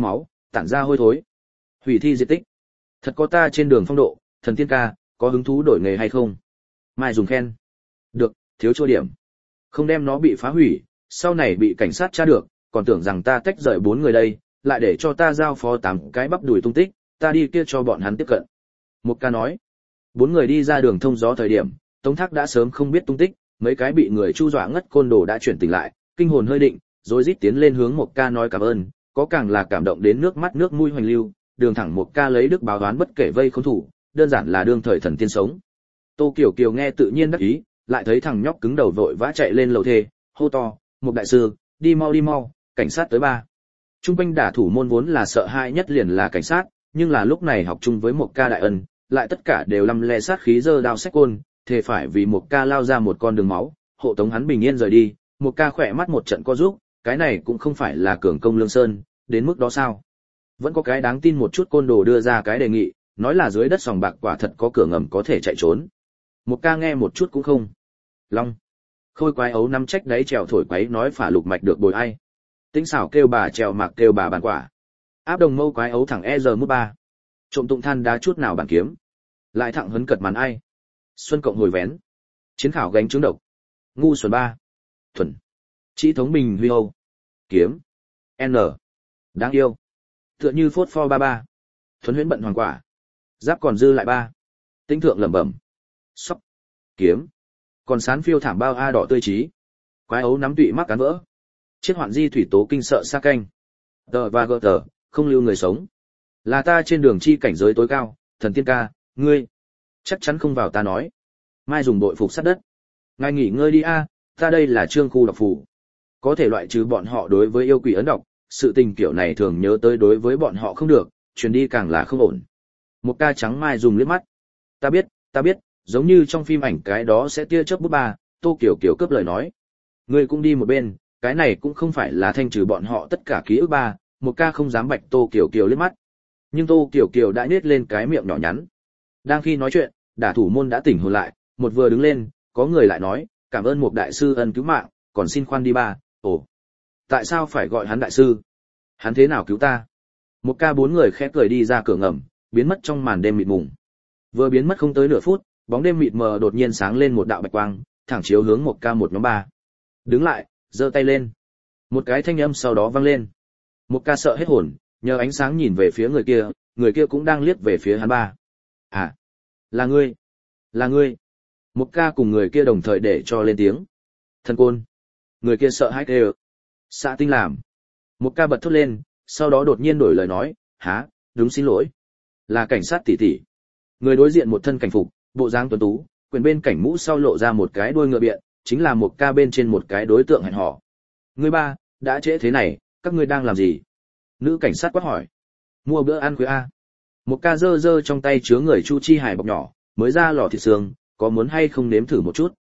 tản ra hôi thối. Hủy thi diệt tích. Thật có ta trên đường phong độ, thần tiên ca, có hứng thú đổi nghề hay không? Mai dùng khen. Được, thiếu chua điểm. Không đem nó bị phá hủy, sau này bị cảnh sát tra được, còn tưởng rằng ta tách rời 4 người đây, lại để cho ta giao phó 8 cái bắp đùi tung tích, ta đi kia cho bọn hắn tiếp cận. Một ca nói. 4 người đi ra đường thông gió thời điểm, Tống Thác đã sớm không biết tung tích, mấy cái bị người chu dọa ngất côn đồ đã chuyển tỉnh lại, kinh hồn hơi định, rồi rít tiến lên hướng một ca nói cảm ơn, có càng là cảm động đến nước mắt nước mũi hoành lưu, đường thẳng một ca lấy đức báo đoán bất kể vây khốn thủ, đơn giản là đương thời thần tiên sống. Tô Kiều Kiều nghe tự nhiên đắc ý, lại thấy thằng nhóc cứng đầu vội vã chạy lên lầu thê, hô to, một đại sư, đi mau, cảnh sát tới ba. Trung quanh đả thủ môn vốn là sợ hãi nhất liền là cảnh sát, nhưng là lúc này học chung với một ca đại ân, lại tất cả đều lăm le sát khí giơ đao xách côn, thề phải vì một ca lao ra một con đường máu, hộ tống hắn bình yên rời đi. Một ca khỏe mắt một trận co giúp, cái này cũng không phải là cường công lương sơn, đến mức đó sao? Vẫn có cái đáng tin một chút côn đồ đưa ra cái đề nghị, nói là dưới đất sòng bạc quả thật có cửa ngầm có thể chạy trốn. Một ca nghe một chút cũng không. Long. Khôi quái ấu nắm trách đáy trèo thổi quấy nói phả lục mạch được bồi ai. Tĩnh xảo kêu bà trèo mạc kêu bà bàn quả. Áp đồng mâu quái ấu thẳng e giờ mút ba. Trộm tụng than đá chút nào bản kiếm. Lại thẳng hấn cật màn ai. Xuân cộng hồi vén. Chiến khảo gánh trứng độc. Ngu xuẩn ba. Thuần. Chỉ thống bình huy hầu. Kiếm. N. Đáng yêu. Tựa như phốt pho ba ba. Thuấn huyễn bận hoàng quả. Giáp còn dư lại ba. Tinh thượng lẩm bẩm. Sóc. Kiếm. Còn sán phiêu thảm bao a đỏ tươi trí. Quái ấu nắm tụy mắc cán vỡ. Chiết hoạn di thủy tố kinh sợ xa canh. Tờ và gờ tờ, không lưu người sống. Là ta trên đường chi cảnh giới tối cao, thần tiên ca, ngươi. Chắc chắn không vào ta nói. Mai dùng bội phục sát đất. Ngài nghỉ ngơi đi a, ta đây là trương khu độc phủ. Có thể loại trừ bọn họ đối với yêu quỷ ấn độc, sự tình kiểu này thường nhớ tới đối với bọn họ không được, truyền đi càng là không ổn. Một ca trắng Mai dùng liếc mắt. Ta biết, giống như trong phim ảnh cái đó sẽ tia chớp bút ba, Tô Kiều Kiều cướp lời nói. Ngươi cũng đi một bên, cái này cũng không phải là thanh trừ bọn họ tất cả ký ức ba, một ca không dám bạch Tô Kiều Kiều liếc mắt. Nhưng Tô Kiều Kiều đã nhếch lên cái miệng nhỏ nhắn. Đang khi nói chuyện, đả thủ môn đã tỉnh hồn lại, một vừa đứng lên, có người lại nói, cảm ơn một đại sư ân cứu mạng, còn xin khoan đi ba. Ồ, tại sao phải gọi hắn đại sư? Hắn thế nào cứu ta? Một ca 4 người khẽ cười đi ra cửa ngầm, biến mất trong màn đêm mịt mùng. Vừa biến mất không tới nửa phút, bóng đêm mịt mờ đột nhiên sáng lên một đạo bạch quang, thẳng chiếu hướng một ca một nhóm 3. Đứng lại, giơ tay lên. Một cái thanh âm sau đó vang lên. Một ca sợ hết hồn, nhờ ánh sáng nhìn về phía người kia cũng đang liếc về phía hắn ba. À, là ngươi. Một ca cùng người kia đồng thời để cho lên tiếng. Thần côn. Người kia sợ hãi kêu. Xạ tinh làm. Một ca bật thốt lên, sau đó đột nhiên đổi lời nói, há, đúng xin lỗi. Là cảnh sát tỷ tỷ. Người đối diện một thân cảnh phục, bộ dáng tuấn tú, quyền bên cảnh mũ sau lộ ra một cái đuôi ngựa biện, chính là một ca bên trên một cái đối tượng hẹn hò. Ngươi ba, đã trễ thế này, các ngươi đang làm gì? Nữ cảnh sát quát hỏi. Mua bữa ăn khuya a. Một ca giơ trong tay chứa người chu chi hải bọc nhỏ, mới ra lò thịt xương, có muốn hay không nếm thử một chút?